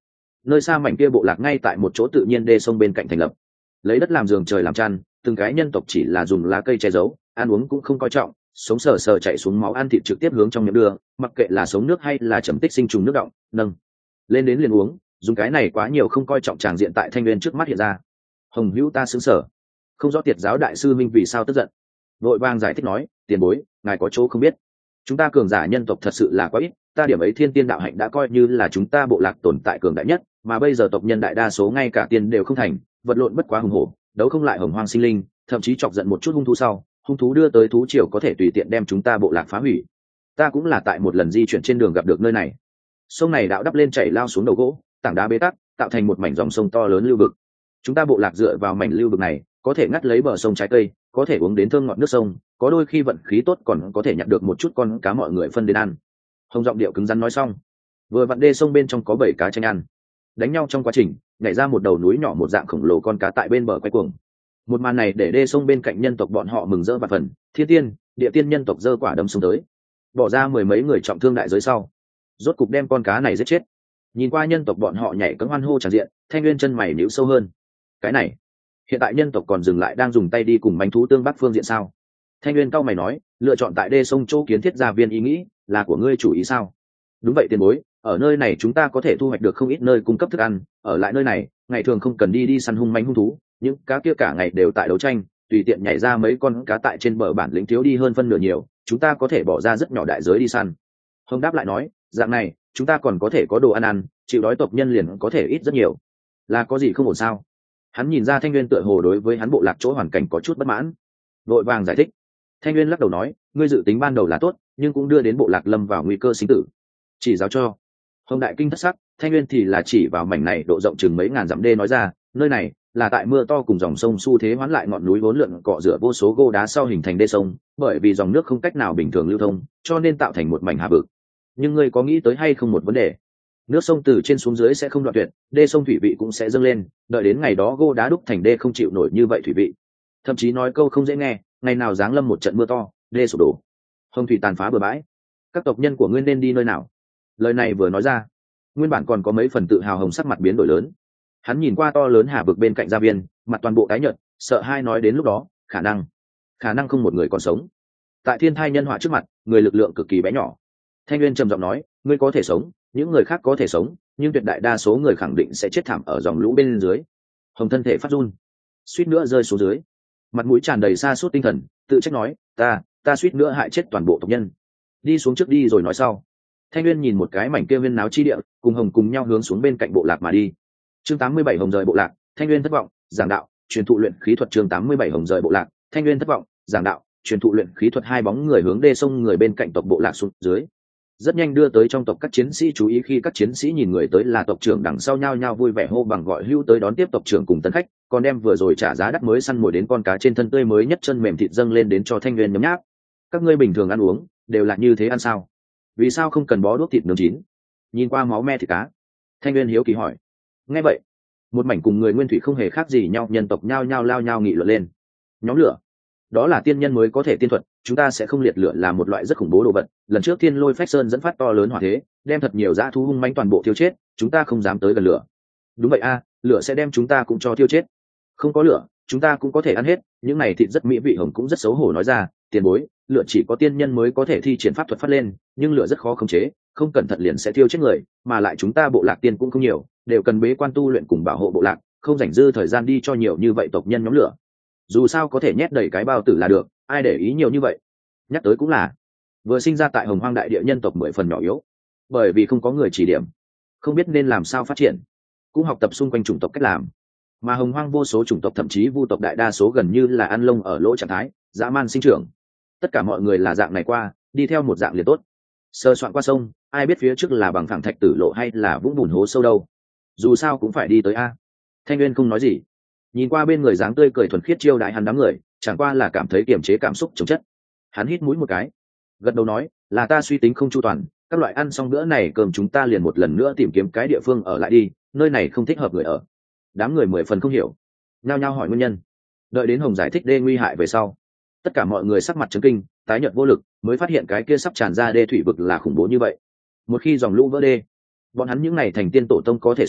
nơi xa mảnh kia bộ lạc ngay tại một chỗ tự nhiên đê sông bên cạnh thành lập, lấy đất làm giường trời làm chăn, từng cái nhân tộc chỉ là dùng lá cây che giấu, ăn uống cũng không coi trọng, sống sờ sờ chạy xuống máu ăn thịt trực tiếp hướng trong miệng đưa, mặc kệ là sống nước hay là trầm tích sinh trùng nước động, nâng lên đến liền uống, dùng cái này quá nhiều không coi trọng tràng diện tại Thanh Nguyên trước mắt hiện ra. Hồng Hữu ta sững sờ, không rõ Tiệt giáo đại sư minh vì sao tức giận, vội vàng giải thích nói, tiền bối, ngài có chỗ không biết, chúng ta cường giả nhân tộc thật sự là quá ít, ta điểm ấy thiên tiên đạo hạnh đã coi như là chúng ta bộ lạc tồn tại cường đại nhất, mà bây giờ tộc nhân đại đa số ngay cả tiên đều không thành, vật lộn bất quá hùng hổ, đấu không lại hồng hoang sinh linh, thậm chí chọc giận một chút hung thú sau, hung thú đưa tới thú triều có thể tùy tiện đem chúng ta bộ lạc phá hủy. Ta cũng là tại một lần di chuyển trên đường gặp được nơi này, sông này đạo đắp lên chảy lao xuống đầu gỗ, tảng đá bế tắc, tạo thành một mảnh dòng sông to lớn lưu vực. Chúng ta bộ lạc dựa vào mảnh lưu vực này, có thể ngắt lấy bờ sông trái cây, có thể uống đến thơm ngọt nước sông, có đôi khi vận khí tốt còn có thể nhặt được một chút con cá mọi người phân đến ăn. Hồng giọng điệu cứng rắn nói xong, vừa vặn đê sông bên trong có 7 cá tranh ăn, đánh nhau trong quá trình nhảy ra một đầu núi nhỏ một dạng khổng lồ con cá tại bên bờ quay cuồng. Một màn này để đê sông bên cạnh nhân tộc bọn họ mừng rỡ vạn phần, thiên tiên địa tiên nhân tộc giơ quả đấm xuống tới, bỏ ra 10 mấy người trọng thương đại giới sau, rốt cục đem con cá này giết chết. Nhìn qua nhân tộc bọn họ nhảy cẫng hoan hô tràn diện, Thanh Nguyên chân mày nhíu sâu hơn. Cái này, hiện tại nhân tộc còn dừng lại đang dùng tay đi cùng manh thú tương bắc phương diện sao? Thanh Nguyên cau mày nói, lựa chọn tại đê sông chỗ kiến thiết gia viên ý nghĩ là của ngươi chủ ý sao? Đúng vậy tiền bối, ở nơi này chúng ta có thể thu hoạch được không ít nơi cung cấp thức ăn, ở lại nơi này ngày thường không cần đi săn hung manh hung thú, những cá kia cả ngày đều tại đấu tranh, tùy tiện nhảy ra mấy con cá tại trên bờ bản lĩnh thiếu đi hơn phân nửa nhiều, chúng ta có thể bỏ ra rất nhỏ đại giới đi săn. Hồng đáp lại nói, dạng này chúng ta còn có thể có đồ ăn ăn, chịu đói tộc nhân liền có thể ít rất nhiều. Là có gì không ổn sao? Hắn nhìn ra Thanh Nguyên tựa hồ đối với hắn bộ lạc chỗ hoàn cảnh có chút bất mãn, vội vàng giải thích. Thanh Nguyên lắc đầu nói, ngươi dự tính ban đầu là tốt, nhưng cũng đưa đến bộ lạc lâm vào nguy cơ sinh tử. Chỉ giáo cho. Hồng đại kinh thất sắc, Thanh Nguyên thì là chỉ vào mảnh này độ rộng chừng mấy ngàn dặm đê nói ra, nơi này là tại mưa to cùng dòng sông xu thế hoán lại ngọn núi vốn lượn cọ rửa vô số gô đá sau hình thành đê sông, bởi vì dòng nước không cách nào bình thường lưu thông, cho nên tạo thành một mảnh hà vực. Nhưng ngươi có nghĩ tới hay không một vấn đề? Nước sông từ trên xuống dưới sẽ không đoạn tuyệt, đê sông thủy vị cũng sẽ dâng lên, đợi đến ngày đó gô đá đúc thành đê không chịu nổi như vậy thủy vị. Thậm chí nói câu không dễ nghe, ngày nào giáng lâm một trận mưa to, đê sụp đổ, hồng thủy tàn phá bờ bãi, các tộc nhân của ngươi nên đi nơi nào? Lời này vừa nói ra, nguyên bản còn có mấy phần tự hào hồng sắc mặt biến đổi lớn. Hắn nhìn qua to lớn hà vực bên cạnh gia viên, mặt toàn bộ tái nhợt, sợ hai nói đến lúc đó khả năng không một người còn sống. Tại thiên thai nhân họa trước mặt, người lực lượng cực kỳ bé nhỏ. Thanh Nguyên trầm giọng nói, ngươi có thể sống, những người khác có thể sống, nhưng tuyệt đại đa số người khẳng định sẽ chết thảm ở dòng lũ bên dưới. Hồng thân thể phát run, suýt nữa rơi xuống dưới, mặt mũi tràn đầy sa sút tinh thần, tự trách nói, ta suýt nữa hại chết toàn bộ tộc nhân. Đi xuống trước đi rồi nói sau. Thanh Nguyên nhìn một cái mảnh kia viên náo chi địa, cùng Hồng cùng nhau hướng xuống bên cạnh bộ lạc mà đi. Chương 87 Hồng rời bộ lạc, Thanh Nguyên thất vọng, giảng đạo, truyền thụ luyện khí thuật. Chương 87 Hồng rời bộ lạc, Thanh Nguyên thất vọng, giảng đạo, truyền thụ luyện khí thuật. Hai bóng người hướng đê sông người bên cạnh tộc bộ lạc xuống dưới, rất nhanh đưa tới trong tộc các chiến sĩ chú ý. Khi các chiến sĩ nhìn người tới là tộc trưởng, đằng sau nhao nhao vui vẻ hô bằng gọi hưu tới đón tiếp tộc trưởng cùng tân khách, còn đem vừa rồi trả giá đắt mới săn mồi đến con cá trên thân tươi mới nhất chân mềm thịt dâng lên đến cho Thanh Nguyên nhấm nháp. Các ngươi bình thường ăn uống đều là như thế ăn sao? Vì sao không cần bó đuốc thịt nướng chín? Nhìn qua máu me thịt cá, Thanh Nguyên hiếu kỳ hỏi. Nghe vậy, một mảnh cùng người nguyên thủy không hề khác gì nhau nhân tộc nhao nhao lao nhao nghị luận lên. Nhóm lửa, đó là tiên nhân mới có thể tiên thuật, chúng ta sẽ không liệt lửa là một loại rất khủng bố đồ vật. Lần trước Thiên Lôi Phách Sơn dẫn phát to lớn hỏa thế, đem thật nhiều dã thú hung manh toàn bộ tiêu chết, chúng ta không dám tới gần lửa. Đúng vậy a, lửa sẽ đem chúng ta cũng cho tiêu chết. Không có lửa, chúng ta cũng có thể ăn hết, những này thịt rất mỹ vị. Hồng cũng rất xấu hổ nói ra, tiền bối, lửa chỉ có tiên nhân mới có thể thi triển pháp thuật phát lên, nhưng lửa rất khó khống chế, không cẩn thận liền sẽ tiêu chết người, mà lại chúng ta bộ lạc tiên cũng không nhiều, đều cần bế quan tu luyện cùng bảo hộ bộ lạc, không rảnh dư thời gian đi cho nhiều như vậy tộc nhân nhóm lửa. Dù sao có thể nhét đầy cái bao tử là được, ai để ý nhiều như vậy. Nhắc tới cũng là, vừa sinh ra tại Hồng Hoang đại địa nhân tộc 10 phần nhỏ yếu, bởi vì không có người chỉ điểm, không biết nên làm sao phát triển, cũng học tập xung quanh chủng tộc cách làm. Mà Hồng Hoang vô số chủng tộc, thậm chí vu tộc đại đa số gần như là ăn lông ở lỗ trạng thái, dã man sinh trưởng. Tất cả mọi người là dạng này qua, đi theo một dạng liền tốt. Sơ soạn qua sông, ai biết phía trước là bằng phẳng thạch tử lộ hay là vũng bùn hố sâu đâu. Dù sao cũng phải đi tới a. Thanh Nguyên không nói gì, nhìn qua bên người dáng tươi cười thuần khiết chiêu đại hắn đám người, chẳng qua là cảm thấy kiềm chế cảm xúc chống chất. Hắn hít mũi một cái, gật đầu nói, là ta suy tính không chu toàn, các loại ăn xong bữa này cơm chúng ta liền một lần nữa tìm kiếm cái địa phương ở lại đi, nơi này không thích hợp người ở. Đám người 10 phần không hiểu, nhao nhao hỏi nguyên nhân. Đợi đến Hồng giải thích đê nguy hại về sau, tất cả mọi người sắc mặt chấn kinh, tái nhợt vô lực, mới phát hiện cái kia sắp tràn ra đê thủy vực là khủng bố như vậy. Một khi dòng lũ vỡ đê, bọn hắn những này thành tiên tổ tông có thể sống,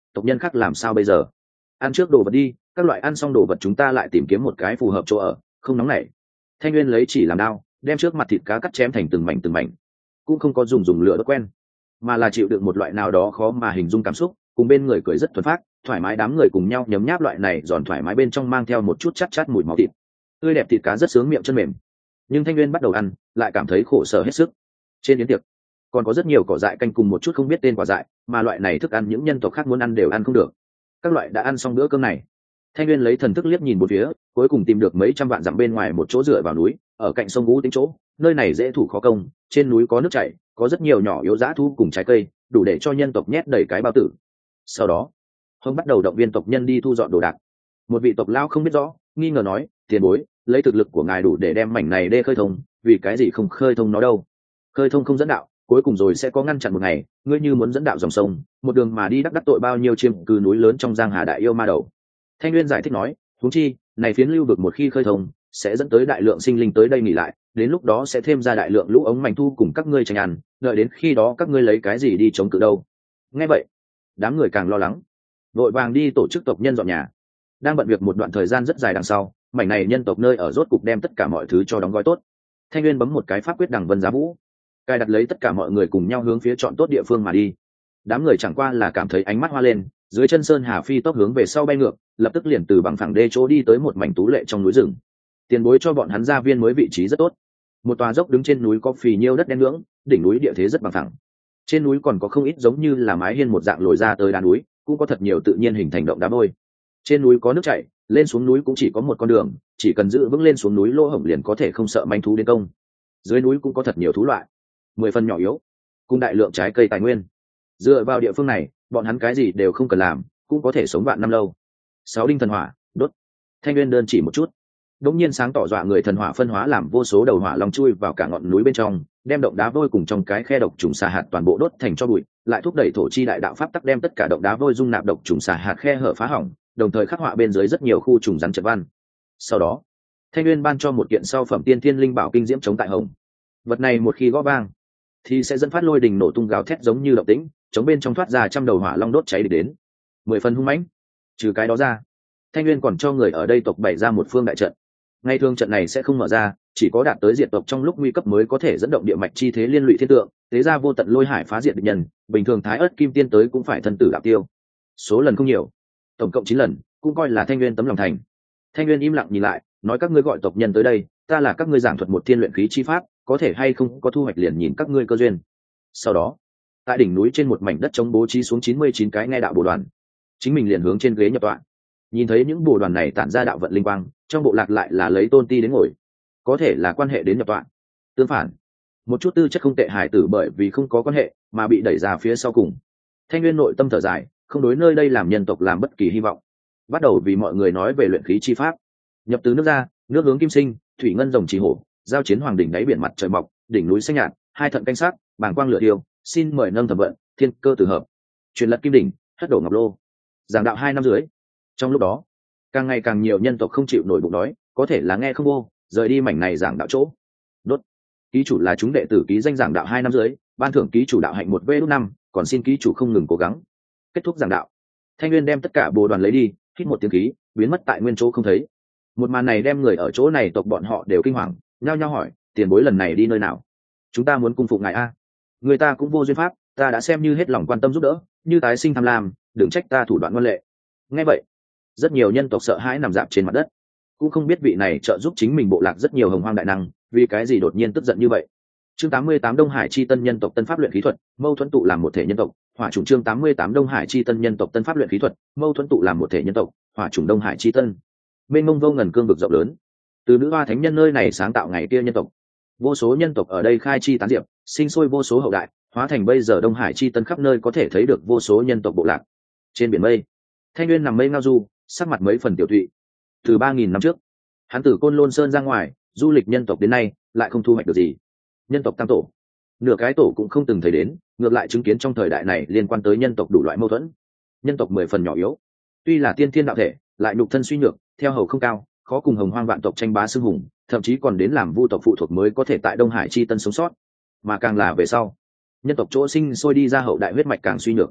tộc nhân khác làm sao bây giờ? Ăn trước đồ vật đi, các loại ăn xong đồ vật chúng ta lại tìm kiếm một cái phù hợp chỗ ở, không nóng nảy. Thanh Nguyên lấy chỉ làm đao, đem trước mặt thịt cá cắt chém thành từng mảnh, cũng không có dùng lửa đốt quen, mà là chịu đựng một loại nào đó khó mà hình dung cảm xúc, cùng bên người cười rất thuần phát, thoải mái đám người cùng nhau nhấm nháp loại này giòn thoải mái bên trong mang theo một chút chát chát mùi máu thịt. Tươi đẹp thịt cá rất sướng miệng chân mềm, nhưng Thanh Nguyên bắt đầu ăn, lại cảm thấy khổ sở hết sức. Trên yến tiệc còn có rất nhiều cỏ dại canh cùng một chút không biết tên quả dại, mà loại này thức ăn những nhân tộc khác muốn ăn đều ăn không được. Các loại đã ăn xong bữa cơm này, Thanh Nguyên lấy thần thức liếc nhìn một phía, cuối cùng tìm được mấy trăm vạn dặm bên ngoài một chỗ dựa vào núi, ở cạnh sông Ngũ Tính chỗ, nơi này dễ thủ khó công, trên núi có nước chảy, có rất nhiều nhỏ yếu dã thú cùng trái cây, đủ để cho nhân tộc nhét đầy cái bao tử. Sau đó, Hồng bắt đầu động viên tộc nhân đi thu dọn đồ đạc. Một vị tộc lao không biết rõ, nghi ngờ nói, tiền bối, lấy thực lực của ngài đủ để đem mảnh này đê khơi thông, vì cái gì không khơi thông nó đâu? Khơi thông không dẫn đạo, cuối cùng rồi sẽ có ngăn chặn một ngày, ngươi như muốn dẫn đạo dòng sông, một đường mà đi đắc tội bao nhiêu chiêm cư núi lớn trong giang hà đại yêu ma đầu. Thanh Nguyên giải thích nói, huống chi, này phiến lưu vực một khi khơi thông, sẽ dẫn tới đại lượng sinh linh tới đây nghỉ lại, đến lúc đó sẽ thêm ra đại lượng lũ ống mảnh thu cùng các ngươi tranh ăn, đợi đến khi đó các ngươi lấy cái gì đi chống cự đâu? Nghe vậy, đám người càng lo lắng, vội vàng đi tổ chức tộc nhân dọn nhà. Đang bận việc một đoạn thời gian rất dài đằng sau, mảnh này nhân tộc nơi ở rốt cục đem tất cả mọi thứ cho đóng gói tốt. Thanh Nguyên bấm một cái pháp quyết đằng vân giá vũ, cài đặt lấy tất cả mọi người cùng nhau hướng phía chọn tốt địa phương mà đi. Đám người chẳng qua là cảm thấy ánh mắt hoa lên, dưới chân sơn hà phi tốc hướng về sau bay ngược, lập tức liền từ bằng phẳng đê chỗ đi tới một mảnh tú lệ trong núi rừng. Tiền bối cho bọn hắn gia viên mới vị trí rất tốt. Một tòa dốc đứng trên núi có phì nhiêu đất đen ngưỡng, đỉnh núi địa thế rất bằng phẳng. Trên núi còn có không ít giống như là mái hiên một dạng lồi ra tới đá núi, cũng có thật nhiều tự nhiên hình thành động đá vôi. Trên núi có nước chảy, lên xuống núi cũng chỉ có một con đường, chỉ cần giữ vững lên xuống núi lỗ hổng liền có thể không sợ manh thú đến công. Dưới núi cũng có thật nhiều thú loại, 10 phần nhỏ yếu, cùng đại lượng trái cây tài nguyên. Dựa vào địa phương này, bọn hắn cái gì đều không cần làm, cũng có thể sống vạn năm lâu. 6 đinh thần hỏa, đốt. Thanh Nguyên đơn chỉ một chút, đống nhiên sáng tỏ dọa người thần hỏa phân hóa làm vô số đầu hỏa long chui vào cả ngọn núi bên trong, đem động đá vôi cùng trong cái khe độc trùng xà hạt toàn bộ đốt thành cho bụi, lại thúc đẩy thổ chi đại đạo pháp tắc đem tất cả động đá vôi dung nạp độc trùng xà hạt khe hở phá hỏng, đồng thời khắc họa bên dưới rất nhiều khu trùng rắn trận văn. Sau đó, Thanh Nguyên ban cho một kiện sau phẩm tiên thiên linh bảo kinh diễm chống tại hồng. Vật này một khi gõ vang, thì sẽ dẫn phát lôi đình nổ tung gào thét giống như động tĩnh, chống bên trong thoát ra trăm đầu hỏa long đốt cháy đến 10 phần hung mãnh. Trừ cái đó ra, Thanh Nguyên còn cho người ở đây tộc bày ra một phương đại trận. Ngày thường trận này sẽ không mở ra, chỉ có đạt tới diệt tộc trong lúc nguy cấp mới có thể dẫn động địa mạch chi thế liên lụy thiên tượng, tế ra vô tận lôi hải phá diệt địch nhân, bình thường thái ớt kim tiên tới cũng phải thân tử đạo tiêu. Số lần không nhiều, tổng cộng 9 lần, cũng coi là Thanh Nguyên tấm lòng thành. Thanh Nguyên im lặng nhìn lại, nói các ngươi gọi tộc nhân tới đây, ta là các ngươi giảng thuật một thiên luyện khí chi pháp, có thể hay không có thu hoạch liền nhìn các ngươi cơ duyên. Sau đó, tại đỉnh núi trên một mảnh đất trống bố trí xuống 99 cái nghe đạo bồ đoàn, chính mình liền hướng trên ghế nhập tọa. Nhìn thấy những bồ đoàn này tản ra đạo vận linh quang, trong bộ lạc lại là lấy tôn ti đến ngồi, có thể là quan hệ đến nhập tọa. Tương phản, một chút tư chất không tệ hải tử bởi vì không có quan hệ mà bị đẩy ra phía sau cùng. Thanh Nguyên nội tâm thở dài, không đối nơi đây làm nhân tộc làm bất kỳ hy vọng, bắt đầu vì mọi người nói về luyện khí chi pháp. Nhập từ nước ra, nước hướng kim sinh, thủy ngân rồng trì hổ, giao chiến hoàng đỉnh đáy biển mặt trời mọc, đỉnh núi xanh nhạt, hai thận canh sắc, bàng quang lửa tiêu, xin mời nâng thẩm vận, thiên cơ tử hợp, truyền lật kim đỉnh, thất đổ ngọc lô. Giảng đạo 2 năm dưới. Trong lúc đó, càng ngày càng nhiều nhân tộc không chịu nổi bụng đói, có thể là nghe không vô, rời đi mảnh này giảng đạo chỗ. Đốt. Ký chủ là chúng đệ tử ký danh giảng đạo 2 năm dưới, ban thưởng ký chủ đạo hạnh 1V5, còn xin ký chủ không ngừng cố gắng. Kết thúc giảng đạo. Thanh Nguyên đem tất cả bồ đoàn lấy đi, hít một tiếng khí, biến mất tại nguyên chỗ không thấy. Một màn này đem người ở chỗ này tộc bọn họ đều kinh hoàng, nhao nhao hỏi, tiền bối lần này đi nơi nào? Chúng ta muốn cung phục ngài a. Người ta cũng vô duyên pháp, ta đã xem như hết lòng quan tâm giúp đỡ, như tái sinh tham lam, đừng trách ta thủ đoạn ngoan lệ. Nghe vậy, rất nhiều nhân tộc sợ hãi nằm dạp trên mặt đất, cũng không biết vị này trợ giúp chính mình bộ lạc rất nhiều hồng hoang đại năng, vì cái gì đột nhiên tức giận như vậy. Chương 88 Đông Hải chi tân nhân tộc tân pháp luyện khí thuật, mâu thuẫn tụ làm một thể nhân tộc, hỏa chủng. Chương 88 Đông Hải chi tân nhân tộc tân pháp luyện khí thuật, mâu thuẫn tụ làm một thể nhân tộc, hỏa chủng. Đông Hải chi tân, mênh mông vô ngần cương vực rộng lớn, từ nữ hoa thánh nhân nơi này sáng tạo ngày kia nhân tộc, vô số nhân tộc ở đây khai chi tán diệp, sinh sôi vô số hậu đại, hóa thành bây giờ Đông Hải chi tân khắp nơi có thể thấy được vô số nhân tộc bộ lạc. Trên biển mây, Thanh Nguyên nằm mây ngao du, sắc mặt mấy phần tiểu thụy. Từ 3000 năm trước, hắn từ Côn Lôn Sơn ra ngoài du lịch nhân tộc đến nay, lại không thu hoạch được gì. Nhân tộc tam tổ, nửa cái tổ cũng không từng thấy đến, ngược lại chứng kiến trong thời đại này liên quan tới nhân tộc đủ loại mâu thuẫn. Nhân tộc 10 phần nhỏ yếu, tuy là tiên thiên đạo thể, lại nhục thân suy nhược, theo hầu không cao, khó cùng hồng hoang vạn tộc tranh bá xưng hùng, thậm chí còn đến làm vu tộc phụ thuộc mới có thể tại Đông Hải chi tân sống sót. Mà càng là về sau, nhân tộc chỗ sinh sôi đi ra hậu đại huyết mạch càng suy nhược,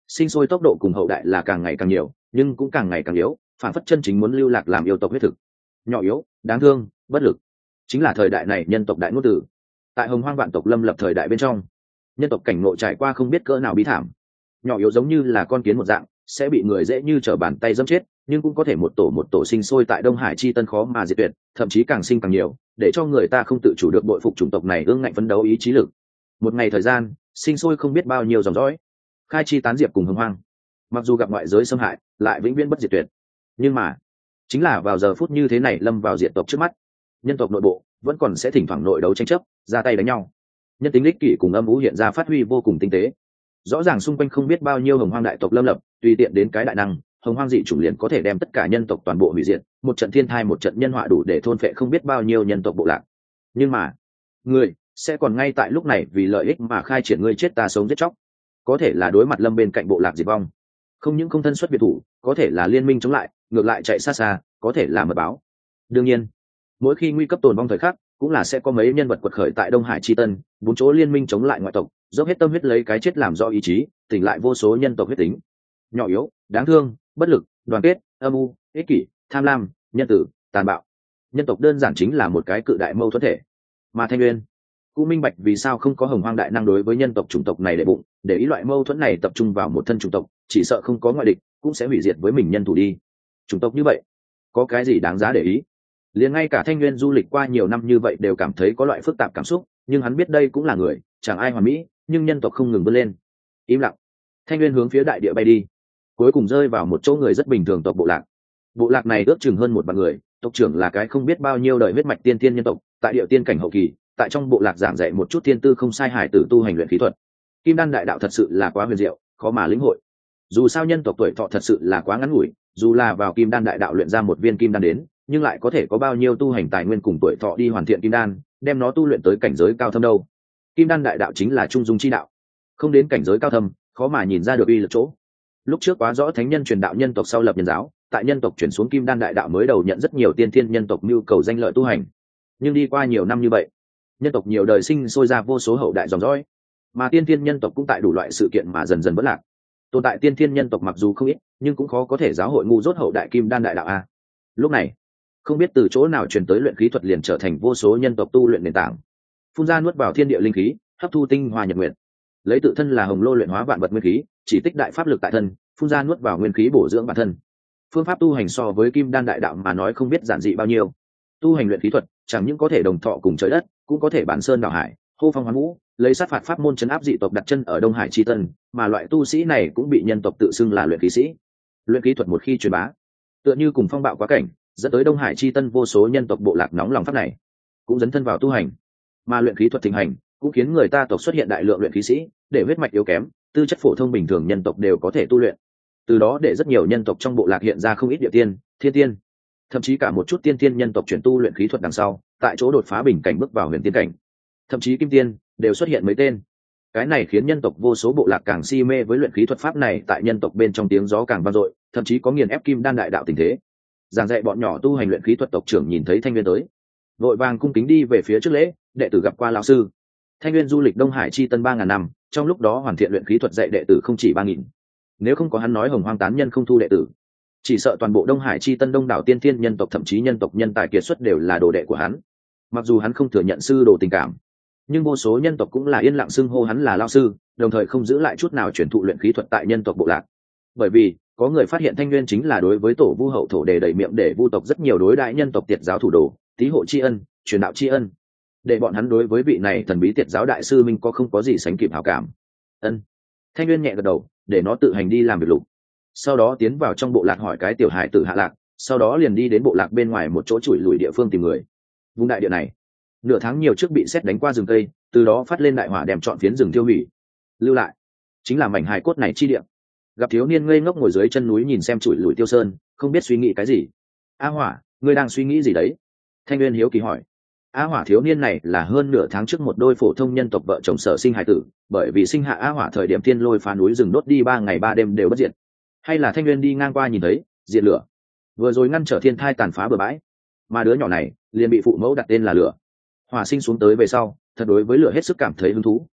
sinh sôi tốc độ cùng hậu đại là càng ngày càng nhiều, nhưng cũng càng ngày càng yếu, phản phất chân chính muốn lưu lạc làm yêu tộc huyết thực. Nhỏ yếu, đáng thương, bất lực, chính là thời đại này nhân tộc đại ngôn tử. Tại hồng hoang vạn tộc lâm lập thời đại bên trong, nhân tộc cảnh ngộ trải qua không biết cỡ nào bi thảm. Nhỏ yếu giống như là con kiến một dạng, sẽ bị người dễ như trở bàn tay dẫm chết, nhưng cũng có thể một tổ sinh sôi tại Đông Hải chi tân khó mà diệt tuyệt, thậm chí càng sinh càng nhiều, để cho người ta không tự chủ được bội phục chủng tộc này ương ngạnh phấn đấu ý chí lực. Một ngày thời gian, sinh sôi không biết bao nhiêu dòng dõi, khai chi tán diệp cùng hồng hoang. Mặc dù gặp ngoại giới xâm hại, lại vĩnh viễn bất diệt tuyệt. Nhưng mà, chính là vào giờ phút như thế này lâm vào diệt tộc trước mắt, nhân tộc nội bộ vẫn còn sẽ thỉnh thoảng nội đấu tranh chấp, ra tay đánh nhau. Nhân tính ích kỷ cùng âm u hiện ra phát huy vô cùng tinh tế. Rõ ràng xung quanh không biết bao nhiêu hồng hoang đại tộc lâm lập, tùy tiện đến cái đại năng, hồng hoang dị chủng liền có thể đem tất cả nhân tộc toàn bộ hủy diệt, một trận thiên thai một trận nhân họa đủ để thôn phệ không biết bao nhiêu nhân tộc bộ lạc. Nhưng mà, người sẽ còn ngay tại lúc này vì lợi ích mà khai triển ngươi chết ta sống giết chóc. Có thể là đối mặt lâm bên cạnh bộ lạc diệt vong, không những không thân xuất biệt thủ, có thể là liên minh chống lại, ngược lại chạy xa xa, có thể là mật báo. Đương nhiên, mỗi khi nguy cấp tồn vong thời khắc, cũng là sẽ có mấy nhân vật quật khởi tại Đông Hải chi tân, bốn chỗ liên minh chống lại ngoại tộc, dốc hết tâm huyết lấy cái chết làm rõ ý chí, tỉnh lại vô số nhân tộc huyết tính. Nhỏ yếu, đáng thương, bất lực, đoàn kết, âm u, ích kỷ, tham lam, nhân tử, tàn bạo. Nhân tộc đơn giản chính là một cái cự đại mâu thuẫn thể. Mà Thanh Nguyên cũng minh bạch vì sao không có hồng hoang đại năng đối với nhân tộc chủng tộc này để bụng, để ý loại mâu thuẫn này tập trung vào một thân chủng tộc, chỉ sợ không có ngoại địch cũng sẽ hủy diệt với mình nhân thủ đi. Chủng tộc như vậy có cái gì đáng giá để ý? Liền ngay cả Thanh Nguyên du lịch qua nhiều năm như vậy đều cảm thấy có loại phức tạp cảm xúc, nhưng hắn biết đây cũng là người, chẳng ai hoàn mỹ, nhưng nhân tộc không ngừng vươn lên. Im lặng, Thanh Nguyên hướng phía đại địa bay đi, cuối cùng rơi vào một chỗ người rất bình thường tộc bộ lạc. Bộ lạc này ước chừng hơn 1 vạn người, tộc trưởng là cái không biết bao nhiêu đời huyết mạch tiên thiên nhân tộc, tại địa tiên cảnh hậu kỳ, tại trong bộ lạc giảng dạy một chút thiên tư không sai hải tử tu hành luyện khí thuật. Kim đan đại đạo thật sự là quá huyền diệu, khó mà lĩnh hội. Dù sao nhân tộc tuổi thọ thật sự là quá ngắn ngủi, dù là vào kim đan đại đạo luyện ra một viên kim đan đến, nhưng lại có thể có bao nhiêu tu hành tài nguyên cùng tuổi thọ đi hoàn thiện kim đan, đem nó tu luyện tới cảnh giới cao thâm đâu. Kim đan đại đạo chính là trung dung chi đạo, không đến cảnh giới cao thâm, khó mà nhìn ra được uy lực chỗ. Lúc trước quá rõ thánh nhân truyền đạo nhân tộc sau lập nhân giáo, tại nhân tộc chuyển xuống kim đan đại đạo mới đầu nhận rất nhiều tiên thiên nhân tộc nhu cầu danh lợi tu hành. Nhưng đi qua nhiều năm như vậy, nhân tộc nhiều đời sinh sôi ra vô số hậu đại dòng dõi, mà tiên thiên nhân tộc cũng tại đủ loại sự kiện mà dần dần vỡ lạc. Tồn tại tiên thiên nhân tộc mặc dù không ít, nhưng cũng khó có thể giáo hội ngu dốt hậu đại kim đan đại đạo a. Lúc này, không biết từ chỗ nào truyền tới luyện khí thuật liền trở thành vô số nhân tộc tu luyện nền tảng. Phun ra nuốt vào thiên địa linh khí, hấp thu tinh hoa nhật nguyện, lấy tự thân là hồng lô luyện hóa vạn vật nguyên khí, chỉ tích đại pháp lực tại thân, phun ra nuốt vào nguyên khí bổ dưỡng bản thân. Phương pháp tu hành so với kim đan đại đạo mà nói không biết giản dị bao nhiêu. Tu hành luyện khí thuật chẳng những có thể đồng thọ cùng trời đất, cũng có thể bản sơn đảo hải, hô phong hoán vũ, lấy sát phạt pháp môn chấn áp dị tộc đặt chân ở Đông Hải chi tân, mà loại tu sĩ này cũng bị nhân tộc tự xưng là luyện khí sĩ. Luyện khí thuật một khi truyền bá, tựa như cùng phong bạo quá cảnh, dẫn tới Đông Hải chi tân vô số nhân tộc bộ lạc nóng lòng pháp này, cũng dấn thân vào tu hành. Mà luyện khí thuật thịnh hành, cũng khiến người ta tộc xuất hiện đại lượng luyện khí sĩ, để huyết mạch yếu kém, tư chất phổ thông bình thường nhân tộc đều có thể tu luyện. Từ đó để rất nhiều nhân tộc trong bộ lạc hiện ra không ít địa tiên, thiên tiên, thậm chí cả một chút tiên tiên nhân tộc chuyển tu luyện khí thuật đằng sau, tại chỗ đột phá bình cảnh bước vào huyền tiên cảnh, thậm chí kim tiên đều xuất hiện mấy tên. Cái này khiến nhân tộc vô số bộ lạc càng si mê với luyện khí thuật pháp này, tại nhân tộc bên trong tiếng gió càng vang dội, thậm chí có nghiền ép kim đan đại đạo tình thế. Giảng dạy bọn nhỏ tu hành luyện khí thuật tộc trưởng nhìn thấy Thanh Nguyên tới, vội vàng cung kính đi về phía trước lễ, đệ tử gặp qua lão sư. Thanh Nguyên du lịch Đông Hải chi tân 3000 năm, trong lúc đó hoàn thiện luyện khí thuật dạy đệ tử không chỉ 3000. Nếu không có hắn nói hồng hoang tán nhân không thu đệ tử, chỉ sợ toàn bộ Đông Hải chi tân đông đảo tiên thiên nhân tộc thậm chí nhân tộc nhân tài kiệt xuất đều là đồ đệ của hắn. Mặc dù hắn không thừa nhận sư đồ tình cảm, nhưng vô số nhân tộc cũng là yên lặng xưng hô hắn là lão sư, đồng thời không giữ lại chút nào truyền thụ luyện khí thuật tại nhân tộc bộ lạc. Bởi vì có người phát hiện Thanh Nguyên chính là đối với tổ vu hậu thổ đề đầy miệng để vu tộc rất nhiều đối đãi nhân tộc tiệt giáo thủ đồ, tí hộ tri ân, truyền đạo tri ân, để bọn hắn đối với vị này thần bí tiệt giáo đại sư minh không có gì sánh kịp hảo cảm. Ân. Thanh Nguyên nhẹ gật đầu, để nó tự hành đi làm việc lục. Sau đó tiến vào trong bộ lạc hỏi cái tiểu hài tử hạ lạc, sau đó liền đi đến bộ lạc bên ngoài một chỗ chủi lùi địa phương tìm người. Vùng đại địa này, nửa tháng nhiều trước bị sét đánh qua rừng cây, từ đó phát lên đại hỏa đem trọn phiến rừng tiêu hủy. Lưu lại chính là mảnh hài cốt này chi địa. Gặp thiếu niên ngây ngốc ngồi dưới chân núi nhìn xem chủi lùi tiêu sơn, không biết suy nghĩ cái gì. A Hỏa, ngươi đang suy nghĩ gì đấy? Thanh Nguyên hiếu kỳ hỏi. A Hỏa thiếu niên này là hơn nửa tháng trước một đôi phổ thông nhân tộc vợ chồng sở sinh hài tử, bởi vì sinh hạ A Hỏa thời điểm thiên lôi phá núi rừng đốt đi 3 ngày 3 đêm đều bất diệt. Hay là Thanh Nguyên đi ngang qua nhìn thấy, diệt lửa. Vừa rồi ngăn trở thiên thai tàn phá bừa bãi, mà đứa nhỏ này liền bị phụ mẫu đặt tên là Lửa. Hỏa sinh xuống tới về sau, thật đối với lửa hết sức cảm thấy hứng thú,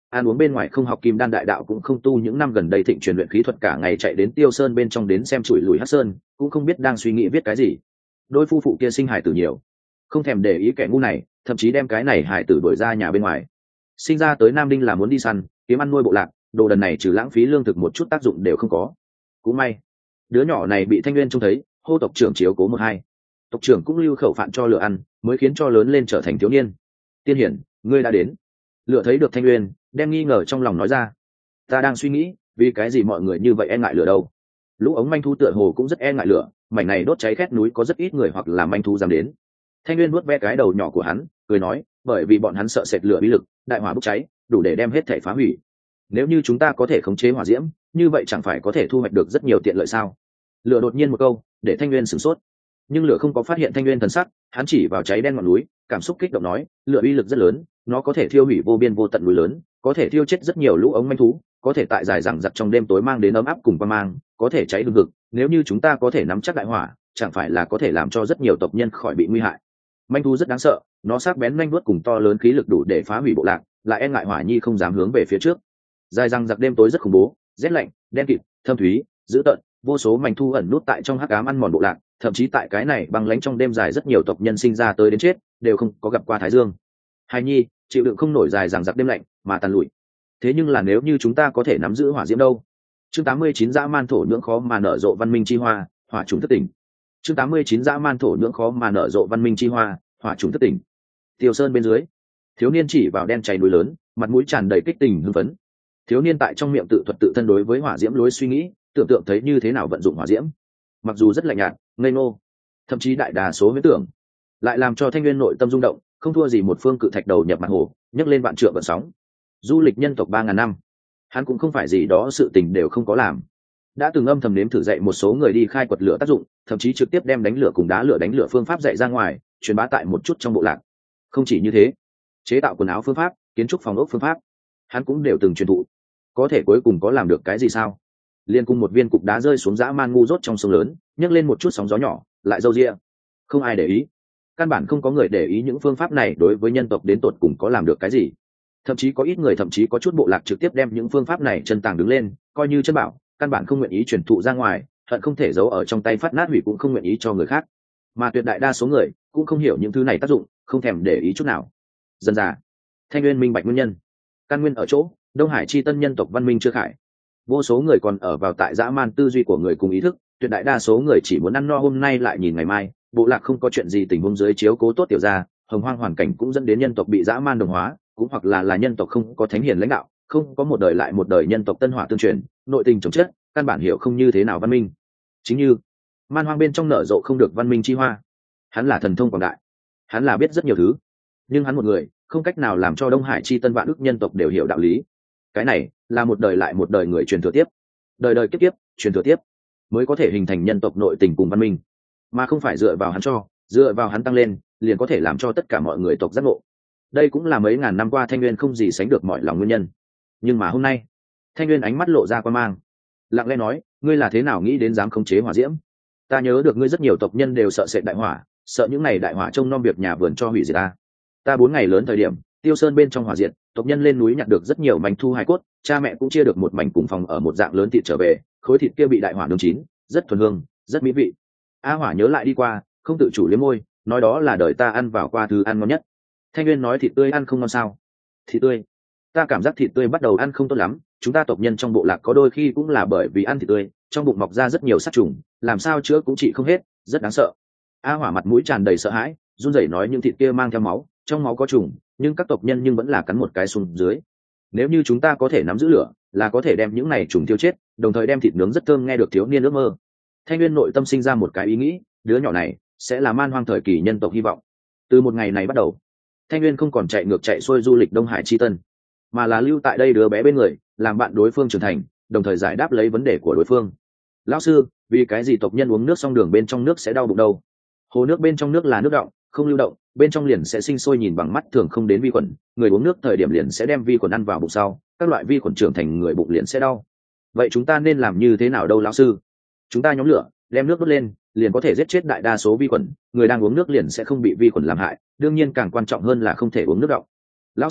ăn uống bên ngoài không học kim đan đại đạo cũng không tu, những năm gần đây thịnh truyền luyện khí thuật, cả ngày chạy đến Tiêu Sơn bên trong đến xem chùi lùi Hắc Sơn, cũng không biết đang suy nghĩ viết cái gì. Đôi phu phụ kia sinh hài tử nhiều, không thèm để ý kẻ ngu này, thậm chí đem cái này hài tử đuổi ra nhà bên ngoài. Sinh ra tới Nam Đinh là muốn đi săn kiếm ăn nuôi bộ lạc, đồ đần này trừ lãng phí lương thực một chút tác dụng đều không có. Cũng may đứa nhỏ này bị Thanh Nguyên trông thấy, hô tộc trưởng chiếu cố một hai, tộc trưởng cũng lưu khẩu phạn cho lựa ăn, mới khiến cho lớn lên trở thành thiếu niên. Tiên hiển, ngươi đã đến. Lựa thấy được Thanh Nguyên, đem nghi ngờ trong lòng nói ra. Ta đang suy nghĩ, vì cái gì mọi người như vậy e ngại lửa đâu? Lũ ống manh thu tựa hồ cũng rất e ngại lửa, mảnh này đốt cháy khét núi có rất ít người hoặc là manh thu dám đến. Thanh Nguyên vuốt ve cái đầu nhỏ của hắn, cười nói, bởi vì bọn hắn sợ sệt lửa bí lực, đại hỏa bốc cháy, đủ để đem hết thể phá hủy. Nếu như chúng ta có thể khống chế hỏa diễm, như vậy chẳng phải có thể thu hoạch được rất nhiều tiện lợi sao? Lửa đột nhiên một câu, để Thanh Nguyên sửng sốt. Nhưng lửa không có phát hiện Thanh Nguyên thần sắc, hắn chỉ vào cháy đen ngọn núi, cảm xúc kích động nói, lửa uy lực rất lớn, nó có thể thiêu hủy vô biên vô tận núi lớn, có thể thiêu chết rất nhiều lũ ống manh thú, có thể tại dài dằng dặc trong đêm tối mang đến ấm áp cùng quang mang, có thể cháy hừng hực. Nếu như chúng ta có thể nắm chắc đại hỏa, chẳng phải là có thể làm cho rất nhiều tộc nhân khỏi bị nguy hại. Manh thú rất đáng sợ, nó sắc bén nhanh vuốt cùng to lớn khí lực đủ để phá hủy bộ lạc, lại e ngại hỏa nhi không dám hướng về phía trước. Dài dằng dặc đêm tối rất khủng bố, rét lạnh, đen kịt, thâm thúy, dữ tợn, vô số manh thu ẩn nút tại trong hắc ám ăn mòn bộ lạc, thậm chí tại cái này băng lãnh trong đêm dài rất nhiều tộc nhân sinh ra tới đến chết đều không có gặp qua thái dương. Hài nhi chịu đựng không nổi dài dằng dặc đêm lạnh mà tàn lụi. Thế nhưng là nếu như chúng ta có thể nắm giữ hỏa diễm đâu? Chương 89 dã man thổ nhưỡng khó mà nở rộ văn minh chi hoa, hỏa trùng thất tỉnh. Chương 89 dã man thổ nhưỡng khó mà nở rộ văn minh chi hoa, hỏa trùng thất tỉnh. Tiêu Sơn bên dưới, thiếu niên chỉ vào đen cháy núi lớn, mặt mũi tràn đầy kích tình hưng phấn. Thiếu niên tại trong miệng tự thuật tự thân đối với hỏa diễm lối suy nghĩ, tưởng tượng thấy như thế nào vận dụng hỏa diễm. Mặc dù rất lạnh nhạt, ngây ngô, thậm chí đại đa số huyễn tưởng, lại làm cho Thanh Nguyên nội tâm rung động, không thua gì một phương cự thạch đầu nhập mặt hồ, nhấc lên vạn trượng vận sóng. Du lịch nhân tộc 3000 năm, hắn cũng không phải gì đó sự tình đều không có làm. Đã từng âm thầm nếm thử dạy một số người đi khai quật lửa tác dụng, thậm chí trực tiếp đem đánh lửa cùng đá lửa đánh lửa phương pháp dạy ra ngoài, truyền bá tại một chút trong bộ lạc. Không chỉ như thế, chế tạo quần áo phương pháp, kiến trúc phòng ốc phương pháp, hắn cũng đều từng truyền thụ. Có thể cuối cùng có làm được cái gì sao? Liên cùng một viên cục đá rơi xuống dã man ngu dốt trong sông lớn, nhấc lên một chút sóng gió nhỏ, lại râu ria. Không ai để ý, căn bản không có người để ý những phương pháp này đối với nhân tộc đến tột cùng có làm được cái gì. Thậm chí có ít người, thậm chí có chút bộ lạc trực tiếp đem những phương pháp này chân tàng đứng lên, coi như chân bảo, căn bản không nguyện ý truyền thụ ra ngoài, hận không thể giấu ở trong tay phát nát hủy cũng không nguyện ý cho người khác. Mà tuyệt đại đa số người cũng không hiểu những thứ này tác dụng, không thèm để ý chút nào. Dần dà, Thanh Nguyên minh bạch nguyên nhân. Căn nguyên ở chỗ Đông Hải chi tân nhân tộc văn minh chưa khải. Vô số người còn ở vào tại dã man tư duy của người cùng ý thức, tuyệt đại đa số người chỉ muốn ăn no hôm nay lại nhìn ngày mai. Bộ lạc không có chuyện gì tình huống dưới chiếu cố tốt tiểu gia, hồng hoang hoàn cảnh cũng dẫn đến nhân tộc bị dã man đồng hóa, cũng hoặc là nhân tộc không có thánh hiền lãnh đạo, không có một đời lại một đời nhân tộc tân hỏa tương truyền, nội tình chồng chất, căn bản hiểu không như thế nào văn minh. Chính như man hoang bên trong nở rộ không được văn minh chi hoa. Hắn là thần thông quảng đại, hắn là biết rất nhiều thứ, nhưng hắn một người không cách nào làm cho Đông Hải chi tân vạn ức nhân tộc đều hiểu đạo lý. Cái này là một đời lại một đời người truyền thừa tiếp, đời đời kiếp kiếp truyền thừa tiếp, mới có thể hình thành nhân tộc nội tình cùng văn minh, mà không phải dựa vào hắn dựa vào hắn tăng lên liền có thể làm cho tất cả mọi người tộc giác ngộ. Đây cũng là mấy ngàn năm qua Thanh Nguyên không gì sánh được mọi lòng nguyên nhân. Nhưng mà hôm nay, Thanh Nguyên ánh mắt lộ ra quan mang, lặng lẽ nói, ngươi là thế nào nghĩ đến dám khống chế hỏa diễm? Ta nhớ được ngươi rất nhiều tộc nhân đều sợ sệt đại hỏa, sợ những này đại hỏa trông nom việc nhà vườn cho hủy diệt ta 4 ngày lớn thời điểm, Tiêu Sơn bên trong hỏa diệt, tộc nhân lên núi nhặt được rất nhiều mảnh thu hài cốt, cha mẹ cũng chia được một mảnh cùng phòng ở một dạng lớn thịt trở về, khối thịt kia bị đại hỏa nướng chín, rất thuần hương, rất mỹ vị. A Hỏa nhớ lại đi qua, không tự chủ liếm môi, nói đó là đời ta ăn vào qua thứ ăn ngon nhất. Thanh Nguyên nói thịt tươi ăn không ngon sao? Thịt tươi? Ta cảm giác thịt tươi bắt đầu ăn không tốt lắm, chúng ta tộc nhân trong bộ lạc có đôi khi cũng là bởi vì ăn thịt tươi, trong bụng mọc ra rất nhiều sát trùng, làm sao chữa cũng trị không hết, rất đáng sợ. A Hỏa mặt mũi tràn đầy sợ hãi, run rẩy nói những thịt kia mang theo máu, trong máu có trùng, nhưng các tộc nhân vẫn là cắn một cái xuống dưới. Nếu như chúng ta có thể nắm giữ lửa, là có thể đem những này trùng tiêu chết, đồng thời đem thịt nướng rất thơm. Nghe được thiếu niên ước mơ, Thanh Nguyên nội tâm sinh ra một cái ý nghĩ, đứa nhỏ này sẽ là man hoang thời kỳ nhân tộc hy vọng. Từ một ngày này bắt đầu, Thanh Nguyên không còn chạy ngược chạy xuôi du lịch Đông Hải chi tân, mà là lưu tại đây đứa bé bên người, làm bạn đối phương trưởng thành, đồng thời giải đáp lấy vấn đề của đối phương. Lão sư, vì cái gì tộc nhân uống nước xong đường bên trong nước sẽ đau bụng đâu? Hồ nước bên trong nước là nước đọng, không lưu động, bên trong liền sẽ sinh sôi, nhìn bằng mắt thường không đến vi khuẩn, người uống nước thời điểm liền sẽ đem vi khuẩn ăn vào bụng sau, các loại vi khuẩn trưởng thành người bụng liền sẽ đau. Vậy chúng ta nên làm như thế nào đâu lão sư? Chúng ta nhóm lửa, đem nước đốt lên, liền có thể giết chết đại đa số vi khuẩn, người đang uống nước liền sẽ không bị vi khuẩn làm hại, đương nhiên càng quan trọng hơn là không thể uống nước đọng. Lão sư,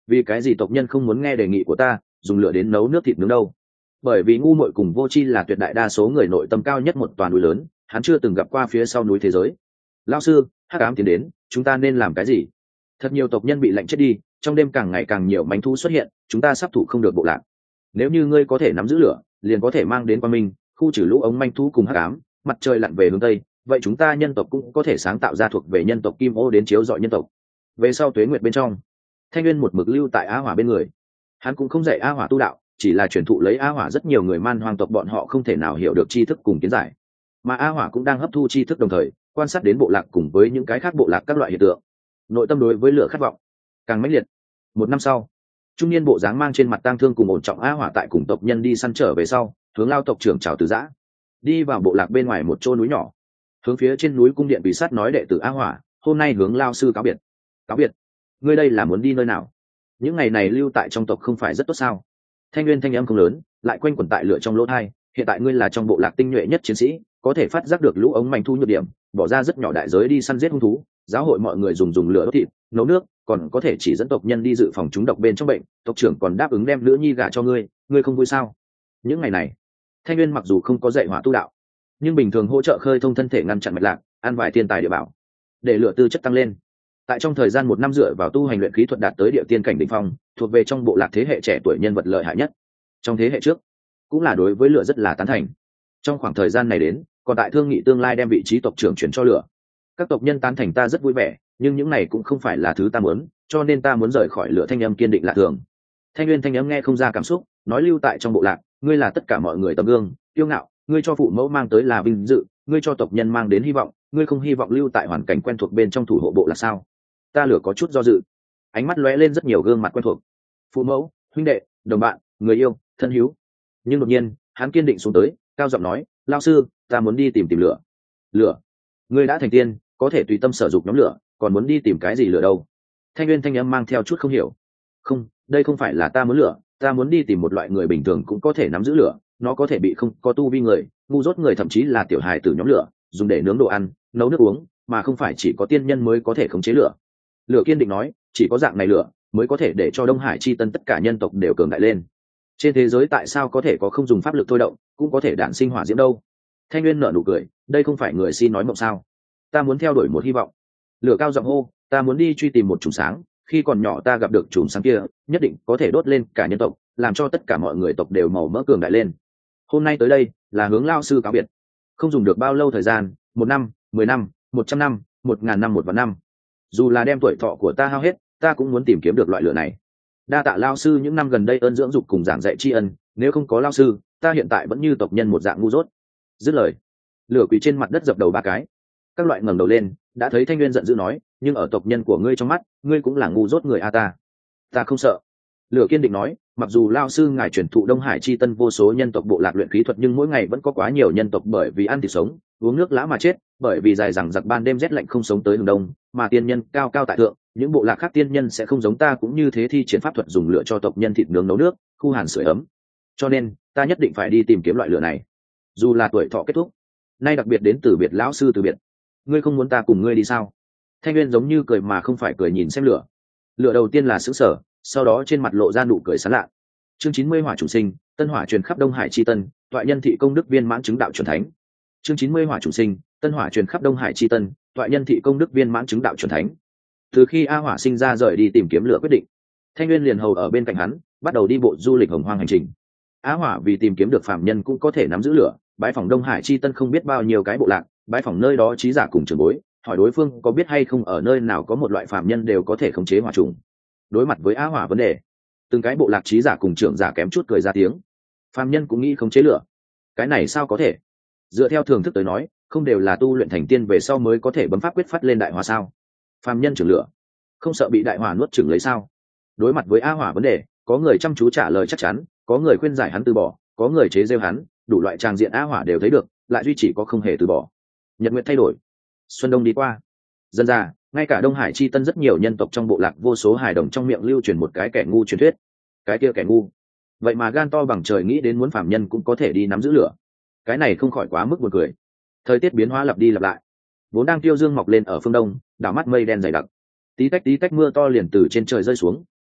Vì cái gì tộc nhân không muốn nghe đề nghị của ta dùng lửa đến nấu nước thịt nướng đâu? Bởi vì ngu muội cùng vô tri là tuyệt đại đa số người nội tâm cao nhất một toàn núi lớn, hắn chưa từng gặp qua phía sau núi thế giới. Lão sư, hắc ám tiến đến, chúng ta nên làm cái gì? Thật nhiều tộc nhân bị lạnh chết đi, trong đêm càng ngày càng nhiều manh thú xuất hiện, chúng ta sắp thủ không được bộ lạc. Nếu như ngươi có thể nắm giữ lửa, liền có thể mang đến qua mình, khu trừ lũ ống manh thú cùng hắc ám, mặt trời lặn về hướng tây, vậy chúng ta nhân tộc cũng có thể sáng tạo ra thuộc về nhân tộc kim ô đến chiếu rọi nhân tộc. Về sau tuế nguyệt bên trong, Thanh Nguyên một mực lưu tại Á Hỏa bên người. Hắn cũng không dạy Á Hỏa tu đạo, chỉ là truyền thụ lấy Á Hỏa rất nhiều người man hoang tộc bọn họ không thể nào hiểu được tri thức cùng kiến giải. Mà Á Hỏa cũng đang hấp thu tri thức đồng thời, quan sát đến bộ lạc cùng với những cái khác bộ lạc các loại hiện tượng. Nội tâm đối với lửa khát vọng càng mãnh liệt. Một năm sau, trung niên bộ dáng mang trên mặt tang thương cùng ổn trọng Á Hỏa tại cùng tộc nhân đi săn trở về sau, hướng Lao tộc trưởng chào từ giã, đi vào bộ lạc bên ngoài một chỗ núi nhỏ, hướng phía trên núi cung điện bị sát nói đệ tử Á Hỏa, hôm nay hướng Lao sư cáo biệt. Cáo biệt? Ngươi đây là muốn đi nơi nào? Những ngày này lưu tại trong tộc không phải rất tốt sao? Thanh Nguyên thanh âm không lớn, lại quanh quẩn tại lửa trong lỗ tai. Hiện tại ngươi là trong bộ lạc tinh nhuệ nhất chiến sĩ, có thể phát giác được lũ ống manh thu nhược điểm, bỏ ra rất nhỏ đại giới đi săn giết hung thú, giáo hội mọi người dùng lửa đốt thịt, nấu nước, còn có thể chỉ dẫn tộc nhân đi dự phòng chúng độc bên trong bệnh. Tộc trưởng còn đáp ứng đem nữ nhi gả cho ngươi, ngươi không vui sao? Những ngày này, Thanh Nguyên mặc dù không có dạy hỏa tu đạo, nhưng bình thường hỗ trợ khơi thông thân thể, ngăn chặn mạch lạc, ăn vài thiên tài địa bảo, để lửa tư chất tăng lên. Tại trong thời gian một năm dựa vào tu hành luyện khí thuật đạt tới địa tiên cảnh đỉnh phong, thuộc về trong bộ lạc thế hệ trẻ tuổi nhân vật lợi hại nhất. Trong thế hệ trước, cũng là đối với lửa rất là tán thành. Trong khoảng thời gian này đến, còn tại thương nghị tương lai đem vị trí tộc trưởng chuyển cho lửa. Các tộc nhân tán thành ta rất vui vẻ, nhưng những này cũng không phải là thứ ta muốn, cho nên ta muốn rời khỏi lửa. Thanh âm kiên định lạ thường. Thanh Nguyên thanh âm nghe không ra cảm xúc, nói lưu tại trong bộ lạc, ngươi là tất cả mọi người tấm gương, kiêu ngạo, ngươi cho phụ mẫu mang tới là vinh dự, ngươi cho tộc nhân mang đến hy vọng, ngươi không hy vọng lưu tại hoàn cảnh quen thuộc bên trong thủ hộ bộ lạc sao? Ta lửa có chút do dự, ánh mắt lóe lên rất nhiều gương mặt quen thuộc, phụ mẫu, huynh đệ, đồng bạn, người yêu, thân hữu. Nhưng đột nhiên hắn kiên định xuống tới, cao giọng nói, lao sư, ta muốn đi tìm lửa. Lửa? Ngươi đã thành tiên, có thể tùy tâm sở dục nhóm lửa, còn muốn đi tìm cái gì lửa đâu? Thanh Nguyên thanh âm mang theo chút không hiểu. Không, đây không phải là ta muốn lửa, ta muốn đi tìm một loại người bình thường cũng có thể nắm giữ lửa, nó có thể bị không có tu vi người, ngu dốt người, thậm chí là tiểu hài tử nhóm lửa, dùng để nướng đồ ăn, nấu nước uống, mà không phải chỉ có tiên nhân mới có thể khống chế lửa. Lửa kiên định nói, chỉ có dạng này lửa mới có thể để cho Đông Hải chi tân tất cả nhân tộc đều cường đại lên. Trên thế giới tại sao có thể có không dùng pháp lực thôi động cũng có thể đản sinh hỏa diễm đâu? Thanh Nguyên nở nụ cười, đây không phải người xin nói mộng sao? Ta muốn theo đuổi một hy vọng. Lửa cao giọng hô, ta muốn đi truy tìm một chùm sáng, khi còn nhỏ ta gặp được chùm sáng kia, nhất định có thể đốt lên cả nhân tộc, làm cho tất cả mọi người tộc đều màu mỡ cường đại lên. Hôm nay tới đây là hướng lao sư cáo biệt. Không dùng được bao lâu thời gian, 1 năm, 10 năm, 100 năm, 1000 năm, 1 vạn năm. Dù là đem tuổi thọ của ta hao hết, ta cũng muốn tìm kiếm được loại lửa này. Đa tạ lao sư những năm gần đây ơn dưỡng dục cùng giảng dạy tri ân, nếu không có lao sư, ta hiện tại vẫn như tộc nhân một dạng ngu dốt. Dứt lời, lửa quỳ trên mặt đất dập đầu 3 cái. Các loại ngẩng đầu lên, đã thấy Thanh Nguyên giận dữ nói, nhưng ở tộc nhân của ngươi trong mắt, ngươi cũng là ngu dốt người a. Ta không sợ. Lửa kiên định nói, mặc dù lao sư ngài truyền thụ Đông Hải chi tân vô số nhân tộc bộ lạc luyện khí thuật, nhưng mỗi ngày vẫn có quá nhiều nhân tộc bởi vì ăn thịt sống, uống nước lã mà chết, bởi vì dài rằng giặc ban đêm rét lạnh không sống tới hướng đông, mà tiên nhân cao cao tại thượng, những bộ lạc khác tiên nhân sẽ không giống ta cũng như thế thi triển pháp thuật dùng lửa cho tộc nhân thịt nướng nấu nước, khu hàn sưởi ấm. Cho nên, ta nhất định phải đi tìm kiếm loại lửa này. Dù là tuổi thọ kết thúc, nay đặc biệt đến từ biệt lão sư từ biệt. Ngươi không muốn ta cùng ngươi đi sao? Thanh Nguyên giống như cười mà không phải cười nhìn xem lửa. Lửa đầu tiên là sững sờ, sau đó trên mặt lộ ra nụ cười sán lạ. Chương 90 hỏa chủ sinh, tân hỏa truyền khắp Đông Hải chi tân, toại nhân thị công đức viên mãn chứng đạo chuẩn thánh. Chương 90 hỏa chủ sinh, tân hỏa truyền khắp Đông Hải chi tân, toại nhân thị công đức viên mãn chứng đạo chuẩn thánh. Từ khi A Hỏa sinh ra rời đi tìm kiếm lửa quyết định, Thanh Nguyên liền hầu ở bên cạnh hắn, bắt đầu đi bộ du lịch hồng hoang hành trình. A Hỏa vì tìm kiếm được phàm nhân cũng có thể nắm giữ lửa, bái phỏng Đông Hải chi tân không biết bao nhiêu cái bộ lạc, bái phỏng nơi đó trí giả cùng trưởng bối, hỏi đối phương có biết hay không ở nơi nào có một loại phàm nhân đều có thể khống chế hỏa trùng. Đối mặt với A Hỏa vấn đề, từng cái bộ lạc trí giả cùng trưởng giả kém chút cười ra tiếng. Phàm nhân cũng nghĩ khống chế lửa, cái này sao có thể? Dựa theo thường thức tới nói, không đều là tu luyện thành tiên về sau mới có thể bấm pháp quyết phát lên đại hỏa sao? Phàm nhân trưởng lửa, không sợ bị đại hỏa nuốt chửng lấy sao? Đối mặt với A Hỏa vấn đề, có người chăm chú trả lời chắc chắn, có người khuyên giải hắn từ bỏ, có người chế giễu hắn, đủ loại tràng diện A Hỏa đều thấy được, lại duy chỉ có không hề từ bỏ. Nhật nguyệt thay đổi, xuân đông đi qua, dần dà, ngay cả Đông Hải chi tân rất nhiều nhân tộc trong bộ lạc vô số hài đồng trong miệng lưu truyền một cái kẻ ngu truyền thuyết. Cái kia kẻ ngu, vậy mà gan to bằng trời nghĩ đến muốn phàm nhân cũng có thể đi nắm giữ lửa. Cái này không khỏi quá mức buồn cười. Thời tiết biến hóa lặp đi lặp lại, vốn đang tiêu dương mọc lên ở phương đông, đảo mắt mây đen dày đặc, tí tách mưa to liền từ trên trời rơi xuống,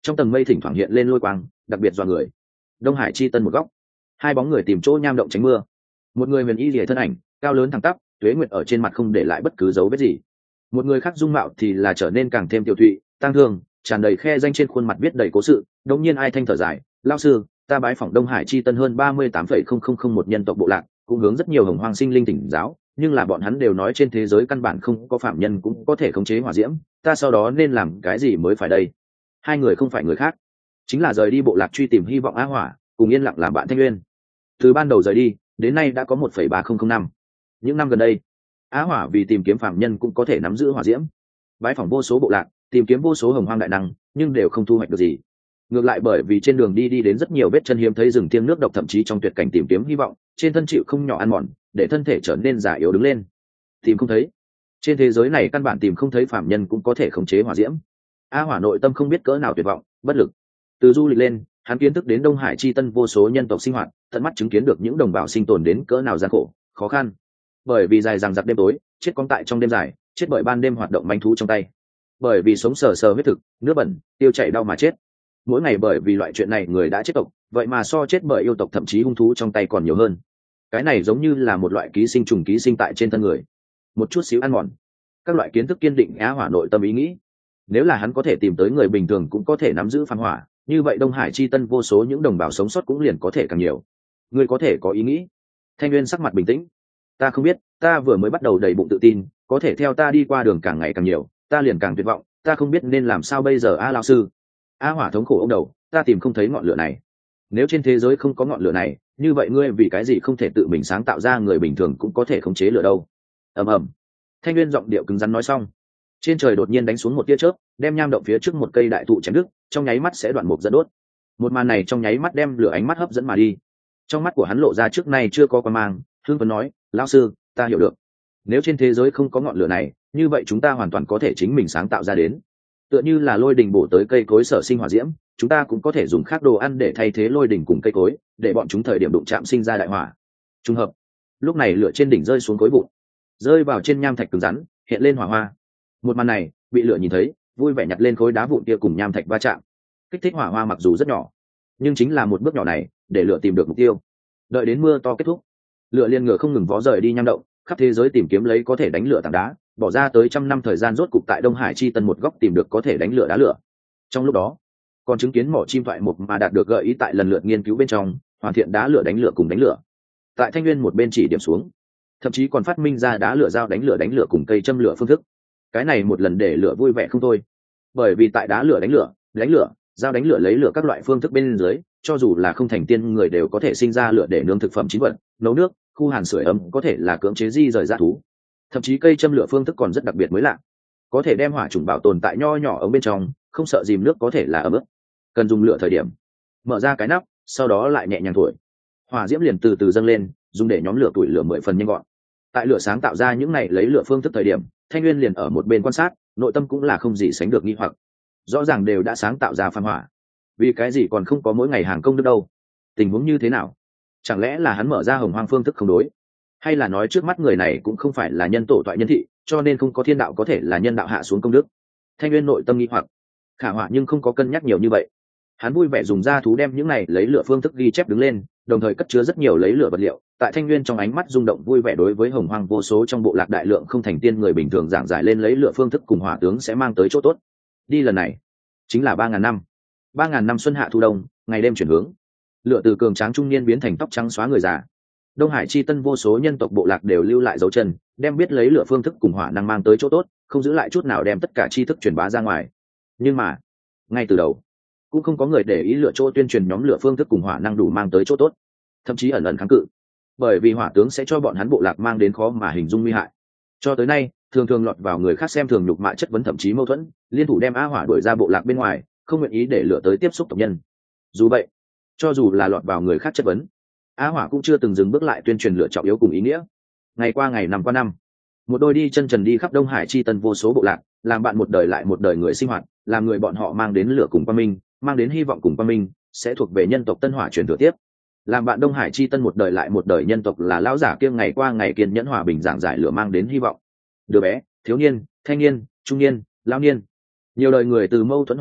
trong tầng mây thỉnh thoảng hiện lên lôi quang, đặc biệt dọa người. Đông Hải chi tân một góc, hai bóng người tìm chỗ nham động tránh mưa. Một người huyền y lìa thân ảnh, cao lớn thẳng tắp, tuế nguyệt ở trên mặt không để lại bất cứ dấu vết gì. Một người khác dung mạo thì là trở nên càng thêm tiểu thụy, tang thương, tràn đầy khe danh, trên khuôn mặt viết đầy cố sự. Đống nhiên ai thanh thở dài, lao sư, ta bái phỏng Đông Hải chi tân hơn 38,0001 nhân tộc bộ lạc, cũng hướng rất nhiều hồng hoang sinh linh thỉnh giáo, nhưng là bọn hắn đều nói trên thế giới căn bản không có phạm nhân cũng có thể khống chế hỏa diễm, ta sau đó nên làm cái gì mới phải đây? Hai người không phải người khác, chính là rời đi bộ lạc truy tìm hy vọng Á Hỏa, cùng yên lặng làm bạn Thanh Nguyên. Từ ban đầu rời đi đến nay đã có 1,3005 năm. Những năm gần đây, Á Hỏa vì tìm kiếm phạm nhân cũng có thể nắm giữ hỏa diễm, bái phỏng vô số bộ lạc, tìm kiếm vô số hồng hoang đại năng, nhưng đều không thu hoạch được gì. Ngược lại bởi vì trên đường đi đến rất nhiều vết chân hiếm thấy rừng thiêng nước độc, thậm chí trong tuyệt cảnh tìm kiếm hy vọng, trên thân chịu không nhỏ ăn mòn, để thân thể trở nên già yếu đứng lên. Tìm không thấy, trên thế giới này căn bản tìm không thấy phạm nhân cũng có thể khống chế hỏa diễm. A Hỏa nội tâm không biết cỡ nào tuyệt vọng, bất lực. Từ du lịch lên, hắn kiến thức đến Đông Hải chi tân vô số nhân tộc sinh hoạt, tận mắt chứng kiến được những đồng bào sinh tồn đến cỡ nào gian khổ, khó khăn. Bởi vì dài dằng dặc đêm tối, chết cóng tại trong đêm dài, chết bởi ban đêm hoạt động manh thú trong tay. Bởi vì sống sờ sờ huyết thực, nước bẩn, tiêu chảy đau mà chết. Mỗi ngày bởi vì loại chuyện này người đã chết tộc, vậy mà so chết bởi yêu tộc thậm chí hung thú trong tay còn nhiều hơn. Cái này giống như là một loại ký sinh trùng ký sinh tại trên thân người, một chút xíu ăn mòn các loại kiến thức kiên định Á Hỏa nội tâm ý nghĩ. Nếu là hắn có thể tìm tới người bình thường cũng có thể nắm giữ phàm hỏa, như vậy Đông Hải chi tân vô số những đồng bào sống sót cũng liền có thể càng nhiều. Người có thể có ý nghĩ. Thanh Nguyên sắc mặt bình tĩnh, ta không biết, ta vừa mới bắt đầu đầy bụng tự tin, có thể theo ta đi qua đường càng ngày càng nhiều, ta liền càng tuyệt vọng, ta không biết nên làm sao bây giờ. A lão sư. Á Hỏa thống khổ ông đầu, ta tìm không thấy ngọn lửa này. Nếu trên thế giới không có ngọn lửa này, như vậy ngươi vì cái gì không thể tự mình sáng tạo ra người bình thường cũng có thể khống chế lửa đâu? Ầm ầm. Thanh Nguyên giọng điệu cứng rắn nói xong, trên trời đột nhiên đánh xuống một tia chớp, đem nham động phía trước một cây đại thụ chém đứt, trong nháy mắt sẽ đoạn mục dẫn đốt. Một màn này trong nháy mắt đem lửa ánh mắt hấp dẫn mà đi. Trong mắt của hắn lộ ra trước nay chưa có quan mang, hưng phấn nói, lão sư, ta hiểu được. Nếu trên thế giới không có ngọn lửa này, như vậy chúng ta hoàn toàn có thể chính mình sáng tạo ra đến. Tựa như là lôi đình bổ tới cây cối sở sinh hỏa diễm, chúng ta cũng có thể dùng khác đồ ăn để thay thế lôi đình cùng cây cối, để bọn chúng thời điểm đụng chạm sinh ra đại hỏa. Trùng hợp, lúc này lửa trên đỉnh rơi xuống khối vụn, rơi vào trên nham thạch cứng rắn, hiện lên hỏa hoa. Một màn này bị lửa nhìn thấy, vui vẻ nhặt lên khối đá vụn kia cùng nham thạch va chạm, kích thích hỏa hoa mặc dù rất nhỏ, nhưng chính là một bước nhỏ này để lửa tìm được mục tiêu. Đợi đến mưa to kết thúc, lửa liên ngựa không ngừng vó rời đi nham động, khắp thế giới tìm kiếm lấy có thể đánh lửa tảng đá, bỏ ra tới 100 năm thời gian rốt cục tại Đông Hải chi tân một góc tìm được có thể đánh lửa đá lửa. Trong lúc đó, còn chứng kiến mỏ chim thoại mục mà đạt được gợi ý tại lần lượt nghiên cứu bên trong, hoàn thiện đá lửa đánh lửa cùng đánh lửa. Tại Thanh Nguyên một bên chỉ điểm xuống, thậm chí còn phát minh ra đá lửa dao đánh lửa cùng cây châm lửa phương thức. Cái này một lần để lửa vui vẻ không thôi, bởi vì tại đá lửa đánh lửa, dao đánh lửa lấy lửa các loại phương thức bên dưới, cho dù là không thành tiên người đều có thể sinh ra lửa để nướng thực phẩm chín vật, nấu nước, khu hàn sưởi ấm, có thể là cưỡng chế di rời dã thú. Thậm chí cây châm lửa phương thức còn rất đặc biệt mới lạ, có thể đem hỏa trùng bảo tồn tại nho nhỏ ống bên trong, không sợ dìm nước, có thể là ấm ướt. Cần dùng lửa thời điểm, mở ra cái nắp, sau đó lại nhẹ nhàng thổi, hỏa diễm liền từ từ dâng lên, dùng để nhóm lửa tuổi lửa 10 phần nhanh gọn. Tại lửa sáng tạo ra những này lấy lửa phương thức thời điểm, Thanh Nguyên liền ở một bên quan sát, nội tâm cũng là không gì sánh được nghi hoặc. Rõ ràng đều đã sáng tạo ra phàm hỏa, vì cái gì còn không có mỗi ngày hàng công được đâu? Tình huống như thế nào? Chẳng lẽ là hắn mở ra hồng hoang phương thức không đối, hay là nói trước mắt người này cũng không phải là nhân tổ toại nhân thị, cho nên không có thiên đạo có thể là nhân đạo hạ xuống công đức? Thanh Nguyên nội tâm nghi hoặc, khả hỏa nhưng không có cân nhắc nhiều như vậy. Hắn vui vẻ dùng da thú đem những này lấy lửa phương thức ghi chép đứng lên, đồng thời cất chứa rất nhiều lấy lửa vật liệu. Tại Thanh Nguyên trong ánh mắt rung động vui vẻ, đối với hồng hoang vô số trong bộ lạc đại lượng không thành tiên người bình thường giảng giải lên lấy lửa phương thức cùng hỏa tướng sẽ mang tới chỗ tốt. Đi lần này chính là 3000 năm, 3000 năm xuân hạ thu đông, ngày đêm chuyển hướng. Lửa từ cường tráng trung niên biến thành tóc trắng xóa người già. Đông Hải chi tân vô số nhân tộc bộ lạc đều lưu lại dấu chân, đem biết lấy lửa phương thức cùng hỏa năng mang tới chỗ tốt, không giữ lại chút nào, đem tất cả tri thức truyền bá ra ngoài. Nhưng mà ngay từ đầu cũng không có người để ý lựa chỗ tuyên truyền nhóm lửa phương thức cùng hỏa năng đủ mang tới chỗ tốt, thậm chí ẩn ẩn kháng cự, bởi vì hỏa tướng sẽ cho bọn hắn bộ lạc mang đến khó mà hình dung nguy hại. Cho tới nay thường thường lọt vào người khác xem thường, nhục mạ, chất vấn, thậm chí mâu thuẫn, liên thủ đem Á Hỏa đuổi ra bộ lạc bên ngoài, không nguyện ý để lửa tới tiếp xúc tộc nhân. Dù vậy, cho dù là lọt vào người khác chất vấn, Á Hỏa cũng chưa từng dừng bước lại tuyên truyền lửa trọng yếu cùng ý nghĩa. Ngày qua ngày, năm qua năm, một đôi đi chân trần đi khắp Đông Hải chi tân vô số bộ lạc, làm bạn một đời lại một đời người sinh hoạt, làm người bọn họ mang đến lửa cùng quang minh, mang đến hy vọng cùng quang minh, sẽ thuộc về nhân tộc Tân Hỏa truyền thừa tiếp. Làm bạn Đông Hải chi tân một đời lại một đời nhân tộc là lão giả kia ngày qua ngày kiên nhẫn hòa bình giảng giải lửa mang đến hy vọng. Đứa bé, thiếu niên, thanh niên, trung niên, lão niên, nhiều đời người từ mâu thuẫn hỏa diễm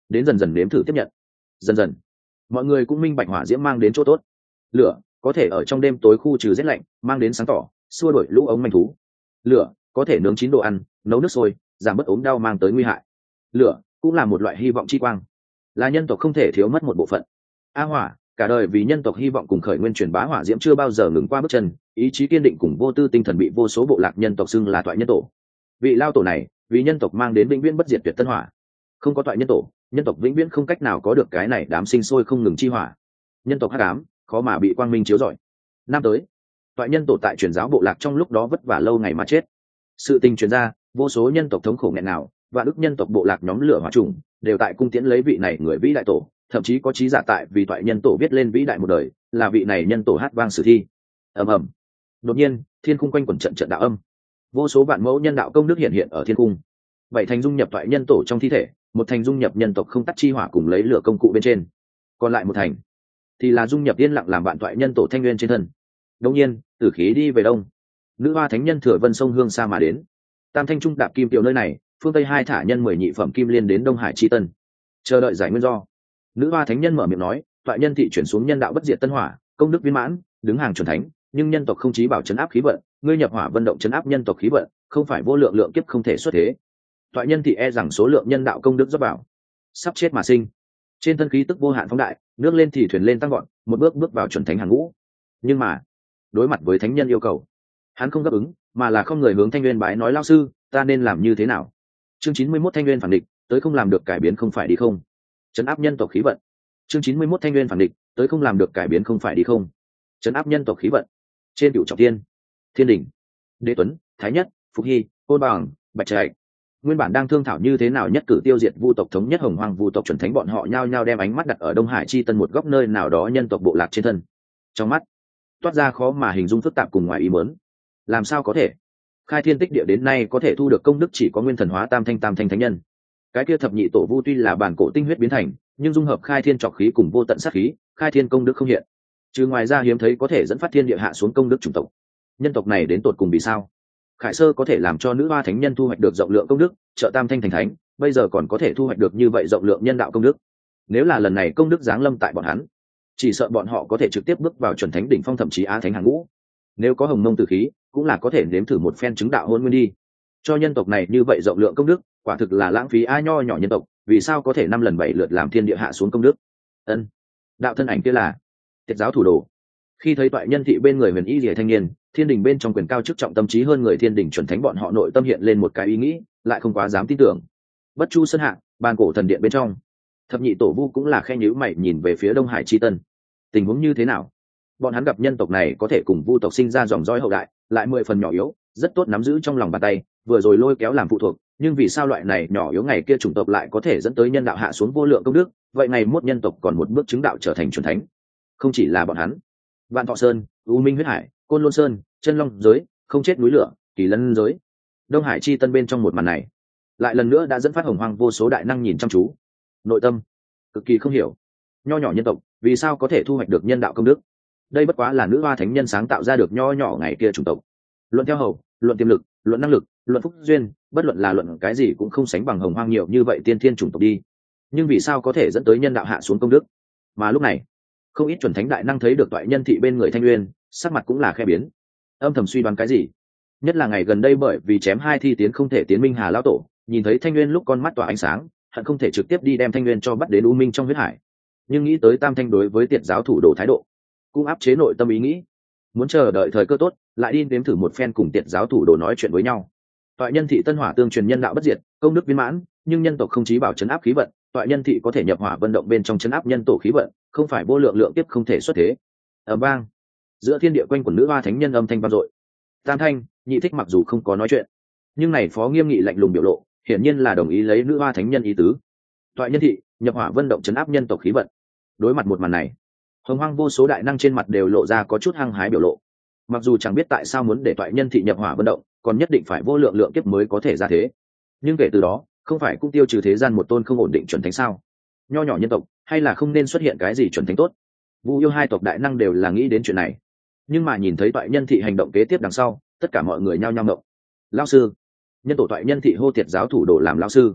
đến dần dần nếm thử tiếp nhận. Dần dần mọi người cũng minh bạch hỏa diễm mang đến chỗ tốt. Lửa có thể ở trong đêm tối khu trừ rét lạnh, mang đến sáng tỏ, xua đuổi lũ ống manh thú. Lửa có thể nướng chín đồ ăn, nấu nước sôi, giảm bớt ốm đau mang tới nguy hại. Lửa cũng là một loại hy vọng chi quang, là nhân tộc không thể thiếu mất một bộ phận. Hỏa cả đời vì nhân tộc hy vọng cùng khởi nguyên truyền bá hỏa diễm chưa bao giờ ngừng qua bước chân, ý chí kiên định cùng vô tư tinh thần bị vô số bộ lạc nhân tộc xưng là toại nhân tổ. Vị lao tổ này vì nhân tộc mang đến vĩnh viễn bất diệt tuyệt tân hỏa. Không có toại nhân tổ, nhân tộc vĩnh viễn không cách nào có được cái này đám sinh sôi không ngừng chi hỏa. Nhân tộc hắc ám khó mà bị quang minh chiếu rọi. Năm tới, toại nhân tổ tại truyền giáo bộ lạc trong lúc đó vất vả lâu ngày mà chết. Sự tình truyền ra, vô số nhân tộc thống khổ nghẹn nào, và ức nhân tộc bộ lạc nhóm lửa hỏa trùng đều tại cung tiễn lấy vị này người vĩ đại tổ, thậm chí có trí giả tại vì toại nhân tổ viết lên vĩ đại một đời, là vị này nhân tổ hát vang sử thi. Ầm ầm. Đột nhiên, thiên khung quanh quẩn trận trận đạo âm, vô số vạn mẫu nhân đạo công đức hiện hiện ở thiên cung. Bảy thành dung nhập toại nhân tổ trong thi thể, một thành dung nhập nhân tộc không tắt chi hỏa cùng lấy lửa công cụ bên trên, còn lại một thành thì là dung nhập yên lặng làm bạn toại nhân tổ thanh nguyên trên thân. Đống nhiên, tử khí đi về đông, nữ hoa thánh nhân thừa vân sông hương xa mà đến. Tam thanh trung đạp kim tiểu nơi này, phương tây hai thả nhân 10 nhị phẩm kim liên đến đông hải chi tân, chờ đợi giải nguyên do. Nữ hoa thánh nhân mở miệng nói, toại nhân thị chuyển xuống nhân đạo bất diệt tân hỏa, công đức viên mãn, đứng hàng chuẩn thánh, nhưng nhân tộc không chí bảo chấn áp khí vận, ngươi nhập hỏa vận động chấn áp nhân tộc khí vận, không phải vô lượng lượng kiếp không thể xuất thế. Toại nhân thị e rằng số lượng nhân đạo công đức dốc bảo, sắp chết mà sinh. Trên thân khí tức vô hạn phóng đại, nước lên thì thuyền lên tăng gọn, một bước bước vào chuẩn thánh hàng ngũ. Nhưng mà đối mặt với thánh nhân yêu cầu, hắn không đáp ứng, mà là không người hướng thanh nguyên bái nói, lao sư, ta nên làm như thế nào? Chương 91 thanh nguyên phản địch, tới không làm được cải biến không phải đi không. Trấn áp nhân tộc khí vận. Chương 91 thanh nguyên phản địch, tới không làm được cải biến không phải đi không. Trấn áp nhân tộc khí vận. Trên cửu trọng thiên, thiên đỉnh, đế tuấn, thái nhất, phục hy, côn bằng, bạch trạch nguyên bản đang thương thảo như thế nào nhất cử tiêu diệt vu tộc thống nhất hồng hoang vu tộc chuẩn thánh, bọn họ nhao nhao đem ánh mắt đặt ở đông hải chi tân một góc nơi nào đó nhân tộc bộ lạc trên thân. Trong mắt toát ra khó mà hình dung phức tạp cùng ngoài ý muốn. Làm sao có thể? Khai thiên tích địa đến nay có thể thu được công đức chỉ có nguyên thần hóa tam thanh thánh nhân. Cái kia thập nhị tổ vu tuy là bản cổ tinh huyết biến thành, nhưng dung hợp khai thiên trọc khí cùng vô tận sát khí, khai thiên công đức không hiện. Trừ ngoài ra hiếm thấy có thể dẫn phát thiên địa hạ xuống công đức chủng tộc. Nhân tộc này đến tột cùng vì sao? Khải sơ có thể làm cho nữ hoa thánh nhân thu hoạch được rộng lượng công đức, trợ tam thanh thành thánh, bây giờ còn có thể thu hoạch được như vậy rộng lượng nhân đạo công đức. Nếu là lần này công đức giáng lâm tại bọn hắn, chỉ sợ bọn họ có thể trực tiếp bước vào chuẩn thánh đỉnh phong, thậm chí á thánh hàng ngũ. Nếu có hồng mông tử khí, cũng là có thể nếm thử một phen chứng đạo hôn nguyên đi. Cho nhân tộc này như vậy rộng lượng công đức, quả thực là lãng phí. Nho nhỏ nhân tộc, vì sao có thể 5 lần 7 lượt làm thiên địa hạ xuống công đức? Ân, đạo thân ảnh kia là Tiệt giáo thủ đồ. Khi thấy toại nhân thị bên người huyền y rìa thanh niên, thiên đình bên trong quyền cao chức trọng tâm trí hơn người thiên đình chuẩn thánh, bọn họ nội tâm hiện lên một cái ý nghĩ, lại không quá dám tin tưởng. Bất chu sơn hạ, bàn cổ thần điện bên trong, thập nhị tổ vu cũng là khe nhíu mày nhìn về phía đông hải chi tân. Tình huống như thế nào? Bọn hắn gặp nhân tộc này có thể cùng vu tộc sinh ra dòng dõi hậu đại, lại 10 phần nhỏ yếu, rất tốt nắm giữ trong lòng bàn tay, vừa rồi lôi kéo làm phụ thuộc, nhưng vì sao loại này nhỏ yếu ngày kia chủng tộc lại có thể dẫn tới nhân đạo hạ xuống vô lượng công đức? Vậy ngày mốt nhân tộc còn một bước chứng đạo trở thành chuẩn thánh. Không chỉ là bọn hắn, Vạn Thọ Sơn, U Minh huyết hải, Côn Lôn Sơn, Chân Long giới, không chết núi lửa, Kỳ Lân giới, đông hải chi tân bên trong một màn này, lại lần nữa đã dẫn phát hồng hoang vô số đại năng nhìn chăm chú, nội tâm cực kỳ không hiểu, nho nhỏ nhân tộc vì sao có thể thu hoạch được nhân đạo công đức? Đây bất quá là nữ hoa thánh nhân sáng tạo ra được nho nhỏ ngày kia chủng tộc. Luận theo hầu, luận tiềm lực, luận năng lực, luận phúc duyên, bất luận là luận cái gì cũng không sánh bằng hồng hoang nhiều như vậy tiên thiên chủng tộc đi. Nhưng vì sao có thể dẫn tới nhân đạo hạ xuống công đức? Mà lúc này, không ít chuẩn thánh đại năng thấy được toại nhân thị bên người thanh nguyên, sắc mặt cũng là khe biến, âm thầm suy đoán cái gì. Nhất là ngày gần đây bởi vì chém 2 thi tiến không thể tiến minh hà lão tổ, nhìn thấy thanh nguyên lúc con mắt tỏa ánh sáng, hận không thể trực tiếp đi đem thanh nguyên cho bắt đến u minh trong huyết hải. Nhưng nghĩ tới tam thanh đối với Tiệt giáo thủ đồ thái độ, cũng áp chế nội tâm ý nghĩ, muốn chờ đợi thời cơ tốt lại đi nếm thử một phen cùng Tiệt giáo thủ đồ nói chuyện với nhau. Toại nhân thị tân hỏa tương truyền nhân đạo bất diệt, công đức viên mãn, nhưng nhân tộc không chí bảo chấn áp khí vận, toại nhân thị có thể nhập hỏa vận động bên trong chấn áp nhân tổ khí vận, không phải vô lượng lượng tiếp không thể xuất thế. Ở bang giữa thiên địa quanh quần nữ hoa thánh nhân âm thanh vang dội. Tam thanh, nhị thích mặc dù không có nói chuyện, nhưng này phó nghiêm nghị lạnh lùng biểu lộ, hiển nhiên là đồng ý lấy nữ hoa thánh nhân ý tứ. Toại nhân thị nhập hỏa vận động chấn áp nhân tộc khí vận. Đối mặt một màn này, hồng hoang vô số đại năng trên mặt đều lộ ra có chút hăng hái biểu lộ. Mặc dù chẳng biết tại sao muốn để toại nhân thị nhập hỏa vận động, còn nhất định phải vô lượng lượng kiếp mới có thể ra thế, nhưng kể từ đó không phải cũng tiêu trừ thế gian một tôn không ổn định chuẩn thánh sao? Nho nhỏ nhân tộc hay là không nên xuất hiện cái gì chuẩn thánh tốt? Vu yêu 2 tộc đại năng đều là nghĩ đến chuyện này, nhưng mà nhìn thấy toại nhân thị hành động kế tiếp đằng sau, tất cả mọi người nhao nhao ngộng. Lão sư, nhân tổ toại nhân thị hô Tiệt giáo thủ đồ làm lão sư,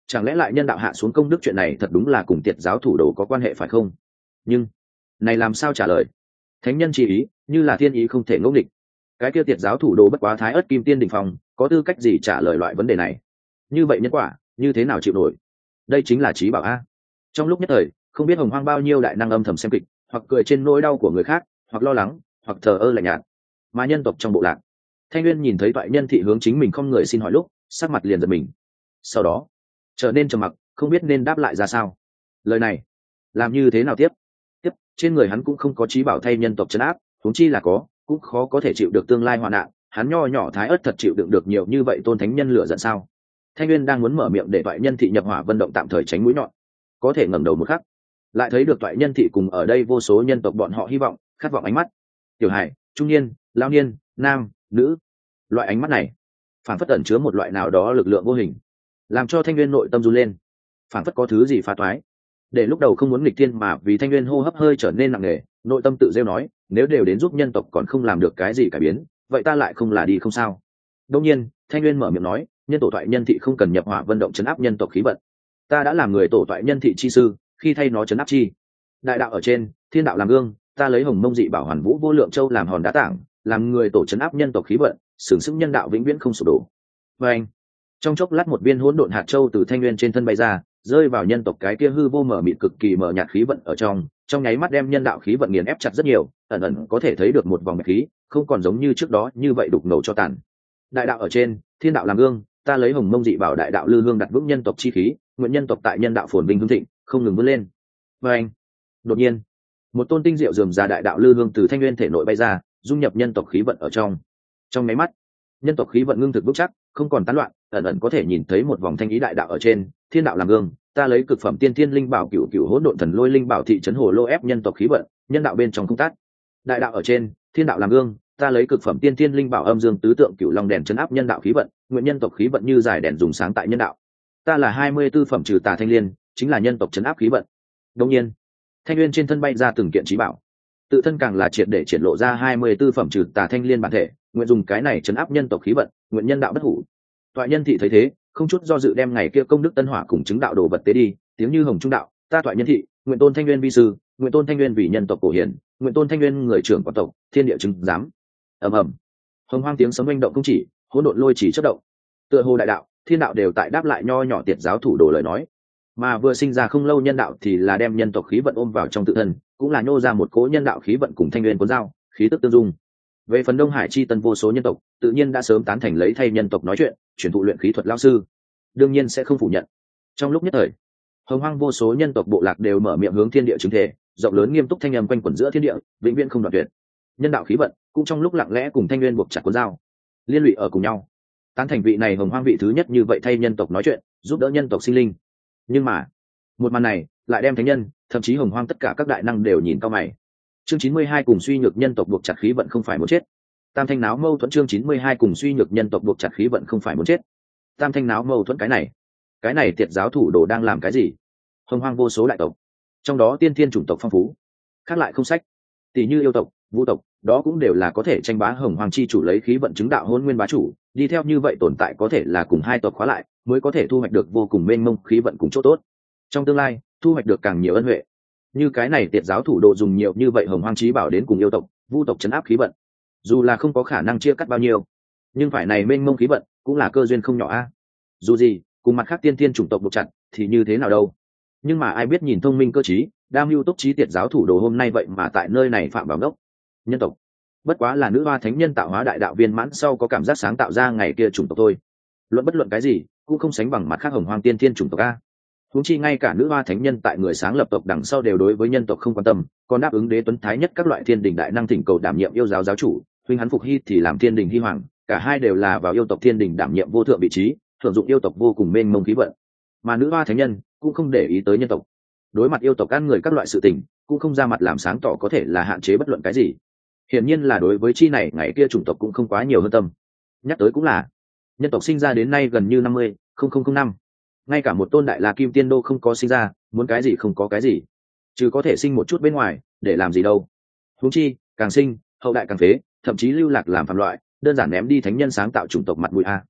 Chẳng lẽ lại nhân đạo hạ xuống công đức chuyện này thật đúng là cùng tiệt giáo thủ đồ có quan hệ phải không? Nhưng này làm sao trả lời? Thánh nhân chỉ ý như là thiên ý không thể ngẫu nghịch. Cái kia tiệt giáo thủ đồ bất quá thái ớt kim tiên đỉnh phong, có tư cách gì trả lời loại vấn đề này? Như vậy nhân quả như thế nào chịu nổi? Đây chính là trí bảo a. Trong lúc nhất thời không biết hồng hoang bao nhiêu đại năng âm thầm xem kịch, hoặc cười trên nỗi đau của người khác, hoặc lo lắng, hoặc thờ ơ lạnh nhạt. Mà nhân tộc trong bộ lạc, Thanh Nguyên nhìn thấy toại nhân thị hướng chính mình không người xin hỏi lúc, sắc mặt liền giật mình, sau đó trở nên trầm mặc, không biết nên đáp lại ra sao. Lời này làm như thế nào tiếp? Trên người hắn cũng không có trí bảo thay nhân tộc trấn áp, huống chi là có, cũng khó có thể chịu được tương lai hoạn nạn. Hắn nho nhỏ thái ớt thật chịu đựng được nhiều như vậy tôn thánh nhân lửa giận sao? Thanh Nguyên đang muốn mở miệng để toại nhân thị nhập hỏa vân động tạm thời tránh mũi nhọn, có thể ngẩng đầu một khắc, lại thấy được toại nhân thị cùng ở đây vô số nhân tộc bọn họ hy vọng, khát vọng ánh mắt. Tiểu hải, trung niên, lão niên, nam, nữ, loại ánh mắt này phản phất ẩn chứa một loại nào đó lực lượng vô hình, làm cho Thanh Nguyên nội tâm run lên, phản phất có thứ gì phá toái. Để lúc đầu không muốn nghịch thiên mà vì Thanh Nguyên hô hấp hơi trở nên nặng nề, nội tâm tự rêu nói, nếu đều đến giúp nhân tộc còn không làm được cái gì cải biến, vậy ta lại không là đi không sao. Đương nhiên Thanh Nguyên mở miệng nói, nhân tổ thoại nhân thị không cần nhập hỏa vận động chấn áp nhân tộc khí vận, ta đã làm người tổ thoại nhân thị chi sư, khi thay nó chấn áp chi. Đại đạo ở trên, thiên đạo làm gương, ta lấy hồng mông dị bảo hoàn vũ vô lượng châu làm hòn đá tảng, làm người tổ chấn áp nhân tộc khí vận, sừng sững nhân đạo vĩnh viễn không sụp đổ. Và anh, trong chốc lát một viên hỗn độn hạt châu từ Thanh Nguyên trên thân bay ra, rơi vào nhân tộc cái kia hư vô mở mịt cực kỳ mở nhạt khí vận ở trong nháy mắt đem nhân đạo khí vận nghiền ép chặt rất nhiều, ẩn ẩn có thể thấy được một vòng khí, không còn giống như trước đó như vậy đục ngầu cho tàn. Đại đạo ở trên, thiên đạo làm gương, ta lấy hồng mông dị bảo đại đạo lư hương đặt vững nhân tộc chi khí, nguyện nhân tộc tại nhân đạo phồn vinh hưng thịnh, không ngừng vươn lên. Và anh, đột nhiên, một tôn tinh diệu rườm rà đại đạo lư hương từ Thanh Nguyên thể nội bay ra, dung nhập nhân tộc khí vận ở trong nháy mắt, nhân tộc khí vận ngưng thực vững chắc, không còn tán loạn, ẩn ẩn có thể nhìn thấy một vòng thanh ý đại đạo ở trên, thiên đạo làm gương, ta lấy cực phẩm tiên thiên linh bảo cửu cửu hỗn độn thần lôi linh bảo thị trấn hồ lô ép nhân tộc khí vận, nhân đạo bên trong không tát. Đại đạo ở trên, thiên đạo làm gương, ta lấy cực phẩm tiên thiên linh bảo âm dương tứ tượng cửu long đèn trấn áp nhân đạo khí vận, nguyện nhân tộc khí vận như giải đèn dùng sáng tại nhân đạo. Ta là 24 phẩm trừ tà thanh liên, chính là nhân tộc trấn áp khí vận. Đương nhiên, Thanh Nguyên trên thân bay ra từng kiện trí bảo, tự thân càng là triệt để triển lộ ra 24 phẩm trừ tà thanh liên bản thể, nguyện dùng cái này trấn áp nhân tộc khí vận, nguyện nhân đạo bất hủ. Toại nhân thị thấy thế, không chút do dự đem ngày kia công đức tân hỏa cùng chứng đạo đồ vật tế đi, tiếng như hồng trung đạo, ta Toại nhân thị, nguyện tôn Thanh Nguyên vi sư, nguyện tôn Thanh Nguyên vì nhân tộc cổ hiển, nguyện tôn Thanh Nguyên người trưởng của tộc, thiên địa chứng giám. Ầm ầm, hồng hoang tiếng sấm oanh động không chỉ, hỗn độn lôi chỉ chớp động, tựa hồ đại đạo, thiên đạo đều tại đáp lại nho nhỏ tiệt giáo thủ đồ lời nói. Mà vừa sinh ra không lâu nhân đạo thì là đem nhân tộc khí vận ôm vào trong tự thân, cũng là nhô ra một cỗ nhân đạo khí vận cùng Thanh Nguyên cuốn dao, khí tức tương dung. Về phần Đông Hải chi tân vô số nhân tộc, tự nhiên đã sớm tán thành lấy thay nhân tộc nói chuyện, truyền thụ luyện khí thuật lao sư, đương nhiên sẽ không phủ nhận. Trong lúc nhất thời, hồng hoang vô số nhân tộc bộ lạc đều mở miệng hướng thiên địa chứng thể, rộng lớn nghiêm túc thanh âm quanh quẩn giữa thiên địa, vĩnh viễn không đoạn tuyệt. Nhân đạo khí vận cũng trong lúc lặng lẽ cùng Thanh Nguyên buộc chặt cuốn dao, liên lụy ở cùng nhau, tán thành vị này hồng hoang vị thứ nhất như vậy thay nhân tộc nói chuyện, giúp đỡ nhân tộc sinh linh. Nhưng mà một màn này lại đem thánh nhân, thậm chí hồng hoang tất cả các đại năng đều nhìn cao mày. Chương 92 cùng suy nhược nhân tộc buộc chặt khí vận không phải muốn chết. Tam thanh náo mâu thuẫn. Chương 92 cùng suy nhược nhân tộc buộc chặt khí vận không phải muốn chết. Tam thanh náo mâu thuẫn cái này tiệt giáo thủ đồ đang làm cái gì? Hồng hoang vô số đại tộc, trong đó tiên thiên chủng tộc phong phú, khác lại không sách, tỷ như yêu tộc, vũ tộc, đó cũng đều là có thể tranh bá hồng hoang chi chủ lấy khí vận chứng đạo hôn nguyên bá chủ, đi theo như vậy tồn tại có thể là cùng hai tộc khóa lại, mới có thể thu hoạch được vô cùng mênh mông khí vận cùng chỗ tốt. Trong tương lai, thu hoạch được càng nhiều ân huệ. Như cái này tiệt giáo thủ đồ dùng nhiều như vậy hồng hoang chí bảo đến cùng yêu tộc, vu tộc trấn áp khí vận, dù là không có khả năng chia cắt bao nhiêu, nhưng phải này mênh mông khí vận cũng là cơ duyên không nhỏ a. Dù gì cùng mặt khác tiên tiên chủng tộc buộc chặt thì như thế nào đâu. Nhưng mà ai biết nhìn thông minh cơ trí, đam mưu túc trí tiệt giáo thủ đồ hôm nay vậy mà tại nơi này phạm vào ngốc. Nhân tộc bất quá là nữ hoa thánh nhân tạo hóa đại đạo viên mãn sau có cảm giác sáng tạo ra ngày kia chủng tộc thôi. Luận bất luận cái gì cũng không sánh bằng mặt khác hồng hoang tiên tiên chủng tộc a. Huống chi ngay cả nữ hoa thánh nhân tại người sáng lập tộc đằng sau đều đối với nhân tộc không quan tâm, còn đáp ứng đế tuấn thái nhất các loại thiên đình đại năng thỉnh cầu đảm nhiệm yêu giáo giáo chủ, huynh hắn Phục Hy thì làm thiên đình hy hoàng, cả hai đều là vào yêu tộc thiên đình đảm nhiệm vô thượng vị trí, hưởng dụng yêu tộc vô cùng mênh mông khí vận. Mà nữ hoa thánh nhân cũng không để ý tới nhân tộc, đối mặt yêu tộc ăn người các loại sự tình, cũng không ra mặt làm sáng tỏ có thể là hạn chế bất luận cái gì. Hiển nhiên là đối với chi này ngày kia chủng tộc cũng không quá nhiều hơn tâm. Nhắc tới cũng là, nhân tộc sinh ra đến nay gần như 50,000 năm, ngay cả một tôn đại la kim tiên đô không có sinh ra, muốn cái gì không có cái gì, chứ có thể sinh một chút bên ngoài để làm gì đâu. Huống chi càng sinh hậu đại càng phế, thậm chí lưu lạc làm phàm loại, đơn giản ném đi thánh nhân sáng tạo chủng tộc mặt mũi a.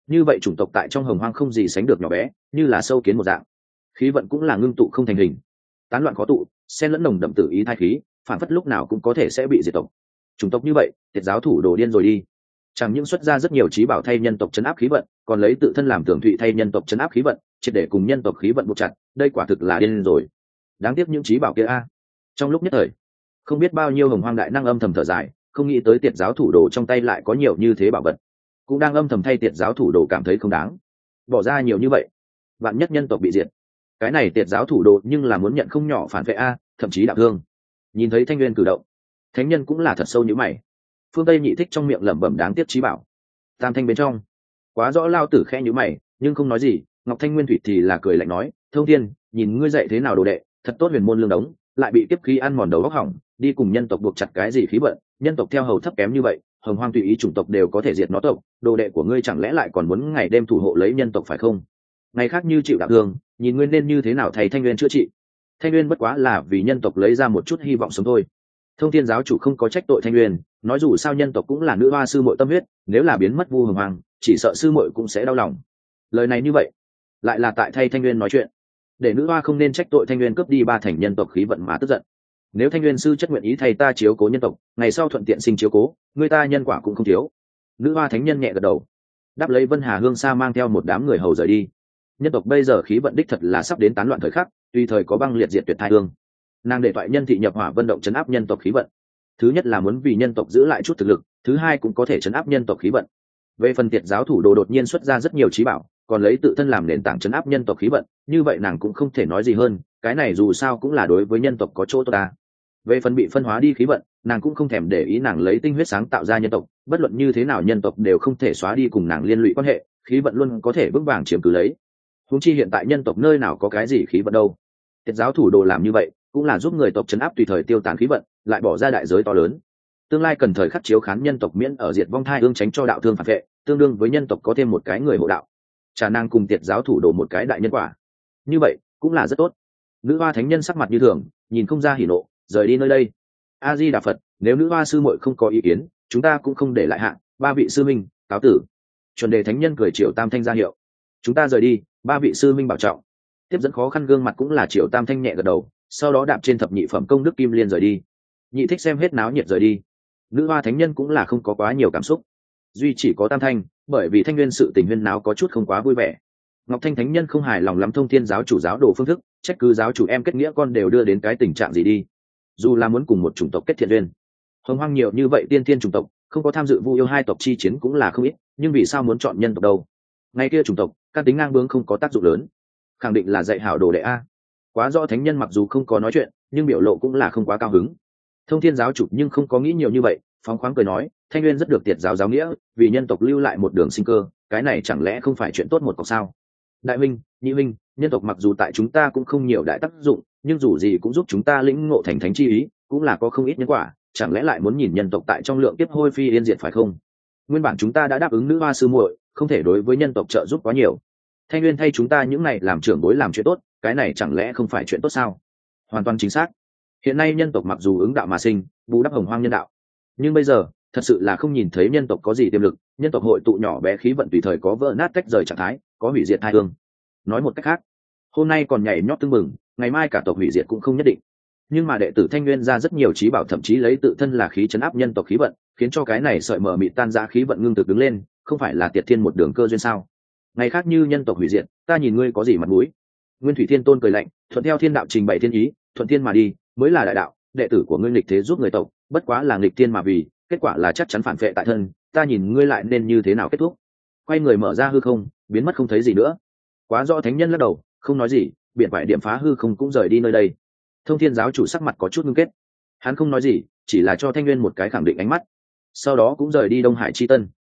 như vậy chủng tộc tại trong hồng hoang không gì sánh được nhỏ bé, như là sâu kiến một dạng. Khí vận cũng là ngưng tụ không thành hình, tán loạn khó tụ, xen lẫn nồng đậm tự ý thai khí, phản phất lúc nào cũng có thể sẽ bị diệt tộc. Chủng tộc như vậy, Tiệt giáo thủ đồ điên rồi đi. Chẳng những xuất ra rất nhiều trí bảo thay nhân tộc chấn áp khí vận, còn lấy tự thân làm tường thụy thay nhân tộc chấn áp khí vận, triệt để cùng nhân tộc khí vận buộc chặt, đây quả thực là điên rồi. Đáng tiếc những trí bảo kia a. Trong lúc nhất thời, không biết bao nhiêu hồng hoang đại năng âm thầm thở dài, không nghĩ tới Tiệt giáo thủ đồ trong tay lại có nhiều như thế bảo vật, cũng đang âm thầm thay Tiệt giáo thủ đồ cảm thấy không đáng. Bỏ ra nhiều như vậy, vạn nhất nhân tộc bị diệt, cái này Tiệt giáo thủ đồ nhưng là muốn nhận không nhỏ phản vệ a, thậm chí đạo thương. Nhìn thấy Thanh Nguyên cử động, thánh nhân cũng là thật sâu như mày. Phương Tây Nhị Thích trong miệng lẩm bẩm đáng tiếc trí bảo. Tam Thanh bên trong, quá rõ lao tử khẽ nhíu mày, nhưng không nói gì. Ngọc Thanh Nguyên Thủy thì là cười lạnh nói, Thông Thiên, nhìn ngươi dạy thế nào đồ đệ, thật tốt huyền môn lương đống, lại bị kiếp khí ăn mòn đầu óc hỏng, đi cùng nhân tộc buộc chặt cái gì khí vận, nhân tộc theo hầu thấp kém như vậy, hồng hoang tùy ý chủng tộc đều có thể diệt nó tộc, đồ đệ của ngươi chẳng lẽ lại còn muốn ngày đêm thủ hộ lấy nhân tộc phải không? Ngày khác như chịu đạo thương, nhìn ngươi nên như thế nào thầy Thanh Nguyên chữa trị. Thanh Nguyên bất quá là vì nhân tộc lấy ra một chút hy vọng sống thôi. Thông Thiên giáo chủ không có trách tội Thanh Nguyên, nói dù sao nhân tộc cũng là nữ hoa sư muội tâm huyết, nếu là biến mất vu hồng hoàng, chỉ sợ sư muội cũng sẽ đau lòng. Lời này như vậy, lại là tại thay Thanh Nguyên nói chuyện, để nữ hoa không nên trách tội Thanh Nguyên cướp đi 3 thành nhân tộc khí vận mà tức giận. Nếu Thanh Nguyên sư chất nguyện ý thay ta chiếu cố nhân tộc, ngày sau thuận tiện sinh chiếu cố, người ta nhân quả cũng không thiếu. Nữ hoa thánh nhân nhẹ gật đầu, đáp lấy Vân Hà Hương Sa mang theo một đám người hầu rời đi. Nhân tộc bây giờ khí vận đích thật là sắp đến tán loạn thời khắc, tùy thời có băng liệt diệt tuyệt thai hương. Nàng để toại nhân thị nhập hỏa vận động chấn áp nhân tộc khí vận. Thứ nhất là muốn vì nhân tộc giữ lại chút thực lực, thứ hai cũng có thể chấn áp nhân tộc khí vận. Về phần Tiệt giáo thủ đồ đột nhiên xuất ra rất nhiều trí bảo, còn lấy tự thân làm nền tảng chấn áp nhân tộc khí vận, như vậy nàng cũng không thể nói gì hơn, cái này dù sao cũng là đối với nhân tộc có chỗ tốt ta. Về phần bị phân hóa đi khí vận, nàng cũng không thèm để ý, nàng lấy tinh huyết sáng tạo ra nhân tộc, bất luận như thế nào nhân tộc đều không thể xóa đi cùng nàng liên lụy quan hệ, khí vận luôn có thể vững vàng chiếm cứ lấy. Huống chi hiện tại nhân tộc nơi nào có cái gì khí vận đâu. Tiệt giáo thủ đồ làm như vậy cũng là giúp người tộc chấn áp tùy thời tiêu tán khí vận, lại bỏ ra đại giới to lớn. Tương lai cần thời khắc chiếu khán nhân tộc miễn ở diệt vong thai ương, tránh cho đạo thương phản vệ, tương đương với nhân tộc có thêm một cái người hộ đạo, trả năng cùng Tiệt giáo thủ đồ một cái đại nhân quả, như vậy cũng là rất tốt. Nữ hoa thánh nhân sắc mặt như thường, nhìn không ra hỉ nộ, rời đi nơi đây. A Di Đà Phật, nếu nữ hoa sư muội không có ý kiến, chúng ta cũng không để lại hạng. 3 vị sư minh cáo tử. Chuẩn đề thánh nhân cười Triệu Tam Thanh ra hiệu, chúng ta rời đi. 3 vị sư minh bảo trọng. Tiếp dẫn khó khăn gương mặt cũng là Triệu Tam Thanh nhẹ gật đầu, sau đó đạp trên thập nhị phẩm công đức kim liên rời đi. Nhị Thích xem hết náo nhiệt rời đi. Nữ hoa thánh nhân cũng là không có quá nhiều cảm xúc, duy chỉ có Tam Thanh, bởi vì Thanh Nguyên sự tình huyên náo có chút không quá vui vẻ. Ngọc Thanh thánh nhân không hài lòng lắm Thông Thiên giáo chủ giáo đồ phương thức, trách cứ giáo chủ em kết nghĩa con đều đưa đến cái tình trạng gì đi. Dù là muốn cùng một chủng tộc kết thiện duyên, hồng hoang nhiều như vậy tiên thiên chủng tộc, không có tham dự Vu yêu 2 tộc chi chiến cũng là không ít, nhưng vì sao muốn chọn nhân tộc đâu? Ngay kia chủng tộc căn tính ngang bướng không có tác dụng lớn, khẳng định là dạy hảo đồ đệ a. Quá rõ thánh nhân mặc dù không có nói chuyện, nhưng biểu lộ cũng là không quá cao hứng. Thông Thiên giáo chủ nhưng không có nghĩ nhiều như vậy, phóng khoáng cười nói, Thanh Nguyên rất được Tiệt giáo giáo nghĩa, vì nhân tộc lưu lại một đường sinh cơ, cái này chẳng lẽ không phải chuyện tốt một cọc sao? Đại minh, nhị minh, nhân tộc mặc dù tại chúng ta cũng không nhiều đại tác dụng, nhưng dù gì cũng giúp chúng ta lĩnh ngộ thành thánh chi ý, cũng là có không ít nhân quả, chẳng lẽ lại muốn nhìn nhân tộc tại trong lượng kiếp hôi phi yên diệt phải không? Nguyên bản chúng ta đã đáp ứng nữ hoa sư muội, không thể đối với nhân tộc trợ giúp quá nhiều. Thanh Nguyên thay chúng ta những này làm trưởng bối làm chuyện tốt, cái này chẳng lẽ không phải chuyện tốt sao? Hoàn toàn chính xác. Hiện nay nhân tộc mặc dù ứng đạo mà sinh, bù đắp hồng hoang nhân đạo, nhưng bây giờ thật sự là không nhìn thấy nhân tộc có gì tiềm lực, nhân tộc hội tụ nhỏ bé khí vận tùy thời có vỡ nát cách rời trạng thái, có hủy diệt thai hương. Nói một cách khác, hôm nay còn nhảy nhót tưng mừng, ngày mai cả tộc hủy diệt cũng không nhất định. Nhưng mà đệ tử Thanh Nguyên ra rất nhiều trí bảo, thậm chí lấy tự thân là khí chấn áp nhân tộc khí vận, khiến cho cái này sợi mờ mịt tan ra khí vận ngưng thực đứng lên, không phải là Tiệt Thiên một đường cơ duyên sao? Ngày khác như nhân tộc hủy diệt, ta nhìn ngươi có gì mặt mũi? Nguyên Thủy Thiên Tôn cười lạnh, thuận theo thiên đạo trình bày thiên ý, thuận thiên mà đi mới là đại đạo. Đệ tử của ngươi nghịch thế giúp người tộc, bất quá là nghịch thiên mà vì, kết quả là chắc chắn phản vệ tại thân, ta nhìn ngươi lại nên như thế nào kết thúc? Quay người mở ra hư không, biến mất không thấy gì nữa. Quá rõ thánh nhân lắc đầu, không nói gì, biển vải điểm phá hư không cũng rời đi nơi đây. Thông Thiên giáo chủ sắc mặt có chút ngưng kết, hắn không nói gì, chỉ là cho Thanh Nguyên một cái khẳng định ánh mắt, sau đó cũng rời đi Đông Hải Chi Tân.